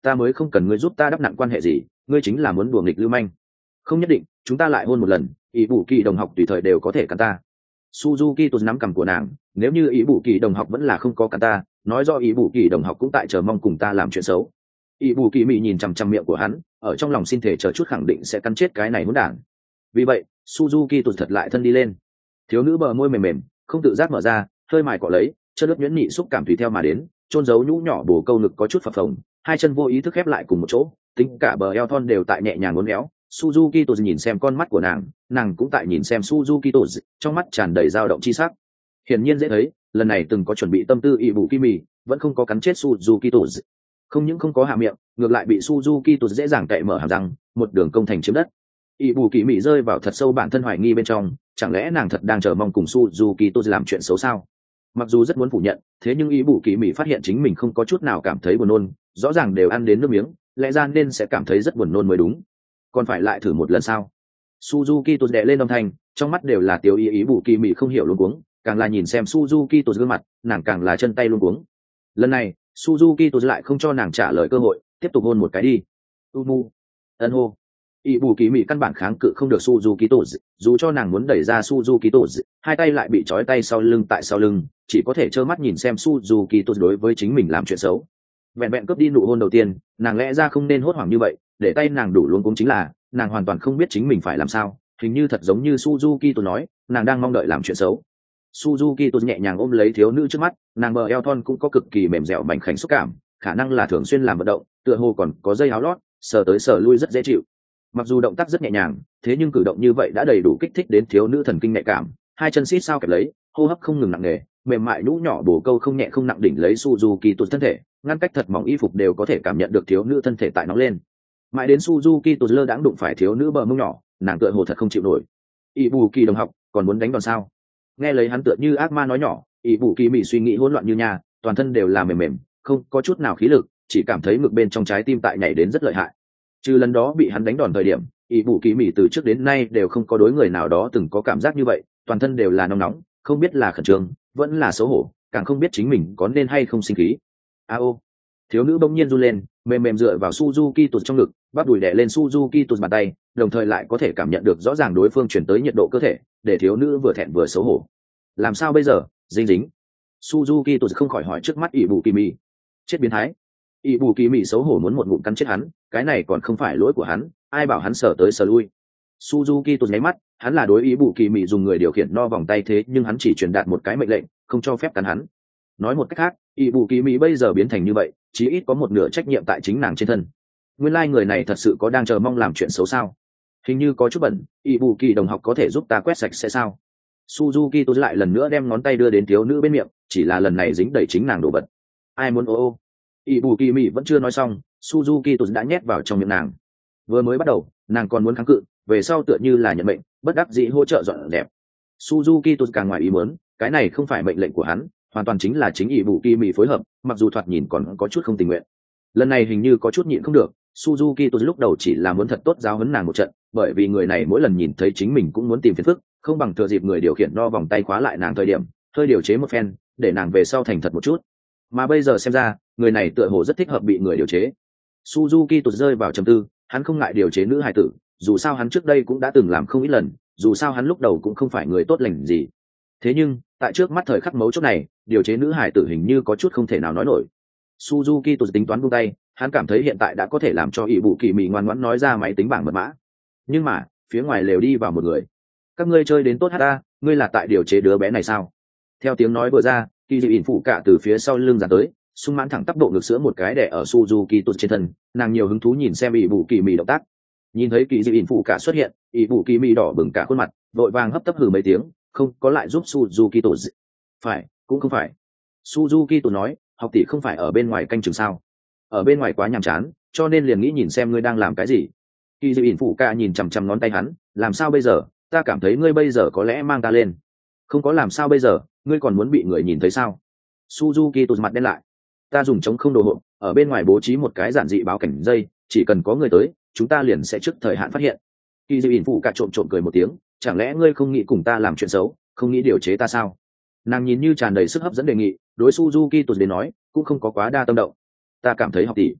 [SPEAKER 1] ta mới không cần ngươi giúp ta đắp nặng quan hệ gì, ngươi chính là muốn đùa nghịch lưu manh. Không nhất định, chúng ta lại hôn một lần, ý bù kỳ đồng học tùy thời đều có thể cắn ta. Suzuki tụt nắm cằm của nàng, nếu như ý bù kỳ đồng học vẫn là không có cắn ta, nói do ý bù kỳ đồng học cũng tại chờ mong cùng ta làm chuyện xấu. Ý bù kỳ mị nhìn chằm chằm miệng của hắn, ở trong lòng xin thể chờ chút khẳng định sẽ cắn chết cái này muốn đảng. Vì vậy Suzuki tụt thật lại thân đi lên. Thiếu nữ bờ môi mềm mềm không tự giác mở ra, hơi mài cọ lấy, chân nước nhuyễn nhị xúc cảm tùy theo mà đến, trôn giấu nhũ nhỏ bổ câu ngực có chút phập phồng, hai chân vô ý thức khép lại cùng một chỗ, tính cả bờ eo thon đều tại nhẹ nhàng uốn éo. Suzuki tụt nhìn xem con mắt của nàng, nàng cũng tại nhìn xem Suzuki tụt, trong mắt tràn đầy dao động chi sắc. Hiển nhiên dễ thấy, lần này từng có chuẩn bị tâm tư ỷ bù kỳ mì, vẫn không có cắn chết Suzuki tụt. Không những không có hạ miệng, ngược lại bị Suzuki tụt dễ dàng cậy mở hàm răng, một đường công thành chiếm đất. Ỷ bù kỳ mì rơi vào thật sâu bản thân hoài nghi bên trong, chẳng lẽ nàng thật đang chờ mong cùng Suzuki tụt làm chuyện xấu sao? Mặc dù rất muốn phủ nhận, thế nhưng Ỷ bù kỳ mì phát hiện chính mình không có chút nào cảm thấy buồn nôn, rõ ràng đều ăn đến nước miếng, lẽ ra nên sẽ cảm thấy rất buồn nôn mới đúng. Còn phải lại thử một lần sao? Suzuki tụt đè lên âm thanh, trong mắt đều là tiêu ý ý bù kỳ mì không hiểu luống cuống, càng là nhìn xem Suzuki tụt gương mặt, nàng càng là chân tay luống cuống. Lần này Suzuki tụt lại không cho nàng trả lời cơ hội, tiếp tục hôn một cái đi. Umu, ân hô. Ý bù kỳ mì căn bản kháng cự không được Suzuki tụt, dù cho nàng muốn đẩy ra Suzuki tụt, hai tay lại bị trói tay sau lưng tại sau lưng, chỉ có thể trơ mắt nhìn xem Suzuki tụt đối với chính mình làm chuyện xấu. Vẹn vẹn cướp đi nụ hôn đầu tiên, nàng lẽ ra không nên hốt hoảng như vậy, để tay nàng đủ luống cuống chính là nàng hoàn toàn không biết chính mình phải làm sao, hình như thật giống như Suzuki tụt nói, nàng đang mong đợi làm chuyện xấu. Suzuki tụt nhẹ nhàng ôm lấy thiếu nữ trước mắt, nàng bờ eo thon cũng có cực kỳ mềm dẻo mảnh khảnh xúc cảm, khả năng là thường xuyên làm vận động, tựa hồ còn có dây áo lót, sờ tới sờ lui rất dễ chịu. Mặc dù động tác rất nhẹ nhàng, thế nhưng cử động như vậy đã đầy đủ kích thích đến thiếu nữ thần kinh nhạy cảm, hai chân xít sao kẹp lấy, hô hấp không ngừng nặng nề, mềm mại nhũ nhỏ bổ câu không nhẹ không nặng đỉnh lấy Suzuki tụt thân thể, ngăn cách thật mỏng y phục đều có thể cảm nhận được thiếu nữ thân thể tại nóng lên. Mãi đến Suzuki tụt lơ đãng đụng phải thiếu nữ bờ mông nhỏ, nàng tựa hồ thật không chịu nổi. Ỷ bù kỳ đồng học còn muốn đánh đòn sao? Nghe lấy hắn tựa như ác ma nói nhỏ, Ỷ bù kỳ mị suy nghĩ hỗn loạn như nhà, toàn thân đều là mềm mềm, không có chút nào khí lực, chỉ cảm thấy ngực bên trong trái tim tại nhảy đến rất lợi hại. Trừ lần đó bị hắn đánh đòn thời điểm, Ỷ bù kỳ mị từ trước đến nay đều không có đối người nào đó từng có cảm giác như vậy, toàn thân đều là nóng nóng, không biết là khẩn trương, vẫn là xấu hổ, càng không biết chính mình có nên hay không sinh khí. A ô. Thiếu nữ bỗng nhiên run lên, mềm mềm dựa vào Suzuki tụt trong ngực, bắt đùi đè lên Suzuki tụt bàn tay, đồng thời lại có thể cảm nhận được rõ ràng đối phương chuyển tới nhiệt độ cơ thể, để thiếu nữ vừa thẹn vừa xấu hổ. Làm sao bây giờ? Dính dính. Suzuki tụt không khỏi hỏi trước mắt Ỷ bù kỳ mị. Chết biến thái. Ỷ bù kỳ mị xấu hổ muốn một ngụm cắn chết hắn, cái này còn không phải lỗi của hắn, ai bảo hắn sờ tới sờ lui. Suzuki tụt nháy mắt, hắn là đối Ỷ bù kỳ mị dùng người điều khiển no vòng tay thế nhưng hắn chỉ truyền đạt một cái mệnh lệnh, không cho phép cắn hắn. Nói một cách khác, Ỷ bù kỳ mị bây giờ biến thành như vậy, chí ít có một nửa trách nhiệm tại chính nàng trên thân. Nguyên lai like người này thật sự có đang chờ mong làm chuyện xấu sao? Hình như có chút bẩn, Ỷ bù kỳ đồng học có thể giúp ta quét sạch sẽ sao? Suzuki tôi lại lần nữa đem ngón tay đưa đến thiếu nữ bên miệng, chỉ là lần này dính đầy chính nàng đồ vật. Ai muốn ô ô? Ỷ bù kỳ mị vẫn chưa nói xong, Suzuki tôi đã nhét vào trong miệng nàng. Vừa mới bắt đầu, nàng còn muốn kháng cự, về sau tựa như là nhận mệnh, bất đắc dĩ hỗ trợ dọn đẹp. Suzuki tôi càng ngoài ý muốn, cái này không phải mệnh lệnh của hắn, hoàn toàn chính là chính Ỷ bù kỳ mị phối hợp, mặc dù thoạt nhìn còn có chút không tình nguyện. Lần này hình như có chút nhịn không được, Suzuki tôi lúc đầu chỉ là muốn thật tốt giáo huấn nàng một trận, bởi vì người này mỗi lần nhìn thấy chính mình cũng muốn tìm phiền phức, không bằng thừa dịp người điều khiển no vòng tay khóa lại nàng thời điểm, hơi điều chế một phen, để nàng về sau thành thật một chút. Mà bây giờ xem ra, người này tựa hồ rất thích hợp bị người điều chế. Suzuki tụt rơi vào trầm tư, hắn không ngại điều chế nữ hài tử, dù sao hắn trước đây cũng đã từng làm không ít lần, dù sao hắn lúc đầu cũng không phải người tốt lành gì. Thế nhưng, tại trước mắt thời khắc mấu chốt này, điều chế nữ hài tử hình như có chút không thể nào nói nổi. Suzuki tụt tính toán buông tay, hắn cảm thấy hiện tại đã có thể làm cho Ỷ bù kỳ mị ngoan ngoãn nói ra máy tính bảng mật mã. Nhưng mà, phía ngoài lều đi vào một người. Các ngươi chơi đến tốt hát ta, ngươi là tại điều chế đứa bé này sao? Theo tiếng nói vừa ra, kỳ dị ỉn phụ cả từ phía sau lưng dàn tới, sung mãn thẳng tắp độ ngực sữa một cái đẻ ở Suzuki tụt trên thân, nàng nhiều hứng thú nhìn xem Ỷ bù kỳ mị động tác. Nhìn thấy kỳ dị ỉn phụ cả xuất hiện, Ỷ bù kỳ mị đỏ bừng cả khuôn mặt, vội vàng hấp tấp hừ mấy tiếng, không có lại giúp Suzuki tụt. Phải, cũng không phải. Suzuki tụt nói, học tỷ không phải ở bên ngoài canh chừng sao? Ở bên ngoài quá nhàm chán, cho nên liền nghĩ nhìn xem ngươi đang làm cái gì. Kỳ dị ỉn phụ cả nhìn chằm chằm ngón tay hắn, làm sao bây giờ? Ta cảm thấy ngươi bây giờ có lẽ mang ta lên. Không có làm sao bây giờ, ngươi còn muốn bị người nhìn thấy sao? Suzuki tụt mặt đen lại. Ta dùng chống không đồ hộp, ở bên ngoài bố trí một cái giản dị báo cảnh dây, chỉ cần có người tới, chúng ta liền sẽ trước thời hạn phát hiện. Kỳ dị ỉn phụ cả trộm trộm cười một tiếng, chẳng lẽ ngươi không nghĩ cùng ta làm chuyện xấu, không nghĩ điều chế ta sao? Nàng nhìn như tràn đầy sức hấp dẫn đề nghị, đối Suzuki tụt đến nói, cũng không có quá đa tâm động. Ta cảm thấy học tỷ,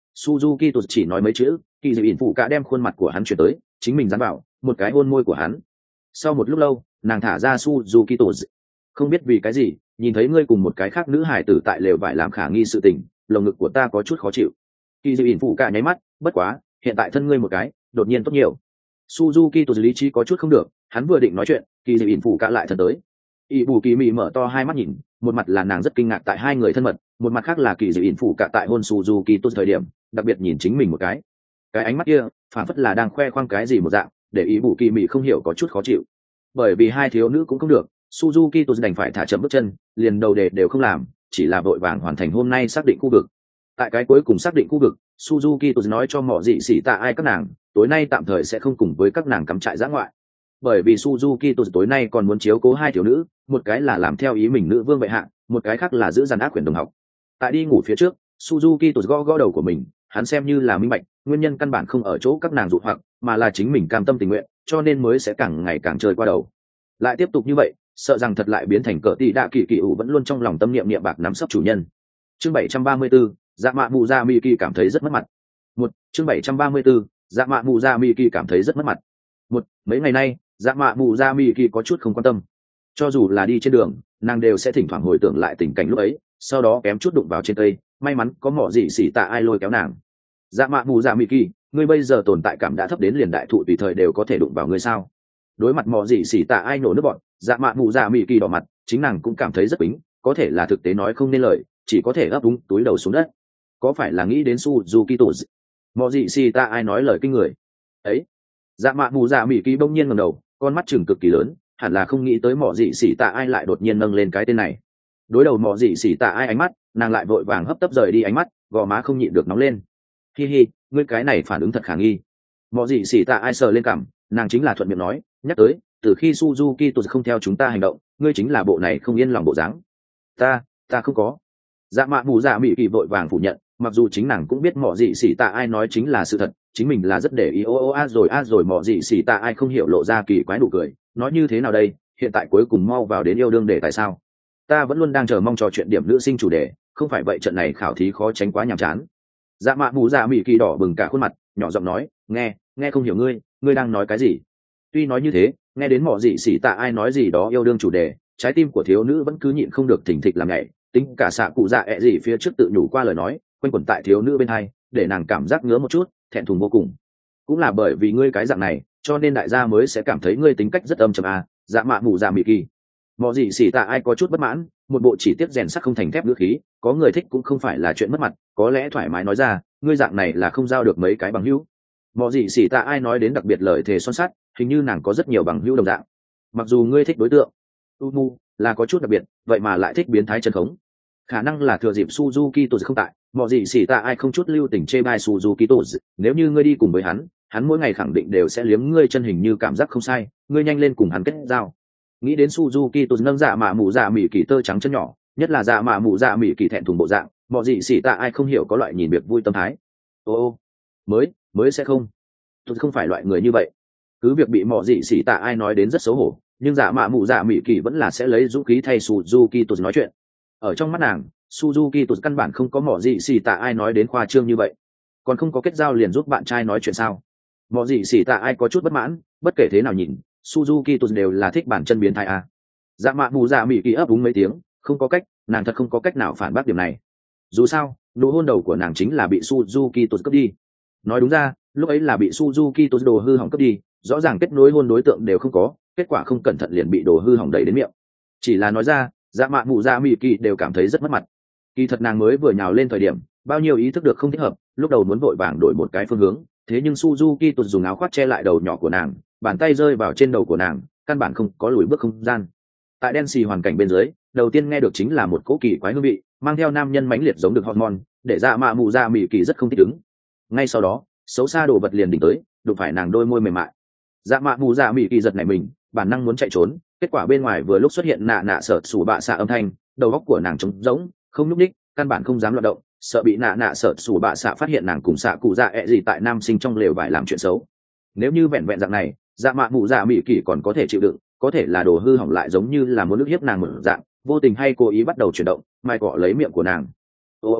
[SPEAKER 1] Suzuki tụt chỉ nói mấy chữ, kỳ dự ỉn phụ cả đem khuôn mặt của hắn chuyển tới, chính mình dán vào một cái hôn môi của hắn. Sau một lúc lâu nàng thả ra Suzuki tụt, không biết vì cái gì nhìn thấy ngươi cùng một cái khác nữ hải tử tại lều vải làm khả nghi sự tình, lồng ngực của ta có chút khó chịu. Kỳ dự ỉn phụ cả nháy mắt, bất quá hiện tại thân ngươi một cái đột nhiên tốt nhiều. Suzuki tụt lý trí có chút không được, hắn vừa định nói chuyện kỳ dự ỉn phụ cả lại thật tới. ỷ bù kỳ mị mở to hai mắt nhìn, một mặt là nàng rất kinh ngạc tại hai người thân mật, một mặt khác là kỳ dự ỉn phụ cả tại hôn Suzuki tụt thời điểm đặc biệt nhìn chính mình một cái, cái ánh mắt kia phản phất là đang khoe khoang cái gì một dạng, để ỷ bù kỳ mị không hiểu có chút khó chịu. Bởi vì hai thiếu nữ cũng không được, Suzuki tụt đành phải thả chậm bước chân, liền đầu đề đều không làm, chỉ là vội vàng hoàn thành hôm nay xác định khu vực. Tại cái cuối cùng xác định khu vực, Suzuki tụt nói cho mỏ dị xỉ tạ ai các nàng tối nay tạm thời sẽ không cùng với các nàng cắm trại dã ngoại, bởi vì Suzuki tụt tối nay còn muốn chiếu cố hai thiếu nữ, một cái là làm theo ý mình nữ vương bệ hạ, một cái khác là giữ dàn ác quyền đồng học. Tại đi ngủ phía trước, Suzuki tụt gõ gõ đầu của mình, hắn xem như là minh bạch, nguyên nhân căn bản không ở chỗ các nàng dụ hoặc, mà là chính mình cam tâm tình nguyện, cho nên mới sẽ càng ngày càng chơi qua đầu. Lại tiếp tục như vậy, sợ rằng thật lại biến thành cỡ tỷ đạ kỳ kỳ ủ vẫn luôn trong lòng tâm niệm niệm bạc nắm sấp chủ nhân. Chương bảy trăm ba mươi tư, Dạ Mạ Mù Dạ Mị Kỳ cảm thấy rất mất mặt. Một, chương bảy trăm ba mươi tư, Dạ Mạ Mù Dạ Mị Kỳ cảm thấy rất mất mặt. Một, mấy ngày nay, Dạ Mạ Mù Dạ Mị Kỳ có chút không quan tâm. Cho dù là đi trên đường, nàng đều sẽ thỉnh thoảng hồi tưởng lại tình cảnh lúc ấy, sau đó kém chút đụng vào trên cây, may mắn có mỏ gì xỉ tạ ai lôi kéo nàng. Dạ Mạ Mù Dạ Mị Kỳ, ngươi bây giờ tồn tại cảm đã thấp đến liền đại thụ tùy thời đều có thể đụng vào ngươi sao? Đối mặt mỏ gì xỉ tạ ai nổ nước bọn, Dạ Mạ Mù Dạ Mị Kỳ đỏ mặt, chính nàng cũng cảm thấy rất bính, có thể là thực tế nói không nên lời, chỉ có thể ấp úng túi đầu xuống đất. Có phải là nghĩ đến Suzuki tụt? Mỏ gì xỉ tạ ai nói lời kinh người ấy? Dạ Mạ Mù Dạ Mị Kỳ bỗng nhiên ngẩng đầu, con mắt trừng cực kỳ lớn, hẳn là không nghĩ tới mỏ dị xỉ tạ ai lại đột nhiên nâng lên cái tên này. Đối đầu mỏ dị xỉ tạ ai ánh mắt, nàng lại vội vàng hấp tấp rời đi ánh mắt, gò má không nhịn được nóng lên. Hi hi, ngươi cái này phản ứng thật khả nghi. Mỏ dị xỉ tạ ai sờ lên cằm, nàng chính là thuận miệng nói, nhắc tới từ khi Suzuki tụt không theo chúng ta hành động, ngươi chính là bộ này không yên lòng bộ dáng. Ta, ta không có. Dạ Mạ Mù Dạ Mị Kỳ vội vàng phủ nhận, mặc dù chính nàng cũng biết mỏ dị xỉ tạ ai nói chính là sự thật, chính mình là rất để ý ô ô a rồi a rồi mỏ dị xỉ tạ ai không hiểu lộ ra kỳ quái nụ cười, nói như thế nào đây, hiện tại cuối cùng mau vào đến yêu đương đề tại sao? Ta vẫn luôn đang chờ mong trò chuyện điểm nữ sinh chủ đề, không phải vậy trận này khảo thí khó tránh quá nhàm chán. Dạ Mạ Mù Dạ Mị Kỳ đỏ bừng cả khuôn mặt, nhỏ giọng nói, nghe, nghe không hiểu ngươi, ngươi đang nói cái gì? Tuy nói như thế, nghe đến mỏ dị xỉ tạ ai nói gì đó yêu đương chủ đề, trái tim của thiếu nữ vẫn cứ nhịn không được thình thịch làm nhảy, tính cả xạ cụ dạ ẹ gì phía trước tự nhủ qua lời nói, quanh quẩn tại thiếu nữ bên hai, để nàng cảm giác ngứa một chút, thẹn thùng vô cùng. Cũng là bởi vì ngươi cái dạng này, cho nên đại gia mới sẽ cảm thấy ngươi tính cách rất âm trầm à. Dạ Mạ Mù Dạ Mị Kỳ. Mọ gì xỉ tạ ai có chút bất mãn, một bộ chỉ tiếp rèn sắt không thành thép ngữ khí, có người thích cũng không phải là chuyện mất mặt, có lẽ thoải mái nói ra, ngươi dạng này là không giao được mấy cái bằng hữu. Mọ gì xỉ tạ ai nói đến đặc biệt lời thề son sắt, hình như nàng có rất nhiều bằng hữu đồng dạng. Mặc dù ngươi thích đối tượng Umu là có chút đặc biệt, vậy mà lại thích biến thái chân khống. Khả năng là thừa dịp Suzuki tụt không tại, mọ gì xỉ tạ ai không chút lưu tình chê bai Suzuki tụt, nếu như ngươi đi cùng với hắn, hắn mỗi ngày khẳng định đều sẽ liếm ngươi chân, hình như cảm giác không sai, ngươi nhanh lên cùng hắn kết giao. Nghĩ đến Suzuki tụt nâng Dạ Mạ Mù Dạ Mị Kỳ tơ trắng chân nhỏ, nhất là Dạ Mạ Mù Dạ Mị Kỳ thẹn thùng bộ dạng, mọ gì xỉ tạ ai không hiểu có loại nhìn việc vui tâm thái. Ô ô, mới mới sẽ không, tôi không phải loại người như vậy. Cứ việc bị mọ gì xỉ tạ ai nói đến rất xấu hổ, nhưng Dạ Mạ Mù Dạ Mị Kỳ vẫn là sẽ lấy dũng khí thay Suzuki tụt nói chuyện. Ở trong mắt nàng, Suzuki tụt căn bản không có mọ gì xỉ tạ ai nói đến khoa trương như vậy, còn không có kết giao liền giúp bạn trai nói chuyện sao? Mọ gì xỉ tạ ai có chút bất mãn, bất kể thế nào nhìn, Suzuki tụt đều là thích bản chân biến thái à. Dạ Mạ Mù Dạ Mị Kỳ ấp úng mấy tiếng, không có cách, nàng thật không có cách nào phản bác điểm này. Dù sao, nụ hôn đầu của nàng chính là bị Suzuki tụt cướp đi. Nói đúng ra, lúc ấy là bị Suzuki tụt đồ hư hỏng cướp đi, rõ ràng kết nối hôn đối tượng đều không có, kết quả không cẩn thận liền bị đồ hư hỏng đẩy đến miệng. Chỉ là nói ra, Dạ Mạ Mù Dạ Mị Kỳ đều cảm thấy rất mất mặt. Kỳ thật nàng mới vừa nhào lên thời điểm, bao nhiêu ý thức được không thích hợp, lúc đầu muốn vội vàng đổi một cái phương hướng, thế nhưng Suzuki tụt dùng áo khoác che lại đầu nhỏ của nàng, bàn tay rơi vào trên đầu của nàng, căn bản không có lùi bước không gian. Tại đen xì hoàn cảnh bên dưới, đầu tiên nghe được chính là một cỗ kỳ quái hương vị, mang theo nam nhân mãnh liệt giống được hormone, để Dạ Mạ Mù Dạ Mị Kỳ rất không thích ứng. Ngay sau đó, xấu xa đồ vật liền đỉnh tới, đụng phải nàng đôi môi mềm mại. Dạ Mạ Mù Dạ Mị Kỳ giật nảy mình, bản năng muốn chạy trốn, kết quả bên ngoài vừa lúc xuất hiện nạ nạ sợ sủ bạ xạ âm thanh, đầu óc của nàng trống rỗng, không nhúc nhích, căn bản không dám loạn động, sợ bị nạ nạ sợ sủ bạ xạ phát hiện nàng cùng xạ cụ dạ ẹ gì tại nam sinh trong lều vải làm chuyện xấu. Nếu như vẹn vẹn dạng này, Dạ Mạ Mù Dạ Mị Kỳ còn có thể chịu đựng, có thể là đồ hư hỏng lại giống như là muốn ức hiếp nàng một dạng, vô tình hay cố ý bắt đầu chuyển động, mai cọ lấy miệng của nàng. Ô ô ô,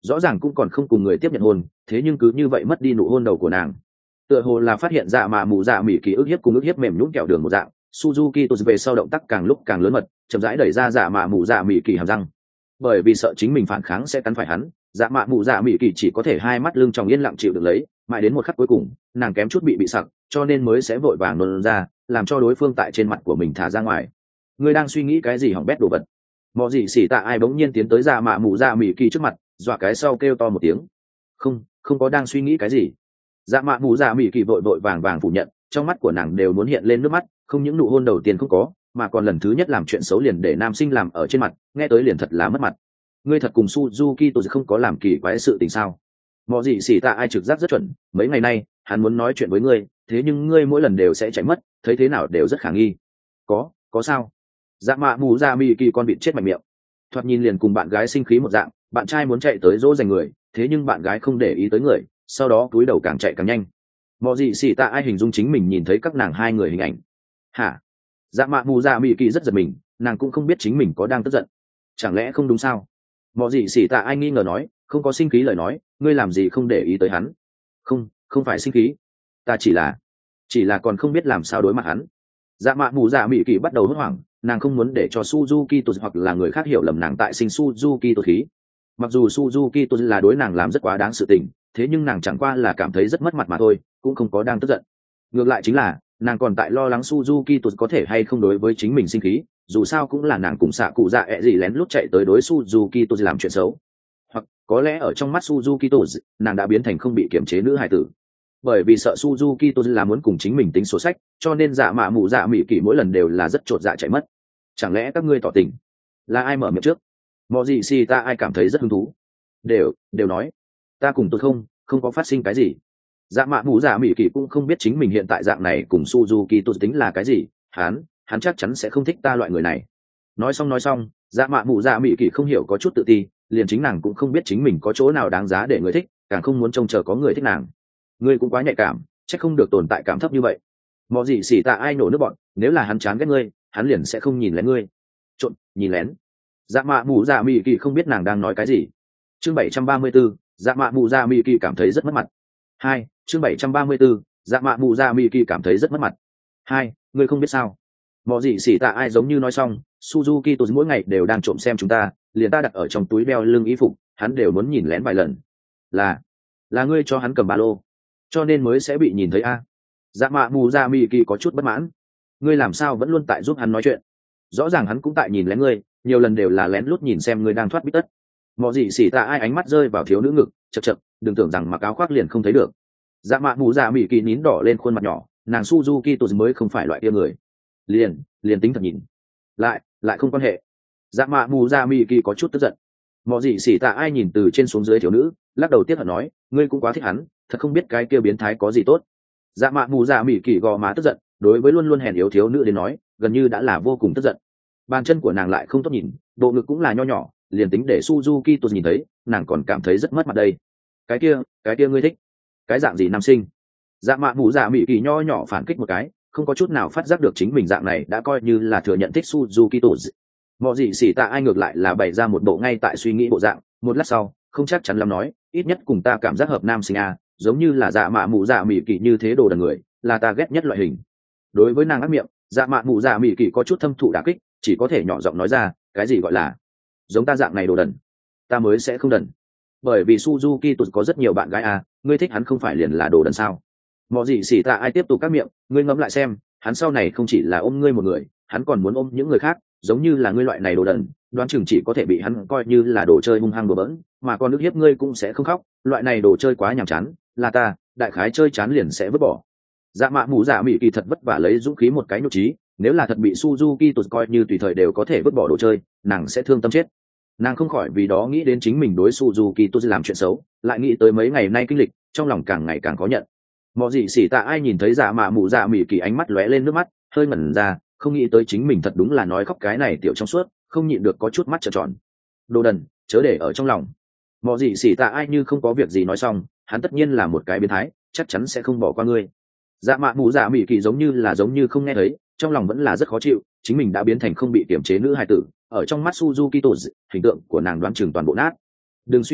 [SPEAKER 1] rõ ràng cũng còn không cùng người tiếp nhận hôn, thế nhưng cứ như vậy mất đi nụ hôn đầu của nàng. Tựa hồ là phát hiện dạ mạ mù dạ mỉ kỳ ức hiếp cùng ức hiếp mềm nhũn kẹo đường một dạng, Suzuki Toz về sau động tác càng lúc càng lớn mật, chậm rãi đẩy ra dạ mạ mù dạ mỉ kỳ hàm răng. Bởi vì sợ chính mình phản kháng sẽ cắn phải hắn, dạ mạ mù dạ mỉ kỳ chỉ có thể hai mắt lưng tròng yên lặng chịu được lấy, mãi đến một khắc cuối cùng, nàng kém chút bị bị sặc, cho nên mới sẽ vội vàng nôn ra, làm cho đối phương tại trên mặt của mình thả ra ngoài. Ngươi đang suy nghĩ cái gì hỏng bét đồ vật? Mọ gì xỉ tạ ai bỗng nhiên tiến tới dạ mạ mù dạ mỉ kỳ trước mặt, dọa cái sau kêu to một tiếng. Không, không có đang suy nghĩ cái gì. Dạ mạ mù dạ mỉ kỳ vội vội vàng vàng phủ nhận, trong mắt của nàng đều muốn hiện lên nước mắt, không những nụ hôn đầu tiên không có, mà còn lần thứ nhất làm chuyện xấu liền để nam sinh làm ở trên mặt, nghe tới liền thật là mất mặt. Ngươi thật cùng Suzuki tôi không có làm kỳ quái sự tình sao? Mọ gì xỉ tạ ai trực giác rất chuẩn, mấy ngày nay hắn muốn nói chuyện với ngươi, thế nhưng ngươi mỗi lần đều sẽ chạy mất, thấy thế nào đều rất khả nghi. Có, có sao? Dạ mạ mù dạ mỉ kỳ con vịt chết mạnh miệng, thoạt nhìn liền cùng bạn gái sinh khí một dạng, bạn trai muốn chạy tới dỗ dành người, thế nhưng bạn gái không để ý tới người, sau đó cúi đầu càng chạy càng nhanh. Mọ gì xỉ tạ ai hình dung chính mình nhìn thấy các nàng hai người hình ảnh. Hả? Dạ mạ mù dạ mỉ kỳ rất giật mình, nàng cũng không biết chính mình có đang tức giận, chẳng lẽ không đúng sao? Mọ gì xỉ tạ ai nghi ngờ nói, không có sinh khí lời nói, ngươi làm gì không để ý tới hắn? Không, không phải sinh khí, ta chỉ là chỉ là còn không biết làm sao đối mặt hắn. Dạ mạ mù dạ mỉ kỳ bắt đầu hốt hoảng, nàng không muốn để cho Suzuki Toz hoặc là người khác hiểu lầm nàng tại sinh Suzuki Toz khí. Mặc dù Suzuki Toz là đối nàng làm rất quá đáng sự tình, thế nhưng nàng chẳng qua là cảm thấy rất mất mặt mà thôi, cũng không có đang tức giận. Ngược lại chính là nàng còn tại lo lắng Suzuki Toz có thể hay không đối với chính mình sinh khí, dù sao cũng là nàng cùng xạ cụ dạ ẹ gì lén lút chạy tới đối Suzuki Toz làm chuyện xấu. Hoặc có lẽ ở trong mắt Suzuki Toz, nàng đã biến thành không bị kiềm chế nữ hài tử. Bởi vì sợ Suzuki Toz là muốn cùng chính mình tính sổ sách, cho nên dạ mạ mù dạ mỉ kỳ mỗi lần đều là rất chột dạ chạy mất. Chẳng lẽ các ngươi tỏ tình? Là ai mở miệng trước? Mọ gì xì ta ai cảm thấy rất hứng thú? Đều, đều nói. Ta cùng tôi không, không có phát sinh cái gì. Dạ mạ mù dạ mỉ kỳ cũng không biết chính mình hiện tại dạng này cùng Suzuki Toz tính là cái gì. Hắn, hắn chắc chắn sẽ không thích ta loại người này. Nói xong nói xong, dạ mạ mù dạ mỉ kỳ không hiểu có chút tự ti, liền chính nàng cũng không biết chính mình có chỗ nào đáng giá để người thích, càng không muốn trông chờ có người thích nàng. Ngươi cũng quá nhạy cảm, chắc không được tồn tại cảm thấp như vậy. Mọ gì xỉ tạ ai nổ nước bọn, nếu là hắn chán ghét ngươi, hắn liền sẽ không nhìn lén ngươi. Trộn, nhìn lén. Dạ mạ mù dạ mỉ kỳ không biết nàng đang nói cái gì. Chương bảy trăm ba mươi 734, dạ mạ mù dạ mỉ kỳ cảm thấy rất mất mặt. Hai, chương bảy trăm ba mươi 734, dạ mạ mù dạ mỉ kỳ cảm thấy rất mất mặt. Hai, ngươi không biết sao? Mọ gì xỉ tạ ai giống như nói xong, Suzuki Toz mỗi ngày đều đang trộm xem chúng ta, liền ta đặt ở trong túi đeo lưng y phục, hắn đều muốn nhìn lén vài lần. Là, là ngươi cho hắn cầm ba lô, cho nên mới sẽ bị nhìn thấy a. Dạ mạ mù dạ mỉ kỳ có chút bất mãn. Ngươi làm sao vẫn luôn tại giúp hắn nói chuyện? Rõ ràng hắn cũng tại nhìn lén ngươi, nhiều lần đều là lén lút nhìn xem ngươi đang thoát bít tất. Mọ gì xỉ tạ ai ánh mắt rơi vào thiếu nữ ngực, chật chật, đừng tưởng rằng mặc áo khoác liền không thấy được. Dạ mạ mù dạ mỉ kỳ nín đỏ lên khuôn mặt nhỏ, nàng Suzuki Toz mới không phải loại kia người. Liền, liền tính thật nhìn, lại, lại không quan hệ. Dạ mạ mù dạ mỉ kỳ có chút tức giận. Mọ gì xỉ tạ ai nhìn từ trên xuống dưới thiếu nữ, lắc đầu tiếc hận nói, ngươi cũng quá thích hắn, thật không biết cái kia biến thái có gì tốt. Dạ mạ mù dạ mỉ kỳ gò má tức giận, đối với luôn luôn hèn yếu thiếu nữ đến nói, gần như đã là vô cùng tức giận. Bàn chân của nàng lại không tốt nhìn, bộ ngực cũng là nho nhỏ, liền tính để Suzuki Toz nhìn thấy, nàng còn cảm thấy rất mất mặt đây. Cái kia, cái kia ngươi thích cái dạng gì nam sinh? Dạ mạ mù dạ mỉ kỳ nho nhỏ phản kích một cái, không có chút nào phát giác được chính mình dạng này đã coi như là thừa nhận thích Suzuki Toz. Mọ gì xỉ tạ ai ngược lại là bày ra một bộ ngay tại suy nghĩ bộ dạng, một lát sau không chắc chắn lắm nói, ít nhất cùng ta cảm giác hợp nam sinh a, giống như là dạ mạ mù dạ mỉ kỳ như thế đồ đần người, là ta ghét nhất loại hình. Đối với nàng ác miệng, dạ mạ mù dạ mỉ kỳ có chút thâm thụ đả kích, chỉ có thể nhỏ giọng nói ra, cái gì gọi là giống ta dạng này đồ đần? Ta mới sẽ không đần. Bởi vì Suzuki Toz có rất nhiều bạn gái à, ngươi thích hắn không phải liền là đồ đần sao? Mọ gì xỉ tạ ai tiếp tục các miệng, ngươi ngẫm lại xem, hắn sau này không chỉ là ôm ngươi một người, hắn còn muốn ôm những người khác, giống như là ngươi loại này đồ đần, đoán chừng chỉ có thể bị hắn coi như là đồ chơi hung hăng đùa bỡn, mà còn nước hiếp ngươi cũng sẽ không khóc, loại này đồ chơi quá nhàm chán, là ta, đại khái chơi chán liền sẽ vứt bỏ. Dạ mạ mù dạ mỉ kỳ thật vất vả lấy dũng khí một cái nhục trí, nếu là thật bị Suzuki Toz coi như tùy thời đều có thể vứt bỏ đồ chơi, nàng sẽ thương tâm chết. Nàng không khỏi vì đó nghĩ đến chính mình đối Suzuki Toz làm chuyện xấu, lại nghĩ tới mấy ngày nay kinh lịch, trong lòng càng ngày càng khó nhận. Mọ gì xỉ tạ ai nhìn thấy dạ mạ mù dạ mỉ kỳ ánh mắt lóe lên nước mắt, hơi ngẩn ra, không nghĩ tới chính mình thật đúng là nói khóc cái này tiểu trong suốt, không nhịn được có chút mắt trợn tròn. Đồ đần, chớ để ở trong lòng. Mọ gì xỉ tạ ai như không có việc gì nói xong, hắn tất nhiên là một cái biến thái, chắc chắn sẽ không bỏ qua ngươi. Dạ mạ mù dạ mỉ kỳ giống như là giống như không nghe thấy, trong lòng vẫn là rất khó chịu, chính mình đã biến thành không bị kiềm chế nữ hài tử, ở trong mắt Suzuki Toz, hình tượng của nàng đoán chừng toàn bộ nát. Đừng suy nghĩ,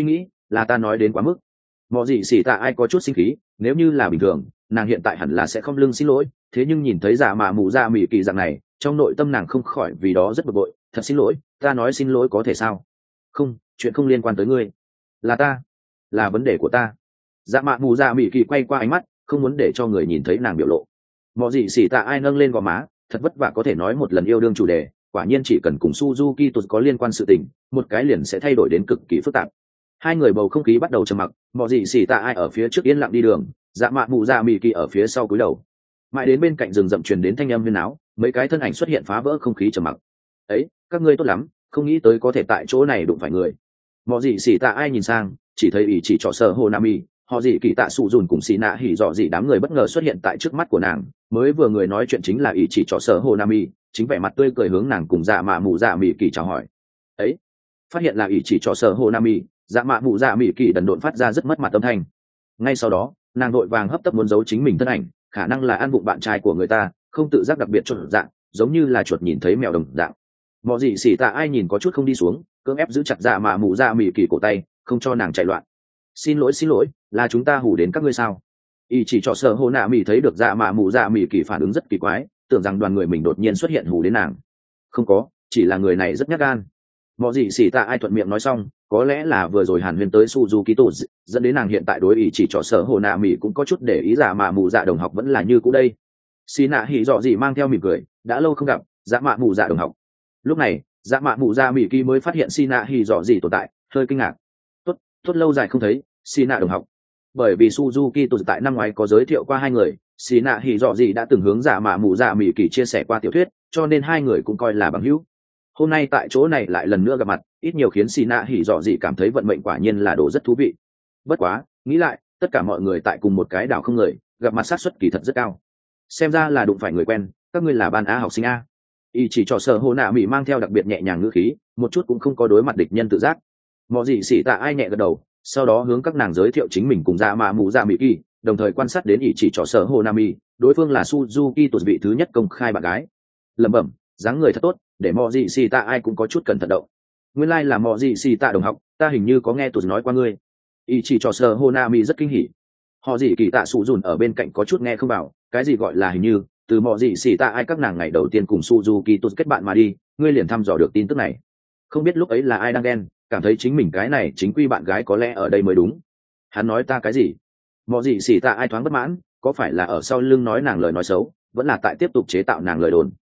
[SPEAKER 1] là ta nói đến quá mức. Mọi gì xỉ tạ ai có chút sinh khí, nếu như là bình thường nàng hiện tại hẳn là sẽ không lưng xin lỗi, thế nhưng nhìn thấy giả mạ mù dạ mỉ kỳ dạng này, trong nội tâm nàng không khỏi vì đó rất bực bội. Thật xin lỗi, ta nói xin lỗi có thể sao? Không, chuyện không liên quan tới ngươi, là ta, là vấn đề của ta. Dạ mạ mù dạ mỉ kỳ quay qua ánh mắt, không muốn để cho người nhìn thấy nàng biểu lộ. Mọi gì xỉ tạ ai nâng lên gò má, thật vất vả có thể nói một lần yêu đương chủ đề, quả nhiên chỉ cần cùng Suzuki tụt có liên quan sự tình, một cái liền sẽ thay đổi đến cực kỳ phức tạp. Hai người bầu không khí bắt đầu trầm mặc, mọi gì xỉ tạ ai ở phía trước yên lặng đi đường, dạ mạ mù dạ mỉ kỳ ở phía sau cúi đầu. Mãi đến bên cạnh rừng rậm truyền đến thanh âm huyên náo, mấy cái thân ảnh xuất hiện phá vỡ không khí trầm mặc. Ấy, các ngươi tốt lắm, không nghĩ tới có thể tại chỗ này đụng phải người. Mọi gì xỉ tạ ai nhìn sang, chỉ thấy ý chỉ trọ sở hồ nami, họ gì kỳ tạ sụ dùn cùng xì nạ hỉ dọ gì đám người bất ngờ xuất hiện tại trước mắt của nàng. Mới vừa người nói chuyện chính là ý chỉ trọ sở hồ nami, chính vẻ mặt tươi cười hướng nàng cùng dạ mạ mù dạ mỉ kỳ chào hỏi. Ấy, phát hiện là ý chỉ trọ sở hồ nami, dạ mạ mù dạ mỉ kỳ đần độn phát ra rất mất mặt âm thanh. Ngay sau đó nàng đội vàng hấp tấp muốn giấu chính mình thân ảnh, khả năng là ăn vụng bạn trai của người ta, không tự giác đặc biệt chuột dạng, giống như là chuột nhìn thấy mèo đồng dạng. Mọi gì xỉ tạ ai nhìn có chút không đi xuống, cưỡng ép giữ chặt dạ mạ mù dạ mỉ kỳ cổ tay, không cho nàng chạy loạn. Xin lỗi xin lỗi, là chúng ta hù đến các ngươi sao? Y chỉ trọ sợ hồ nạ mỉ thấy được dạ mạ mù dạ mỉ kỳ phản ứng rất kỳ quái, tưởng rằng đoàn người mình đột nhiên xuất hiện hù đến nàng. Không có, chỉ là người này rất nhát gan. Mọi gì xỉ tạ ai thuận miệng nói xong, có lẽ là vừa rồi hàn huyên tới Suzuki tổ dẫn đến nàng hiện tại đối ý chỉ trọ sở hồ nạ mỉ cũng có chút để ý dạ mạ mù dạ đồng học vẫn là như cũ đây. Xì nạ hỉ dọ gì mang theo mỉm cười, đã lâu không gặp, dạ mạ mù dạ đồng học. Lúc này dạ mạ mù dạ mỉ kỳ mới phát hiện xì nạ hỉ dọ gì tồn tại, hơi kinh ngạc. Tốt, tốt lâu dài không thấy, xì nạ đồng học. Bởi vì Suzuki tổ tại năm ngoái có giới thiệu qua hai người, xì nạ hỉ dọ gì đã từng hướng dạ mạ mù dạ mỉ kỳ chia sẻ qua tiểu thuyết, cho nên hai người cũng coi là bằng hữu. Hôm nay tại chỗ này lại lần nữa gặp mặt, ít nhiều khiến xì nạ hỉ dọ gì cảm thấy vận mệnh quả nhiên là đồ rất thú vị. Bất quá nghĩ lại, tất cả mọi người tại cùng một cái đảo không người, gặp mặt xác suất kỳ thật rất cao. Xem ra là đụng phải người quen, các ngươi là ban a học sinh a. Y chỉ trò sở hồ nạ mỹ mang theo đặc biệt nhẹ nhàng ngữ khí, một chút cũng không có đối mặt địch nhân tự giác. Mọi gì xỉ tạ ai nhẹ gật đầu, sau đó hướng các nàng giới thiệu chính mình cùng dạ mạ mù dạ mỹ kỳ, đồng thời quan sát đến Y chỉ trò sở hồ nạ mỹ, đối phương là Suzuki tuột vị thứ nhất công khai bạn gái. Lẩm bẩm, dáng người thật tốt, để mọi gì xỉ tạ ai cũng có chút cẩn thận động. Nguyên lai like là mọi gì xỉ tạ đồng học, ta hình như có nghe tuột nói qua ngươi. Y chỉ trò sở hồ nạ mỹ rất kinh hỉ. Họ gì kỳ tạ sụ dùn ở bên cạnh có chút nghe không vào, cái gì gọi là hình như, từ mọi gì xỉ tạ ai các nàng ngày đầu tiên cùng Suzuki tuột kết bạn mà đi, ngươi liền thăm dò được tin tức này. Không biết lúc ấy là ai đang ghen, cảm thấy chính mình cái này chính quy bạn gái có lẽ ở đây mới đúng. Hắn nói ta cái gì? Mọi gì xỉ tạ ai thoáng bất mãn, có phải là ở sau lưng nói nàng lời nói xấu, vẫn là tại tiếp tục chế tạo nàng lời đồn.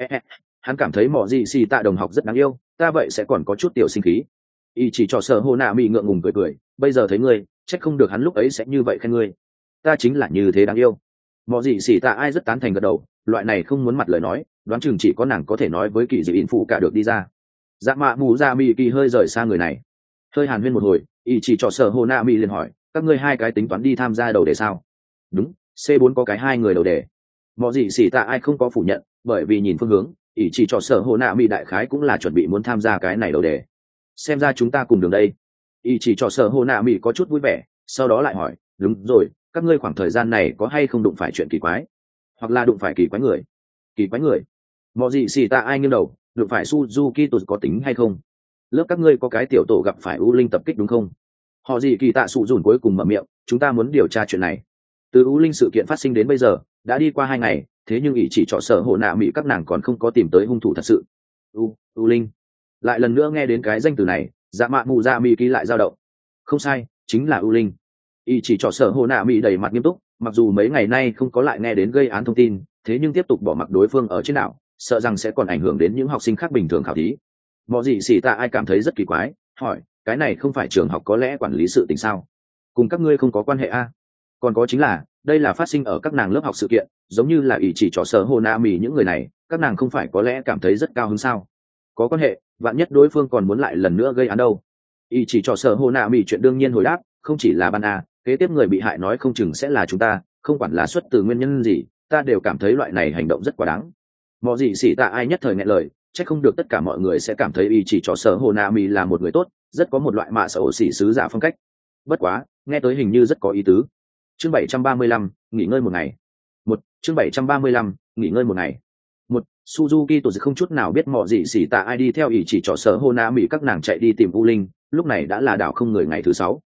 [SPEAKER 1] Hắn cảm thấy mọi gì xỉ tạ đồng học rất đáng yêu, ta vậy sẽ còn có chút tiểu sinh khí. Y chỉ trò sợ hồ nạ mị ngượng ngùng cười cười, bây giờ thấy ngươi, chắc không được hắn lúc ấy sẽ như vậy khen ngươi. Ta chính là như thế đáng yêu. Mọi gì xỉ tạ ai rất tán thành gật đầu, loại này không muốn mặt lời nói, đoán chừng chỉ có nàng có thể nói với kỳ dị in phụ cả được đi ra. Dạ mạ mù dạ mị kỳ hơi rời xa người này, hơi hàn huyên một hồi, Y chỉ trò sợ hồ nạ mị liền hỏi, các ngươi hai cái tính toán đi tham gia đầu đề sao? Đúng, C bốn có cái hai người đầu đề. Mọi gì xỉ tạ ai không có phủ nhận, bởi vì nhìn phương hướng, Y chỉ trò sợ hồ nạ mị đại khái cũng là chuẩn bị muốn tham gia cái này đầu đề. Xem ra chúng ta cùng đường đây. Y chỉ trò sợ hồ nạ mị có chút vui vẻ, sau đó lại hỏi, đúng rồi, các ngươi khoảng thời gian này có hay không đụng phải chuyện kỳ quái, hoặc là đụng phải kỳ quái người? Kỳ quái người? Mọi gì xì ta ai nghiêng đầu, đụng phải Suzuki tụt có tính hay không? Lớp các ngươi có cái tiểu tổ gặp phải U Linh tập kích đúng không? Họ gì kỳ tạ sụ dùn cuối cùng mở miệng, chúng ta muốn điều tra chuyện này. Từ U Linh sự kiện phát sinh đến bây giờ đã đi qua hai ngày, thế nhưng ý chỉ trọ sở hồ nạ mị các nàng còn không có tìm tới hung thủ thật sự. U U Linh. Lại lần nữa nghe đến cái danh từ này, dạ mạ mù dạ mị ký lại dao động. Không sai, chính là U Linh. Y chỉ trò sở hồ nạ mỹ đầy mặt nghiêm túc, mặc dù mấy ngày nay không có lại nghe đến gây án thông tin, thế nhưng tiếp tục bỏ mặc đối phương ở trên đảo, sợ rằng sẽ còn ảnh hưởng đến những học sinh khác bình thường khảo thí. Mọi gì xỉ tạ ai cảm thấy rất kỳ quái, hỏi, cái này không phải trường học có lẽ quản lý sự tình sao? Cùng các ngươi không có quan hệ a? À? Còn có chính là, đây là phát sinh ở các nàng lớp học sự kiện, giống như là ý chỉ trò sở hồ nạ mỹ những người này, các nàng không phải có lẽ cảm thấy rất cao hứng sao? Có quan hệ, vạn nhất đối phương còn muốn lại lần nữa gây án đâu? Ý chỉ trò sở hồ nạ mỹ chuyện đương nhiên hồi đáp, không chỉ là ban a, kế tiếp người bị hại nói không chừng sẽ là chúng ta, không quản là xuất từ nguyên nhân gì, ta đều cảm thấy loại này hành động rất quá đáng. Mọi gì xỉ tạ ai nhất thời nghẹn lời, chắc không được tất cả mọi người sẽ cảm thấy ý chỉ trò sở hồ nạ mỹ là một người tốt, rất có một loại mạ sở ổ xỉ sứ giả phong cách. Bất quá, nghe tới hình như rất có ý tứ. Chương bảy trăm ba mươi lăm, nghỉ ngơi một ngày. Một, chương bảy trăm ba mươi lăm, nghỉ ngơi một ngày. Một, Suzuki tổ không chút nào biết mọi gì xỉ tạ ai đi theo ý chỉ trò sở hồ nạ mỹ các nàng chạy đi tìm U Linh, lúc này đã là đảo không người ngày thứ sáu.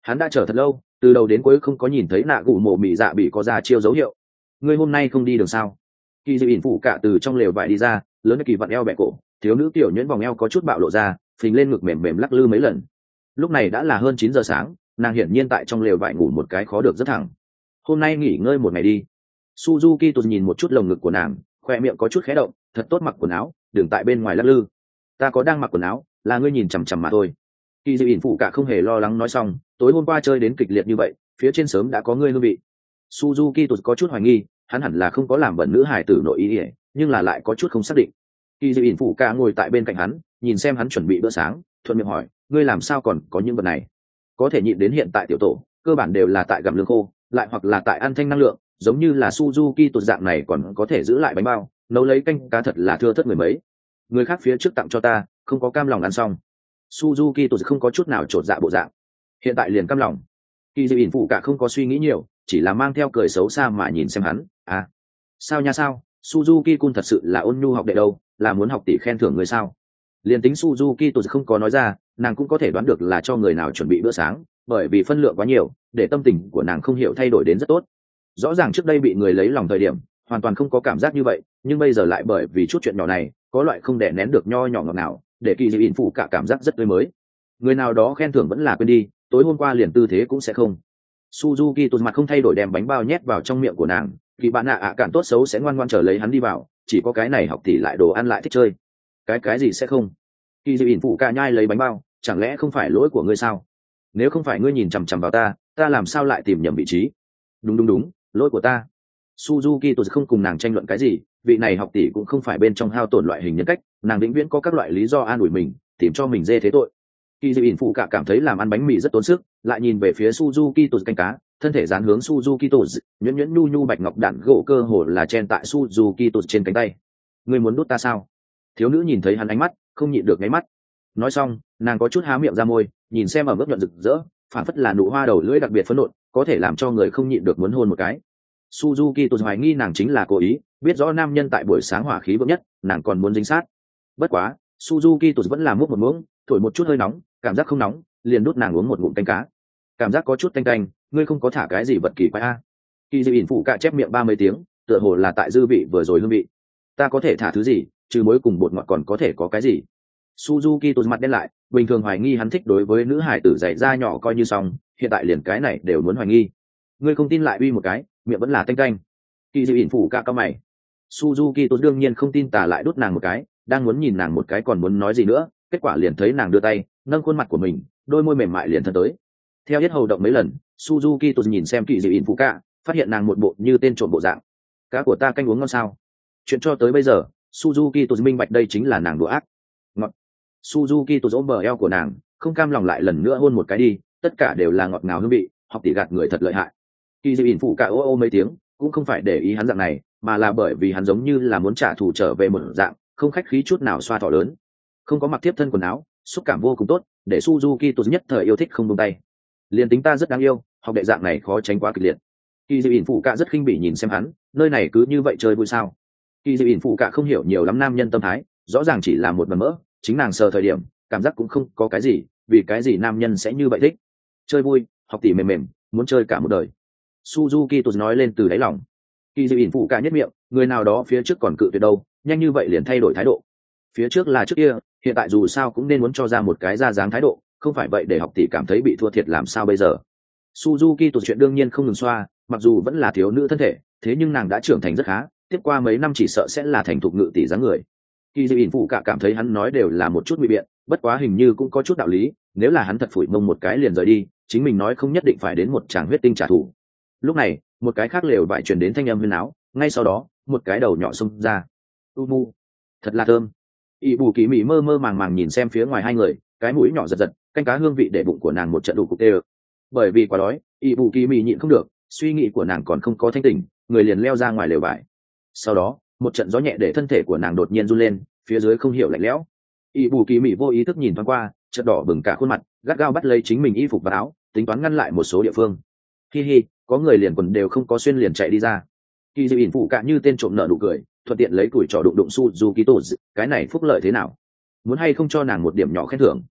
[SPEAKER 1] Hắn đã chờ thật lâu, từ đầu đến cuối không có nhìn thấy nạ gù mộ mị dạ bị có ra chiêu dấu hiệu. Ngươi hôm nay không đi đường sao? Kỳ Dư ỉn phụ cả từ trong lều vải đi ra, lớn kỳ vặn eo bẹ cổ, thiếu nữ tiểu nhuyễn vòng eo có chút bạo lộ ra, phình lên ngực mềm mềm lắc lư mấy lần. Lúc này đã là hơn chín giờ sáng, nàng hiển nhiên tại trong lều vải ngủ một cái khó được rất thẳng. Hôm nay nghỉ ngơi một ngày đi. Suzuki tụt nhìn một chút lồng ngực của nàng, khoe miệng có chút khẽ động, thật tốt mặc quần áo, đừng tại bên ngoài lắc lư. Ta có đang mặc quần áo, là ngươi nhìn chằm chằm mà thôi. Kỳ Dư ỉn phụ cả không hề lo lắng nói xong, tối hôm qua chơi đến kịch liệt như vậy, phía trên sớm đã có ngươi hương vị. Suzuki tụt có chút hoài nghi, hắn hẳn là không có làm bẩn nữ hài tử nội ý, nhưng là lại có chút không xác định. Kỳ Dư ỉn phụ cả ngồi tại bên cạnh hắn, nhìn xem hắn chuẩn bị bữa sáng, thuận miệng hỏi, ngươi làm sao còn có những vật này? Có thể nhịn đến hiện tại tiểu tổ, cơ bản đều là tại gặm lương khô, lại hoặc là tại ăn thanh năng lượng, giống như là Suzuki tụt dạng này còn có thể giữ lại bánh bao, nấu lấy canh cá thật là thưa thớt người mấy. Người khác phía trước tặng cho ta, không có cam lòng ăn xong. Suzuki tụt không có chút nào trột dạ bộ dạng, hiện tại liền cam lòng. Kỳ Dư ỉn phụ cả không có suy nghĩ nhiều, chỉ là mang theo cười xấu xa mà nhìn xem hắn. À, sao nha sao? Suzuki kun thật sự là ôn nhu học đệ đâu, là muốn học tỷ khen thưởng người sao? Liên tính Suzuki tụt không có nói ra, nàng cũng có thể đoán được là cho người nào chuẩn bị bữa sáng, bởi vì phân lượng quá nhiều, để tâm tình của nàng không hiểu thay đổi đến rất tốt. Rõ ràng trước đây bị người lấy lòng thời điểm, hoàn toàn không có cảm giác như vậy, nhưng bây giờ lại bởi vì chút chuyện nhỏ này, có loại không đè nén được nho nhỏ ngọt nào, để Kỳ Dư ỉn phụ cả cảm giác rất tươi mới. Người nào đó khen thưởng vẫn là quên đi, tối hôm qua liền tư thế cũng sẽ không. Suzuki tụt mặt không thay đổi đem bánh bao nhét vào trong miệng của nàng, vì bạn ạ ạ cản tốt xấu sẽ ngoan ngoan chờ lấy hắn đi vào, chỉ có cái này học tỷ lại đồ ăn lại thích chơi. Cái cái gì sẽ không? Kỳ Dư ỉn phụ cả nhai lấy bánh bao, chẳng lẽ không phải lỗi của ngươi sao? Nếu không phải ngươi nhìn chằm chằm vào ta, ta làm sao lại tìm nhầm vị trí? Đúng đúng đúng, lỗi của ta. Suzuki tụt không cùng nàng tranh luận cái gì, vị này học tỷ cũng không phải bên trong hao tổn loại hình nhân cách, nàng vĩnh viễn có các loại lý do an ủi mình, tìm cho mình dê thế tội. Kỳ Dư ỉn phụ cả cảm thấy làm ăn bánh mì rất tốn sức, lại nhìn về phía Suzuki tụt canh cá, thân thể dán hướng Suzuki tụt, nhuyễn nhuyễn nhu nhu bạch ngọc đạn gỗ cơ hồ là chen tại Suzuki tụt trên cánh tay. Ngươi muốn đút ta sao? Thiếu nữ nhìn thấy hắn ánh mắt, không nhịn được ngáy mắt. Nói xong, nàng có chút há miệng ra môi, nhìn xem ở mức nhuận rực rỡ, phản phất là nụ hoa đầu lưỡi đặc biệt phấn nộn, có thể làm cho người không nhịn được muốn hôn một cái. Suzuki tụt hoài nghi nàng chính là cố ý, biết rõ nam nhân tại buổi sáng hỏa khí vượng nhất, nàng còn muốn dính sát. Bất quá, Suzuki tụt vẫn là múc một muỗng, thổi một chút hơi nóng, cảm giác không nóng, liền đút nàng uống một ngụm canh cá. Cảm giác có chút tanh tanh, ngươi không có thả cái gì vật kỳ quái a? Kỳ Dư ỉn phụ cả chép miệng ba mươi tiếng, tựa hồ là tại dư vị vừa rồi hương vị. Ta có thể thả thứ gì, trừ muối cùng bột ngọt còn có thể có cái gì? Suzuki tụt mặt đen lại, bình thường hoài nghi hắn thích đối với nữ hải tử dạy da nhỏ coi như xong, hiện tại liền cái này đều muốn hoài nghi. Ngươi không tin lại uy một cái, miệng vẫn là tanh tanh. Kỳ Dư ỉn phụ cả cao mày. Suzuki tụt đương nhiên không tin tả lại đút nàng một cái, đang muốn nhìn nàng một cái còn muốn nói gì nữa, kết quả liền thấy nàng đưa tay nâng khuôn mặt của mình, đôi môi mềm mại liền thân tới. Theo yết hầu động mấy lần, Suzuki tụt nhìn xem Kỳ Dư ỉn phụ cả, phát hiện nàng một bộ như tên trộm bộ dạng. Cá của ta canh uống ngon sao? Chuyện cho tới bây giờ, Suzuki tụt minh bạch đây chính là nàng đùa ác. Ngọt. Suzuki tụt ôm bờ eo của nàng, không cam lòng lại lần nữa hôn một cái đi, tất cả đều là ngọt ngào hương vị, học tỷ gạt người thật lợi hại. Kỳ Dư ỉn phụ cả ô ô mấy tiếng, cũng không phải để ý hắn dạng này, mà là bởi vì hắn giống như là muốn trả thù trở về một dạng, không khách khí chút nào xoa thỏ lớn. Không có mặc tiếp thân quần áo, xúc cảm vô cùng tốt, để Suzuki tụt nhất thời yêu thích không buông tay. Liên tính ta rất đáng yêu, học đệ dạng này khó tránh quá kịch liệt. Kỳ Dư ỉn phụ cả rất khinh bỉ nhìn xem hắn, nơi này cứ như vậy chơi vui sao? Kỳ Dư ỉn phụ cả không hiểu nhiều lắm nam nhân tâm thái, rõ ràng chỉ là một mầm mỡ, chính nàng sờ thời điểm, cảm giác cũng không có cái gì, vì cái gì nam nhân sẽ như vậy thích? Chơi vui, học tỷ mềm mềm, muốn chơi cả một đời. Suzuki tụt nói lên từ đáy lòng. Kỳ Dư ỉn phụ cả nhất miệng, người nào đó phía trước còn cự tuyệt đâu, nhanh như vậy liền thay đổi thái độ. Phía trước là trước kia, hiện tại dù sao cũng nên muốn cho ra một cái ra dáng thái độ, không phải vậy để học tỷ cảm thấy bị thua thiệt làm sao bây giờ. Suzuki tụt chuyện đương nhiên không ngừng xoa, mặc dù vẫn là thiếu nữ thân thể, thế nhưng nàng đã trưởng thành rất khá, tiếp qua mấy năm chỉ sợ sẽ là thành thục ngự tỷ dáng người. Kỳ Dư ỉn phụ cả cảm thấy hắn nói đều là một chút ngụy biện, bất quá hình như cũng có chút đạo lý, nếu là hắn thật phủi mông một cái liền rời đi, chính mình nói không nhất định phải đến một tràng huyết tinh trả thù. Lúc này, một cái khác lều vải truyền đến thanh âm huyên áo, ngay sau đó, một cái đầu nhỏ xông ra. Umu, thật là thơm. Ỷ Bù Kỳ Mị mơ mơ màng màng nhìn xem phía ngoài hai người, cái mũi nhỏ giật giật, canh cá hương vị để bụng của nàng một trận đủ cục tê. Bởi vì quá đói, Ỷ Bù Kỳ Mị nhịn không được, suy nghĩ của nàng còn không có thanh tỉnh, người liền leo ra ngoài lều vải. Sau đó, một trận gió nhẹ để thân thể của nàng đột nhiên run lên, phía dưới không hiểu lạnh lẽo. Ỷ Bù Kỳ Mị vô ý thức nhìn thoáng qua, chợt đỏ bừng cả khuôn mặt, gắt gao bắt lấy chính mình y phục và áo, tính toán ngăn lại một số địa phương. Hi hi, có người liền quần đều không có xuyên liền chạy đi ra. Kỳ Dư ỉn phụ cả như tên trộm nợ nụ cười, thuận tiện lấy củi trò đụng đụng Suzuki tụt, cái này phúc lợi thế nào? Muốn hay không cho nàng một điểm nhỏ khen thưởng?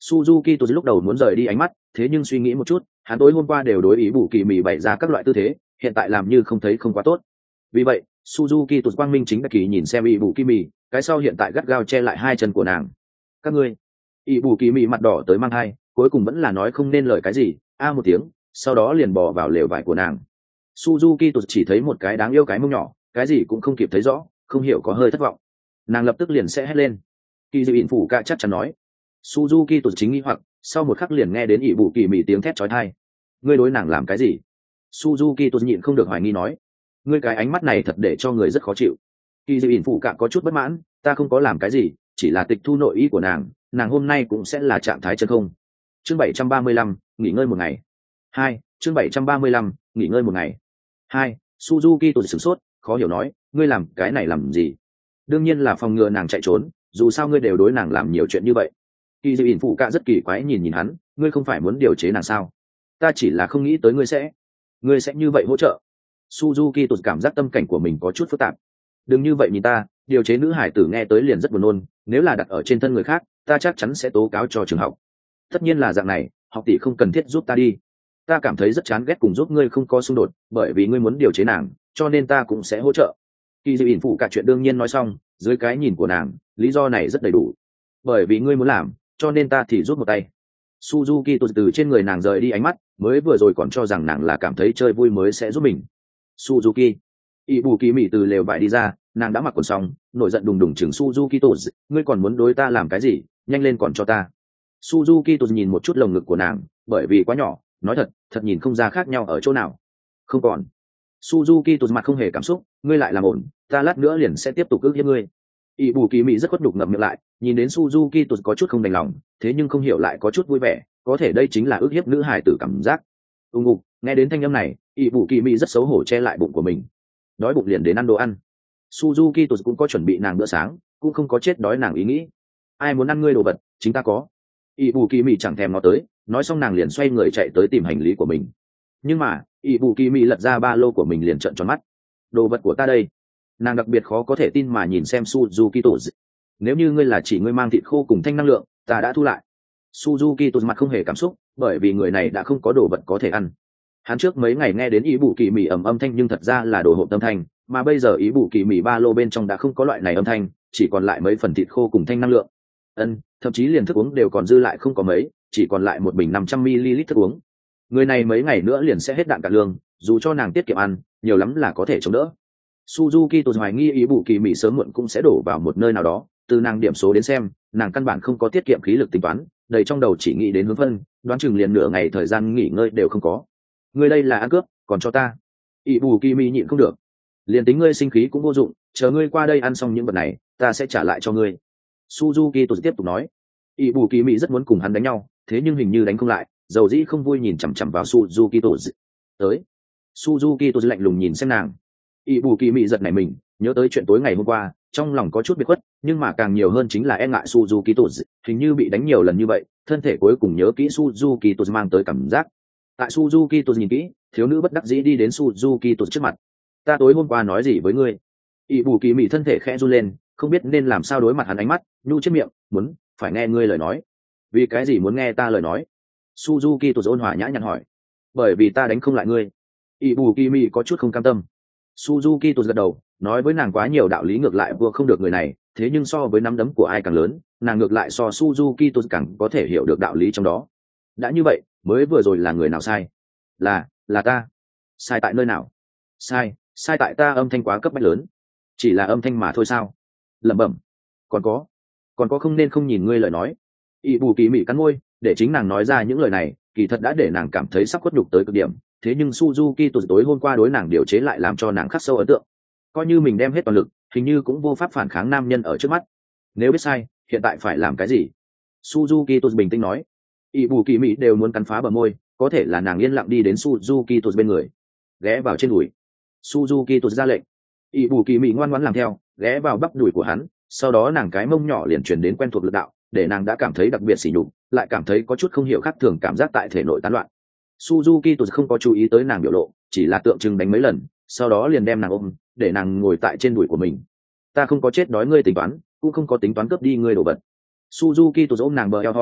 [SPEAKER 1] Suzuki tôi lúc đầu muốn rời đi ánh mắt, thế nhưng suy nghĩ một chút, hắn tối hôm qua đều đối ý bù kỳ mì bày ra các loại tư thế, hiện tại làm như không thấy không quá tốt. Vì vậy, Suzuki tôi quang minh chính đại kỳ nhìn xem ý bù kỳ mì, cái sau hiện tại gắt gao che lại hai chân của nàng. Các ngươi, ý bù kỳ mì mặt đỏ tới mang hai, cuối cùng vẫn là nói không nên lời cái gì, a một tiếng, sau đó liền bò vào lều vải của nàng. Suzuki tôi chỉ thấy một cái đáng yêu cái mông nhỏ, cái gì cũng không kịp thấy rõ, không hiểu có hơi thất vọng. Nàng lập tức liền sẽ hét lên. Kỳ Dụ Ỉn phủ cả chắc chắn nói. Suzuki tôi chính nghi hoặc, sau một khắc liền nghe đến ỷ bù kỳ mì tiếng thét chói tai. Ngươi đối nàng làm cái gì? Suzuki tôi nhịn không được hoài nghi nói. Ngươi cái ánh mắt này thật để cho người rất khó chịu. Kỳ Dụ Ỉn phủ cả có chút bất mãn, ta không có làm cái gì, chỉ là tịch thu nội ý của nàng, nàng hôm nay cũng sẽ là trạng thái chân không. Chương bảy trăm ba mươi lăm, nghỉ ngơi một ngày. Hai, chương bảy trăm ba mươi lăm, nghỉ ngơi một ngày. Hai, Suzuki tôi sửng sốt, khó hiểu nói, ngươi làm cái này làm gì? Đương nhiên là phòng ngừa nàng chạy trốn, dù sao ngươi đều đối nàng làm nhiều chuyện như vậy. Kỳ Dụ Ỉn phụ cạ rất kỳ quái nhìn nhìn hắn, ngươi không phải muốn điều chế nàng sao? Ta chỉ là không nghĩ tới ngươi sẽ ngươi sẽ như vậy hỗ trợ. Suzuki tụt cảm giác tâm cảnh của mình có chút phức tạp. Đừng như vậy nhìn ta, điều chế nữ hải tử nghe tới liền rất buồn nôn, nếu là đặt ở trên thân người khác, ta chắc chắn sẽ tố cáo cho trường học. Tất nhiên là dạng này, học tỷ không cần thiết giúp ta đi. Ta cảm thấy rất chán ghét cùng giúp ngươi không có xung đột, bởi vì ngươi muốn điều chế nàng, cho nên ta cũng sẽ hỗ trợ. Kỳ Dụ Ỉn phụ cả chuyện đương nhiên nói xong, dưới cái nhìn của nàng, lý do này rất đầy đủ. Bởi vì ngươi muốn làm, cho nên ta thì rút một tay. Suzuki từ từ trên người nàng rời đi ánh mắt, mới vừa rồi còn cho rằng nàng là cảm thấy chơi vui mới sẽ giúp mình. Suzuki, ỷ bù kỳ mị từ lều vải đi ra, nàng đã mặc quần xong, nổi giận đùng đùng chừng Suzuki từ, ngươi còn muốn đối ta làm cái gì, nhanh lên còn cho ta. Suzuki từ nhìn một chút lồng ngực của nàng, bởi vì quá nhỏ, nói thật, thật nhìn không ra khác nhau ở chỗ nào. Không còn. Suzuki từ mặt không hề cảm xúc, ngươi lại làm ổn, ta lát nữa liền sẽ tiếp tục ước hiếp ngươi. ỷ bù kỳ mị rất khuất nhục ngậm miệng lại, nhìn đến Suzuki tụt có chút không đành lòng, thế nhưng không hiểu lại có chút vui vẻ, có thể đây chính là ước hiếp nữ hài tử cảm giác. Ung ục, nghe đến thanh âm này, ỷ bù kỳ mị rất xấu hổ che lại bụng của mình. Đói bụng liền đến ăn đồ ăn. Suzuki tụt cũng có chuẩn bị nàng bữa sáng, cũng không có chết đói nàng ý nghĩ. Ai muốn ăn ngươi đồ vật, chính ta có. ỷ bù kỳ mị chẳng thèm nó tới, nói xong nàng liền xoay người chạy tới tìm hành lý của mình. Nhưng mà, ỷ bù kỳ mị lật ra ba lô của mình liền trợn tròn mắt. Đồ vật của ta đây. Nàng đặc biệt khó có thể tin mà nhìn xem Suzuki tụt. Nếu như ngươi là chỉ ngươi mang thịt khô cùng thanh năng lượng, ta đã thu lại. Suzuki tụt mặt không hề cảm xúc, bởi vì người này đã không có đồ vật có thể ăn. Hắn trước mấy ngày nghe đến ý bù kỳ mì ầm âm thanh nhưng thật ra là đồ hộp tâm thanh, mà bây giờ ý bù kỳ mì ba lô bên trong đã không có loại này âm thanh, chỉ còn lại mấy phần thịt khô cùng thanh năng lượng. Ân, thậm chí liền thức uống đều còn dư lại không có mấy, chỉ còn lại một bình năm trăm mi li lít thức uống. Người này mấy ngày nữa liền sẽ hết đạn cả lương, dù cho nàng tiết kiệm ăn, nhiều lắm là có thể chống đỡ. Suzuki tụt hoài nghi ý bù kỳ mị sớm muộn cũng sẽ đổ vào một nơi nào đó, từ nàng điểm số đến xem, nàng căn bản không có tiết kiệm khí lực tính toán, đầy trong đầu chỉ nghĩ đến hướng phân, đoán chừng liền nửa ngày thời gian nghỉ ngơi đều không có. Ngươi đây là ăn cướp, còn cho ta. Ý bù kỳ mị nhịn không được. Liền tính ngươi sinh khí cũng vô dụng, chờ ngươi qua đây ăn xong những vật này, ta sẽ trả lại cho ngươi. Suzuki tụt tiếp tục nói. Ý bù kỳ mị rất muốn cùng hắn đánh nhau, thế nhưng hình như đánh không lại, dầu dĩ không vui nhìn chằm chằm vào Suzuki tụt. Tới. Suzuki tụt lạnh lùng nhìn xem nàng. Ý bù kỳ mị giật nảy mình, nhớ tới chuyện tối ngày hôm qua, trong lòng có chút biệt khuất, nhưng mà càng nhiều hơn chính là e ngại Suzuki tụt, hình như bị đánh nhiều lần như vậy, thân thể cuối cùng nhớ kỹ Suzuki tụt mang tới cảm giác. Tại Suzuki tụt nhìn kỹ, thiếu nữ bất đắc dĩ đi đến Suzuki tụt trước mặt. Ta tối hôm qua nói gì với ngươi? Ý bù kỳ mị thân thể khẽ run lên, không biết nên làm sao đối mặt hắn ánh mắt, nhu trên miệng, muốn, phải nghe ngươi lời nói. Vì cái gì muốn nghe ta lời nói? Suzuki tụt ôn hòa nhã nhặn hỏi. Bởi vì ta đánh không lại ngươi. Ý bù kỳ mị có chút không cam tâm. Suzuki tụt gật đầu, nói với nàng quá nhiều đạo lý ngược lại vừa không được người này, thế nhưng so với nắm đấm của ai càng lớn, nàng ngược lại so Suzuki tụt càng có thể hiểu được đạo lý trong đó. Đã như vậy, mới vừa rồi là người nào sai? Là, là ta. Sai tại nơi nào? Sai, sai tại ta âm thanh quá cấp bách lớn. Chỉ là âm thanh mà thôi sao? Lẩm bẩm. Còn có, còn có không nên không nhìn ngươi lời nói. Ý bù kỳ mị cắn môi, để chính nàng nói ra những lời này, kỳ thật đã để nàng cảm thấy sắp khuất nhục tới cực điểm. Thế nhưng Suzuki tụt tối hôm qua đối nàng điều chế lại làm cho nàng khắc sâu ấn tượng. Coi như mình đem hết toàn lực, hình như cũng vô pháp phản kháng nam nhân ở trước mắt. Nếu biết sai, hiện tại phải làm cái gì? Suzuki tụt bình tĩnh nói. Ý bù kỳ mị đều muốn cắn phá bờ môi, có thể là nàng yên lặng đi đến Suzuki tụt bên người, ghé vào trên đùi. Suzuki tụt ra lệnh. Ý bù kỳ mị ngoan ngoãn làm theo, ghé vào bắp đùi của hắn, sau đó nàng cái mông nhỏ liền truyền đến quen thuộc lực đạo, để nàng đã cảm thấy đặc biệt sỉ nhục, lại cảm thấy có chút không hiểu khác thường cảm giác tại thể nội tán loạn. Suzuki tụt không có chú ý tới nàng biểu lộ, chỉ là tượng trưng đánh mấy lần, sau đó liền đem nàng ôm, để nàng ngồi tại trên đùi của mình. Ta không có chết đói ngươi tính toán, cũng không có tính toán cướp đi ngươi đồ vật. Suzuki tụt ôm nàng bờ eo thon,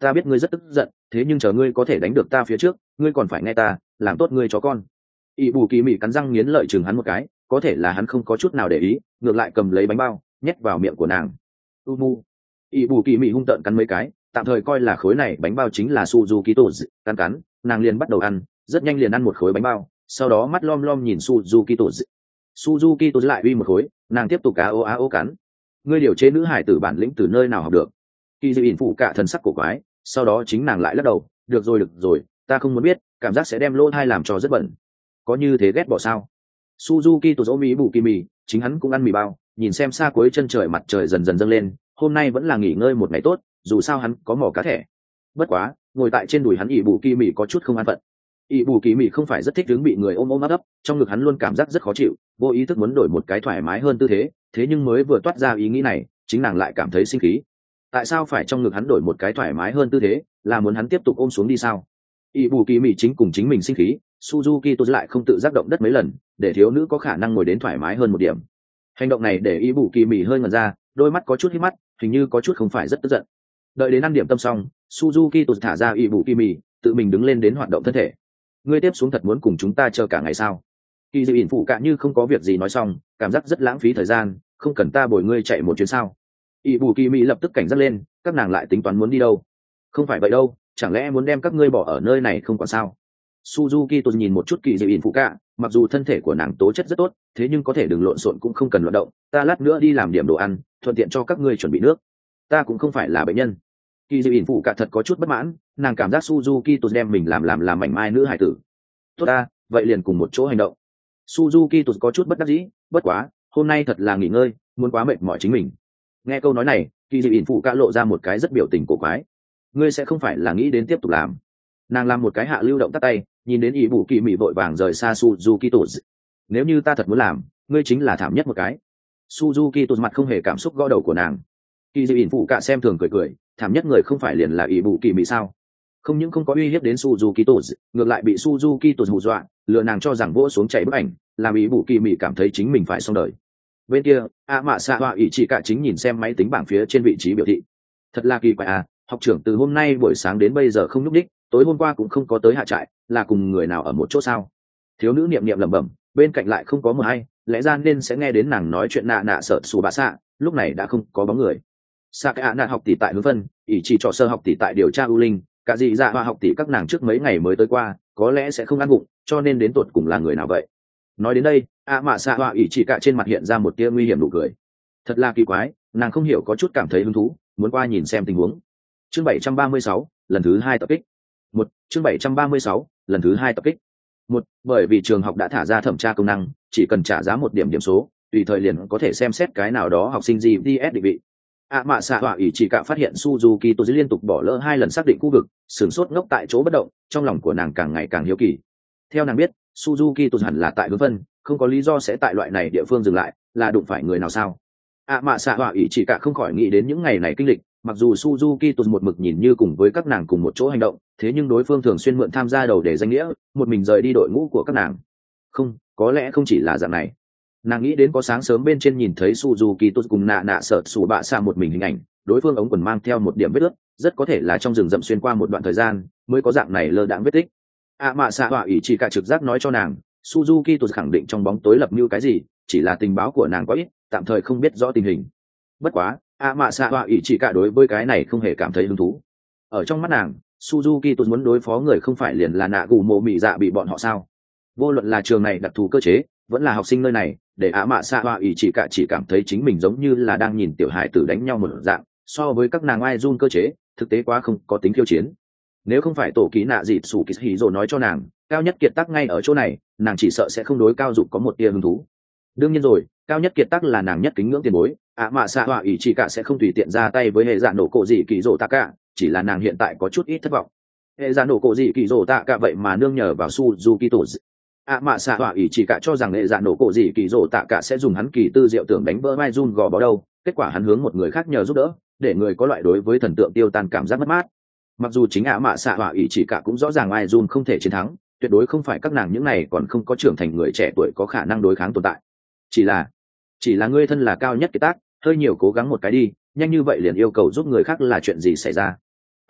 [SPEAKER 1] ta biết ngươi rất tức giận, thế nhưng chờ ngươi có thể đánh được ta phía trước ngươi còn phải nghe ta, làm tốt ngươi chó con. ỷ bù kỳ mị cắn răng nghiến lợi chừng hắn một cái, có thể là hắn không có chút nào để ý, ngược lại cầm lấy bánh bao nhét vào miệng của nàng. u mu ỷ bù kỳ mị hung tợn cắn mấy cái, tạm thời coi là khối này bánh bao chính là Suzuki tổ cắn cắn, nàng liền bắt đầu ăn, rất nhanh liền ăn một khối bánh bao, sau đó mắt lom lom nhìn Suzuki tổ. Suzuki tổ lại uy một khối, nàng tiếp tục cá ô á ô cắn. Ngươi điều chế nữ hải tử bản lĩnh từ nơi nào học được? Kỳ Dư ỉn phụ cả thần sắc cổ quái, sau đó chính nàng lại lắc đầu, được rồi được rồi, ta không muốn biết, cảm giác sẽ đem lỗ thai làm cho rất bẩn. Có như thế ghét bỏ sao? Suzuki tổ dỗ mỹ bù kỳ mì, chính hắn cũng ăn mì bao, nhìn xem xa cuối chân trời mặt trời dần dần dâng lên, hôm nay vẫn là nghỉ ngơi một ngày tốt, dù sao hắn có mỏ cá thẻ. Bất quá, ngồi tại trên đùi hắn ỷ bù kỳ mì có chút không an phận. ỷ bù kỳ mì không phải rất thích đứng bị người ôm ôm ấp ấp, trong ngực hắn luôn cảm giác rất khó chịu, vô ý thức muốn đổi một cái thoải mái hơn tư thế, thế nhưng mới vừa toát ra ý nghĩ này, chính nàng lại cảm thấy sinh khí. Tại sao phải trong ngực hắn đổi một cái thoải mái hơn tư thế, là muốn hắn tiếp tục ôm xuống đi sao? ỷ bù kỳ mì chính cùng chính mình sinh khí, Suzuki tôi lại không tự giác động đất mấy lần, để thiếu nữ có khả năng ngồi đến thoải mái hơn một điểm. Hành động này để ỷ bù kỳ mì hơi ngẩn ra, đôi mắt có chút hít mắt, hình như có chút không phải rất tức giận. Đợi đến ăn điểm tâm xong, Suzuki tôi thả ra ỷ bù kỳ mì, tự mình đứng lên đến hoạt động thân thể. Ngươi tiếp xuống thật muốn cùng chúng ta chờ cả ngày sao? Kỳ Dư ỉn phụ cả như không có việc gì nói xong, cảm giác rất lãng phí thời gian, không cần ta bồi ngươi chạy một chuyến sao? ỷ bù kỳ mì lập tức cảnh giác lên, các nàng lại tính toán muốn đi đâu? Không phải vậy đâu, chẳng lẽ muốn đem các ngươi bỏ ở nơi này không còn sao? Suzuki tôi nhìn một chút Kỳ Dư ỉn phụ cả, mặc dù thân thể của nàng tố chất rất tốt, thế nhưng có thể đừng lộn xộn cũng không cần vận động, ta lát nữa đi làm điểm đồ ăn, thuận tiện cho các ngươi chuẩn bị nước. Ta cũng không phải là bệnh nhân. Kỳ Dư ỉn phụ cả thật có chút bất mãn, nàng cảm giác Suzuki tôi đem mình làm làm làm mảnh mai nữ hải tử. Tốt ta, vậy liền cùng một chỗ hành động. Suzuki tôi có chút bất đắc dĩ, bất quá, hôm nay thật là nghỉ ngơi, muốn quá mệt mỏi chính mình. Nghe câu nói này, Kỳ Dư ỉn phụ cả lộ ra một cái rất biểu tình cổ quái. Ngươi sẽ không phải là nghĩ đến tiếp tục làm? Nàng làm một cái hạ lưu động tắt tay, nhìn đến ỷ bù kỳ mị vội vàng rời xa Suzuki tôi. Nếu như ta thật muốn làm, ngươi chính là thảm nhất một cái. Suzuki tôi mặt không hề cảm xúc gõ đầu của nàng. Kỳ Dư ỉn phụ cả xem thường cười cười, thảm nhất người không phải liền là ỷ bù kỳ mị sao? Không những không có uy hiếp đến Suzuki tôi, ngược lại bị Suzuki tôi hù dọa, lừa nàng cho rằng vỗ xuống chạy bức ảnh, làm ỷ bù kỳ mị cảm thấy chính mình phải xong đời. Bên kia, a mạ xạ họa ỷ chỉ cả chính nhìn xem máy tính bảng phía trên vị trí biểu thị. Thật là kỳ quái à, học trưởng từ hôm nay buổi sáng đến bây giờ không nhúc đích, tối hôm qua cũng không có tới hạ trại, là cùng người nào ở một chỗ sao? Thiếu nữ niệm niệm lẩm bẩm, bên cạnh lại không có mờ hay, lẽ ra nên sẽ nghe đến nàng nói chuyện nạ nạ sợ xù bạ xạ, lúc này đã không có bóng người. Sa cái nạ học tỷ tại hướng phân, ỷ chỉ trò sơ học tỷ tại điều tra u linh, cả gì dạ hoa học tỷ các nàng trước mấy ngày mới tới qua, có lẽ sẽ không ăn bụng, cho nên đến tột cùng là người nào vậy? Nói đến đây, a mạ xạ hoa ỷ chỉ cả trên mặt hiện ra một tia nguy hiểm nụ cười. Thật là kỳ quái, nàng không hiểu có chút cảm thấy hứng thú, muốn qua nhìn xem tình huống. Chương bảy trăm ba mươi sáu, lần thứ hai tập kích. Một, chương bảy trăm ba mươi sáu, lần thứ hai tập kích. Một, bởi vì trường học đã thả ra thẩm tra công năng, chỉ cần trả giá một điểm điểm số, tùy thời liền có thể xem xét cái nào đó học sinh giê pê ét định vị. A mạ xạ họa ỷ chỉ cả phát hiện Suzuki tôi liên tục bỏ lỡ hai lần xác định khu vực, sửng sốt ngốc tại chỗ bất động, trong lòng của nàng càng ngày càng hiếu kỳ. Theo nàng biết, Suzuki tôi hẳn là tại hướng vân, không có lý do sẽ tại loại này địa phương dừng lại, là đụng phải người nào sao? A mạ xạ họa ỷ chỉ cả không khỏi nghĩ đến những ngày này kinh lịch, mặc dù Suzuki tôi một mực nhìn như cùng với các nàng cùng một chỗ hành động, thế nhưng đối phương thường xuyên mượn tham gia đầu để danh nghĩa, một mình rời đi đội ngũ của các nàng. Không, có lẽ không chỉ là dạng này. Nàng nghĩ đến có sáng sớm bên trên nhìn thấy Suzuki tôi cùng nạ nạ sợ sủ bạ xa một mình hình ảnh, đối phương ống quần mang theo một điểm vết ướt, rất có thể là trong rừng rậm xuyên qua một đoạn thời gian mới có dạng này lơ đãng vết tích. A mạ xạ họa ỷ chỉ cả trực giác nói cho nàng, Suzuki tôi khẳng định trong bóng tối lập mưu cái gì, chỉ là tình báo của nàng quá ít, tạm thời không biết rõ tình hình. Bất quá, a mạ xạ họa ỷ chỉ cả đối với cái này không hề cảm thấy hứng thú. Ở trong mắt nàng, Suzuki tôi muốn đối phó người không phải liền là nạ gù mộ mị dạ bị bọn họ sao? Vô luận là trường này đặc thù cơ chế, vẫn là học sinh nơi này, để a mạ xạ họa ỷ chỉ cả chỉ cảm thấy chính mình giống như là đang nhìn tiểu hài tử đánh nhau một dạng, so với các nàng ai run cơ chế, thực tế quá không có tính khiêu chiến. Nếu không phải tổ ký nạ dịt sủ kýt hỉ rồi nói cho nàng, cao nhất kiệt tác ngay ở chỗ này, nàng chỉ sợ sẽ không đối cao dục có một tia hứng thú. Đương nhiên rồi, cao nhất kiệt tác là nàng nhất kính ngưỡng tiền bối, ạ mạ xạ họa ỷ chỉ cả sẽ không tùy tiện ra tay với hệ dạ nổ cổ gì kỳ rổ tạ cả, chỉ là nàng hiện tại có chút ít thất vọng. Hệ dạ nổ cổ gì kỳ rổ tạ cả vậy mà nương nhờ vào Suzuki tổ ạ mạ xạ họa ỷ chỉ cả cho rằng hệ dạ nổ cổ gì kỳ rổ tạ cả sẽ dùng hắn kỳ tư diệu tưởng đánh vỡ vai run gò bó đâu, kết quả hắn hướng một người khác nhờ giúp đỡ, để người có loại đối với thần tượng tiêu tan cảm giác mất mát. Mặc dù chính ạ mạ xạ họa ỷ chỉ cả cũng rõ ràng ai run không thể chiến thắng, tuyệt đối không phải các nàng những này còn không có trưởng thành người trẻ tuổi có khả năng đối kháng tồn tại. Chỉ là chỉ là ngươi thân là cao nhất kiệt tác, hơi nhiều cố gắng một cái đi, nhanh như vậy liền yêu cầu giúp người khác là chuyện gì xảy ra?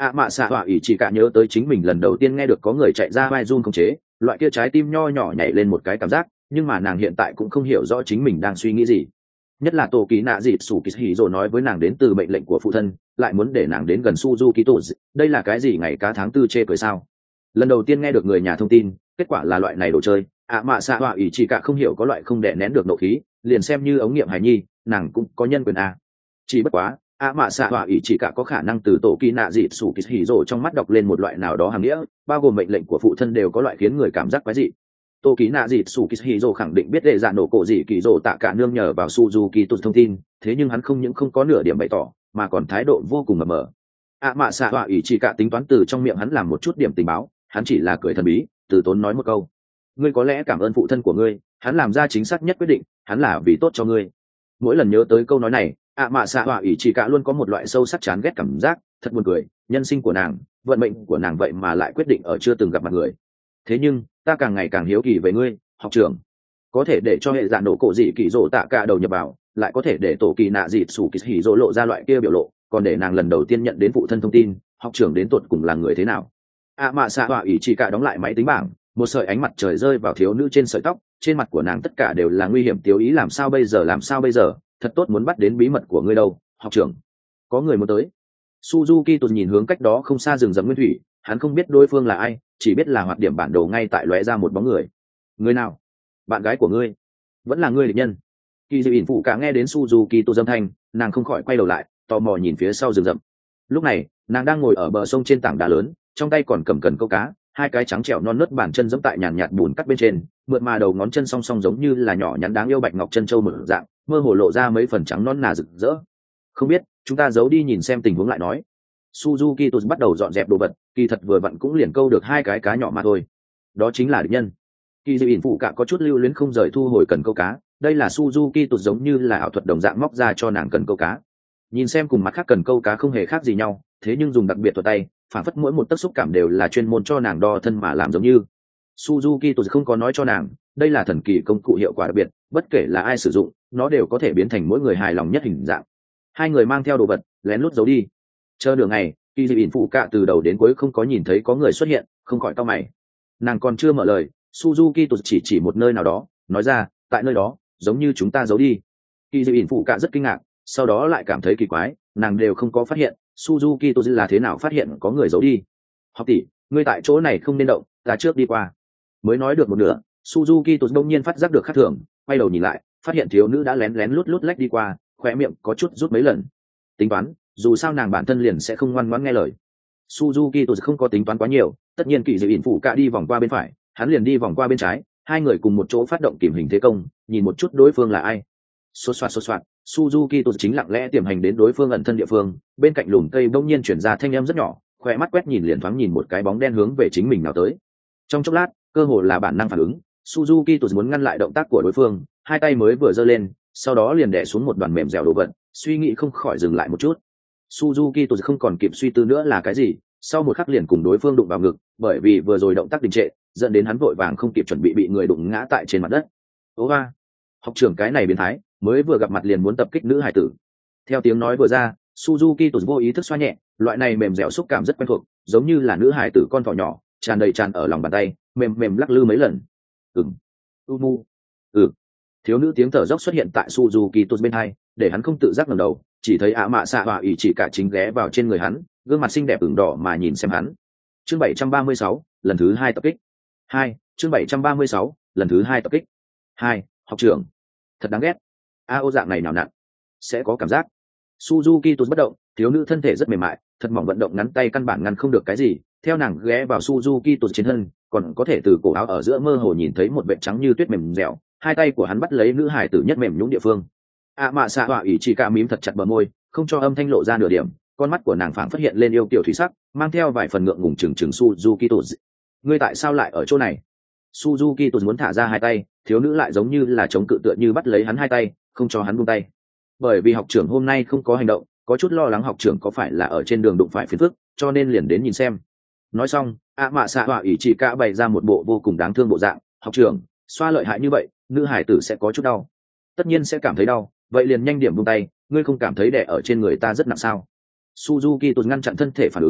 [SPEAKER 1] ạ mạ xạ họa ỷ chỉ cả nhớ tới chính mình lần đầu tiên nghe được có người chạy ra vai run không chế, loại kia trái tim nho nhỏ nhảy lên một cái cảm giác, nhưng mà nàng hiện tại cũng không hiểu rõ chính mình đang suy nghĩ gì. Nhất là tổ kỳ nạ dịt sủ kỳ hỉ rồi nói với nàng đến từ mệnh lệnh của phụ thân, lại muốn để nàng đến gần Suzuki tổ, đây là cái gì ngày cá tháng tư chê cười sao? Lần đầu tiên nghe được người nhà thông tin, kết quả là loại này đồ chơi, ạ mạ xạ họa ỷ chỉ cả không hiểu có loại không đè nén được nộ khí, liền xem như ống nghiệm hài nhi, nàng cũng có nhân quyền à. Chỉ bất quá ạ mạ xạ họa ỷ chỉ cả có khả năng từ tổ kỳ nạ dịt sủ kỳ hỉ rồi trong mắt đọc lên một loại nào đó hàm nghĩa, bao gồm mệnh lệnh của phụ thân đều có loại khiến người cảm giác quái dị. Tô Ký Nạ Dịt Sủ Kishiro khẳng định biết đệ dạ nổ cổ gì kỳ rồ tạ cả nương nhờ vào Suzuki tụt thông tin, thế nhưng hắn không những không có nửa điểm bày tỏ, mà còn thái độ vô cùng mờ mờ. À mạ xạ họa ỷ chỉ cả tính toán từ trong miệng hắn làm một chút điểm tình báo, hắn chỉ là cười thần bí, từ tốn nói một câu: ngươi có lẽ cảm ơn phụ thân của ngươi, hắn làm ra chính xác nhất quyết định, hắn là vì tốt cho ngươi. Mỗi lần nhớ tới câu nói này, à mạ xạ họa ỷ chỉ cả luôn có một loại sâu sắc chán ghét cảm giác, thật buồn cười, nhân sinh của nàng, vận mệnh của nàng vậy mà lại quyết định ở chưa từng gặp mặt người. Thế nhưng ta càng ngày càng hiếu kỳ về ngươi, học trưởng, có thể để cho hệ dạ nổ cổ dị kỳ rỗ tạ cả đầu nhập vào, lại có thể để tổ kỳ nạ dịt sủ kỳ hỉ rỗ lộ ra loại kia biểu lộ, còn để nàng lần đầu tiên nhận đến phụ thân thông tin, học trưởng đến tột cùng là người thế nào? A mạ xạ họa ỷ chỉ cả đóng lại máy tính bảng, một sợi ánh mặt trời rơi vào thiếu nữ trên sợi tóc, trên mặt của nàng tất cả đều là nguy hiểm tiêu ý, làm sao bây giờ làm sao bây giờ, thật tốt muốn bắt đến bí mật của ngươi đâu, học trưởng. Có người muốn tới. Suzuki tụt nhìn hướng cách đó không xa rừng rậm nguyên thủy, hắn không biết đối phương là ai, chỉ biết là hoạt điểm bản đồ ngay tại lóe ra một bóng người. Người nào? Bạn gái của ngươi? Vẫn là ngươi địch nhân? Kỳ Dư ỉn phụ cả nghe đến Suzuki tụt âm thanh, nàng không khỏi quay đầu lại, tò mò nhìn phía sau rừng rậm. Lúc này nàng đang ngồi ở bờ sông trên tảng đá lớn, trong tay còn cầm cần câu cá, hai cái trắng trẻo non nớt bàn chân giẫm tại nhàn nhạt bùn cắt bên trên, mượt mà đầu ngón chân song song giống như là nhỏ nhắn đáng yêu bạch ngọc chân châu mở dạng, mơ hồ lộ ra mấy phần trắng non nà rực rỡ. Không biết, chúng ta giấu đi nhìn xem tình huống lại nói. Suzuki Tuz bắt đầu dọn dẹp đồ vật, kỳ thật vừa vặn cũng liền câu được hai cái cá nhỏ mà thôi. Đó chính là địch nhân. Kỳ Dư ỉn phụ cả có chút lưu luyến không rời thu hồi cần câu cá, đây là Suzuki Tuz giống như là ảo thuật đồng dạng móc ra cho nàng cần câu cá. Nhìn xem cùng mặt khác cần câu cá không hề khác gì nhau, thế nhưng dùng đặc biệt thuật tay, phản phất mỗi một tấc xúc cảm đều là chuyên môn cho nàng đo thân mà làm giống như. Suzuki Tuz không có nói cho nàng, đây là thần kỳ công cụ hiệu quả đặc biệt, bất kể là ai sử dụng, nó đều có thể biến thành mỗi người hài lòng nhất hình dạng. Hai người mang theo đồ vật, lén lút giấu đi. Chờ nửa ngày, Kỳ Dư ỉn phụ cả từ đầu đến cuối không có nhìn thấy có người xuất hiện, không khỏi cau mày. Nàng còn chưa mở lời, Suzuki Tuz chỉ chỉ một nơi nào đó, nói ra, tại nơi đó, giống như chúng ta giấu đi. Kỳ Dư ỉn phụ cả rất kinh ngạc, sau đó lại cảm thấy kỳ quái, nàng đều không có phát hiện, Suzuki Tuz là thế nào phát hiện có người giấu đi. Học tỷ, ngươi tại chỗ này không nên động, ta trước đi qua. Mới nói được một nửa, Suzuki Tuz bỗng nhiên phát giác được khác thường, quay đầu nhìn lại, phát hiện thiếu nữ đã lén lén lút lút lách đi qua, khóe miệng có chút rút mấy lần. Tính toán, dù sao nàng bản thân liền sẽ không ngoan ngoãn nghe lời. Suzuki Tuz không có tính toán quá nhiều, tất nhiên Kỳ Dư ỉn phụ cả đi vòng qua bên phải, hắn liền đi vòng qua bên trái, hai người cùng một chỗ phát động kìm hình thế công, nhìn một chút đối phương là ai. Xốt xoạt xốt xoạt, Suzuki Tuz chính lặng lẽ tiềm hành đến đối phương ẩn thân địa phương, bên cạnh lùm cây bỗng nhiên chuyển ra thanh âm rất nhỏ, khỏe mắt quét nhìn liền thoáng nhìn một cái bóng đen hướng về chính mình nào tới. Trong chốc lát, cơ hồ là bản năng phản ứng, Suzuki Tuz muốn ngăn lại động tác của đối phương, hai tay mới vừa giơ lên, sau đó liền đè xuống một đoàn mềm dẻo đồ vật, suy nghĩ không khỏi dừng lại một chút. Suzuki Tuz không còn kịp suy tư nữa là cái gì, sau một khắc liền cùng đối phương đụng vào ngực, bởi vì vừa rồi động tác đình trệ, dẫn đến hắn vội vàng không kịp chuẩn bị bị người đụng ngã tại trên mặt đất. Ố ba, học trưởng cái này biến thái, mới vừa gặp mặt liền muốn tập kích nữ hải tử. Theo tiếng nói vừa ra, Suzuki Tuz vô ý thức xoa nhẹ, loại này mềm dẻo xúc cảm rất quen thuộc, giống như là nữ hải tử con thỏ nhỏ, tràn đầy tràn ở lòng bàn tay, mềm mềm lắc lư mấy lần. Ừm, Umu, ừ. Thiếu nữ tiếng thở dốc xuất hiện tại Suzuki Tuz bên hai, để hắn không tự giác ngẩng đầu, chỉ thấy ạ mạ xạ họa ỷ chỉ cả chính ghé vào trên người hắn, gương mặt xinh đẹp ửng đỏ mà nhìn xem hắn. Chương bảy trăm ba mươi sáu, lần thứ hai tập kích. Hai, chương bảy trăm ba mươi sáu, lần thứ hai tập kích. Hai, học trưởng, thật đáng ghét. A ô dạng này nào nặn, sẽ có cảm giác. Suzuki Tuz bất động, thiếu nữ thân thể rất mềm mại, thật mỏng vận động ngắn tay căn bản ngăn không được cái gì. Theo nàng ghé vào Suzuki Tuz trên thân, còn có thể từ cổ áo ở giữa mơ hồ nhìn thấy một vệt trắng như tuyết mềm dẻo, hai tay của hắn bắt lấy nữ hải tử nhất mềm nhũn địa phương. A mạ xạ họa ỷ chỉ cả mím thật chặt bờ môi, không cho âm thanh lộ ra nửa điểm, con mắt của nàng phảng phất hiện lên yêu kiều thủy sắc, mang theo vài phần ngượng ngùng chừng chừng Suzuki Tuz. Ngươi tại sao lại ở chỗ này? Suzuki Tuz muốn thả ra hai tay, thiếu nữ lại giống như là chống cự tựa như bắt lấy hắn hai tay, không cho hắn buông tay. Bởi vì học trưởng hôm nay không có hành động, có chút lo lắng học trưởng có phải là ở trên đường đụng phải phiền phức, cho nên liền đến nhìn xem. Nói xong, ạ mạ xạ họa ỷ chỉ cả bày ra một bộ vô cùng đáng thương bộ dạng. Học trưởng, xoa lợi hại như vậy, nữ hải tử sẽ có chút đau. Tất nhiên sẽ cảm thấy đau, vậy liền nhanh điểm buông tay, ngươi không cảm thấy đè ở trên người ta rất nặng sao? Suzuki Tuz ngăn chặn thân thể phản ứng,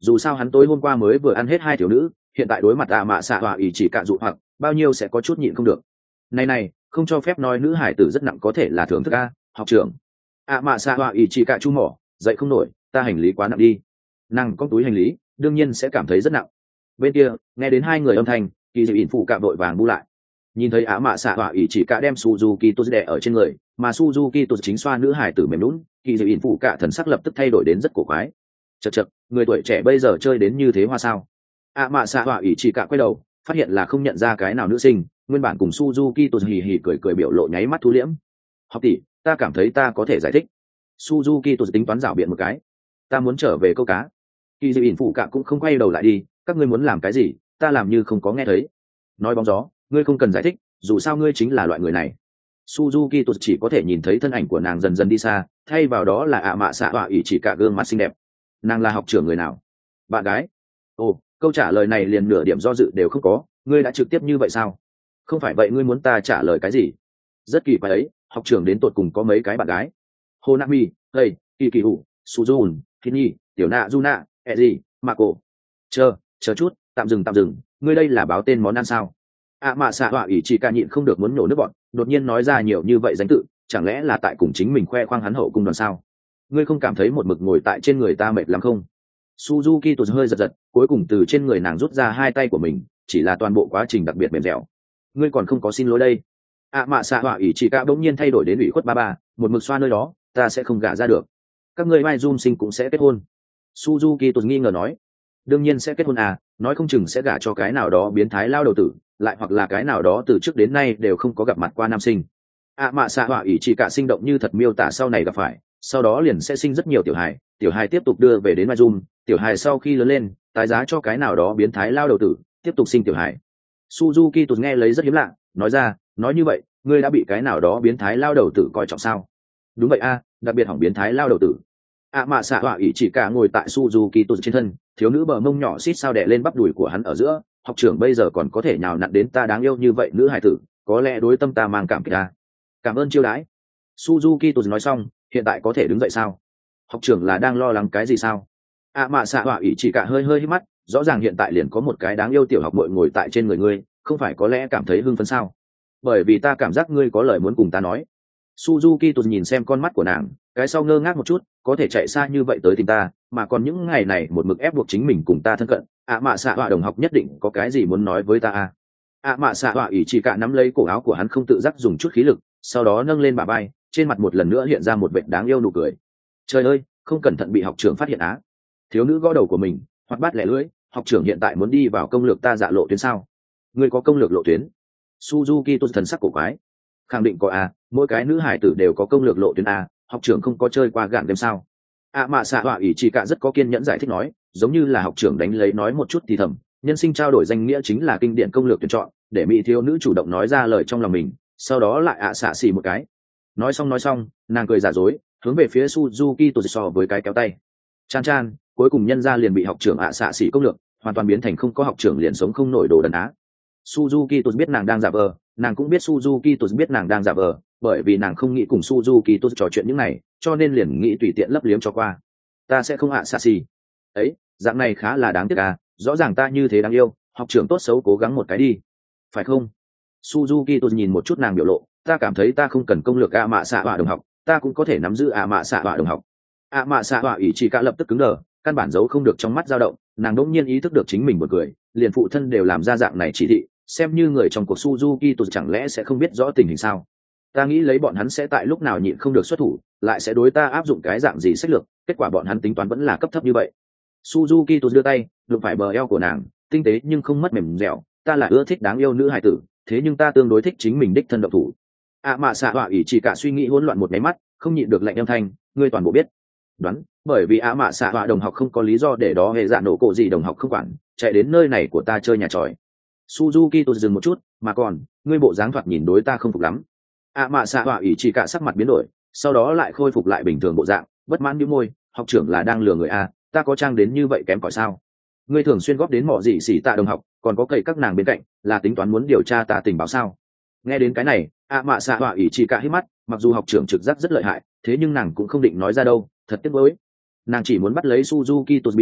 [SPEAKER 1] dù sao hắn tối hôm qua mới vừa ăn hết hai thiếu nữ, hiện tại đối mặt ạ mạ xạ họa ỷ chỉ cả dụ hoặc bao nhiêu sẽ có chút nhịn không được. Này này, không cho phép nói nữ hải tử rất nặng có thể là thưởng thức a, học trưởng. ạ mạ xạ họa ỷ chỉ cả chu mỏ, dậy không nổi, ta hành lý quá nặng đi. Nàng có túi hành lý, đương nhiên sẽ cảm thấy rất nặng. Bên kia, nghe đến hai người âm thanh, kỳ dịu ỉn phụ cạm đội vàng bu lại. Nhìn thấy ạ mạ xạ họa ỷ chỉ cả đem Suzuki tốt đè ở trên người, mà Suzuki tốt chính xoa nữ hải tử mềm lún, kỳ dịu ỉn phụ cả thần sắc lập tức thay đổi đến rất cổ quái. Chậc chậc, người tuổi trẻ bây giờ chơi đến như thế hoa sao? ạ mạ xạ họa ỷ chỉ cả quay đầu, phát hiện là không nhận ra cái nào nữ sinh, nguyên bản cùng Suzuki tốt hì hì cười cười biểu lộ nháy mắt thu liễm. Học tỷ, ta cảm thấy ta có thể giải thích. Suzuki tốt tính toán rảo biện một cái. Ta muốn trở về câu cá. Kỳ dịu ỉn phụ cả cũng không quay đầu lại đi, các ngươi muốn làm cái gì, ta làm như không có nghe thấy. Nói bóng gió, ngươi không cần giải thích, dù sao ngươi chính là loại người này. Suzuki tốt chỉ có thể nhìn thấy thân ảnh của nàng dần dần đi xa, thay vào đó là ạ mạ xạ họa ỷ chỉ cả gương mặt xinh đẹp. Nàng là học trưởng người nào? Bạn gái? Ồ, câu trả lời này liền nửa điểm do dự đều không có, ngươi đã trực tiếp như vậy sao? Không phải vậy ngươi muốn ta trả lời cái gì? Rất kỳ quái ấy, học trưởng đến tột cùng có mấy cái bạn gái? Honami, Hey, Kỳ Kỳ Hủ, Suzun, Kini, Tiểu Nạ Juna, Eji, Mako. Chờ, chờ chút, tạm dừng tạm dừng, ngươi đây là báo tên món ăn sao? ạ mạ xạ họa ỷ chỉ cả nhịn không được muốn nổ nước bọn, đột nhiên nói ra nhiều như vậy danh tự, chẳng lẽ là tại cùng chính mình khoe khoang hắn hậu cung đoàn sao? Ngươi không cảm thấy một mực ngồi tại trên người ta mệt lắm không? Suzuki tụt hơi giật giật, cuối cùng từ trên người nàng rút ra hai tay của mình, chỉ là toàn bộ quá trình đặc biệt mềm dẻo. Ngươi còn không có xin lỗi đây. ạ mạ xạ họa ỷ chỉ cả bỗng nhiên thay đổi đến ủy khuất ba ba, một mực xoa nơi đó, ta sẽ không gả ra được. Các ngươi mai zoom sinh cũng sẽ kết hôn. Suzuki tụt nghi ngờ nói, đương nhiên sẽ kết hôn à, nói không chừng sẽ gả cho cái nào đó biến thái lao đầu tử, lại hoặc là cái nào đó từ trước đến nay đều không có gặp mặt qua nam sinh. ạ mạ xạ họa ỷ chỉ cả sinh động như thật miêu tả sau này gặp phải, sau đó liền sẽ sinh rất nhiều tiểu hài, tiểu hài tiếp tục đưa về đến mai zoom, tiểu hài sau khi lớn lên tái giá cho cái nào đó biến thái lao đầu tử, tiếp tục sinh tiểu hài. Suzuki tụt nghe lấy rất hiếm lạ, nói ra, nói như vậy ngươi đã bị cái nào đó biến thái lao đầu tử coi trọng sao? Đúng vậy a, đặc biệt hỏng biến thái lao đầu tử. ạ mạ xạ họa ỷ chỉ cả ngồi tại Suzuki tụt trên thân, thiếu nữ bờ mông nhỏ xít sao đè lên bắp đùi của hắn ở giữa, học trưởng bây giờ còn có thể nhào nặn đến ta đáng yêu như vậy nữ hải tử, có lẽ đối tâm ta mang cảm kích ta. Cảm ơn chiêu đãi. Suzuki tụt nói xong, hiện tại có thể đứng dậy sao? Học trưởng là đang lo lắng cái gì sao? ạ mạ xạ họa ỷ chỉ cả hơi hơi hít mắt, rõ ràng hiện tại liền có một cái đáng yêu tiểu học muội ngồi tại trên người ngươi, không phải có lẽ cảm thấy hưng phấn sao? Bởi vì ta cảm giác ngươi có lời muốn cùng ta nói. Suzuki tụt nhìn xem con mắt của nàng, cái sau ngơ ngác một chút, có thể chạy xa như vậy tới tìm ta, mà còn những ngày này một mực ép buộc chính mình cùng ta thân cận, ạ mạ xạ họa đồng học nhất định có cái gì muốn nói với ta à? ạ mạ xạ họa ỷ chỉ cả nắm lấy cổ áo của hắn không tự giác dùng chút khí lực, sau đó nâng lên bả vai, trên mặt một lần nữa hiện ra một vệt đáng yêu nụ cười. Trời ơi, không cẩn thận bị học trưởng phát hiện á. Thiếu nữ gõ đầu của mình, hoặc bắt lẻ lưỡi, học trưởng hiện tại muốn đi vào công lược ta dạ lộ tuyến sao? Ngươi có công lược lộ tuyến? Suzuki tốt thần sắc cổ quái. Khẳng định có à, mỗi cái nữ hải tử đều có công lược lộ tuyến à, học trưởng không có chơi qua gạn đêm sao? ạ mạ xạ họa ỷ chỉ cả rất có kiên nhẫn giải thích nói, giống như là học trưởng đánh lấy nói một chút thì thầm, nhân sinh trao đổi danh nghĩa chính là kinh điển công lược tuyển chọn, để mỹ thiếu nữ chủ động nói ra lời trong lòng mình, sau đó lại ạ xạ xì một cái. Nói xong nói xong, nàng cười giả dối, hướng về phía Suzuki tụt so với cái kéo tay. Chan chan, cuối cùng nhân ra liền bị học trưởng ạ xạ xì công lược, hoàn toàn biến thành không có học trưởng liền sống không nổi đồ đần á. Suzuki tụt biết nàng đang giả vờ, nàng cũng biết Suzuki tụt biết nàng đang giả vờ, bởi vì nàng không nghĩ cùng Suzuki tụt trò chuyện những này, cho nên liền nghĩ tùy tiện lấp liếm cho qua. Ta sẽ không ạ xạ xì. Ấy, dạng này khá là đáng tiếc à, rõ ràng ta như thế đáng yêu, học trưởng tốt xấu cố gắng một cái đi, phải không? Suzuki tụt nhìn một chút nàng biểu lộ, ta cảm thấy ta không cần công lược ạ mạ xạ họa đồng học, ta cũng có thể nắm giữ ạ mạ xạ họa đồng học. ạ mạ xạ họa ỷ chỉ cả lập tức cứng đờ, căn bản giấu không được trong mắt dao động, nàng đỗng nhiên ý thức được chính mình buồn cười, liền phụ thân đều làm ra dạng này chỉ thị, xem như người trong cuộc Suzuki tụt chẳng lẽ sẽ không biết rõ tình hình sao? Ta nghĩ lấy bọn hắn sẽ tại lúc nào nhịn không được xuất thủ, lại sẽ đối ta áp dụng cái dạng gì sách lược, kết quả bọn hắn tính toán vẫn là cấp thấp như vậy. Suzuki tụt đưa tay, đụng phải bờ eo của nàng, tinh tế nhưng không mất mềm dẻo, ta là ưa thích đáng yêu nữ hài tử, thế nhưng ta tương đối thích chính mình đích thân động thủ. ạ mạ xạ họa ỷ chỉ cả suy nghĩ hỗn loạn một máy mắt, không nhịn được lệnh âm thanh, ngươi toàn bộ biết. Đoán, bởi vì ạ mạ xạ họa đồng học không có lý do để đó hệ dạ nổ cổ gì đồng học không quản, chạy đến nơi này của ta chơi nhà tròi. Suzuki tụt dừng một chút, mà còn, ngươi bộ dáng thoạt nhìn đối ta không phục lắm. ạ mạ xạ họa ỷ chỉ cả sắc mặt biến đổi, sau đó lại khôi phục lại bình thường bộ dạng, bất mãn nhíu môi, học trưởng là đang lừa người a, ta có trang đến như vậy kém cỏi sao? Ngươi thường xuyên góp đến mọ gì xỉ tạ đồng học, còn có cậy các nàng bên cạnh, là tính toán muốn điều tra ta tình báo sao? Nghe đến cái này, ạ mạ xạ họa ỷ chỉ cả hít mắt, mặc dù học trưởng trực giác rất lợi hại, thế nhưng nàng cũng không định nói ra đâu, thật tiếc nuối. Nàng chỉ muốn bắt lấy Suzuki tụt bí mật,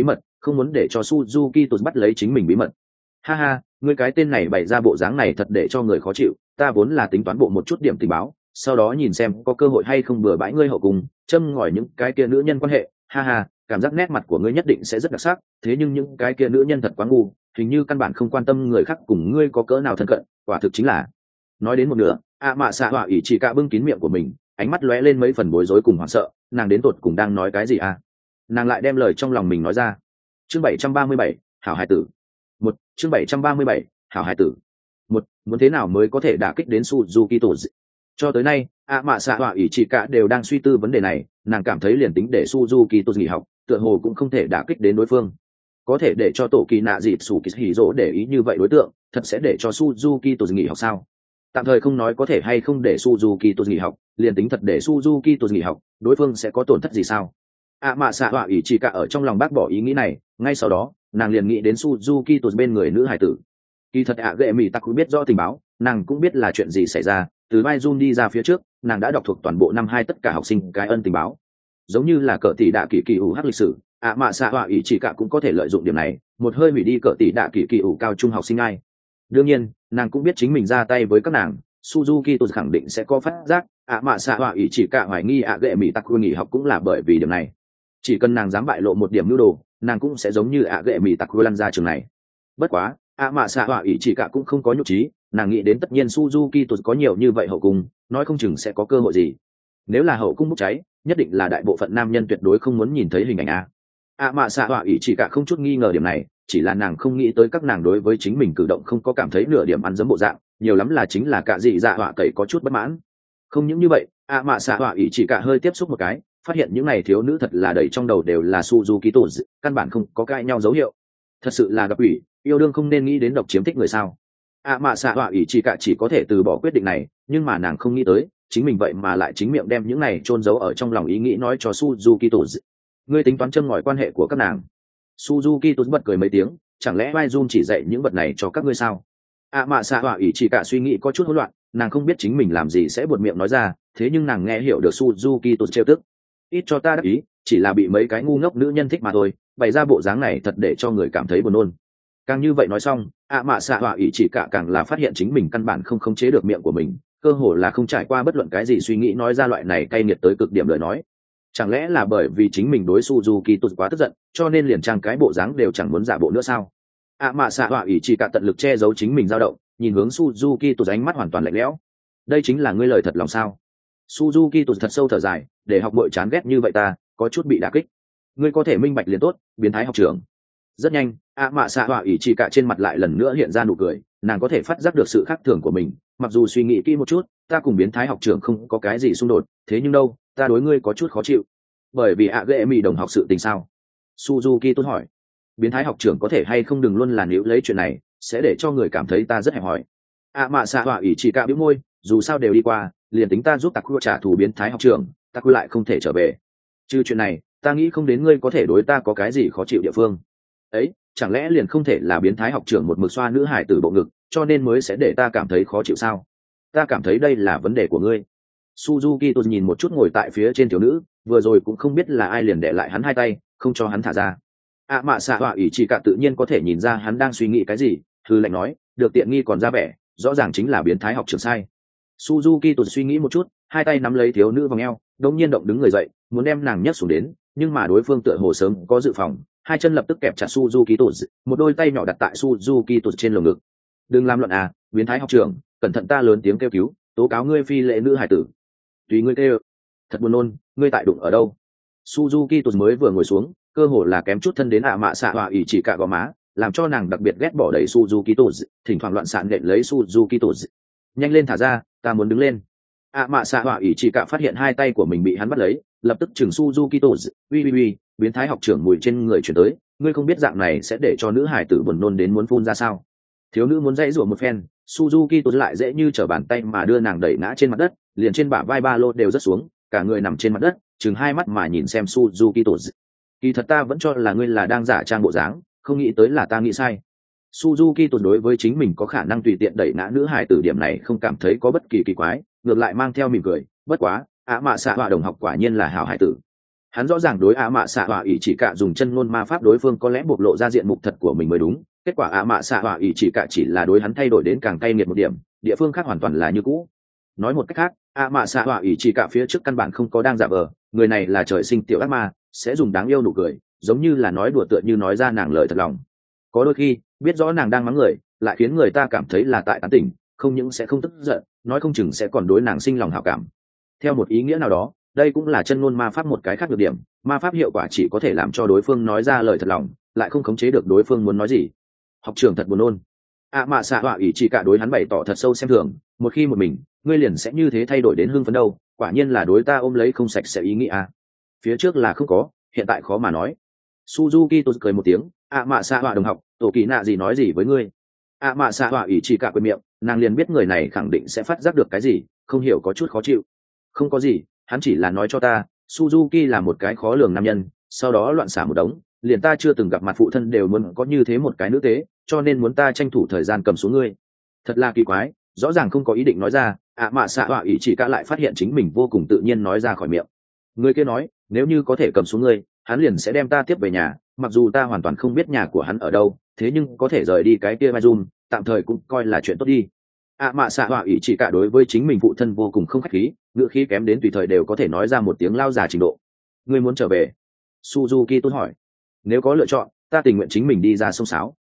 [SPEAKER 1] không muốn để cho Suzuki Tột bắt lấy chính mình bí mật. Ha ha, ngươi cái tên này bày ra bộ dáng này thật để cho người khó chịu, ta vốn là tính toán bộ một chút điểm tình báo, sau đó nhìn xem có cơ hội hay không bừa bãi ngươi hậu cùng, châm ngòi những cái kia nữ nhân quan hệ. Ha ha, cảm giác nét mặt của ngươi nhất định sẽ rất đặc sắc, thế nhưng những cái kia nữ nhân thật quá ngu, hình như căn bản không quan tâm người khác cùng ngươi có cỡ nào thân cận, quả thực chính là. Nói đến một nửa, ạ mạ xạ họa ỷ chỉ cả bưng kín miệng của mình, ánh mắt lóe lên mấy phần bối rối cùng hoảng sợ, nàng đến tột cùng đang nói cái gì à? Nàng lại đem lời trong lòng mình nói ra. Chương bảy trăm ba mươi bảy, hảo hải tử. Một, chương bảy trăm ba mươi bảy, hảo hải tử. Một, muốn thế nào mới có thể đả kích đến Suzuki Tōji? Cho tới nay, ạ mạ xạ họa ỷ chỉ cả đều đang suy tư vấn đề này, nàng cảm thấy liền tính để Suzuki Tōji nghỉ học, tựa hồ cũng không thể đả kích đến đối phương. Có thể để cho tổ kỳ nạ dịt sủ kỳ hỉ rỗ để ý như vậy đối tượng, thật sẽ để cho Suzuki Tōji nghỉ học sao? Tạm thời không nói có thể hay không để Suzuki Tōji nghỉ học, liền tính thật để Suzuki Tōji nghỉ học, đối phương sẽ có tổn thất gì sao? ạ mạ xạ họa ỷ chỉ cả ở trong lòng bác bỏ ý nghĩ này, ngay sau đó nàng liền nghĩ đến Suzuki Tōji bên người nữ hải tử. Kỳ thật ạ ghệ mỹ tặc biết rõ tình báo, nàng cũng biết là chuyện gì xảy ra, từ vai Jun đi ra phía trước, nàng đã đọc thuộc toàn bộ năm hai tất cả học sinh cái ân tình báo, giống như là cỡ tỷ đạ kỳ kỳ ủ hắc lịch sử, ạ mạ xạ họa ỷ chỉ cả cũng có thể lợi dụng điểm này, một hơi hủy đi cỡ tỷ đạ kỳ kỳ ủ cao trung học sinh ai. Đương nhiên, nàng cũng biết chính mình ra tay với các nàng, Suzuki Tōji khẳng định sẽ có phát giác, ạ mạ xạ họa ỷ chỉ cả hoài nghi ạ ghệ mỹ tặc nghỉ học cũng là bởi vì điểm này. Chỉ cần nàng dám bại lộ một điểm nhu đồ, nàng cũng sẽ giống như ạ ghệ mỹ tặc lăn ra trường này. Bất quá, ạ mạ xạ họa ỷ chỉ cả cũng không có nhục trí, nàng nghĩ đến tất nhiên Suzuki Tōji có nhiều như vậy hậu cung, nói không chừng sẽ có cơ hội gì. Nếu là hậu cung bốc cháy, nhất định là đại bộ phận nam nhân tuyệt đối không muốn nhìn thấy hình ảnh a. ạ mạ xạ họa ỷ chỉ cả không chút nghi ngờ điểm này, chỉ là nàng không nghĩ tới các nàng đối với chính mình cử động không có cảm thấy nửa điểm ăn dấm bộ dạng, nhiều lắm là chính là cả dị dạ họa cậy có chút bất mãn. Không những như vậy, ạ mạ xạ họa ỷ chỉ cả hơi tiếp xúc một cái, phát hiện những này thiếu nữ thật là đầy trong đầu đều là Suzuki Tōji, căn bản không có cãi nhau dấu hiệu. Thật sự là gặp ủy, yêu đương không nên nghĩ đến độc chiếm thích người sao? ạ mạ xạ họa ỷ chỉ cả chỉ có thể từ bỏ quyết định này, nhưng mà nàng không nghĩ tới, chính mình vậy mà lại chính miệng đem những này chôn giấu ở trong lòng ý nghĩ nói cho Suzuki Tōji. Ngươi tính toán châm ngòi quan hệ của các nàng? Suzuki Tōji bật cười mấy tiếng, chẳng lẽ Vai Jun chỉ dạy những vật này cho các ngươi sao? ạ mạ xạ họa ỷ chỉ cả suy nghĩ có chút hỗn loạn, nàng không biết chính mình làm gì sẽ buột miệng nói ra, thế nhưng nàng nghe hiểu được Suzuki Tōji trêu tức. Ít cho ta đắc ý, chỉ là bị mấy cái ngu ngốc nữ nhân thích mà thôi, bày ra bộ dáng này thật để cho người cảm thấy buồn nôn. Càng như vậy nói xong, ạ mạ xạ họa ỷ chỉ cả càng là phát hiện chính mình căn bản không khống chế được miệng của mình, cơ hồ là không trải qua bất luận cái gì suy nghĩ nói ra loại này cay nghiệt tới cực điểm lời nói. Chẳng lẽ là bởi vì chính mình đối Suzuki Tōji quá tức giận, cho nên liền trang cái bộ dáng đều chẳng muốn giả bộ nữa sao? ạ mạ xạ họa ỷ chỉ cả tận lực che giấu chính mình dao động, nhìn hướng Suzuki Tōji ánh mắt hoàn toàn lạnh lẽo. Đây chính là ngươi lời thật lòng sao? Suzuki Tōji thật sâu thở dài, để học bội chán ghét như vậy ta, có chút bị đả kích. Ngươi có thể minh bạch liền tốt, biến thái học trưởng. Rất nhanh, ạ mạ xạ họa ỷ chỉ cả trên mặt lại lần nữa hiện ra nụ cười, nàng có thể phát giác được sự khác thường của mình, mặc dù suy nghĩ kỹ một chút, ta cùng biến thái học trưởng không có cái gì xung đột, thế nhưng đâu, ta đối ngươi có chút khó chịu. Bởi vì ạ ghệ mỹ đồng học sự tình sao? Suzuki tốt hỏi. Biến thái học trưởng có thể hay không đừng luôn là níu lấy chuyện này, sẽ để cho người cảm thấy ta rất hẹp hòi. ạ mạ xạ họa ỷ chỉ cả bĩu môi, dù sao đều đi qua, liền tính ta giúp Taku trả thù biến thái học trưởng, Taku lại không thể trở về. Trừ chuyện này, ta nghĩ không đến ngươi có thể đối ta có cái gì khó chịu địa phương. Ấy, chẳng lẽ liền không thể là biến thái học trưởng một mực xoa nữ hải tử bộ ngực, cho nên mới sẽ để ta cảm thấy khó chịu sao? Ta cảm thấy đây là vấn đề của ngươi. Suzuki Tōji nhìn một chút ngồi tại phía trên thiếu nữ, vừa rồi cũng không biết là ai liền để lại hắn hai tay, không cho hắn thả ra. ạ mạ xạ họa ỷ chỉ cả tự nhiên có thể nhìn ra hắn đang suy nghĩ cái gì, thư lệnh nói, được tiện nghi còn ra vẻ, rõ ràng chính là biến thái học trưởng sai. Suzuki Tōji suy nghĩ một chút, hai tay nắm lấy thiếu nữ vòng eo, đột nhiên động đứng người dậy, muốn đem nàng nhấc xuống đến, nhưng mà đối phương tựa hồ sớm có dự phòng, hai chân lập tức kẹp chặt Suzuki Tōji, một đôi tay nhỏ đặt tại Suzuki Tōji trên lồng ngực. Đừng làm loạn à, biến thái học trưởng, cẩn thận ta lớn tiếng kêu cứu, tố cáo ngươi phi lễ nữ hải tử. Tùy ngươi kêu. Thật buồn nôn, ngươi tại đụng ở đâu? Suzuki Tōji mới vừa ngồi xuống, cơ hồ là kém chút thân đến ạ mạ xạ họa ỷ chỉ cả gò má, làm cho nàng đặc biệt ghét bỏ đẩy Suzuki Tōji, thỉnh thoảng loạn xạ nện lấy Suzuki Tōji. Nhanh lên thả ra, ta muốn đứng lên. ạ mạ xạ họa ỷ chỉ cả phát hiện hai tay của mình bị hắn bắt lấy, lập tức chừng Suzuki Tōji, uy uy uy, biến thái học trưởng mùi trên người chuyển tới, ngươi không biết dạng này sẽ để cho nữ hải tử buồn nôn đến muốn phun ra sao? Thiếu nữ muốn dãy rủa một phen, Suzuki Tōji lại dễ như trở bàn tay mà đưa nàng đẩy ngã trên mặt đất, liền trên bả vai ba lô đều rớt xuống, cả người nằm trên mặt đất, chừng hai mắt mà nhìn xem Suzuki Tōji. Kỳ thật ta vẫn cho là ngươi là đang giả trang bộ dáng, không nghĩ tới là ta nghĩ sai. Suzuki Tōji đối với chính mình có khả năng tùy tiện đẩy ngã nữ hải tử điểm này không cảm thấy có bất kỳ kỳ quái, ngược lại mang theo mỉm cười, bất quá, ạ mạ xạ họa đồng học quả nhiên là hảo hải tử. Hắn rõ ràng đối ạ mạ xạ họa ỷ chỉ cả dùng chân ngôn ma pháp đối phương có lẽ bộc lộ ra diện mục thật của mình mới đúng, kết quả ạ mạ xạ họa ỷ chỉ cả chỉ là đối hắn thay đổi đến càng cay nghiệt một điểm, địa phương khác hoàn toàn là như cũ. Nói một cách khác, ạ mạ xạ họa ỷ chỉ cả phía trước căn bản không có đang giả vờ, người này là trời sinh tiểu ác ma, sẽ dùng đáng yêu nụ cười, giống như là nói đùa tựa như nói ra nàng lời thật lòng. Có đôi khi biết rõ nàng đang mắng người, lại khiến người ta cảm thấy là tại tán tỉnh, không những sẽ không tức giận, nói không chừng sẽ còn đối nàng sinh lòng hảo cảm. Theo một ý nghĩa nào đó, đây cũng là chân ngôn ma pháp một cái khác được điểm, ma pháp hiệu quả chỉ có thể làm cho đối phương nói ra lời thật lòng, lại không khống chế được đối phương muốn nói gì. Học trưởng thật buồn nôn. ạ mạ xạ họa ỷ chỉ cả đối hắn bày tỏ thật sâu xem thường, một khi một mình ngươi liền sẽ như thế thay đổi đến hưng phấn đâu, quả nhiên là đối ta ôm lấy không sạch sẽ ý nghĩ à. Phía trước là không có, hiện tại khó mà nói. Suzuki tôi cười một tiếng, ạ mạ xạ họa đồng học, tổ kỳ nạ gì nói gì với ngươi. ạ mạ xạ họa ỷ chỉ cả quên miệng, nàng liền biết người này khẳng định sẽ phát giác được cái gì, không hiểu có chút khó chịu. Không có gì, hắn chỉ là nói cho ta Suzuki là một cái khó lường nam nhân, sau đó loạn xả một đống, liền ta chưa từng gặp mặt phụ thân đều muốn có như thế một cái nữ tế, cho nên muốn ta tranh thủ thời gian cầm xuống ngươi. Thật là kỳ quái, rõ ràng không có ý định nói ra, ạ mạ xạ họa ỷ chỉ cả lại phát hiện chính mình vô cùng tự nhiên nói ra khỏi miệng. Người kia nói nếu như có thể cầm xuống ngươi, hắn liền sẽ đem ta tiếp về nhà, mặc dù ta hoàn toàn không biết nhà của hắn ở đâu, thế nhưng có thể rời đi cái kia Mazum, tạm thời cũng coi là chuyện tốt đi. ạ mạ xạ họa ỷ chỉ cả đối với chính mình phụ thân vô cùng không khách khí, ngữ khí kém đến tùy thời đều có thể nói ra một tiếng lao già trình độ. Ngươi muốn trở về? Suzuki tôn hỏi. Nếu có lựa chọn, ta tình nguyện chính mình đi ra sông sáo.